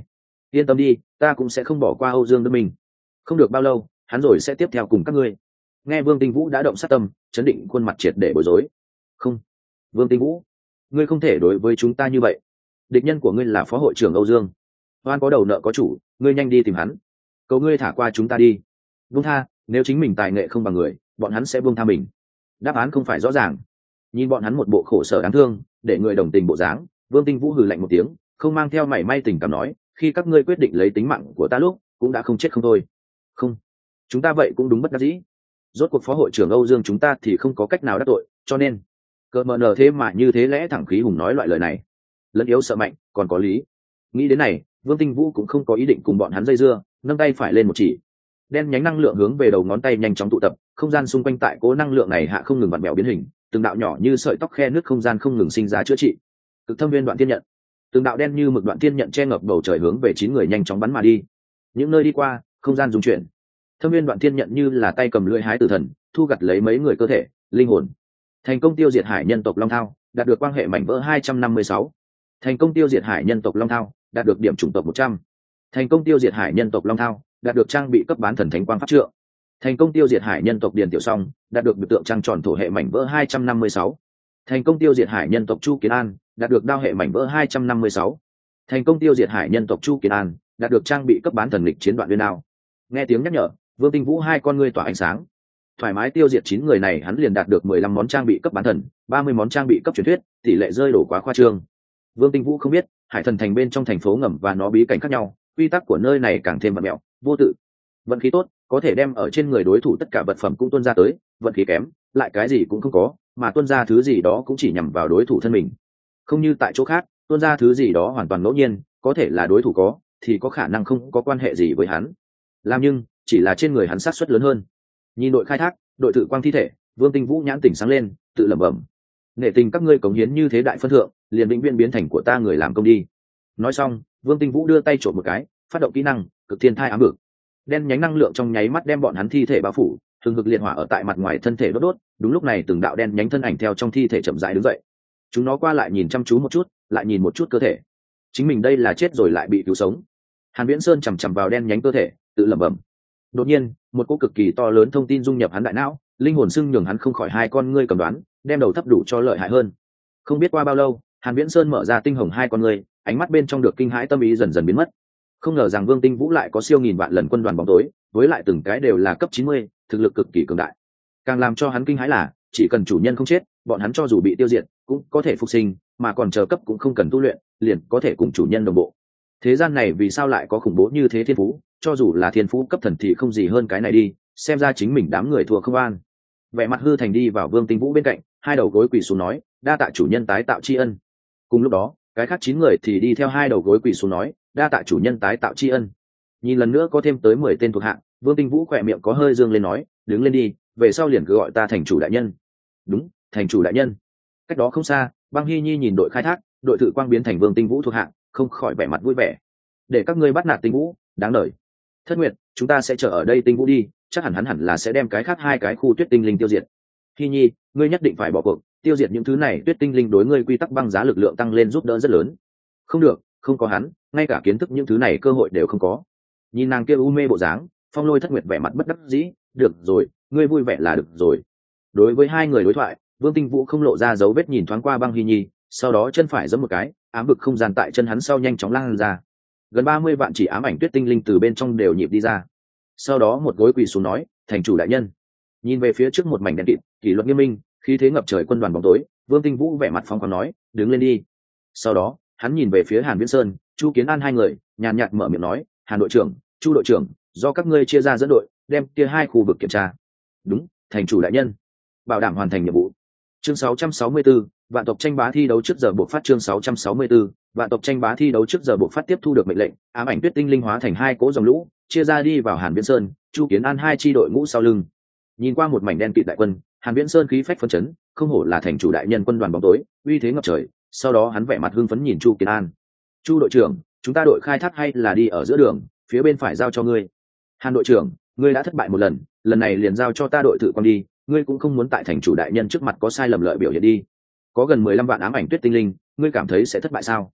yên tâm đi, ta cũng sẽ không bỏ qua Âu Dương Đức Minh. Không được bao lâu, hắn rồi sẽ tiếp theo cùng các ngươi. Nghe Vương Tinh Vũ đã động sát tâm, chấn định khuôn mặt triệt để bối rối. Không, Vương Tinh Vũ, ngươi không thể đối với chúng ta như vậy. Địch nhân của ngươi là phó hội trưởng Âu Dương, oan có đầu nợ có chủ, ngươi nhanh đi tìm hắn. Cầu ngươi thả qua chúng ta đi. Vương tha, nếu chính mình tài nghệ không bằng người, bọn hắn sẽ buông tha mình. Đáp án không phải rõ ràng. Nhìn bọn hắn một bộ khổ sở đáng thương, để người đồng tình bộ dáng, Vương Tinh Vũ hừ lạnh một tiếng, không mang theo mảy may tình cảm nói, khi các ngươi quyết định lấy tính mạng của ta lúc, cũng đã không chết không thôi. Không, chúng ta vậy cũng đúng bất đắc dĩ. Rốt cuộc phó hội trưởng Âu Dương chúng ta thì không có cách nào đắc tội, cho nên cờ mờ nở thế mà như thế lẽ thẳng khí hùng nói loại lời này. Lẫn yếu sợ mạnh, còn có lý. Nghĩ đến này, Vương Tinh Vũ cũng không có ý định cùng bọn hắn dây dưa, nâng tay phải lên một chỉ. Đen nhánh năng lượng hướng về đầu ngón tay nhanh chóng tụ tập, không gian xung quanh tại cố năng lượng này hạ không ngừng vặn vẹo biến hình, từng đạo nhỏ như sợi tóc khe nước không gian không ngừng sinh ra chữa trị. Cực thâm viên đoạn thiên nhận, từng đạo đen như mực đoạn thiên nhận che ngập bầu trời hướng về chín người nhanh chóng bắn mà đi. Những nơi đi qua, không gian dung chuyển. Thâm viên đoạn thiên nhận như là tay cầm lưỡi hái tử thần, thu gặt lấy mấy người cơ thể, linh hồn. Thành công tiêu diệt hải nhân tộc Long Thao, đạt được quan hệ mảnh vỡ hai trăm năm mươi sáu. Thành công tiêu diệt hải nhân tộc Long Thao, đạt được điểm chủng tộc một trăm. Thành công tiêu diệt hải nhân tộc Long Thao, đạt được trang bị cấp bán thần thánh quang pháp trượng. Thành công tiêu diệt hải nhân tộc Điền Tiểu Song, đạt được biểu tượng trăng tròn thổ hệ mảnh vỡ hai trăm năm mươi sáu. Thành công tiêu diệt hải nhân tộc Chu Kiến An, đạt được đao hệ mảnh vỡ hai trăm năm mươi sáu. Thành công tiêu diệt hải nhân tộc Chu Kiến An, đạt được trang bị cấp bán thần lịch chiến đoạn liên đao. Nghe tiếng nhắc nhở, Vương Tinh Vũ hai con ngươi tỏa ánh sáng. Thoải mái tiêu diệt chín người này, hắn liền đạt được mười lăm món trang bị cấp bán thần, ba mươi món trang bị cấp truyền thuyết, tỷ lệ rơi đổ quá khoa trương. Vương Tinh Vũ không biết, Hải Thần Thành bên trong thành phố ngầm và nó bí cảnh khác nhau, quy tắc của nơi này càng thêm vật mẹo, vô tự. Vận khí tốt, có thể đem ở trên người đối thủ tất cả vật phẩm cũng tuôn ra tới, vận khí kém, lại cái gì cũng không có, mà tuôn ra thứ gì đó cũng chỉ nhằm vào đối thủ thân mình. Không như tại chỗ khác, tuôn ra thứ gì đó hoàn toàn ngẫu nhiên, có thể là đối thủ có, thì có khả năng không có quan hệ gì với hắn. Làm nhưng, chỉ là trên người hắn sát suất lớn hơn. Nhìn đội khai thác, đội tự quang thi thể, Vương Tinh Vũ nhãn tỉnh sáng lên, tự lẩm bẩm: nể tình các ngươi cống hiến như thế đại phân thượng, liền vĩnh viễn biến thành của ta người làm công đi. Nói xong, Vương Tinh Vũ đưa tay trộm một cái, phát động kỹ năng cực thiên thai ám vực. Đen nhánh năng lượng trong nháy mắt đem bọn hắn thi thể bao phủ, thường hực liệt hỏa ở tại mặt ngoài thân thể đốt đốt. Đúng lúc này, từng đạo đen nhánh thân ảnh theo trong thi thể chậm rãi đứng dậy. Chúng nó qua lại nhìn chăm chú một chút, lại nhìn một chút cơ thể. Chính mình đây là chết rồi lại bị cứu sống. Hàn Viễn Sơn chằm chằm vào đen nhánh cơ thể, tự lẩm bẩm. Đột nhiên, một cỗ cực kỳ to lớn thông tin dung nhập hắn đại não, linh hồn sưng nhường hắn không khỏi hai con ngươi cầm đoán, đem đầu thấp đủ cho lợi hại hơn. Không biết qua bao lâu, Hàn Viễn Sơn mở ra tinh hồng hai con ngươi, ánh mắt bên trong được kinh hãi tâm ý dần dần biến mất. Không ngờ rằng Vương Tinh Vũ lại có siêu nghìn vạn lần quân đoàn bóng tối, với lại từng cái đều là cấp chín mươi, thực lực cực kỳ cường đại. Càng làm cho hắn kinh hãi là, chỉ cần chủ nhân không chết, bọn hắn cho dù bị tiêu diệt, cũng có thể phục sinh, mà còn chờ cấp cũng không cần tu luyện, liền có thể cùng chủ nhân đồng bộ. Thế gian này vì sao lại có khủng bố như thế thiên phú, cho dù là thiên phú cấp thần thì không gì hơn cái này đi, xem ra chính mình đám người thua không an. Vẻ mặt hư thành đi vào Vương Tinh Vũ bên cạnh, hai đầu gối quỳ xuống nói, đa tạ chủ nhân tái tạo tri ân. Cùng lúc đó, cái khác chín người thì đi theo hai đầu gối quỳ xuống nói, đa tạ chủ nhân tái tạo tri ân. Nhìn lần nữa có thêm tới mười tên thuộc hạng, Vương Tinh Vũ khỏe miệng có hơi dương lên nói, đứng lên đi, về sau liền cứ gọi ta thành chủ đại nhân. Đúng, thành chủ đại nhân. Cách đó không xa, Băng Hy Nhi nhìn đội khai thác, đội tự quang biến thành Vương Tinh Vũ thuộc hạng, không khỏi vẻ mặt vui vẻ. Để các ngươi bắt nạt Tinh Vũ, đáng đời. Thất Nguyệt, chúng ta sẽ chờ ở đây Tinh Vũ đi, chắc hẳn hắn hẳn là sẽ đem cái khác hai cái khu tuyết tinh linh tiêu diệt. Hy Nhi, ngươi nhất định phải bỏ cuộc, tiêu diệt những thứ này tuyết tinh linh đối ngươi quy tắc băng giá lực lượng tăng lên giúp đỡ rất lớn. Không được, không có hắn, ngay cả kiến thức những thứ này cơ hội đều không có. Nhìn nàng kia u mê bộ dáng, Phong Lôi Thất Nguyệt vẻ mặt bất đắc dĩ, được rồi, ngươi vui vẻ là được rồi. Đối với hai người đối thoại, Vương Tinh Vũ không lộ ra dấu vết nhìn thoáng qua Băng Hy Nhi, sau đó chân phải giẫm một cái, ám vực không gian tại chân hắn sau nhanh chóng lan ra. Gần ba mươi vạn chỉ ám ảnh tuyết tinh linh từ bên trong đều nhịp đi ra. Sau đó một gối quỳ xuống nói, thành chủ đại nhân. Nhìn về phía trước một mảnh đen kịt, kỷ luật nghiêm minh, khí thế ngập trời quân đoàn bóng tối, Vương Tinh Vũ vẻ mặt phong khoáng nói, đứng lên đi. Sau đó, hắn nhìn về phía Hàn Viễn Sơn, Chu Kiến An hai người, nhàn nhạt mở miệng nói, Hàn đội trưởng, Chu đội trưởng, do các ngươi chia ra dẫn đội, đem kia hai khu vực kiểm tra. Đúng, thành chủ đại nhân. Bảo đảm hoàn thành nhiệm vụ. Chương sáu trăm sáu mươi tư, vạn tộc tranh bá thi đấu trước giờ buộc phát. Chương sáu trăm sáu mươi tư, vạn tộc tranh bá thi đấu trước giờ buộc phát. Tiếp thu được mệnh lệnh, ám ảnh tuyết tinh linh hóa thành hai cỗ dòng lũ, chia ra đi vào Hàn Viễn Sơn, Chu Kiến An hai chi đội ngũ sau lưng. Nhìn qua một mảnh đen kịt đại quân, Hàn Viễn Sơn khí phách phấn chấn, không hổ là thành chủ đại nhân quân đoàn bóng tối, uy thế ngập trời. Sau đó hắn vẻ mặt hưng phấn nhìn Chu Kiến An, Chu đội trưởng, chúng ta đội khai thác hay là đi ở giữa đường, phía bên phải giao cho ngươi. Hàn đội trưởng, ngươi đã thất bại một lần, lần này liền giao cho ta đội tự quan đi, ngươi cũng không muốn tại thành chủ đại nhân trước mặt có sai lầm lợi biểu hiện đi. Có gần mười lăm vạn ám ảnh tuyết tinh linh, ngươi cảm thấy sẽ thất bại sao?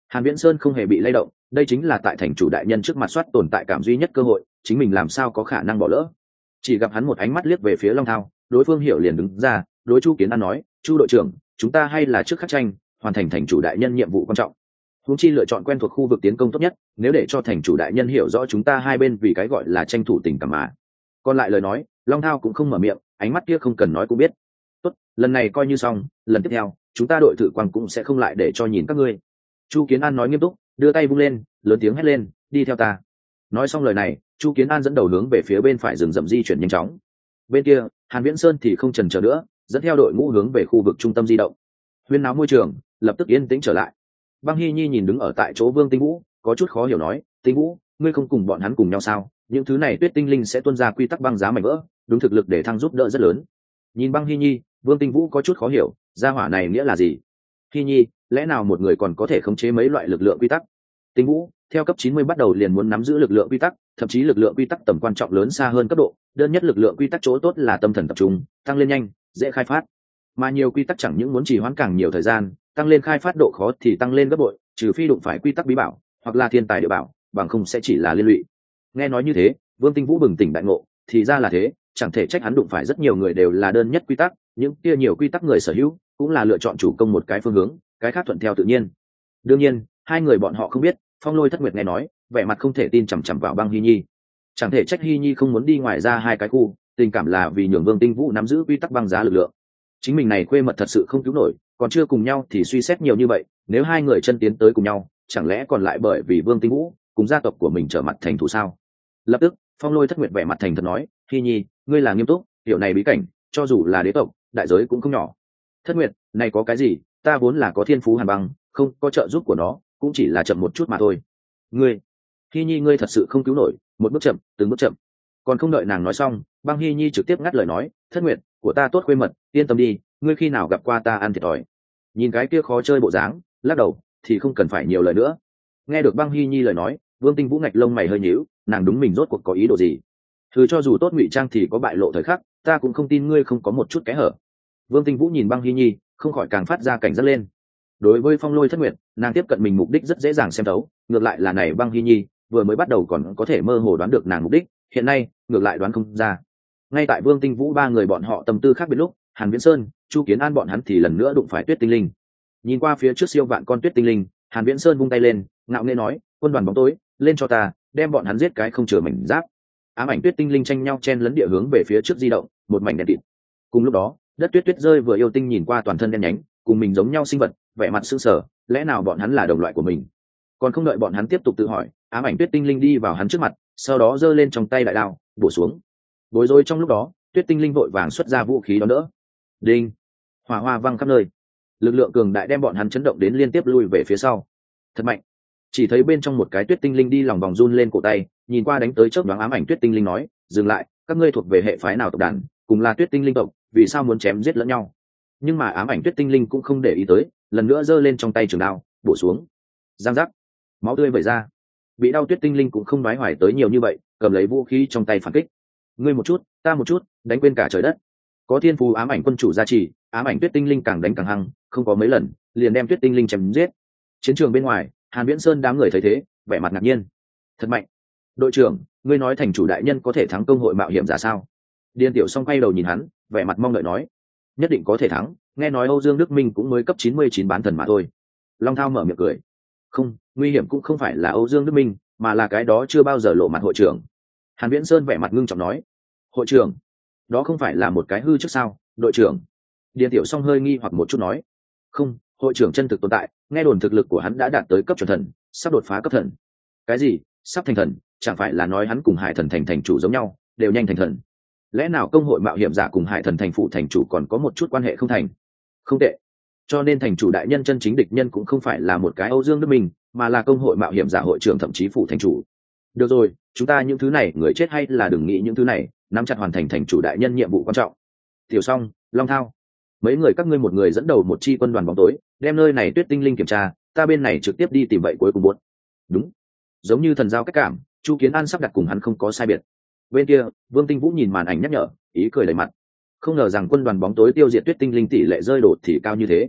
Hàn Viễn Sơn không hề bị lay động, đây chính là tại thành chủ đại nhân trước mặt soát tồn tại cảm duy nhất cơ hội, chính mình làm sao có khả năng bỏ lỡ. Chỉ gặp hắn một ánh mắt liếc về phía Long Thao, đối phương hiểu liền đứng ra, đối Chu Kiến An nói, Chu đội trưởng, chúng ta hay là trước khắc tranh, hoàn thành thành chủ đại nhân nhiệm vụ quan trọng. Huống chi lựa chọn quen thuộc khu vực tiến công tốt nhất, nếu để cho thành chủ đại nhân hiểu rõ chúng ta hai bên vì cái gọi là tranh thủ tình cảm mà. Còn lại lời nói, Long Thao cũng không mở miệng, ánh mắt kia không cần nói cũng biết. Tốt, lần này coi như xong, lần tiếp theo, chúng ta đội thử quan cũng sẽ không lại để cho nhìn các ngươi. Chu Kiến An nói nghiêm túc, đưa tay vung lên, lớn tiếng hét lên, đi theo ta. Nói xong lời này, Chu Kiến An dẫn đầu hướng về phía bên phải rừng rậm di chuyển nhanh chóng. Bên kia, Hàn Viễn Sơn thì không chần chờ nữa, dẫn theo đội ngũ hướng về khu vực trung tâm di động. Huyên náo môi trường lập tức yên tĩnh trở lại. Băng Hy Nhi nhìn đứng ở tại chỗ Vương Tinh Vũ, có chút khó hiểu nói, Tinh Vũ, ngươi không cùng bọn hắn cùng nhau sao? Những thứ này Tuyết Tinh Linh sẽ tuân ra quy tắc băng giá mảnh vỡ, đúng thực lực để thăng giúp đỡ rất lớn. Nhìn Băng Hy Nhi, Vương Tinh Vũ có chút khó hiểu, gia hỏa này nghĩa là gì? Hy Nhi, lẽ nào một người còn có thể khống chế mấy loại lực lượng quy tắc? Tinh Vũ, theo cấp chín mươi bắt đầu liền muốn nắm giữ lực lượng quy tắc, thậm chí lực lượng quy tắc tầm quan trọng lớn xa hơn cấp độ, đơn nhất lực lượng quy tắc chỗ tốt là tâm thần tập trung, tăng lên nhanh, dễ khai phát. Mà nhiều quy tắc chẳng những muốn trì hoãn càng nhiều thời gian, tăng lên khai phát độ khó thì tăng lên gấp bội, trừ phi đụng phải quy tắc bí bảo hoặc là thiên tài địa bảo, bằng không sẽ chỉ là liên lụy. Nghe nói như thế, Vương Tinh Vũ bừng tỉnh đại ngộ, thì ra là thế, chẳng thể trách hắn đụng phải rất nhiều người đều là đơn nhất quy tắc, những kia nhiều quy tắc người sở hữu cũng là lựa chọn chủ công một cái phương hướng, cái khác thuận theo tự nhiên. Đương nhiên, hai người bọn họ không biết, Phong Lôi Thất Nguyệt nghe nói, vẻ mặt không thể tin chằm chằm vào Băng Hy Nhi. Chẳng thể trách Hy Nhi không muốn đi ngoài ra hai cái khu, tình cảm là vì nhường Vương Tinh Vũ nắm giữ quy tắc băng giá lực lượng. Chính mình này khuê mật thật sự không cứu nổi, còn chưa cùng nhau thì suy xét nhiều như vậy, nếu hai người chân tiến tới cùng nhau, chẳng lẽ còn lại bởi vì Vương Tinh Vũ cùng gia tộc của mình trở mặt thành thù sao? Lập tức, Phong Lôi Thất Nguyệt vẻ mặt thành thật nói, Hy Nhi, ngươi là nghiêm túc, hiểu này bí cảnh, cho dù là đế tộc, đại giới cũng không nhỏ. Thất Nguyệt, này có cái gì, ta vốn là có thiên phú hàn băng, không có trợ giúp của nó, cũng chỉ là chậm một chút mà thôi. Ngươi, Hy Nhi ngươi thật sự không cứu nổi, một bước chậm, từng bước chậm. Còn không đợi nàng nói xong, Băng Hy Nhi trực tiếp ngắt lời nói, Thất Nguyệt, của ta tốt khuê mật, yên tâm đi, ngươi khi nào gặp qua ta ăn thiệt thòi. Nhìn cái kia khó chơi bộ dáng, lắc đầu, thì không cần phải nhiều lời nữa. Nghe được Băng Hy Nhi lời nói, Vương Tinh Vũ ngạch lông mày hơi nhíu, nàng đúng mình rốt cuộc có ý đồ gì? Thử cho dù tốt ngụy trang thì có bại lộ thời khắc, ta cũng không tin ngươi không có một chút kẽ hở. Vương Tinh Vũ nhìn Băng Hy Nhi, không khỏi càng phát ra cảnh giác lên. Đối với Phong Lôi Thất Nguyệt, nàng tiếp cận mình mục đích rất dễ dàng xem thấu, ngược lại là này Băng Hy Nhi, vừa mới bắt đầu còn có thể mơ hồ đoán được nàng mục đích, hiện nay ngược lại đoán không ra. Ngay tại Vương Tinh Vũ ba người bọn họ tâm tư khác biệt lúc, Hàn Viễn Sơn, Chu Kiến An bọn hắn thì lần nữa đụng phải Tuyết Tinh Linh. Nhìn qua phía trước siêu vạn con Tuyết Tinh Linh, Hàn Viễn Sơn vung tay lên, ngạo nghễ nói, quân đoàn bóng tối, lên cho ta, đem bọn hắn giết cái không chừa mảnh giáp. Ám ảnh Tuyết Tinh Linh tranh nhau chen lấn địa hướng về phía trước di động, một mảnh đen kịt. Cùng lúc đó, đất tuyết tuyết rơi vừa yêu tinh nhìn qua toàn thân đen nhánh, cùng mình giống nhau sinh vật, vẻ mặt sững sờ, lẽ nào bọn hắn là đồng loại của mình? Còn không đợi bọn hắn tiếp tục tự hỏi, ám ảnh Tuyết Tinh Linh đi vào hắn trước mặt, sau đó giơ lên trong tay đại đao, bổ xuống. Bối rối trong lúc đó, Tuyết Tinh Linh vội vàng xuất ra vũ khí đón đỡ. Đinh, hỏa hoa văng khắp nơi, lực lượng cường đại đem bọn hắn chấn động đến liên tiếp lui về phía sau. Thật mạnh. Chỉ thấy bên trong một cái Tuyết Tinh Linh đi lòng vòng run lên cổ tay, nhìn qua đánh tới chớp nhoáng ám ảnh Tuyết Tinh Linh nói, dừng lại, các ngươi thuộc về hệ phái nào tộc đàn, cùng là Tuyết Tinh Linh tộc, vì sao muốn chém giết lẫn nhau? Nhưng mà ám ảnh Tuyết Tinh Linh cũng không để ý tới, lần nữa giơ lên trong tay trường đao, bổ xuống. Giang giác, máu tươi vẩy ra. Bị đau Tuyết Tinh Linh cũng không đoái hoài tới nhiều như vậy, cầm lấy vũ khí trong tay phản kích. Ngươi một chút, ta một chút, đánh quên cả trời đất. Có thiên phú ám ảnh quân chủ gia trì, ám ảnh Tuyết Tinh Linh càng đánh càng hăng, không có mấy lần, liền đem Tuyết Tinh Linh chém giết. Chiến trường bên ngoài, Hàn Viễn Sơn đám người thấy thế, vẻ mặt ngạc nhiên. Thật mạnh. Đội trưởng, ngươi nói thành chủ đại nhân có thể thắng công hội mạo hiểm giả sao? Điền Tiểu Song quay đầu nhìn hắn, vẻ mặt mong đợi nói, nhất định có thể thắng, nghe nói Âu Dương Đức Minh cũng mới cấp chín mươi chín bán thần mà thôi. Long Thao mở miệng cười, không, nguy hiểm cũng không phải là Âu Dương Đức Minh, mà là cái đó chưa bao giờ lộ mặt hội trưởng. Hàn Viễn Sơn vẻ mặt ngưng trọng nói, hội trưởng, đó không phải là một cái hư trước sao? Đội trưởng. Điền Tiểu Song hơi nghi hoặc một chút nói, không, hội trưởng chân thực tồn tại, nghe đồn thực lực của hắn đã đạt tới cấp chuẩn thần, sắp đột phá cấp thần. Cái gì? Sắp thành thần? Chẳng phải là nói hắn cùng Hải Thần thành thành chủ giống nhau, đều nhanh thành thần? Lẽ nào công hội mạo hiểm giả cùng Hải Thần thành phụ thành chủ còn có một chút quan hệ không thành? Không tệ. Cho nên thành chủ đại nhân chân chính địch nhân cũng không phải là một cái Âu Dương Đức Minh, mà là công hội mạo hiểm giả hội trưởng thậm chí phụ thành chủ. Được rồi, chúng ta những thứ này người chết hay là đừng nghĩ những thứ này, nắm chặt hoàn thành thành chủ đại nhân nhiệm vụ quan trọng. Tiểu Song, Long Thao, mấy người các ngươi một người dẫn đầu một chi quân đoàn bóng tối, đem nơi này Tuyết Tinh Linh kiểm tra, ta bên này trực tiếp đi tìm vậy cuối cùng buốt. Đúng. Giống như thần giao cách cảm, Chu Kiến An sắp đặt cùng hắn không có sai biệt. Bên kia, Vương Tinh Vũ nhìn màn ảnh nhắc nhở, ý cười đầy mặt. Không ngờ rằng quân đoàn bóng tối tiêu diệt Tuyết Tinh Linh tỷ lệ rơi đột thì cao như thế.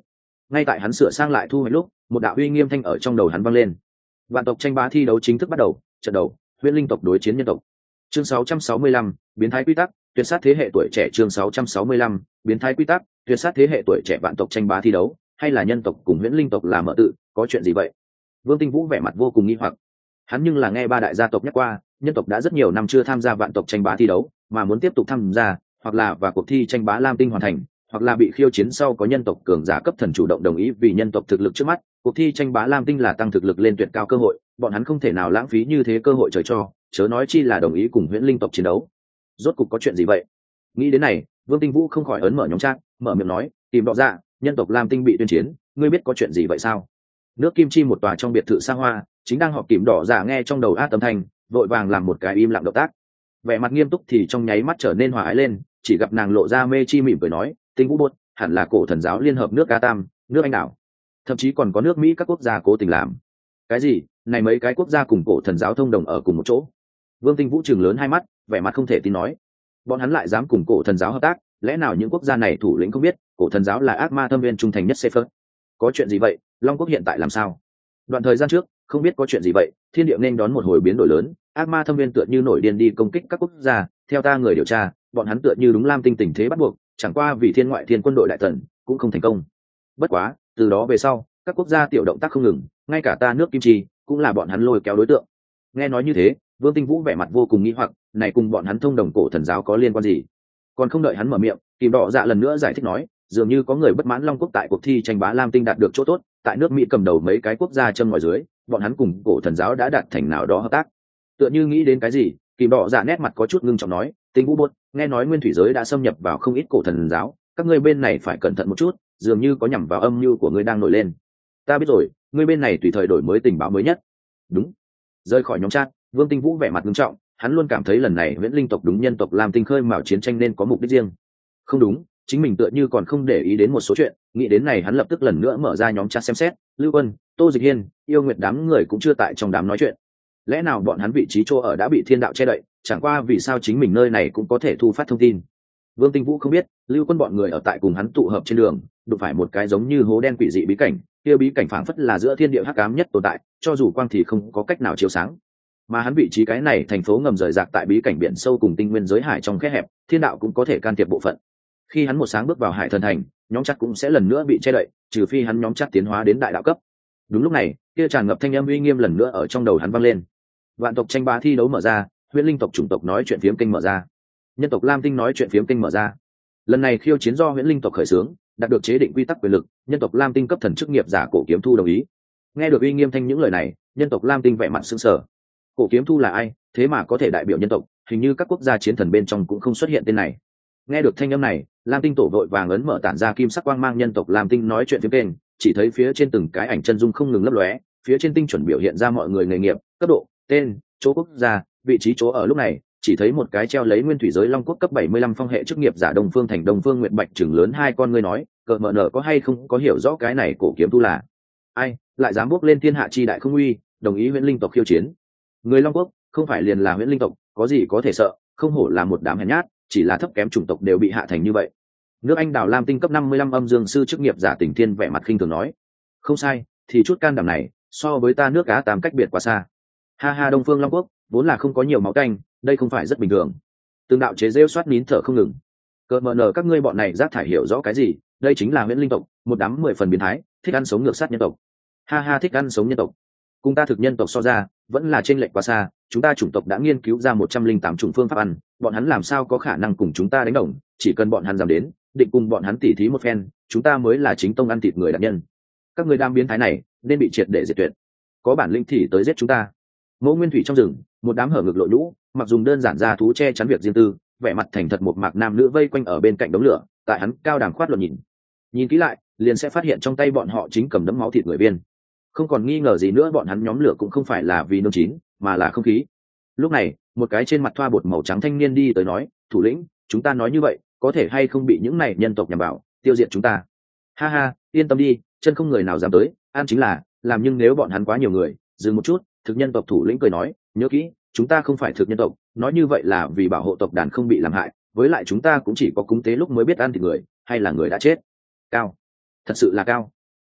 ngay tại hắn sửa sang lại thu hoạch lúc một đạo uy nghiêm thanh ở trong đầu hắn vang lên. Vạn tộc tranh bá thi đấu chính thức bắt đầu. Trận đầu, huyễn linh tộc đối chiến nhân tộc. Chương sáu trăm sáu mươi lăm, biến thái quy tắc, tuyệt sát thế hệ tuổi trẻ. Chương sáu trăm sáu mươi lăm, biến thái quy tắc, tuyệt sát thế hệ tuổi trẻ. Vạn tộc tranh bá thi đấu, hay là nhân tộc cùng huyễn linh tộc là mở tự, có chuyện gì vậy? Vương Tinh Vũ vẻ mặt vô cùng nghi hoặc. Hắn nhưng là nghe ba đại gia tộc nhắc qua, nhân tộc đã rất nhiều năm chưa tham gia vạn tộc tranh bá thi đấu, mà muốn tiếp tục tham gia, hoặc là và cuộc thi tranh bá Lam Tinh hoàn thành, hoặc là bị khiêu chiến sau có nhân tộc cường giả cấp thần chủ động đồng ý vì nhân tộc thực lực trước mắt, cuộc thi tranh bá Lam Tinh là tăng thực lực lên tuyệt cao cơ hội, bọn hắn không thể nào lãng phí như thế cơ hội trời cho, chớ nói chi là đồng ý cùng huyễn linh tộc chiến đấu. Rốt cục có chuyện gì vậy? Nghĩ đến này, Vương Tinh Vũ không khỏi ấn mở nhóm chat, mở miệng nói, tìm đọ dạ, nhân tộc Lam Tinh bị tuyên chiến, ngươi biết có chuyện gì vậy sao? Nước Kim Chi một tòa trong biệt thự xa hoa, chính đang họp kìm đỏ dạ nghe trong đầu át âm thanh, vội vàng làm một cái im lặng động tác. Vẻ mặt nghiêm túc thì trong nháy mắt trở nên hòa ái lên, chỉ gặp nàng lộ ra mê chi mỉm cười nói, Tinh Vũ bột, hẳn là cổ thần giáo liên hợp nước Ca Tam, nước Anh đảo, thậm chí còn có nước Mỹ các quốc gia cố tình làm. Cái gì? Này mấy cái quốc gia cùng cổ thần giáo thông đồng ở cùng một chỗ? Vương Tinh Vũ trừng lớn hai mắt, vẻ mặt không thể tin nói, bọn hắn lại dám cùng cổ thần giáo hợp tác, lẽ nào những quốc gia này thủ lĩnh không biết cổ thần giáo là ác ma thâm viên trung thành nhất Sephir? Có chuyện gì vậy? Long quốc hiện tại làm sao? Đoạn thời gian trước không biết có chuyện gì vậy, thiên địa nên đón một hồi biến đổi lớn, ác ma thâm viên tựa như nổi điên đi công kích các quốc gia, theo ta người điều tra, bọn hắn tựa như đúng Lam Tinh tình thế bắt buộc, chẳng qua vì thiên ngoại thiên quân đội đại tần cũng không thành công. Bất quá từ đó về sau các quốc gia tiểu động tác không ngừng, ngay cả ta nước Kim Chi cũng là bọn hắn lôi kéo đối tượng. Nghe nói như thế, Vương Tinh Vũ vẻ mặt vô cùng nghi hoặc, này cùng bọn hắn thông đồng cổ thần giáo có liên quan gì? Còn không đợi hắn mở miệng, Kim Đỏ Dạ lần nữa giải thích nói, dường như có người bất mãn Long quốc tại cuộc thi tranh bá Lam Tinh đạt được chỗ tốt, tại nước Mỹ cầm đầu mấy cái quốc gia châm ngòi dưới, bọn hắn cùng cổ thần giáo đã đạt thành nào đó hợp tác. Tựa như nghĩ đến cái gì, Kim Đỏ Dạ nét mặt có chút ngưng trọng nói, Tinh Vũ bột, nghe nói nguyên thủy giới đã xâm nhập vào không ít cổ thần giáo, các ngươi bên này phải cẩn thận một chút, dường như có nhằm vào âm mưu của ngươi đang nổi lên. Ta biết rồi, ngươi bên này tùy thời đổi mới tình báo mới nhất. Đúng. Rời khỏi nhóm chat, Vương Tinh Vũ vẻ mặt nghiêm trọng, hắn luôn cảm thấy lần này huyễn linh tộc đúng nhân tộc làm tinh khơi mào chiến tranh nên có mục đích riêng. Không đúng, chính mình tựa như còn không để ý đến một số chuyện, nghĩ đến này hắn lập tức lần nữa mở ra nhóm chat xem xét, Lưu Quân, Tô Dịch Hiên, Yêu Nguyệt đám người cũng chưa tại trong đám nói chuyện. Lẽ nào bọn hắn vị trí chỗ ở đã bị thiên đạo che đậy, chẳng qua vì sao chính mình nơi này cũng có thể thu phát thông tin. Vương Tinh Vũ không biết, Lưu Quân bọn người ở tại cùng hắn tụ hợp trên đường, đụng phải một cái giống như hố đen quỷ dị bí cảnh, kia bí cảnh phảng phất là giữa thiên địa hắc ám nhất tồn tại, cho dù quang thì không có cách nào chiếu sáng. Mà hắn vị trí cái này thành phố ngầm rời rạc tại bí cảnh biển sâu cùng tinh nguyên giới hải trong khe hẹp, thiên đạo cũng có thể can thiệp bộ phận. Khi hắn một sáng bước vào hải thần thành, nhóm chắc cũng sẽ lần nữa bị che đậy, trừ phi hắn nhóm chắc tiến hóa đến đại đạo cấp. Đúng lúc này, kia tràn ngập thanh âm uy nghiêm lần nữa ở trong đầu hắn vang lên. Vạn tộc tranh bá thi đấu mở ra, huyễn linh tộc chủng tộc nói chuyện phiếm kênh mở ra, nhân tộc Lam Tinh nói chuyện phiếm kênh mở ra. Lần này khiêu chiến do huyễn linh tộc khởi xướng, đạt được chế định quy tắc quyền lực, nhân tộc Lam Tinh cấp thần chức nghiệp giả Cổ Kiếm Thu đồng ý. Nghe được uy nghiêm thanh những lời này, nhân tộc Lam Tinh vẻ mặt sững sờ. Cổ Kiếm Thu là ai, thế mà có thể đại biểu nhân tộc, hình như các quốc gia chiến thần bên trong cũng không xuất hiện tên này. Nghe được thanh âm này, Lam Tinh tổ vội vàng ấn mở tản ra kim sắc quang mang nhân tộc Lam Tinh nói chuyện phiếm kênh, chỉ thấy phía trên từng cái ảnh chân dung không ngừng lấp lóe, phía trên tinh chuẩn biểu hiện ra mọi người nghề nghiệp, cấp độ, tên, chỗ quốc gia, vị trí chỗ ở. Lúc này chỉ thấy một cái treo lấy nguyên thủy giới long quốc cấp bảy mươi lăm phong hệ chức nghiệp giả Đông Phương Thành Đông Phương Nguyệt Bạch chừng lớn hai con ngươi nói, cờ mờ nở có hay không có hiểu rõ cái này Cổ Kiếm Thu là ai, lại dám bước lên thiên hạ chi đại không uy, đồng ý huyễn linh tộc khiêu chiến. Người long quốc không phải liền là huyễn linh tộc, có gì có thể sợ, không hổ là một đám hèn nhát, chỉ là thấp kém chủng tộc đều bị hạ thành như vậy. Nước Anh đảo Lam Tinh cấp năm mươi lăm âm dương sư chức nghiệp giả Tỉnh Thiên vẻ mặt khinh thường nói, không sai, thì chút can đảm này so với ta nước Cá Tam cách biệt quá xa. Ha ha, Đông Phương Long quốc vốn là không có nhiều máu tanh, đây không phải rất bình thường. Tương đạo chế rêu soát nín thở không ngừng. Cờ mờ nở các ngươi bọn này rác thải hiểu rõ cái gì, đây chính là huyễn linh tộc, một đám mười phần biến thái, thích ăn sống ngược sát nhân tộc. Ha ha, thích ăn sống nhân tộc, cùng ta thực nhân tộc so ra vẫn là trên lệch quá xa. Chúng ta chủng tộc đã nghiên cứu ra một trăm linh tám chủng phương pháp ăn, bọn hắn làm sao có khả năng cùng chúng ta đánh đồng, chỉ cần bọn hắn dám đến, định cùng bọn hắn tỉ thí một phen, chúng ta mới là chính tông ăn thịt người đặc nhân. Các người đam biến thái này nên bị triệt để diệt tuyệt, có bản lĩnh thì tới giết chúng ta. Ngô Nguyên Thủy trong rừng, một đám hở ngực lộ nhũ, mặc dùng đơn giản ra thú che chắn việc riêng tư, vẻ mặt thành thật một mạc nam nữ vây quanh ở bên cạnh đống lửa, tại hắn cao đàm khoát luận nhìn. Nhìn kỹ lại, liền sẽ phát hiện trong tay bọn họ chính cầm đấm máu thịt người viên. Không còn nghi ngờ gì nữa, bọn hắn nhóm lửa cũng không phải là vì nướng chín, mà là không khí. Lúc này, một cái trên mặt thoa bột màu trắng thanh niên đi tới nói, thủ lĩnh, chúng ta nói như vậy, có thể hay không bị những này nhân tộc nhằm vào, tiêu diệt chúng ta? Ha ha, yên tâm đi, chân không người nào dám tới, an chính là, làm nhưng nếu bọn hắn quá nhiều người, dừng một chút. Thực nhân tộc thủ lĩnh cười nói, nhớ kỹ, chúng ta không phải thực nhân tộc, nói như vậy là vì bảo hộ tộc đàn không bị làm hại, với lại chúng ta cũng chỉ có cúng tế lúc mới biết ăn thịt người, hay là người đã chết. Cao, thật sự là cao.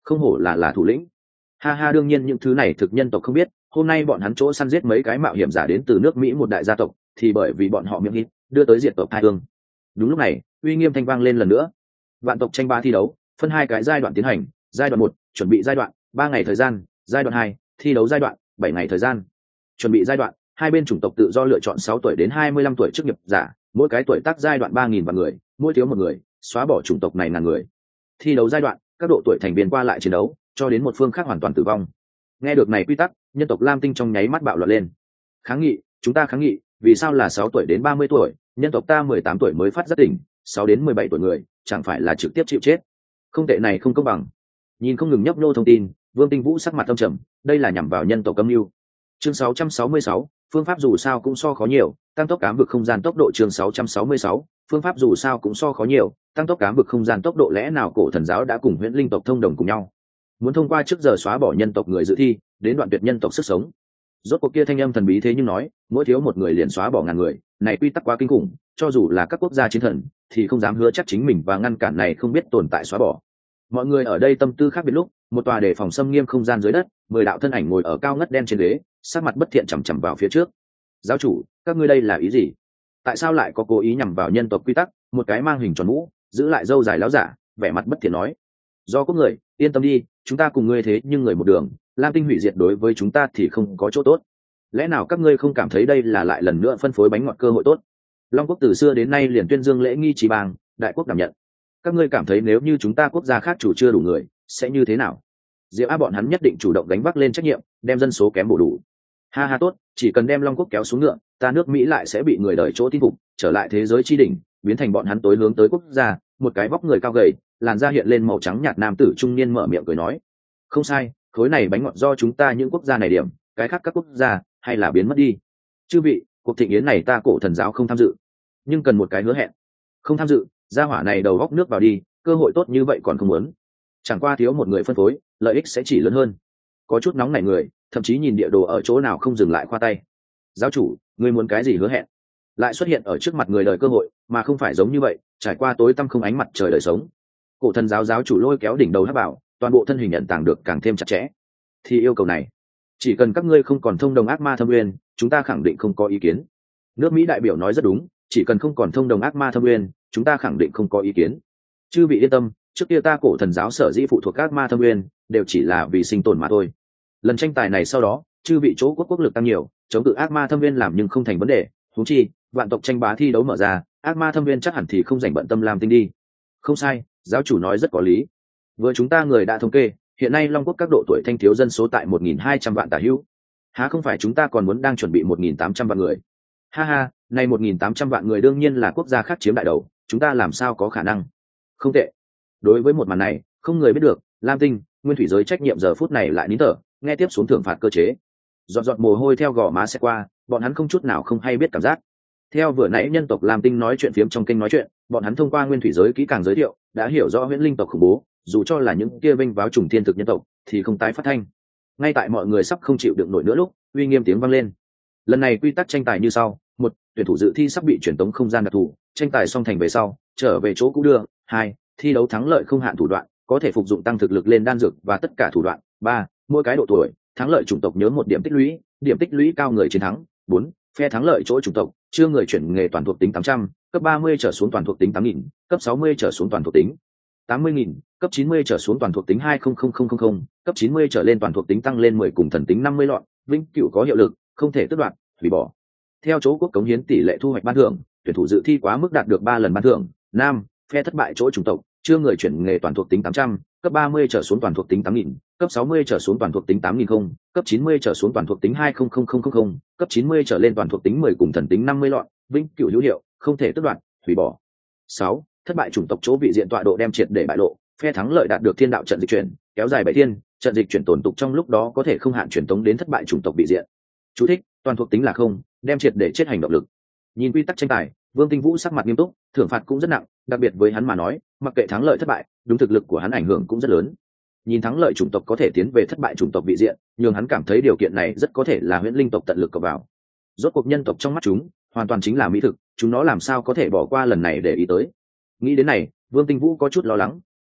không hổ là là thủ lĩnh. Ha ha, đương nhiên những thứ này thực nhân tộc không biết, hôm nay bọn hắn chỗ săn giết mấy cái mạo hiểm giả đến từ nước Mỹ một đại gia tộc, thì bởi vì bọn họ miệng hít đưa tới diệt tộc hai hương. Đúng lúc này, uy nghiêm thanh vang lên lần nữa. Vạn tộc tranh ba thi đấu, phân hai cái giai đoạn tiến hành, giai đoạn một, chuẩn bị giai đoạn, ba ngày thời gian, giai đoạn hai, thi đấu giai đoạn, bảy ngày thời gian. Chuẩn bị giai đoạn, hai bên chủng tộc tự do lựa chọn sáu tuổi đến hai mươi lăm tuổi chức nghiệp giả, mỗi cái tuổi tác giai đoạn ba nghìn vạn người, mỗi thiếu một người, xóa bỏ chủng tộc này ngàn người. Thi đấu giai đoạn, các độ tuổi thành viên qua lại chiến đấu, cho đến một phương khác hoàn toàn tử vong. Nghe được này quy tắc, nhân tộc Lam Tinh trong nháy mắt bạo loạn lên. Kháng nghị, chúng ta kháng nghị, vì sao là sáu tuổi đến ba mươi tuổi, nhân tộc ta mười tám tuổi mới phát giác tỉnh, sáu đến mười bảy tuổi người, chẳng phải là trực tiếp chịu chết. Không tệ, này không công bằng. Nhìn không ngừng nhấp nhô thông tin, Vương Tinh Vũ sắc mặt âm trầm, đây là nhằm vào nhân tộc âm mưu. Chương sáu trăm sáu mươi sáu, phương pháp dù sao cũng so khó nhiều, tăng tốc ám vực không gian tốc độ. Chương sáu trăm sáu mươi sáu, phương pháp dù sao cũng so khó nhiều, tăng tốc ám vực không gian tốc độ. Lẽ nào cổ thần giáo đã cùng huyễn linh tộc thông đồng cùng nhau, muốn thông qua trước giờ xóa bỏ nhân tộc người dự thi, đến đoạn tuyệt nhân tộc sức sống? Rốt cuộc kia thanh âm thần bí thế nhưng nói, mỗi thiếu một người liền xóa bỏ ngàn người, này quy tắc quá kinh khủng, cho dù là các quốc gia chiến thần thì không dám hứa chắc chính mình và ngăn cản này không biết tồn tại xóa bỏ. Mọi người ở đây tâm tư khác biệt lúc, một tòa đề phòng xâm nghiêm không gian dưới đất, mười đạo thân ảnh ngồi ở cao ngất đen trên ghế, sắc mặt bất thiện chằm chằm vào phía trước. Giáo chủ, các ngươi đây là ý gì? Tại sao lại có cố ý nhằm vào nhân tộc quy tắc? Một cái mang hình tròn mũ, giữ lại râu dài láo giả, vẻ mặt bất thiện nói. Do có người, yên tâm đi, chúng ta cùng ngươi thế nhưng người một đường, Lam Tinh hủy diệt đối với chúng ta thì không có chỗ tốt. Lẽ nào các ngươi không cảm thấy đây là lại lần nữa phân phối bánh ngọt cơ hội tốt? Long quốc từ xưa đến nay liền tuyên dương lễ nghi trì bang, đại quốc đảm nhận. Các ngươi cảm thấy nếu như chúng ta quốc gia khác chủ chưa đủ người, sẽ như thế nào? Diệu A bọn hắn nhất định chủ động gánh vác lên trách nhiệm, đem dân số kém bổ đủ. Ha ha, tốt, chỉ cần đem Long quốc kéo xuống ngựa, ta nước Mỹ lại sẽ bị người đời chỗ tin phục, trở lại thế giới chi đỉnh, biến thành bọn hắn tối hướng tới quốc gia. Một cái vóc người cao gầy, làn da hiện lên màu trắng nhạt nam tử trung niên mở miệng cười nói. Không sai, khối này bánh ngọt do chúng ta những quốc gia này điểm, cái khác các quốc gia hay là biến mất đi. Chư vị, cuộc thịnh yến này ta cổ thần giáo không tham dự, nhưng cần một cái hứa hẹn. Không tham dự, gia hỏa này đầu góc nước vào đi, cơ hội tốt như vậy còn không muốn. Chẳng qua thiếu một người phân phối, lợi ích sẽ chỉ lớn hơn. Có chút nóng nảy người, thậm chí nhìn địa đồ ở chỗ nào không dừng lại khoa tay. Giáo chủ, ngươi muốn cái gì hứa hẹn? Lại xuất hiện ở trước mặt người đời cơ hội, mà không phải giống như vậy, trải qua tối tăm không ánh mặt trời đời sống. Cổ thần giáo giáo chủ lôi kéo đỉnh đầu hắc bảo, toàn bộ thân hình nhận tàng được càng thêm chặt chẽ. Thì yêu cầu này, chỉ cần các ngươi không còn thông đồng ác ma thâm uyên, chúng ta khẳng định không có ý kiến. Nước Mỹ đại biểu nói rất đúng, chỉ cần không còn thông đồng ác ma thâm uyên, chúng ta khẳng định không có ý kiến. Chư vị yên tâm, trước kia ta cổ thần giáo sở dĩ phụ thuộc ác ma thâm uyên, đều chỉ là vì sinh tồn mà thôi. Lần tranh tài này sau đó, chư vị chỗ quốc quốc lực tăng nhiều, chống cự ác ma thâm uyên làm nhưng không thành vấn đề. Huống chi, vạn tộc tranh bá thi đấu mở ra, ác ma thâm uyên chắc hẳn thì không dành bận tâm làm tinh đi. Không sai, giáo chủ nói rất có lý. Vừa chúng ta người đã thống kê, hiện nay Long quốc các độ tuổi thanh thiếu dân số tại một nghìn hai trăm vạn tả hữu. Há không phải chúng ta còn muốn đang chuẩn bị một nghìn tám trăm vạn người? Ha ha, này một nghìn tám trăm vạn người đương nhiên là quốc gia khác chiếm đại đầu, chúng ta làm sao có khả năng? Không tệ. Đối với một màn này, không người biết được, Lam Tinh, nguyên thủy giới trách nhiệm giờ phút này lại nín thở, nghe tiếp xuống thưởng phạt cơ chế. Giọt giọt mồ hôi theo gò má sẽ qua, bọn hắn không chút nào không hay biết cảm giác. Theo vừa nãy nhân tộc Lam Tinh nói chuyện phiếm trong kênh nói chuyện, bọn hắn thông qua nguyên thủy giới kỹ càng giới thiệu, đã hiểu rõ huyễn linh tộc khủng bố, dù cho là những kia vinh váo trùng thiên thực nhân tộc, thì không tái phát thanh. Ngay tại mọi người sắp không chịu đựng nổi nữa lúc, uy nghiêm tiếng vang lên. Lần này quy tắc tranh tài như sau: một, tuyển thủ dự thi sắp bị truyền tống không gian đặc thù, tranh tài xong thành về sau, trở về chỗ cũ đưa. Hai, thi đấu thắng lợi không hạn thủ đoạn, có thể phục dụng tăng thực lực lên đan dược và tất cả thủ đoạn. Ba, mỗi cái độ tuổi, thắng lợi chủng tộc nhớ một điểm tích lũy, điểm tích lũy cao người chiến thắng. Bốn, phe thắng lợi chỗ chủng tộc, chưa người chuyển nghề toàn thuộc tính tám trăm, cấp ba mươi trở xuống toàn thuộc tính tám nghìn, cấp sáu mươi trở xuống toàn thuộc tính tám mươi nghìn, cấp chín mươi trở xuống toàn thuộc tính hai nghìn, cấp chín mươi trở lên toàn thuộc tính tăng lên mười cùng thần tính năm mươi lọn, vĩnh cửu có hiệu lực, không thể tước đoạt, hủy bỏ. Theo chỗ quốc cống hiến tỷ lệ thu hoạch ban thưởng, tuyển thủ dự thi quá mức đạt được ba lần ban thưởng. Nam, phe thất bại chỗ chủng tộc, chưa người chuyển nghề toàn thuộc tính tám trăm, cấp ba mươi trở xuống toàn thuộc tính tám nghìn, cấp sáu mươi trở xuống toàn thuộc tính tám nghìn, cấp chín mươi trở xuống toàn thuộc tính hai nghìn, cấp chín mươi trở lên toàn thuộc tính mười cùng thần tính năm mươi lọn, vĩnh cửu hữu hiệu, không thể tước đoạt, hủy bỏ. Sáu, thất bại chủng tộc chỗ vị diện tọa độ đem triệt để bại lộ, phe thắng lợi đạt được thiên đạo trận dịch chuyển, kéo dài bảy thiên, trận dịch chuyển tổn tục trong lúc đó có thể không hạn truyền tống đến thất bại chủng tộc vị diện. Chú thích: toàn thuộc tính là không, đem triệt để chết hành động lực. Nhìn quy tắc tranh tài, Vương Tinh Vũ sắc mặt nghiêm túc, thưởng phạt cũng rất nặng, đặc biệt với hắn mà nói, mặc kệ thắng lợi thất bại, đúng thực lực của hắn ảnh hưởng cũng rất lớn. Nhìn thắng lợi chủng tộc có thể tiến về thất bại chủng tộc vị diện, nhưng hắn cảm thấy điều kiện này rất có thể là huyễn linh tộc tận lực cập vào. Rốt cuộc nhân tộc trong mắt chúng, hoàn toàn chính là mỹ thực, chúng nó làm sao có thể bỏ qua lần này để ý tới. Nghĩ đến này, Vương Tinh Vũ có chút lo lắng,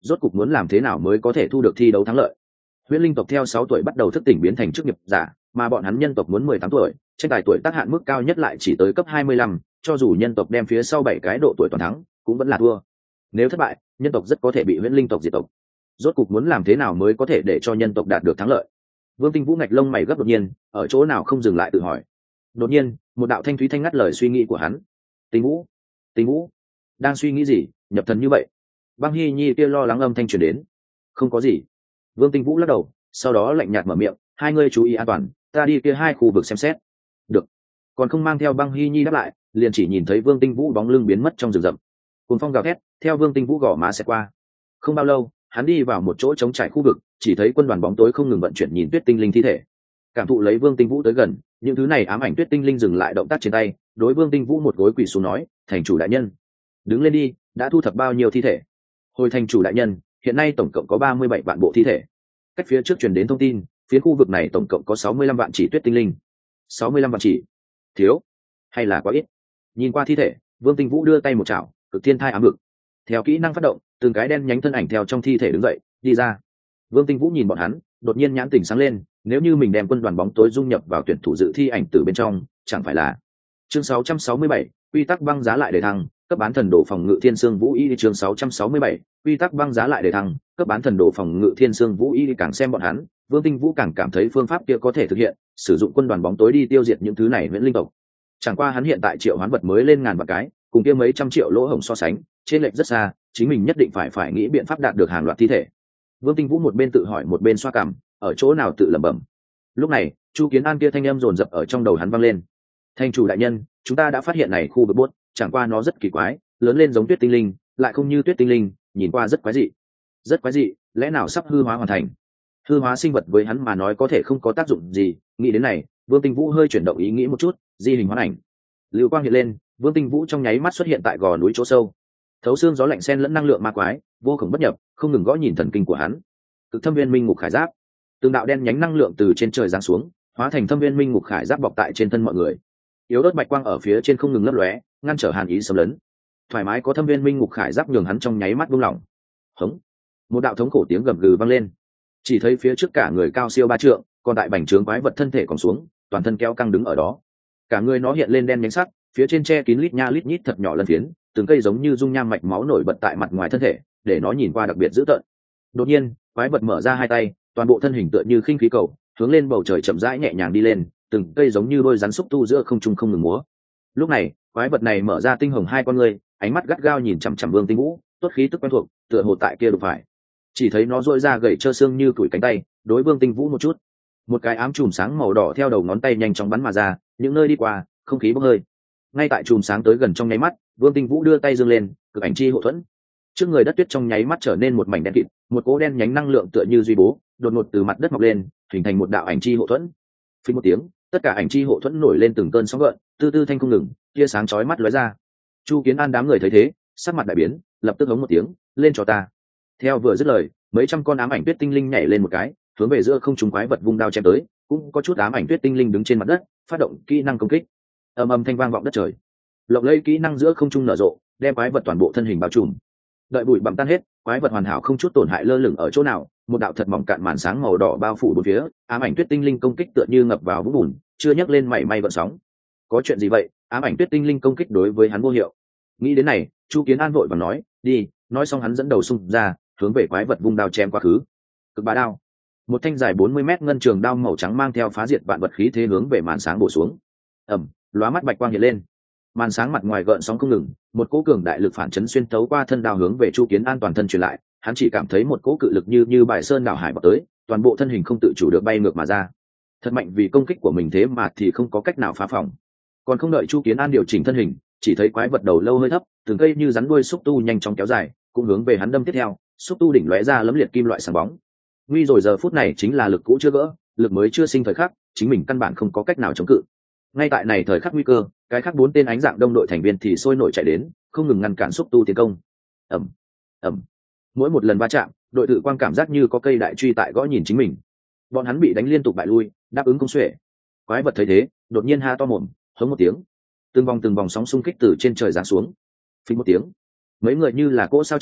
rốt cục muốn làm thế nào mới có thể thu được thi đấu thắng lợi. Huyễn linh tộc theo sáu tuổi bắt đầu thức tỉnh biến thành chức nghiệp giả, mà bọn hắn nhân tộc muốn mười tám tuổi, tranh tài tuổi tác hạn mức cao nhất lại chỉ tới cấp hai mươi lăm, cho dù nhân tộc đem phía sau bảy cái độ tuổi toàn thắng, cũng vẫn là thua. Nếu thất bại, nhân tộc rất có thể bị huyễn linh tộc diệt tộc. Rốt cục muốn làm thế nào mới có thể để cho nhân tộc đạt được thắng lợi? Vương Tinh Vũ ngạch lông mày gấp đột nhiên, ở chỗ nào không dừng lại tự hỏi. Đột nhiên, một đạo thanh thúy thanh ngắt lời suy nghĩ của hắn. Tinh Vũ, Tinh Vũ, đang suy nghĩ gì, nhập thần như vậy? Băng Hi Nhi kia lo lắng âm thanh truyền đến. Không có gì. Vương Tinh Vũ lắc đầu, sau đó lạnh nhạt mở miệng, hai ngươi chú ý an toàn, ta đi kia hai khu vực xem xét. Được. Còn không mang theo Băng Hi Nhi đáp lại, liền chỉ nhìn thấy Vương Tinh Vũ bóng lưng biến mất trong rừng rậm. Cùng phong gào thét, theo Vương Tinh Vũ gõ má sẽ qua. Không bao lâu, hắn đi vào một chỗ trống trải khu vực, chỉ thấy quân đoàn bóng tối không ngừng vận chuyển nhìn tuyết tinh linh thi thể. Cảm thụ lấy Vương Tinh Vũ tới gần, những thứ này ám ảnh tuyết tinh linh dừng lại động tác trên tay, đối Vương Tinh Vũ một gối quỳ xuống nói, thành chủ đại nhân, đứng lên đi, đã thu thập bao nhiêu thi thể? Hồi thành chủ đại nhân, hiện nay tổng cộng có ba mươi bảy vạn bộ thi thể. Cách phía trước truyền đến thông tin, phía khu vực này tổng cộng có sáu mươi lăm vạn chỉ tuyết tinh linh. sáu mươi lăm vạn chỉ, thiếu hay là quá ít? Nhìn qua thi thể, Vương Tinh Vũ đưa tay một chảo, cực thiên thai ám vực. Theo kỹ năng phát động, từng cái đen nhánh thân ảnh theo trong thi thể đứng dậy, đi ra. Vương Tinh Vũ nhìn bọn hắn, đột nhiên nhãn tỉnh sáng lên, nếu như mình đem quân đoàn bóng tối dung nhập vào tuyển thủ dự thi ảnh từ bên trong, chẳng phải là. Chương sáu trăm sáu mươi bảy, quy tắc băng giá lại để thăng, cấp bán thần đồ phòng ngự thiên sương vũ y. Chương sáu trăm sáu mươi bảy, quy tắc băng giá lại để thăng, cấp bán thần đồ phòng ngự thiên sương vũ y. Càng xem bọn hắn, Vương Tinh Vũ càng cảm thấy phương pháp kia có thể thực hiện, sử dụng quân đoàn bóng tối đi tiêu diệt những thứ này viễn linh tộc. Chẳng qua hắn hiện tại triệu hoán vật mới lên ngàn vạn cái, cùng kia mấy trăm triệu lỗ hổng so sánh, trên lệch rất xa, chính mình nhất định phải phải nghĩ biện pháp đạt được hàng loạt thi thể. Vương Tinh Vũ một bên tự hỏi một bên xoa cằm, ở chỗ nào tự lẩm bẩm. Lúc này, Chu Kiến An kia thanh âm dồn dập ở trong đầu hắn vang lên. Thành chủ đại nhân, chúng ta đã phát hiện này khu vực bốt, chẳng qua nó rất kỳ quái, lớn lên giống tuyết tinh linh, lại không như tuyết tinh linh, nhìn qua rất quái dị. Rất quái dị, lẽ nào sắp hư hóa hoàn thành? Hư hóa sinh vật với hắn mà nói có thể không có tác dụng gì, nghĩ đến này, Vương Tinh Vũ hơi chuyển động ý nghĩ một chút, di hình hóa ảnh. Lưu quang hiện lên, Vương Tinh Vũ trong nháy mắt xuất hiện tại gò núi chỗ sâu. Thấu xương gió lạnh xen lẫn năng lượng ma quái, vô cùng bất nhập, không ngừng gõ nhìn thần kinh của hắn. Cực thâm viên minh ngục khải giáp, từng đạo đen nhánh năng lượng từ trên trời giáng xuống, hóa thành thâm viên minh ngục khải giáp bọc tại trên thân mọi người. Yếu ớt bạch quang ở phía trên không ngừng lấp lóe, ngăn trở hàn ý xâm lấn. Thoải mái có thâm viên minh ngục khải giáp nhường hắn trong nháy mắt buông lỏng. Hống! Một đạo thống khổ tiếng gầm gừ vang lên. Chỉ thấy phía trước cả người cao siêu ba trượng, còn tại bành trướng quái vật thân thể còn xuống, toàn thân kéo căng đứng ở đó. Cả người nó hiện lên đen nhánh sắc, phía trên che kín lít nha lít nhít thật nhỏ lân phiến, từng cây giống như dung nham mạch máu nổi bật tại mặt ngoài thân thể, để nó nhìn qua đặc biệt dữ tợn. Đột nhiên, quái vật mở ra hai tay, toàn bộ thân hình tựa như khinh khí cầu, hướng lên bầu trời chậm rãi nhẹ nhàng đi lên, từng cây giống như đôi rắn xúc tu giữa không trung không ngừng múa. Lúc này, quái vật này mở ra tinh hồng hai con ngươi, ánh mắt gắt gao nhìn chằm chằm Vương Tinh Vũ, tốt khí tức quen thuộc, tựa hồ tại kia đụng phải. Chỉ thấy nó duỗi ra gầy trơ xương như tuổi cánh tay, đối Vương Tinh Vũ một chút. Một cái ám chùm sáng màu đỏ theo đầu ngón tay nhanh chóng bắn mà ra, những nơi đi qua, không khí bốc hơi. Ngay tại chùm sáng tới gần trong nháy mắt, Vương Tinh Vũ đưa tay giương lên, cực ảnh chi hộ thuẫn. Trước người đất tuyết trong nháy mắt trở nên một mảnh đen kịt, một cỗ đen nhánh năng lượng tựa như duy bố, đột ngột từ mặt đất mọc lên, hình thành một đạo ảnh chi hộ thuẫn. Phình một tiếng, tất cả ảnh chi hộ thuẫn nổi lên từng cơn sóng gợn, tư tư thanh không ngừng, tia sáng chói mắt lóe ra. Chu Kiến An đám người thấy thế, sắc mặt đại biến, lập tức hống một tiếng, lên cho ta. Theo vừa dứt lời, mấy trăm con ám ảnh tuyết tinh linh nhảy lên một cái, hướng về giữa không trung quái vật vung đao chém tới, cũng có chút ám ảnh tuyết tinh linh đứng trên mặt đất, phát động kỹ năng công kích. Ầm ầm thanh vang vọng đất trời. Lộng lẫy kỹ năng giữa không trung nở rộ, đem quái vật toàn bộ thân hình bao trùm. Đợi bụi bặm tan hết, quái vật hoàn hảo không chút tổn hại lơ lửng ở chỗ nào, một đạo thật mỏng cạn màn sáng màu đỏ bao phủ bốn phía, ám ảnh tuyết tinh linh công kích tựa như ngập vào vũng bùn, chưa nhấc lên mảy may gợn sóng. Có chuyện gì vậy? Ám ảnh tuyết tinh linh công kích đối với hắn vô hiệu. Nghĩ đến này, Chu Kiến An vội vàng nói, đi, nói xong hắn dẫn đầu xung ra, hướng về quái vật vung đao chém quá khứ. Cực bá đao. Một thanh dài bốn mươi mét ngân trường đao màu trắng mang theo phá diệt vạn vật khí thế hướng về màn sáng bổ xuống. Ầm, lóa mắt bạch quang hiện lên. Màn sáng mặt ngoài gợn sóng không ngừng, một cỗ cường đại lực phản chấn xuyên thấu qua thân đao hướng về Chu Kiến An toàn thân truyền lại, hắn chỉ cảm thấy một cỗ cự lực như như bài sơn đảo hải bật tới, toàn bộ thân hình không tự chủ được bay ngược mà ra. Thật mạnh vì công kích của mình thế mà thì không có cách nào phá phòng. Còn không đợi Chu Kiến An điều chỉnh thân hình, chỉ thấy quái vật đầu lâu hơi thấp, từng cây như rắn đuôi xúc tu nhanh chóng kéo dài, cũng hướng về hắn đâm tiếp theo, xúc tu đỉnh lóe ra lấm liệt kim loại sáng bóng. Nguy rồi, giờ phút này chính là lực cũ chưa gỡ, lực mới chưa sinh thời khắc, chính mình căn bản không có cách nào chống cự. Ngay tại này thời khắc nguy cơ, cái khác bốn tên ánh dạng đông đội thành viên thì sôi nổi chạy đến, không ngừng ngăn cản xúc tu tiến công. Ầm, ầm. Mỗi một lần va chạm, đội tự quan cảm giác như có cây đại truy tại gõ nhìn chính mình. Bọn hắn bị đánh liên tục bại lui, đáp ứng công xuể. Quái vật thấy thế, đột nhiên ha to mồm, hống một tiếng. Từng vòng từng vòng sóng xung kích từ trên trời giáng xuống. Phình một tiếng, mấy người như là cỗ sao chổi,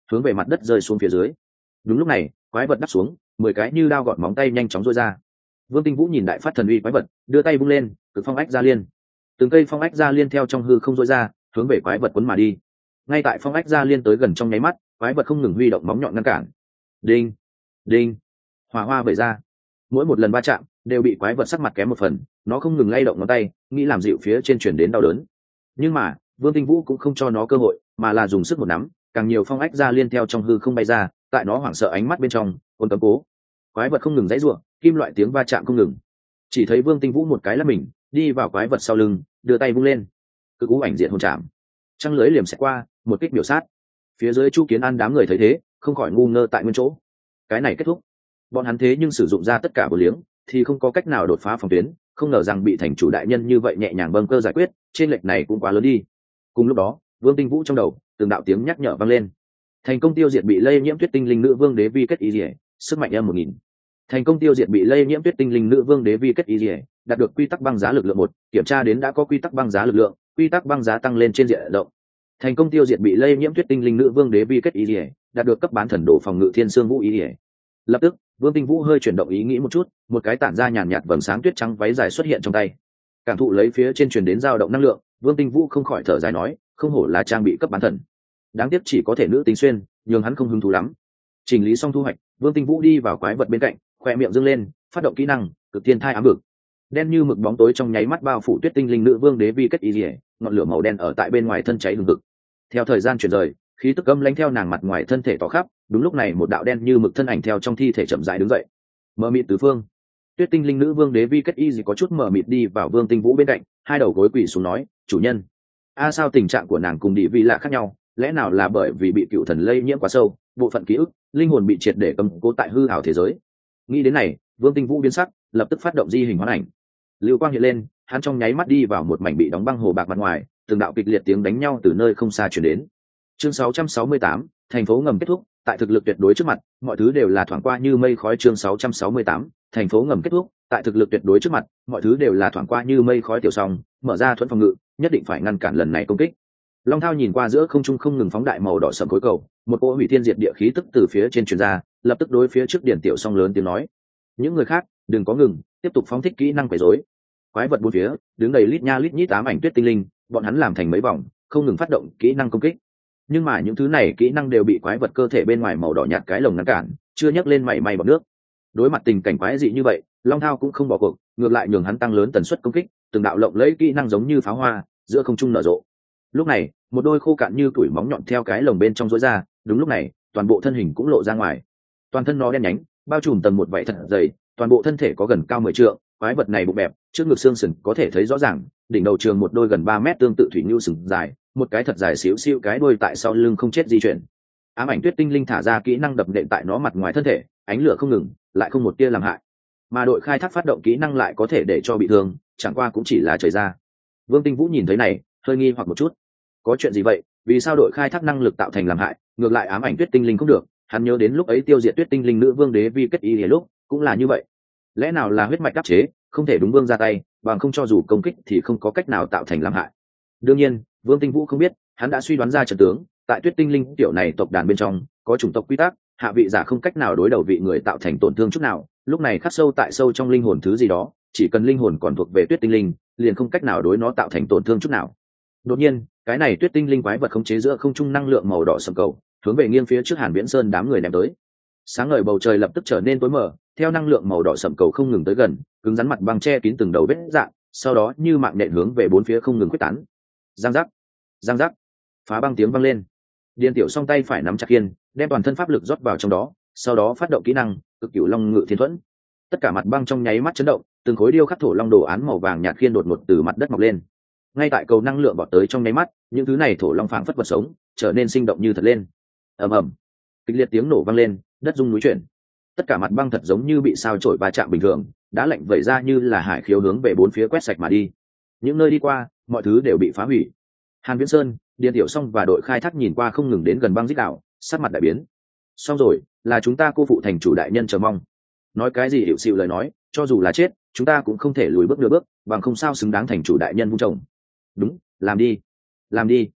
hướng về mặt đất rơi xuống phía dưới. Đúng lúc này quái vật đắp xuống, mười cái như đao gọt móng tay nhanh chóng rối ra. Vương Tinh Vũ nhìn đại phát thần uy quái vật, đưa tay vung lên, cực phong ách ra liên. Từng cây phong ách ra liên theo trong hư không rối ra, hướng về quái vật cuốn mà đi. Ngay tại phong ách ra liên tới gần trong nháy mắt, quái vật không ngừng huy động móng nhọn ngăn cản. Đinh, đinh, hỏa hoa vẩy ra. Mỗi một lần va chạm đều bị quái vật sắc mặt kém một phần, nó không ngừng lay động ngón tay, nghĩ làm dịu phía trên truyền đến đau đớn. Nhưng mà Vương Tinh Vũ cũng không cho nó cơ hội, mà là dùng sức một nắm, càng nhiều phong ách ra liên theo trong hư không bay ra, tại nó hoảng sợ ánh mắt bên trong, ôn tấm cố. Quái vật không ngừng dãy rủa, kim loại tiếng va chạm không ngừng. Chỉ thấy Vương Tinh Vũ một cái lắc mình, đi vào quái vật sau lưng, đưa tay vung lên, cực u ảnh diện hồn chạm, trăng lưới liềm xẹt qua, một kích biểu sát. Phía dưới Chu Kiến An đám người thấy thế, không khỏi ngu ngơ tại nguyên chỗ. Cái này kết thúc. Bọn hắn thế nhưng sử dụng ra tất cả bổ liếng, thì không có cách nào đột phá phòng tuyến, không ngờ rằng bị thành chủ đại nhân như vậy nhẹ nhàng bâng cơ giải quyết, trên lệch này cũng quá lớn đi. Cùng lúc đó, Vương Tinh Vũ trong đầu, từng đạo tiếng nhắc nhở vang lên. Thành công tiêu diệt bị lây nhiễm Tuyết Tinh Linh Nữ Vương Đế Vi Kết Y Liễu, sức mạnh âm một nghìn. Thành công tiêu diệt bị lây nhiễm Tuyết Tinh Linh Nữ Vương Đế Vi Kết Y Liễu, đạt được quy tắc băng giá lực lượng một, kiểm tra đến đã có quy tắc băng giá lực lượng, quy tắc băng giá tăng lên trên diện rộng. Thành công tiêu diệt bị lây nhiễm Tuyết Tinh Linh Nữ Vương Đế Vi Kết Y Liễu, đạt được cấp bán thần đồ phòng ngự Thiên Sương Vũ Y Liễu. Lập tức, Vương Tinh Vũ hơi chuyển động ý nghĩ một chút, một cái tản ra nhàn nhạt vầng sáng tuyết trắng váy dài xuất hiện trong tay. Cảm thụ lấy phía trên truyền đến dao động năng lượng, Vương Tinh Vũ không khỏi thở dài nói, không hổ là trang bị cấp bán thần. Đáng tiếc chỉ có thể nữ tính xuyên, nhưng hắn không hứng thú lắm. Chỉnh lý xong thu hoạch, Vương Tinh Vũ đi vào quái vật bên cạnh, khoe miệng dương lên, phát động kỹ năng cực thiên thai ám vực. Đen như mực bóng tối trong nháy mắt bao phủ Tuyết Tinh Linh Nữ Vương Đế Vi Kết Y Liễu, ngọn lửa màu đen ở tại bên ngoài thân cháy hừng hực. Theo thời gian chuyển rời, khí tức âm lãnh theo nàng mặt ngoài thân thể tỏ khắp. Đúng lúc này một đạo đen như mực thân ảnh theo trong thi thể chậm rãi đứng dậy. Mờ mịt tứ phương. Tuyết Tinh Linh Nữ Vương Đế Vi Kết Y gì có chút mờ mịt đi vào Vương Tinh Vũ bên cạnh, hai đầu gối quỳ xuống nói, chủ nhân. A sao tình trạng của nàng cùng Đĩ Vi lạ khác nhau, lẽ nào là bởi vì bị cựu thần lây nhiễm quá sâu, bộ phận ký ức, linh hồn bị triệt để cầm cố tại hư ảo thế giới. Nghĩ đến này, Vương Tinh Vũ biến sắc, lập tức phát động di hình hoán ảnh. Lưu quang hiện lên, hắn trong nháy mắt đi vào một mảnh bị đóng băng hồ bạc mặt ngoài, từng đạo kịch liệt tiếng đánh nhau từ nơi không xa truyền đến. Chương sáu trăm sáu mươi tám, thành phố ngầm kết thúc, tại thực lực tuyệt đối trước mặt, mọi thứ đều là thoảng qua như mây khói. Chương sáu trăm sáu mươi tám, thành phố ngầm kết thúc, tại thực lực tuyệt đối trước mặt, mọi thứ đều là thoảng qua như mây khói. Tiểu Song mở ra thuẫn phòng ngự, nhất định phải ngăn cản lần này công kích. Long Thao nhìn qua giữa không trung không ngừng phóng đại màu đỏ sẫm khối cầu, một cỗ hủy thiên diệt địa khí tức từ phía trên truyền ra, lập tức đối phía trước Điển Tiểu Song lớn tiếng nói: "Những người khác, đừng có ngừng, tiếp tục phóng thích kỹ năng quấy rối." Quái vật bốn phía, đứng đầy lít nha lít nhít ám ảnh tuyết tinh linh, bọn hắn làm thành mấy vòng, không ngừng phát động kỹ năng công kích. Nhưng mà những thứ này kỹ năng đều bị quái vật cơ thể bên ngoài màu đỏ nhạt cái lồng ngăn cản, chưa nhấc lên mảy may bọt nước. Đối mặt tình cảnh quái dị như vậy, Long Thao cũng không bỏ cuộc, ngược lại nhường hắn tăng lớn tần suất công kích, từng đạo lộng lẫy kỹ năng giống như pháo hoa giữa không trung nở rộ. Lúc này, một đôi khô cạn như tuổi móng nhọn theo cái lồng bên trong rối ra, đúng lúc này, toàn bộ thân hình cũng lộ ra ngoài. Toàn thân nó đen nhánh, bao trùm tầng một vảy thật dày, toàn bộ thân thể có gần cao mười trượng, quái vật này bụng bẹp, trước ngực xương sườn có thể thấy rõ ràng, đỉnh đầu trường một đôi gần ba mét tương tự thủy nhu sừng dài, một cái thật dài xíu xiu cái đuôi tại sau lưng không chết di chuyển. Ám ảnh tuyết tinh linh thả ra kỹ năng đập nện tại nó mặt ngoài thân thể, ánh lửa không ngừng, lại không một tia làm hại. Mà đội khai thác phát động kỹ năng lại có thể để cho bị thương, chẳng qua cũng chỉ là trời ra. Vương Tinh Vũ nhìn thấy này, hơi nghi hoặc một chút. Có chuyện gì vậy? Vì sao đội khai thác năng lực tạo thành làm hại, ngược lại ám ảnh tuyết tinh linh không được? Hắn nhớ đến lúc ấy tiêu diệt tuyết tinh linh nữ vương đế vi kết y lúc cũng là như vậy. Lẽ nào là huyết mạch đắc chế, không thể đúng vương ra tay, bằng không cho dù công kích thì không có cách nào tạo thành làm hại. Đương nhiên, Vương Tinh Vũ không biết, hắn đã suy đoán ra trận tướng, tại tuyết tinh linh tiểu này tộc đàn bên trong có chủng tộc quy tắc, hạ vị giả không cách nào đối đầu vị người tạo thành tổn thương chút nào, lúc này khắc sâu tại sâu trong linh hồn thứ gì đó, chỉ cần linh hồn còn thuộc về tuyết tinh linh, liền không cách nào đối nó tạo thành tổn thương chút nào. Đột nhiên, cái này tuyết tinh linh quái vật khống chế giữa không trung năng lượng màu đỏ sầm cầu, hướng về nghiêng phía trước Hàn Viễn Sơn đám người ném tới. Sáng ngời bầu trời lập tức trở nên tối mờ, theo năng lượng màu đỏ sầm cầu không ngừng tới gần, cứng rắn mặt băng che kín từng đầu vết rạn, sau đó như mạng nhện hướng về bốn phía không ngừng quyết tán. Giang giác, giang giác, phá băng tiếng vang lên. Điền Tiểu song tay phải nắm chặt khiên, đem toàn thân pháp lực rót vào trong đó, sau đó phát động kỹ năng cực cửu long ngự thiên thuẫn. Tất cả mặt băng trong nháy mắt chấn động, từng khối điêu khắc thổ long đồ án màu vàng nhạt khiên đột ngột từ mặt đất mọc lên. Ngay tại cầu năng lượng bọt tới trong nháy mắt, những thứ này thổ long phảng phất vật sống, trở nên sinh động như thật lên. Ầm ầm, kịch liệt tiếng nổ vang lên, đất rung núi chuyển. Tất cả mặt băng thật giống như bị sao chổi va chạm bình thường, đá lạnh vẩy ra như là hải khiếu hướng về bốn phía quét sạch mà đi. Những nơi đi qua, mọi thứ đều bị phá hủy. Hàn Viễn Sơn, Điền Tiểu Song và đội khai thác nhìn qua không ngừng đến gần băng dít đảo, sắc mặt đại biến. Xong rồi, là chúng ta cô phụ thành chủ đại nhân chờ mong. Nói cái gì hiệu xịu lời nói, cho dù là chết, chúng ta cũng không thể lùi bước nửa bước, bằng không sao xứng đáng thành chủ đại nhân vung chồng. Đúng, làm đi, làm đi.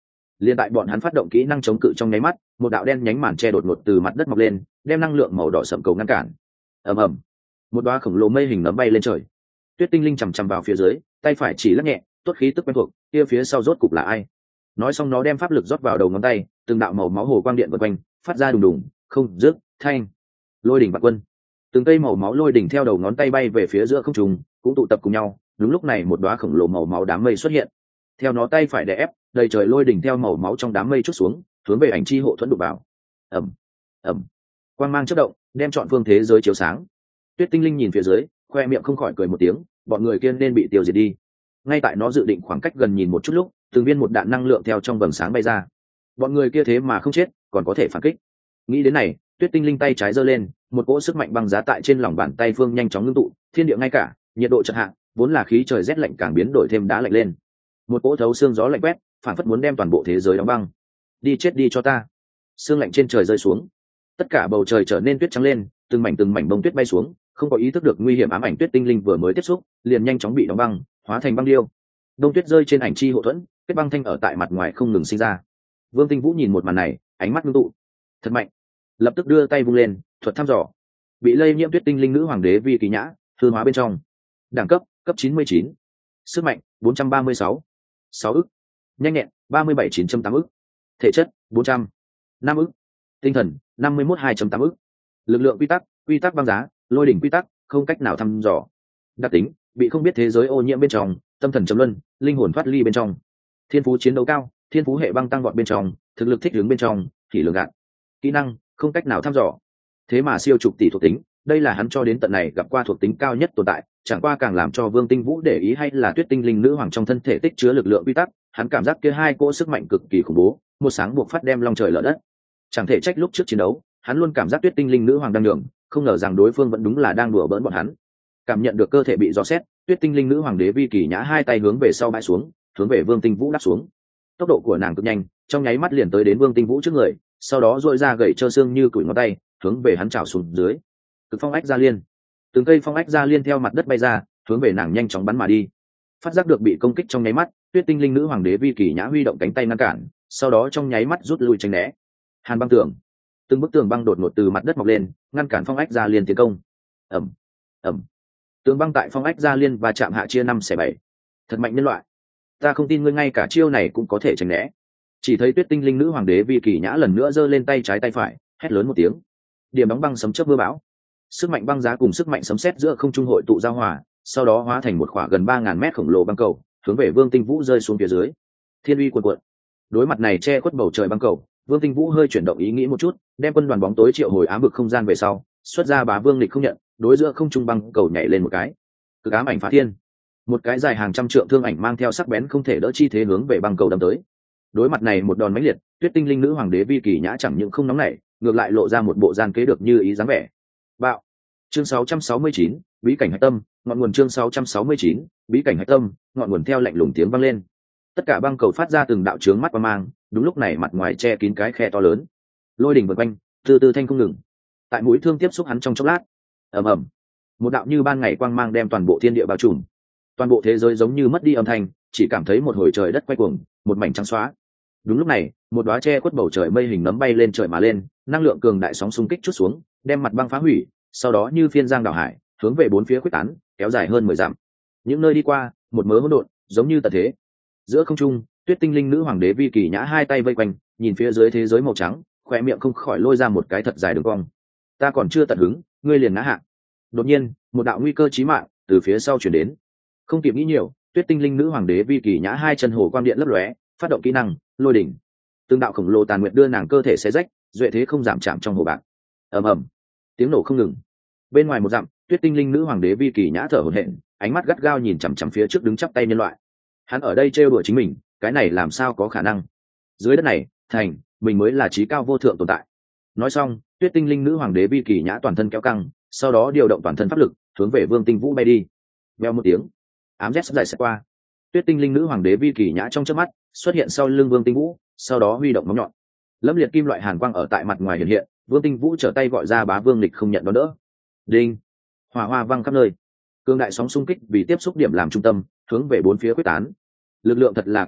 Liên tại bọn hắn phát động kỹ năng chống cự trong nháy mắt, một đạo đen nhánh màn che đột ngột từ mặt đất mọc lên, đem năng lượng màu đỏ sậm cầu ngăn cản. Ầm ầm, một đóa khổng lồ mây hình nấm bay lên trời. Tuyết Tinh Linh chầm chầm vào phía dưới, tay phải chỉ lắc nhẹ, tốt khí tức quen thuộc, kia phía sau rốt cục là ai? Nói xong nó đem pháp lực rót vào đầu ngón tay, từng đạo màu máu hồ quang điện vần quanh, phát ra đùng đùng, không dứt, thanh. Lôi đỉnh vạn quân. Từng cây màu máu lôi đỉnh theo đầu ngón tay bay về phía giữa không trung, cũng tụ tập cùng nhau. Đúng lúc này một đóa khổng lồ màu máu đám mây xuất hiện. Theo nó tay phải đè ép, đầy trời lôi đỉnh theo màu máu trong đám mây chút xuống, hướng về ảnh chi hộ thuẫn đụng vào. Ầm, ầm. Quang mang chớp động, đem trọn phương thế giới chiếu sáng. Tuyết Tinh Linh nhìn phía dưới, khoe miệng không khỏi cười một tiếng, bọn người kia nên bị tiêu diệt đi. Ngay tại nó dự định khoảng cách gần nhìn một chút lúc, từng viên một đạn năng lượng theo trong vầng sáng bay ra. Bọn người kia thế mà không chết, còn có thể phản kích. Nghĩ đến này, Tuyết Tinh Linh tay trái giơ lên, một cỗ sức mạnh băng giá tại trên lòng bàn tay phương nhanh chóng ngưng tụ, thiên địa ngay cả, nhiệt độ chợt hạ, vốn là khí trời rét lạnh càng biến đổi thêm đá lạnh lên. Một cỗ thấu xương gió lạnh quét, phản phất muốn đem toàn bộ thế giới đóng băng. Đi chết đi cho ta. Sương lạnh trên trời rơi xuống, tất cả bầu trời trở nên tuyết trắng lên, từng mảnh từng mảnh bông tuyết bay xuống, không có ý thức được nguy hiểm ám ảnh Tuyết Tinh Linh vừa mới tiếp xúc, liền nhanh chóng bị đóng băng, hóa thành băng điêu. Đông tuyết rơi trên ảnh chi hộ thuẫn, kết băng thanh ở tại mặt ngoài không ngừng sinh ra. Vương Tinh Vũ nhìn một màn này, ánh mắt ngưng tụ, thật mạnh, lập tức đưa tay vung lên, thuật thăm dò. Bị lây nhiễm Tuyết Tinh Linh nữ hoàng đế Vi Kỳ Nhã, hư hóa bên trong. Đẳng cấp, cấp chín mươi chín. Sức mạnh, bốn trăm ba mươi sáu. sáu ức. Nhanh nhẹn, ba mươi bảy chín trăm tám ức. Thể chất, bốn trăm. năm ức. Tinh thần, năm mươi mốt hai trăm tám ức. Lực lượng quy tắc, quy tắc băng giá, lôi đỉnh quy tắc, không cách nào thăm dò. Đặc tính, bị không biết thế giới ô nhiễm bên trong, tâm thần trầm luân, linh hồn thoát ly bên trong. Thiên phú chiến đấu cao, thiên phú hệ băng tăng vọt bên trong, thực lực thích ứng bên trong, kỷ lường gạn. Kỹ năng, không cách nào thăm dò. Thế mà siêu trục tỷ thuộc tính, đây là hắn cho đến tận này gặp qua thuộc tính cao nhất tồn tại, chẳng qua càng làm cho Vương Tinh Vũ để ý hay là Tuyết Tinh Linh nữ hoàng trong thân thể tích chứa lực lượng quy tắc, hắn cảm giác kia hai cỗ sức mạnh cực kỳ khủng bố, một sáng buộc phát đem long trời lở đất. Chẳng thể trách lúc trước chiến đấu, hắn luôn cảm giác Tuyết Tinh Linh nữ hoàng đang đường, không ngờ rằng đối phương vẫn đúng là đang đùa bỡn bọn hắn. Cảm nhận được cơ thể bị dò xét, Tuyết Tinh Linh nữ hoàng đế Vi Kỳ Nhã hai tay hướng về sau bãi xuống, hướng về Vương Tinh Vũ đáp xuống. Tốc độ của nàng cực nhanh, trong nháy mắt liền tới đến Vương Tinh Vũ trước người, sau đó duỗi ra gậy trơ xương như củi ngón tay, hướng về hắn chảo xuống dưới. Cực phong ách gia liên, từng cây phong ách gia liên theo mặt đất bay ra, hướng về nàng nhanh chóng bắn mà đi. Phát giác được bị công kích trong nháy mắt, Tuyết Tinh Linh nữ hoàng đế Vi Kỳ Nhã huy động cánh tay ngăn cản, sau đó trong nháy mắt rút lui tránh né. Hàn băng tường, từng bức tường băng đột ngột từ mặt đất mọc lên, ngăn cản phong ách gia liên tiến công. Ầm, ầm. Tường băng tại phong ách gia liên và chạm hạ chia năm xẻ bảy. Thật mạnh nhân loại, ta không tin ngươi ngay cả chiêu này cũng có thể tránh né. Chỉ thấy Tuyết Tinh Linh nữ hoàng đế Vi Kỳ Nhã lần nữa giơ lên tay trái tay phải, hét lớn một tiếng. Điểm đóng băng sấm chớp mưa bão, sức mạnh băng giá cùng sức mạnh sấm sét giữa không trung hội tụ giao hòa, sau đó hóa thành một khỏa gần ba ngàn mét khổng lồ băng cầu, hướng về Vương Tinh Vũ rơi xuống phía dưới. Thiên uy cuồn cuộn. Đối mặt này che khuất bầu trời băng cầu, Vương Tinh Vũ hơi chuyển động ý nghĩ một chút, đem quân đoàn bóng tối triệu hồi ám vực không gian về sau, xuất ra Bá Vương Lịch không nhận, đối giữa không trung băng cầu nhảy lên một cái. Cực ám ảnh phá thiên. Một cái dài hàng trăm trượng thương ảnh mang theo sắc bén không thể đỡ chi thế hướng về băng cầu đâm tới. Đối mặt này một đòn mãnh liệt, Tuyết Tinh Linh nữ hoàng đế Vi Kỳ Nhã chẳng những không nóng nảy, ngược lại lộ ra một bộ gian kế được như ý dáng vẻ. Bạo. Chương sáu trăm sáu mươi chín, bí cảnh hạch tâm, ngọn nguồn chương sáu trăm sáu mươi chín, bí cảnh hạch tâm, ngọn nguồn theo lạnh lùng tiếng vang lên. Tất cả băng cầu phát ra từng đạo chướng mắt qua mang, đúng lúc này mặt ngoài che kín cái khe to lớn. Lôi đỉnh vần quanh, từ từ thanh không ngừng. Tại mũi thương tiếp xúc hắn trong chốc lát. Ầm ầm. Một đạo như ban ngày quang mang đem toàn bộ thiên địa bao trùm. Toàn bộ thế giới giống như mất đi âm thanh, chỉ cảm thấy một hồi trời đất quay cuồng, một mảnh trắng xóa. Đúng lúc này, một đóa che khuất bầu trời mây hình nấm bay lên trời mà lên, năng lượng cường đại sóng xung kích chút xuống, đem mặt băng phá hủy, sau đó như phiên giang đảo hải, hướng về bốn phía khuếch tán, kéo dài hơn mười dặm. Những nơi đi qua, một mớ hỗn độn, giống như tận thế. Giữa không trung, Tuyết Tinh Linh nữ hoàng đế Vi Kỳ Nhã hai tay vây quanh, nhìn phía dưới thế giới màu trắng, khóe miệng không khỏi lôi ra một cái thật dài đường cong. Ta còn chưa tận hứng, ngươi liền ngã hạ. Đột nhiên, một đạo nguy cơ chí mạng từ phía sau truyền đến. Không kịp nghĩ nhiều, Tuyết Tinh Linh nữ hoàng đế Vi Kỳ Nhã hai chân hồ quang điện lấp lóe, phát động kỹ năng lôi đỉnh. Từng đạo khổng lồ tàn nguyệt đưa nàng cơ thể xé rách, duệ thế không giảm chạm trong hồ bạc. Ầm ầm, tiếng nổ không ngừng. Bên ngoài một dặm, Tuyết Tinh Linh nữ hoàng đế Vi Kỳ Nhã thở hổn hển, ánh mắt gắt gao nhìn chằm chằm phía trước đứng chắp tay nhân loại. Hắn ở đây trêu đùa chính mình, cái này làm sao có khả năng? Dưới đất này, thành, mình mới là trí cao vô thượng tồn tại. Nói xong, Tuyết Tinh Linh nữ hoàng đế Vi Kỳ Nhã toàn thân kéo căng, sau đó điều động toàn thân pháp lực, hướng về Vương Tinh Vũ bay đi. Vèo một tiếng, ám rét dài sẽ qua. Tuyết Tinh Linh nữ hoàng đế Vi Kỳ Nhã trong chớp mắt xuất hiện sau lưng Vương Tinh Vũ, sau đó huy động móng nhọn. Lâm liệt kim loại hàn quang ở tại mặt ngoài hiện hiện, Vương Tinh Vũ trở tay gọi ra Bá Vương Lịch không nhận đón đỡ. Đinh, hỏa hoa văng khắp nơi. Cường đại sóng xung kích vì tiếp xúc điểm làm trung tâm, hướng về bốn phía quyết tán. Lực lượng thật là cường đại,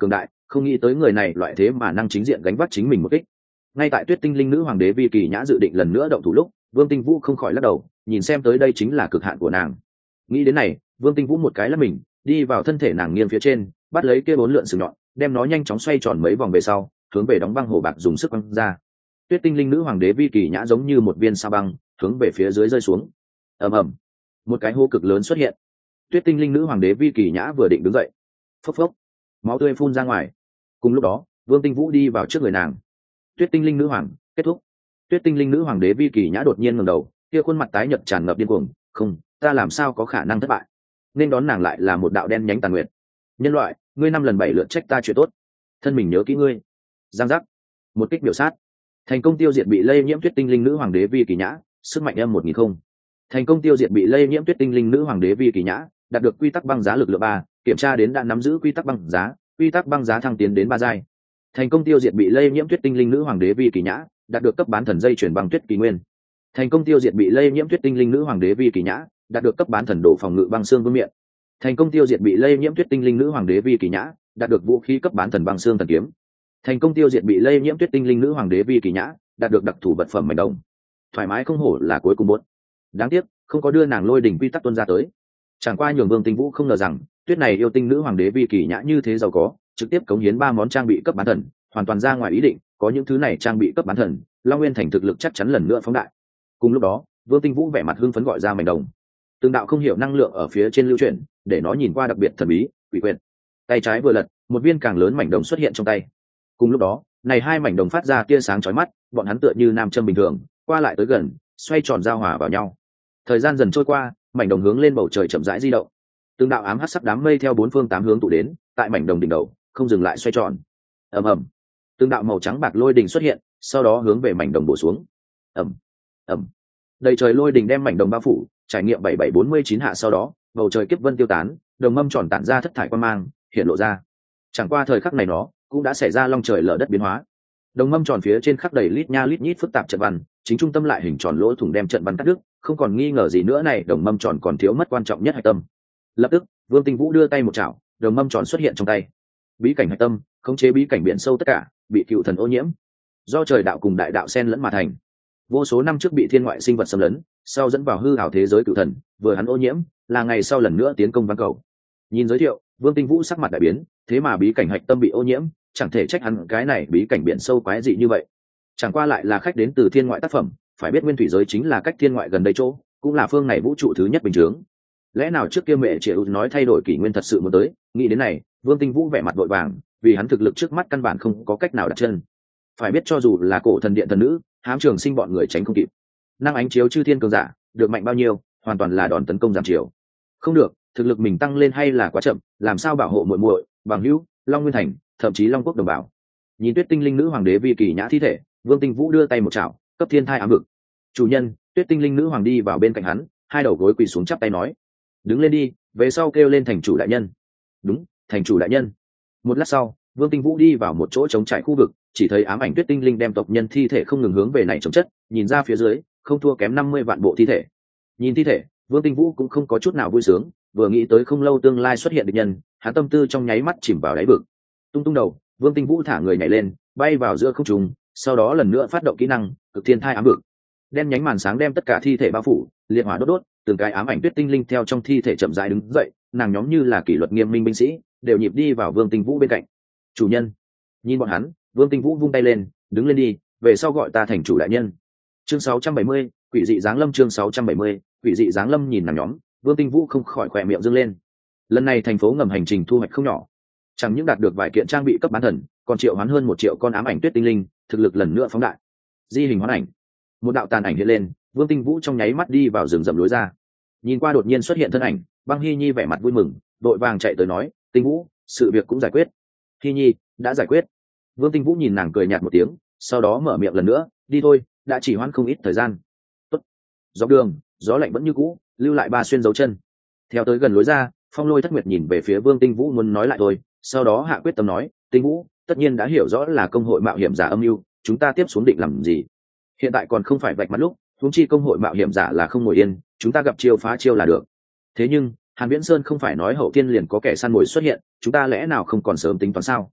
không nghĩ tới người này loại thế mà năng chính diện gánh vác chính mình một kích. Ngay tại Tuyết Tinh Linh Nữ Hoàng đế Vi Kỳ Nhã dự định lần nữa động thủ lúc, Vương Tinh Vũ không khỏi lắc đầu, nhìn xem tới đây chính là cực hạn của nàng. Nghĩ đến này, Vương Tinh Vũ một cái lắc mình, đi vào thân thể nàng nghiêng phía trên, bắt lấy kia bốn lượn sừng nhọn, đem nó nhanh chóng xoay tròn mấy vòng về sau, hướng về đóng băng hồ bạc dùng sức quăng ra. Tuyết Tinh Linh Nữ Hoàng đế Vi Kỳ Nhã giống như một viên sa băng, hướng về phía dưới rơi xuống. Ầm ầm, một cái hố cực lớn xuất hiện. Tuyết Tinh Linh Nữ Hoàng đế Vi Kỳ Nhã vừa định đứng dậy, phốc phốc, máu tươi phun ra ngoài. Cùng lúc đó, Vương Tinh Vũ đi vào trước người nàng. Tuyết Tinh Linh Nữ Hoàng, kết thúc. Tuyết Tinh Linh Nữ Hoàng đế Vi Kỳ Nhã đột nhiên ngẩng đầu, kia khuôn mặt tái nhợt tràn ngập điên cuồng, "Không, ta làm sao có khả năng thất bại?" Nên đón nàng lại là một đạo đen nhánh tàn nguyệt. "Nhân loại, ngươi năm lần bảy lượt trách ta chuyện tốt, thân mình nhớ kỹ ngươi." Giang giác, một kích biểu sát, thành công tiêu diệt bị lây nhiễm Tuyết Tinh Linh Nữ Hoàng đế Vi Kỳ Nhã, sức mạnh âm một nghìn không. Thành công tiêu diệt bị lây nhiễm Tuyết Tinh Linh Nữ Hoàng đế Vi Kỳ Nhã, đạt được quy tắc băng giá lực lượng ba, kiểm tra đến đã nắm giữ quy tắc băng giá, quy tắc băng giá thăng tiến đến ba giai. Thành công tiêu diệt bị lây nhiễm Tuyết Tinh Linh Nữ Hoàng đế Vi Kỳ Nhã, đạt được cấp bán thần dây chuyển băng tuyết kỳ nguyên. Thành công tiêu diệt bị lây nhiễm Tuyết Tinh Linh Nữ Hoàng đế Vi Kỳ Nhã, đạt được cấp bán thần độ phòng ngự băng xương vương miệng. Thành công tiêu diệt bị lây nhiễm Tuyết Tinh Linh Nữ Hoàng đế Vi Kỳ Nhã, đạt được vũ khí cấp bán thần băng xương thần kiếm. Thành công tiêu diệt bị lây nhiễm Tuyết Tinh Linh Nữ Hoàng đế Vi Kỳ Nhã, đạt được đặc thủ vật phẩm mảnh đồng. Thoải mái không hổ là cuối cùng bốn. Đáng tiếc, không có đưa nàng lôi đỉnh quy tắc tuôn ra tới. Chẳng qua nhường Vương Tinh Vũ không ngờ rằng, Tuyết này yêu tinh nữ hoàng đế Vi Kỳ Nhã như thế giàu có, trực tiếp cống hiến ba món trang bị cấp bán thần, hoàn toàn ra ngoài ý định, có những thứ này trang bị cấp bán thần, Long Nguyên Thành thực lực chắc chắn lần nữa phóng đại. Cùng lúc đó, Vương Tinh Vũ vẻ mặt hưng phấn gọi ra mảnh đồng. Từng đạo không hiểu năng lượng ở phía trên lưu chuyển, để nó nhìn qua đặc biệt thần bí, quỷ quyệt. Tay trái vừa lật, một viên càng lớn mảnh đồng xuất hiện trong tay. Cùng lúc đó, này hai mảnh đồng phát ra tia sáng chói mắt, bọn hắn tựa như nam châm bình thường, qua lại tới gần, xoay tròn giao hòa vào nhau. Thời gian dần trôi qua, mảnh đồng hướng lên bầu trời chậm rãi di động. Từng đạo ám hắc sắc đám mây theo bốn phương tám hướng tụ đến, tại mảnh đồng đỉnh đầu, không dừng lại xoay tròn. Ầm ầm. Từng đạo màu trắng bạc lôi đình xuất hiện, sau đó hướng về mảnh đồng bổ xuống. Ầm. Ầm. Đầy trời lôi đình đem mảnh đồng bao phủ, trải nghiệm bảy bảy bốn mươi chín hạ sau đó, bầu trời kiếp vân tiêu tán, đồng mâm tròn tản ra thất thải quang mang, hiện lộ ra. Chẳng qua thời khắc này nó cũng đã xảy ra long trời lở đất biến hóa. Đồng mâm tròn phía trên khắc đầy lít nha lít nhít phức tạp trận văn, chính trung tâm lại hình tròn lỗ thủng đem trận văn cắt đứt, không còn nghi ngờ gì nữa này đồng mâm tròn còn thiếu mất quan trọng nhất hạch tâm. Lập tức, Vương Tinh Vũ đưa tay một chảo, đồng mâm tròn xuất hiện trong tay. Bí cảnh hạch tâm, khống chế bí cảnh biển sâu tất cả, bị cựu thần ô nhiễm. Do trời đạo cùng đại đạo xen lẫn mà thành. Vô số năm trước bị thiên ngoại sinh vật xâm lấn, sau dẫn vào hư ảo thế giới cựu thần, vừa hắn ô nhiễm, là ngày sau lần nữa tiến công văn cầu. Nhìn giới thiệu, Vương Tinh Vũ sắc mặt đại biến, thế mà bí cảnh hạch tâm bị ô nhiễm, chẳng thể trách hắn cái này bí cảnh biển sâu quái dị như vậy. Chẳng qua lại là khách đến từ thiên ngoại tác phẩm, phải biết nguyên thủy giới chính là cách thiên ngoại gần đây chỗ, cũng là phương này vũ trụ thứ nhất bình thường. Lẽ nào trước kia mẹ triệu nói thay đổi kỷ nguyên thật sự muốn tới, nghĩ đến này, Vương Tinh Vũ vẻ mặt vội vàng, vì hắn thực lực trước mắt căn bản không có cách nào đặt chân. Phải biết cho dù là cổ thần điện thần nữ, hám trường sinh bọn người tránh không kịp. Năng ánh chiếu chư thiên cường giả, được mạnh bao nhiêu, hoàn toàn là đòn tấn công giảm chiều. Không được, thực lực mình tăng lên hay là quá chậm, làm sao bảo hộ muội muội, bằng hữu, Long Nguyên Thành, thậm chí Long Quốc đồng bào. Nhìn Tuyết Tinh Linh Nữ Hoàng đế Vi Kỳ Nhã thi thể, Vương Tinh Vũ đưa tay một chảo, cấp thiên thai ám vực. Chủ nhân, Tuyết Tinh Linh Nữ Hoàng đi vào bên cạnh hắn, hai đầu gối quỳ xuống chắp tay nói: "Đứng lên đi, về sau kêu lên thành chủ đại nhân." "Đúng, thành chủ đại nhân." Một lát sau, Vương Tinh Vũ đi vào một chỗ trống trải khu vực, chỉ thấy ám ảnh Tuyết Tinh Linh đem tộc nhân thi thể không ngừng hướng về này chống chất, nhìn ra phía dưới, không thua kém năm mươi vạn bộ thi thể. Nhìn thi thể, Vương Tinh Vũ cũng không có chút nào vui sướng, vừa nghĩ tới không lâu tương lai xuất hiện địch nhân, hắn tâm tư trong nháy mắt chìm vào đáy vực. Tung tung đầu, Vương Tinh Vũ thả người nhảy lên, bay vào giữa không trung, sau đó lần nữa phát động kỹ năng cực thiên thai ám vực. Đen nhánh màn sáng đem tất cả thi thể bao phủ, liệt hỏa đốt đốt, từng cái ám ảnh Tuyết Tinh Linh theo trong thi thể chậm rãi đứng dậy, nàng nhóm như là kỷ luật nghiêm minh binh sĩ, đều nhịp đi vào Vương Tinh Vũ bên cạnh. "Chủ nhân." Nhìn bọn hắn, Vương Tinh Vũ vung tay lên, "Đứng lên đi, về sau gọi ta thành chủ đại nhân." Chương sáu trăm bảy mươi, quỷ dị giáng lâm. Chương sáu trăm bảy mươi, quỷ dị giáng lâm. Nhìn nàng nhóm, Vương Tinh Vũ không khỏi khỏe miệng dương lên. Lần này thành phố ngầm hành trình thu hoạch không nhỏ, chẳng những đạt được vài kiện trang bị cấp bán thần, còn triệu hoán hơn một triệu con ám ảnh Tuyết Tinh Linh, thực lực lần nữa phóng đại. Di hình hoán ảnh, một đạo tàn ảnh hiện lên, Vương Tinh Vũ trong nháy mắt đi vào rừng rậm lối ra. Nhìn qua đột nhiên xuất hiện thân ảnh, Băng Hy Nhi vẻ mặt vui mừng, đội vàng chạy tới nói: "Tinh Vũ, sự việc cũng giải quyết." "Hy Nhi, đã giải quyết." Vương Tinh Vũ nhìn nàng cười nhạt một tiếng, sau đó mở miệng lần nữa: "Đi thôi, đã chỉ hoãn không ít thời gian." Tốt. Dọc đường, gió lạnh vẫn như cũ, lưu lại ba xuyên dấu chân. Theo tới gần lối ra, Phong Lôi Thất Nguyệt nhìn về phía Vương Tinh Vũ muốn nói lại thôi, sau đó hạ quyết tâm nói: "Tinh Vũ, tất nhiên đã hiểu rõ là công hội mạo hiểm giả âm mưu, chúng ta tiếp xuống định làm gì? Hiện tại còn không phải vạch mặt lúc, huống chi công hội mạo hiểm giả là không ngồi yên, chúng ta gặp chiêu phá chiêu là được. Thế nhưng, Hàn Viễn Sơn không phải nói hậu thiên liền có kẻ săn mồi xuất hiện, chúng ta lẽ nào không còn sớm tính toán sao?"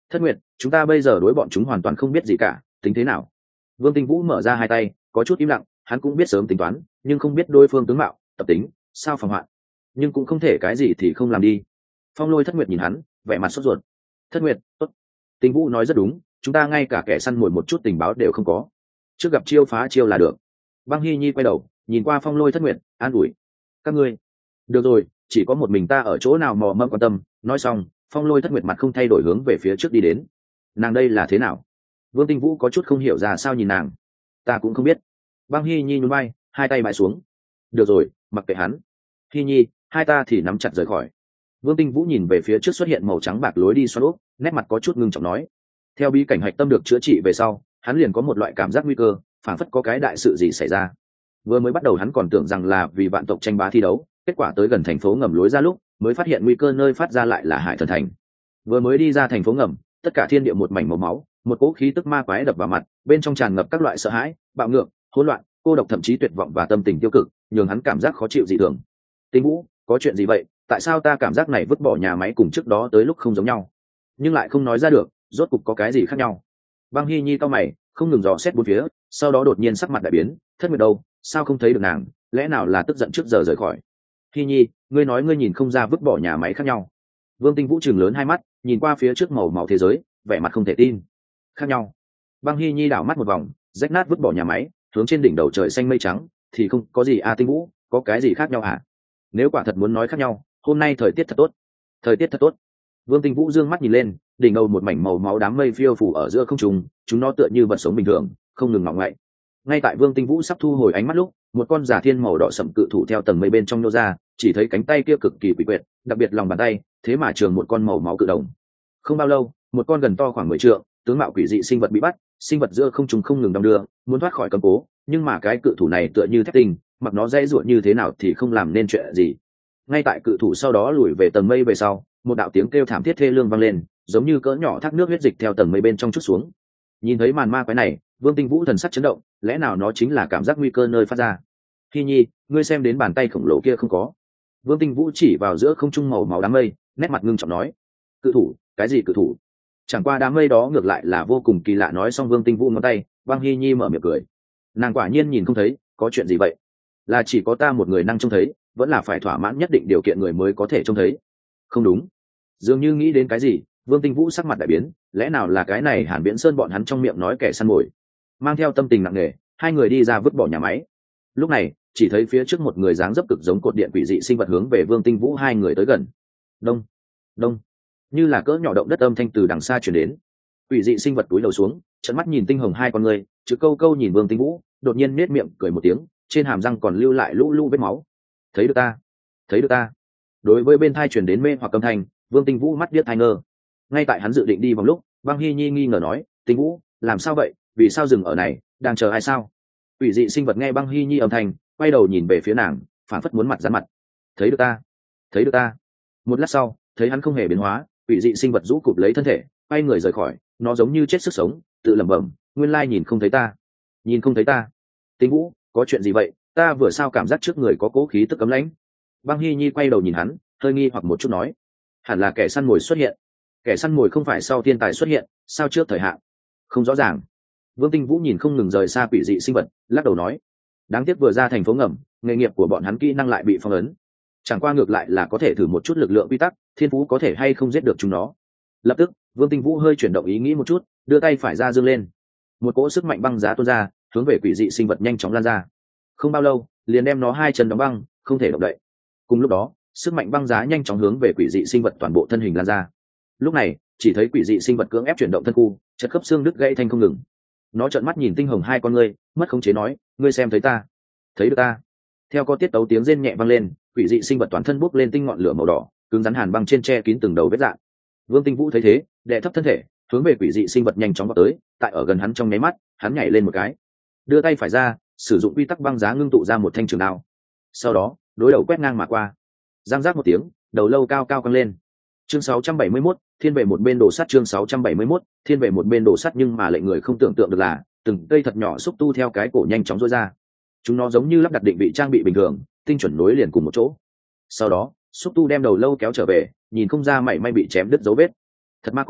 Thất Nguyệt, chúng ta bây giờ đối bọn chúng hoàn toàn không biết gì cả, tính thế nào? Vương Tinh Vũ mở ra hai tay, có chút im lặng, hắn cũng biết sớm tính toán, nhưng không biết đối phương tướng mạo, tập tính, sao phòng hoạn, nhưng cũng không thể cái gì thì không làm đi. Phong Lôi Thất Nguyệt nhìn hắn, vẻ mặt sốt ruột. Thất Nguyệt, tốt. Tinh Vũ nói rất đúng, chúng ta ngay cả kẻ săn mồi một chút tình báo đều không có, trước gặp chiêu phá chiêu là được. Băng Hy Nhi quay đầu, nhìn qua Phong Lôi Thất Nguyệt, an ủi: các ngươi, được rồi, chỉ có một mình ta ở chỗ nào mò mẫm quan tâm. Nói xong, Phong Lôi Thất Nguyệt mặt không thay đổi hướng về phía trước đi đến. Nàng đây là thế nào? Vương Tinh Vũ có chút không hiểu ra sao nhìn nàng. Ta cũng không biết. Băng Hy Nhi nhún vai, hai tay bãi xuống. Được rồi, mặc kệ hắn. Hy Nhi, hai ta thì nắm chặt rời khỏi. Vương Tinh Vũ nhìn về phía trước xuất hiện màu trắng bạc lối đi xoắn ốc, nét mặt có chút ngưng trọng nói. Theo bí cảnh hạch tâm được chữa trị về sau, hắn liền có một loại cảm giác nguy cơ, phảng phất có cái đại sự gì xảy ra. Vừa mới bắt đầu hắn còn tưởng rằng là vì vạn tộc tranh bá thi đấu, kết quả tới gần thành phố ngầm lối ra lúc mới phát hiện nguy cơ nơi phát ra lại là Hải Thần Thành. Vừa mới đi ra thành phố ngầm, tất cả thiên địa một mảnh màu máu, một cỗ khí tức ma quái đập vào mặt, bên trong tràn ngập các loại sợ hãi, bạo ngược, hỗn loạn, cô độc, thậm chí tuyệt vọng và tâm tình tiêu cực, nhường hắn cảm giác khó chịu dị thường. Tinh Vũ, có chuyện gì vậy? Tại sao ta cảm giác này vứt bỏ nhà máy cùng trước đó tới lúc không giống nhau, nhưng lại không nói ra được, rốt cục có cái gì khác nhau? Băng Hy Nhi cau mày, không ngừng dò xét bốn phía, sau đó đột nhiên sắc mặt đại biến. Thất Nguyệt đâu? Sao không thấy được nàng? Lẽ nào là tức giận trước giờ rời khỏi? Hy Nhi, ngươi nói ngươi nhìn không ra vứt bỏ nhà máy khác nhau? Vương Tinh Vũ trừng lớn hai mắt, nhìn qua phía trước màu máu thế giới, vẻ mặt không thể tin. Khác nhau? Băng Hy Nhi đảo mắt một vòng, rách nát vứt bỏ nhà máy, hướng trên đỉnh đầu trời xanh mây trắng, thì không có gì à? Tinh Vũ, có cái gì khác nhau hả? Nếu quả thật muốn nói khác nhau, hôm nay thời tiết thật tốt. Thời tiết thật tốt. Vương Tinh Vũ dương mắt nhìn lên, đỉnh đầu một mảnh màu máu đám mây phiêu phủ ở giữa không trung, chúng nó tựa như vật sống bình thường, không ngừng ngọng ngậy. Ngay tại Vương Tinh Vũ sắp thu hồi ánh mắt lúc, một con giả thiên màu đỏ sậm cự thủ theo tầng mây bên trong nô ra, chỉ thấy cánh tay kia cực kỳ quỷ quyệt, đặc biệt lòng bàn tay, thế mà trường một con màu máu cự đồng. Không bao lâu, một con gần to khoảng mười trượng, tướng mạo quỷ dị sinh vật bị bắt, sinh vật giữa không trung không ngừng đong đưa, muốn thoát khỏi cầm cố, nhưng mà cái cự thủ này tựa như thép tinh, mặc nó dễ dụa như thế nào thì không làm nên chuyện gì. Ngay tại cự thủ sau đó lùi về tầng mây về sau, một đạo tiếng kêu thảm thiết thê lương vang lên, giống như cỡ nhỏ thác nước huyết dịch theo tầng mây bên trong chút xuống. Nhìn thấy màn ma quái này, Vương Tinh Vũ thần sắc chấn động, lẽ nào nó chính là cảm giác nguy cơ nơi phát ra? Hy Nhi, ngươi xem đến bàn tay khổng lồ kia không có? Vương Tinh Vũ chỉ vào giữa không trung màu máu đám mây, nét mặt ngưng trọng nói. Cự thủ? Cái gì cự thủ? Chẳng qua đám mây đó ngược lại là vô cùng kỳ lạ. Nói xong Vương Tinh Vũ ngón tay, Băng Hy Nhi mở miệng cười. Nàng quả nhiên nhìn không thấy, có chuyện gì vậy? Là chỉ có ta một người năng trông thấy, vẫn là phải thỏa mãn nhất định điều kiện người mới có thể trông thấy? Không đúng. Dường như nghĩ đến cái gì, Vương Tinh Vũ sắc mặt đại biến, lẽ nào là cái này Hàn Viễn Sơn bọn hắn trong miệng nói kẻ săn mồi? Mang theo tâm tình nặng nề, hai người đi ra vứt bỏ nhà máy. Lúc này, chỉ thấy phía trước một người dáng dấp cực giống cột điện quỷ dị sinh vật hướng về Vương Tinh Vũ hai người tới gần. Đông, đông, như là cỡ nhỏ động đất âm thanh từ đằng xa truyền đến. Quỷ dị sinh vật cúi đầu xuống, trợn mắt nhìn tinh hồng hai con người, chữ câu câu nhìn Vương Tinh Vũ, đột nhiên nết miệng cười một tiếng, trên hàm răng còn lưu lại lũ lũ vết máu. Thấy được ta, thấy được ta. Đối với bên thai truyền đến mê hoặc âm thanh, Vương Tinh Vũ mắt điếc tai ngơ. Ngay tại hắn dự định đi vòng lúc, Băng Hy Nhi nghi ngờ nói, Tinh Vũ, làm sao vậy? Vì sao dừng ở này, đang chờ ai sao? Quỷ dị sinh vật nghe Băng Hy Nhi âm thanh, quay đầu nhìn về phía nàng, phản phất muốn mặt dán mặt. Thấy được ta, thấy được ta. Một lát sau, thấy hắn không hề biến hóa, quỷ dị sinh vật rũ cụp lấy thân thể, quay người rời khỏi. Nó giống như chết sức sống, tự lẩm bẩm, nguyên lai nhìn không thấy ta, nhìn không thấy ta. Tinh Vũ, có chuyện gì vậy? Ta vừa sao cảm giác trước người có cố khí tức cấm lãnh? Băng Hy Nhi quay đầu nhìn hắn, hơi nghi hoặc một chút nói, hẳn là kẻ săn mồi xuất hiện. Kẻ săn mồi không phải sau thiên tài xuất hiện, sao trước thời hạn? Không rõ ràng. Vương Tinh Vũ nhìn không ngừng rời xa quỷ dị sinh vật, lắc đầu nói, đáng tiếc vừa ra thành phố ngầm, nghề nghiệp của bọn hắn kỹ năng lại bị phong ấn. Chẳng qua ngược lại là có thể thử một chút lực lượng quy tắc, thiên phú có thể hay không giết được chúng nó. Lập tức, Vương Tinh Vũ hơi chuyển động ý nghĩ một chút, đưa tay phải ra dương lên. Một cỗ sức mạnh băng giá tuôn ra, hướng về quỷ dị sinh vật nhanh chóng lan ra. Không bao lâu, liền đem nó hai chân đóng băng, không thể động đậy. Cùng lúc đó, sức mạnh băng giá nhanh chóng hướng về quỷ dị sinh vật toàn bộ thân hình lan ra. Lúc này, chỉ thấy quỷ dị sinh vật cưỡng ép chuyển động thân khu, chật khớp xương đứt gãy thanh không ngừng. Nó trợn mắt nhìn tinh hồng hai con ngươi, mất khống chế nói, ngươi xem thấy ta, thấy được ta. Theo có tiết tấu tiếng rên nhẹ vang lên, quỷ dị sinh vật toàn thân bốc lên tinh ngọn lửa màu đỏ, cứng rắn hàn băng trên che kín từng đầu vết rạn. Vương Tinh Vũ thấy thế, đệ thấp thân thể, hướng về quỷ dị sinh vật nhanh chóng vào tới. Tại ở gần hắn trong nháy mắt, hắn nhảy lên một cái, đưa tay phải ra, sử dụng quy tắc băng giá ngưng tụ ra một thanh trường đao. Sau đó, đối đầu quét ngang mà qua. Giang giác một tiếng, đầu lâu cao cao căng lên. Chương sáu trăm bảy mươi mốt, thiên về một bên đổ sắt. Chương sáu trăm bảy mươi mốt, thiên về một bên đổ sắt. Nhưng mà lệnh người không tưởng tượng được là, từng cây thật nhỏ xúc tu theo cái cổ nhanh chóng rối ra. Chúng nó giống như lắp đặt định vị trang bị bình thường, tinh chuẩn nối liền cùng một chỗ. Sau đó, xúc tu đem đầu lâu kéo trở về, nhìn không ra mảy may bị chém đứt dấu vết. Thật ma quái,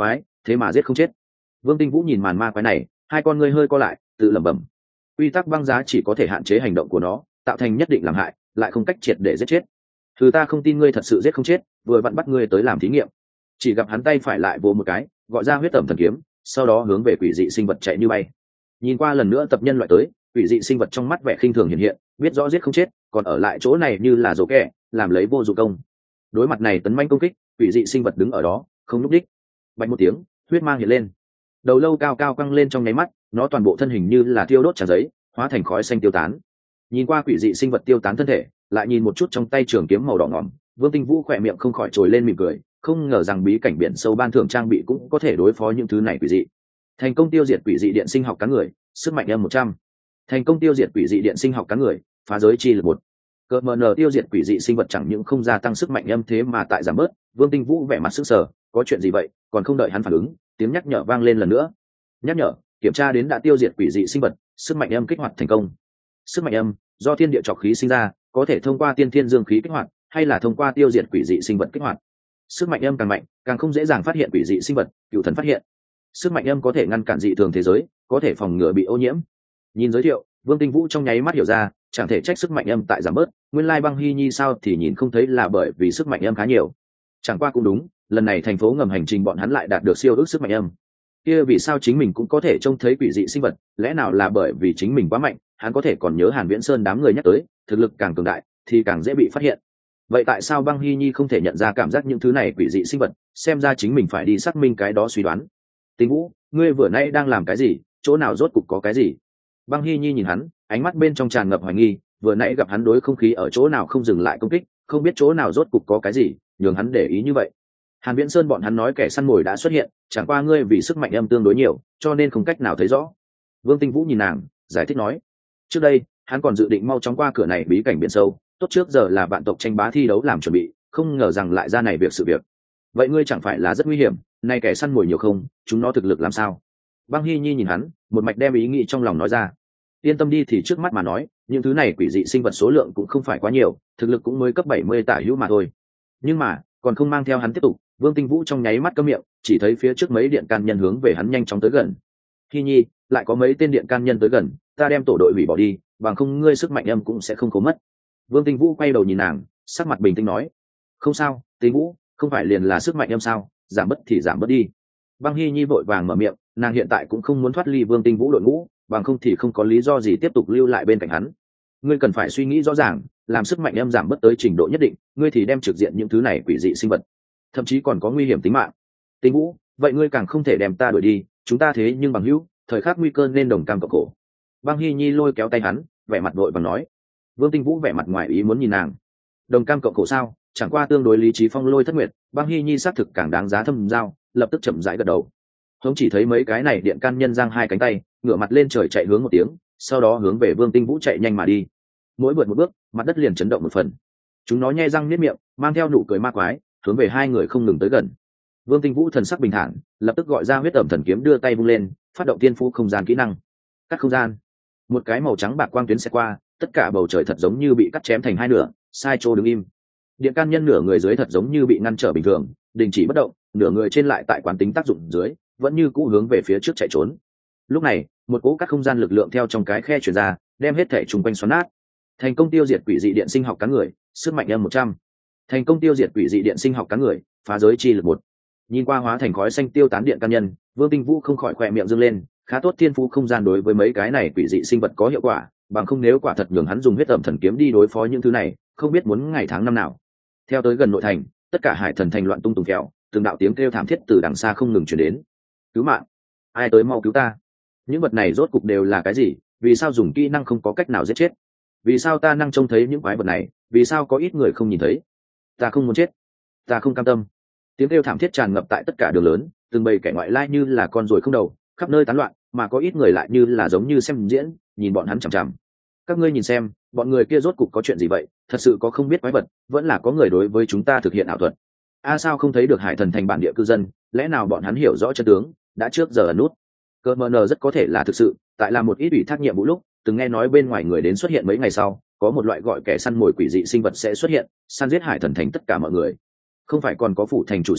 thế mà giết không chết. Vương Tinh Vũ nhìn màn ma quái này, hai con ngươi hơi co lại, tự lẩm bẩm. Quy tắc băng giá chỉ có thể hạn chế hành động của nó, tạo thành nhất định làm hại, lại không cách triệt để giết chết. Thứ ta không tin ngươi thật sự giết không chết, vừa vặn bắt ngươi tới làm thí nghiệm. Chỉ gặp hắn tay phải lại vồ một cái, gọi ra huyết tẩm thần kiếm, sau đó hướng về quỷ dị sinh vật chạy như bay. Nhìn qua lần nữa tập nhân loại tới, quỷ dị sinh vật trong mắt vẻ khinh thường hiện hiện, biết rõ giết không chết, còn ở lại chỗ này như là dỗ kẻ, làm lấy vô dụng công. Đối mặt này tấn manh công kích, quỷ dị sinh vật đứng ở đó, không lúc đích. Bạch một tiếng, huyết mang hiện lên, đầu lâu cao cao căng lên trong nháy mắt, nó toàn bộ thân hình như là tiêu đốt tràn giấy, hóa thành khói xanh tiêu tán. Nhìn qua quỷ dị sinh vật tiêu tán thân thể, lại nhìn một chút trong tay trường kiếm màu đỏ ngòm, Vương Tinh Vũ khỏe miệng không khỏi trồi lên mỉm cười, không ngờ rằng bí cảnh biển sâu ban thưởng trang bị cũng có thể đối phó những thứ này quỷ dị. Thành công tiêu diệt quỷ dị điện sinh học cá người, sức mạnh âm một trăm. Thành công tiêu diệt quỷ dị điện sinh học cá người, phá giới chi lực một. Cờ mờ nờ tiêu diệt quỷ dị sinh vật chẳng những không gia tăng sức mạnh âm thế mà tại giảm bớt. Vương Tinh Vũ vẻ mặt sững sờ, có chuyện gì vậy? Còn không đợi hắn phản ứng, tiếng nhắc nhở vang lên lần nữa. Nhắc nhở, kiểm tra đến đã tiêu diệt quỷ dị sinh vật, sức mạnh âm kích hoạt thành công. Sức mạnh âm do thiên địa trọc khí sinh ra, có thể thông qua tiên thiên dương khí kích hoạt, hay là thông qua tiêu diệt quỷ dị sinh vật kích hoạt. Sức mạnh âm càng mạnh, càng không dễ dàng phát hiện quỷ dị sinh vật, cựu thần phát hiện. Sức mạnh âm có thể ngăn cản dị thường thế giới, có thể phòng ngừa bị ô nhiễm. Nhìn giới thiệu, Vương Tinh Vũ trong nháy mắt hiểu ra, chẳng thể trách sức mạnh âm tại giảm bớt, nguyên lai Băng Hy Nhi sao thì nhìn không thấy là bởi vì sức mạnh âm khá nhiều. Chẳng qua cũng đúng, lần này thành phố ngầm hành trình bọn hắn lại đạt được siêu ước sức mạnh âm. Kia vì sao chính mình cũng có thể trông thấy quỷ dị sinh vật, lẽ nào là bởi vì chính mình quá mạnh, hắn có thể còn nhớ Hàn Viễn Sơn đám người nhắc tới, thực lực càng cường đại thì càng dễ bị phát hiện. Vậy tại sao Băng Hy Nhi không thể nhận ra cảm giác những thứ này quỷ dị sinh vật, xem ra chính mình phải đi xác minh cái đó suy đoán. Tinh Vũ, ngươi vừa nãy đang làm cái gì, chỗ nào rốt cục có cái gì? Băng Hy Nhi nhìn hắn, ánh mắt bên trong tràn ngập hoài nghi, vừa nãy gặp hắn đối không khí ở chỗ nào không dừng lại công kích, không biết chỗ nào rốt cục có cái gì, nhường hắn để ý như vậy. Hàn Viễn Sơn bọn hắn nói kẻ săn mồi đã xuất hiện, chẳng qua ngươi vì sức mạnh âm tương đối nhiều, cho nên không cách nào thấy rõ. Vương Tinh Vũ nhìn nàng, giải thích nói. Trước đây, hắn còn dự định mau chóng qua cửa này bí cảnh biển sâu, tốt trước giờ là vạn tộc tranh bá thi đấu làm chuẩn bị, không ngờ rằng lại ra này việc sự việc. Vậy ngươi chẳng phải là rất nguy hiểm, nay kẻ săn mồi nhiều không, chúng nó thực lực làm sao? Băng Hy Nhi nhìn hắn, một mạch đem ý nghĩ trong lòng nói ra. Yên tâm đi, thì trước mắt mà nói, những thứ này quỷ dị sinh vật số lượng cũng không phải quá nhiều, thực lực cũng mới cấp bảy mươi tả hữu mà thôi. Nhưng mà, còn không mang theo hắn tiếp tục, Vương Tinh Vũ trong nháy mắt câm miệng, chỉ thấy phía trước mấy điện can nhân hướng về hắn nhanh chóng tới gần. Hy Nhi, lại có mấy tên điện can nhân tới gần, ta đem tổ đội hủy bỏ đi, bằng không ngươi sức mạnh âm cũng sẽ không cố mất. Vương Tinh Vũ quay đầu nhìn nàng, sắc mặt bình tĩnh nói. Không sao, Tinh Vũ, không phải liền là sức mạnh âm sao, giảm bớt thì giảm bớt đi. Băng Hy Nhi vội vàng mở miệng, nàng hiện tại cũng không muốn thoát ly Vương Tinh Vũ đội ngũ, bằng không thì không có lý do gì tiếp tục lưu lại bên cạnh hắn. Ngươi cần phải suy nghĩ rõ ràng, làm sức mạnh âm giảm bớt tới trình độ nhất định, ngươi thì đem trực diện những thứ này quỷ dị sinh vật, thậm chí còn có nguy hiểm tính mạng. Tinh Vũ, vậy ngươi càng không thể đem ta đuổi đi, chúng ta thế nhưng bằng hữu, thời khắc nguy cơ nên đồng cam cộng khổ. Băng Hy Nhi lôi kéo tay hắn, vẻ mặt vội vàng nói. Vương Tinh Vũ vẻ mặt ngoài ý muốn nhìn nàng. Đồng cam cộng khổ sao? Chẳng qua tương đối lý trí phong lôi thất nguyệt, Băng Hy Nhi xác thực càng đáng giá thâm giao, lập tức chậm rãi gật đầu. Hống chỉ thấy mấy cái này điện can nhân giang hai cánh tay, ngửa mặt lên trời chạy hướng một tiếng, sau đó hướng về Vương Tinh Vũ chạy nhanh mà đi. Mỗi vượt một bước, mặt đất liền chấn động một phần. Chúng nó nhe răng niết miệng, mang theo nụ cười ma quái, hướng về hai người không ngừng tới gần. Vương Tinh Vũ thần sắc bình thản, lập tức gọi ra huyết ẩm thần kiếm đưa tay vung lên, phát động tiên phú không gian kỹ năng. Cắt không gian. Một cái màu trắng bạc quang tuyến sẽ qua, tất cả bầu trời thật giống như bị cắt chém thành hai nửa, sai chỗ đứng im. Điện can nhân nửa người dưới thật giống như bị ngăn trở bình thường, đình chỉ bất động, nửa người trên lại tại quán tính tác dụng dưới, vẫn như cũ hướng về phía trước chạy trốn. Lúc này, một cỗ cắt không gian lực lượng theo trong cái khe truyền ra, đem hết thể trùng quanh xoắn nát. Thành công tiêu diệt quỷ dị điện sinh học cá người, sức mạnh âm một trăm. Thành công tiêu diệt quỷ dị điện sinh học cá người, phá giới chi lực một. Nhìn qua hóa thành khói xanh tiêu tán điện can nhân, Vương Tinh Vũ không khỏi khỏe miệng dương lên, khá tốt thiên phú không gian đối với mấy cái này quỷ dị sinh vật có hiệu quả, bằng không nếu quả thật nhường hắn dùng huyết ẩm thần kiếm đi đối phó những thứ này, không biết muốn ngày tháng năm nào. Theo tới gần nội thành, tất cả hải thần thành loạn tung tùng kẹo, từng đạo tiếng kêu thảm thiết từ đằng xa không ngừng truyền đến. Cứu mạng! Ai tới mau cứu ta! Những vật này rốt cục đều là cái gì? Vì sao dùng kỹ năng không có cách nào giết chết? Vì sao ta năng trông thấy những quái vật này? Vì sao có ít người không nhìn thấy? Ta không muốn chết, ta không cam tâm. Tiếng kêu thảm thiết tràn ngập tại tất cả đường lớn, từng bầy kẻ ngoại lai như là con ruồi không đầu, khắp nơi tán loạn, mà có ít người lại như là giống như xem diễn, nhìn bọn hắn chằm chằm. Các ngươi nhìn xem, bọn người kia rốt cục có chuyện gì vậy? Thật sự có không biết quái vật, vẫn là có người đối với chúng ta thực hiện ảo thuật. A sao không thấy được hải thần thành bản địa cư dân? Lẽ nào bọn hắn hiểu rõ chân tướng, đã trước giờ ẩn nút? Cơ mờ nờ rất có thể là thực sự, tại làm một ít ủy thác nhiệm vụ lúc, từng nghe nói bên ngoài người đến xuất hiện mấy ngày sau, có một loại gọi kẻ săn mồi quỷ dị sinh vật sẽ xuất hiện, săn giết hải thần thành tất cả mọi người. Không phải còn có phủ thành chủ sao?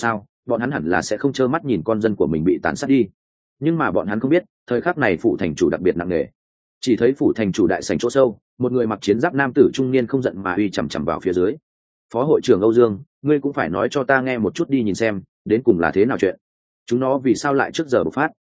bọn hắn hẳn là sẽ không trơ mắt nhìn con dân của mình bị tàn sát đi. Nhưng mà bọn hắn không biết, thời khắc này phủ thành chủ đặc biệt nặng nề. Chỉ thấy phủ thành chủ đại sảnh chỗ sâu, một người mặc chiến giáp nam tử trung niên không giận mà uy chằm chằm vào phía dưới. Phó hội trưởng Âu Dương, ngươi cũng phải nói cho ta nghe một chút đi, nhìn xem đến cùng là thế nào chuyện, chúng nó vì sao lại trước giờ bộc phát.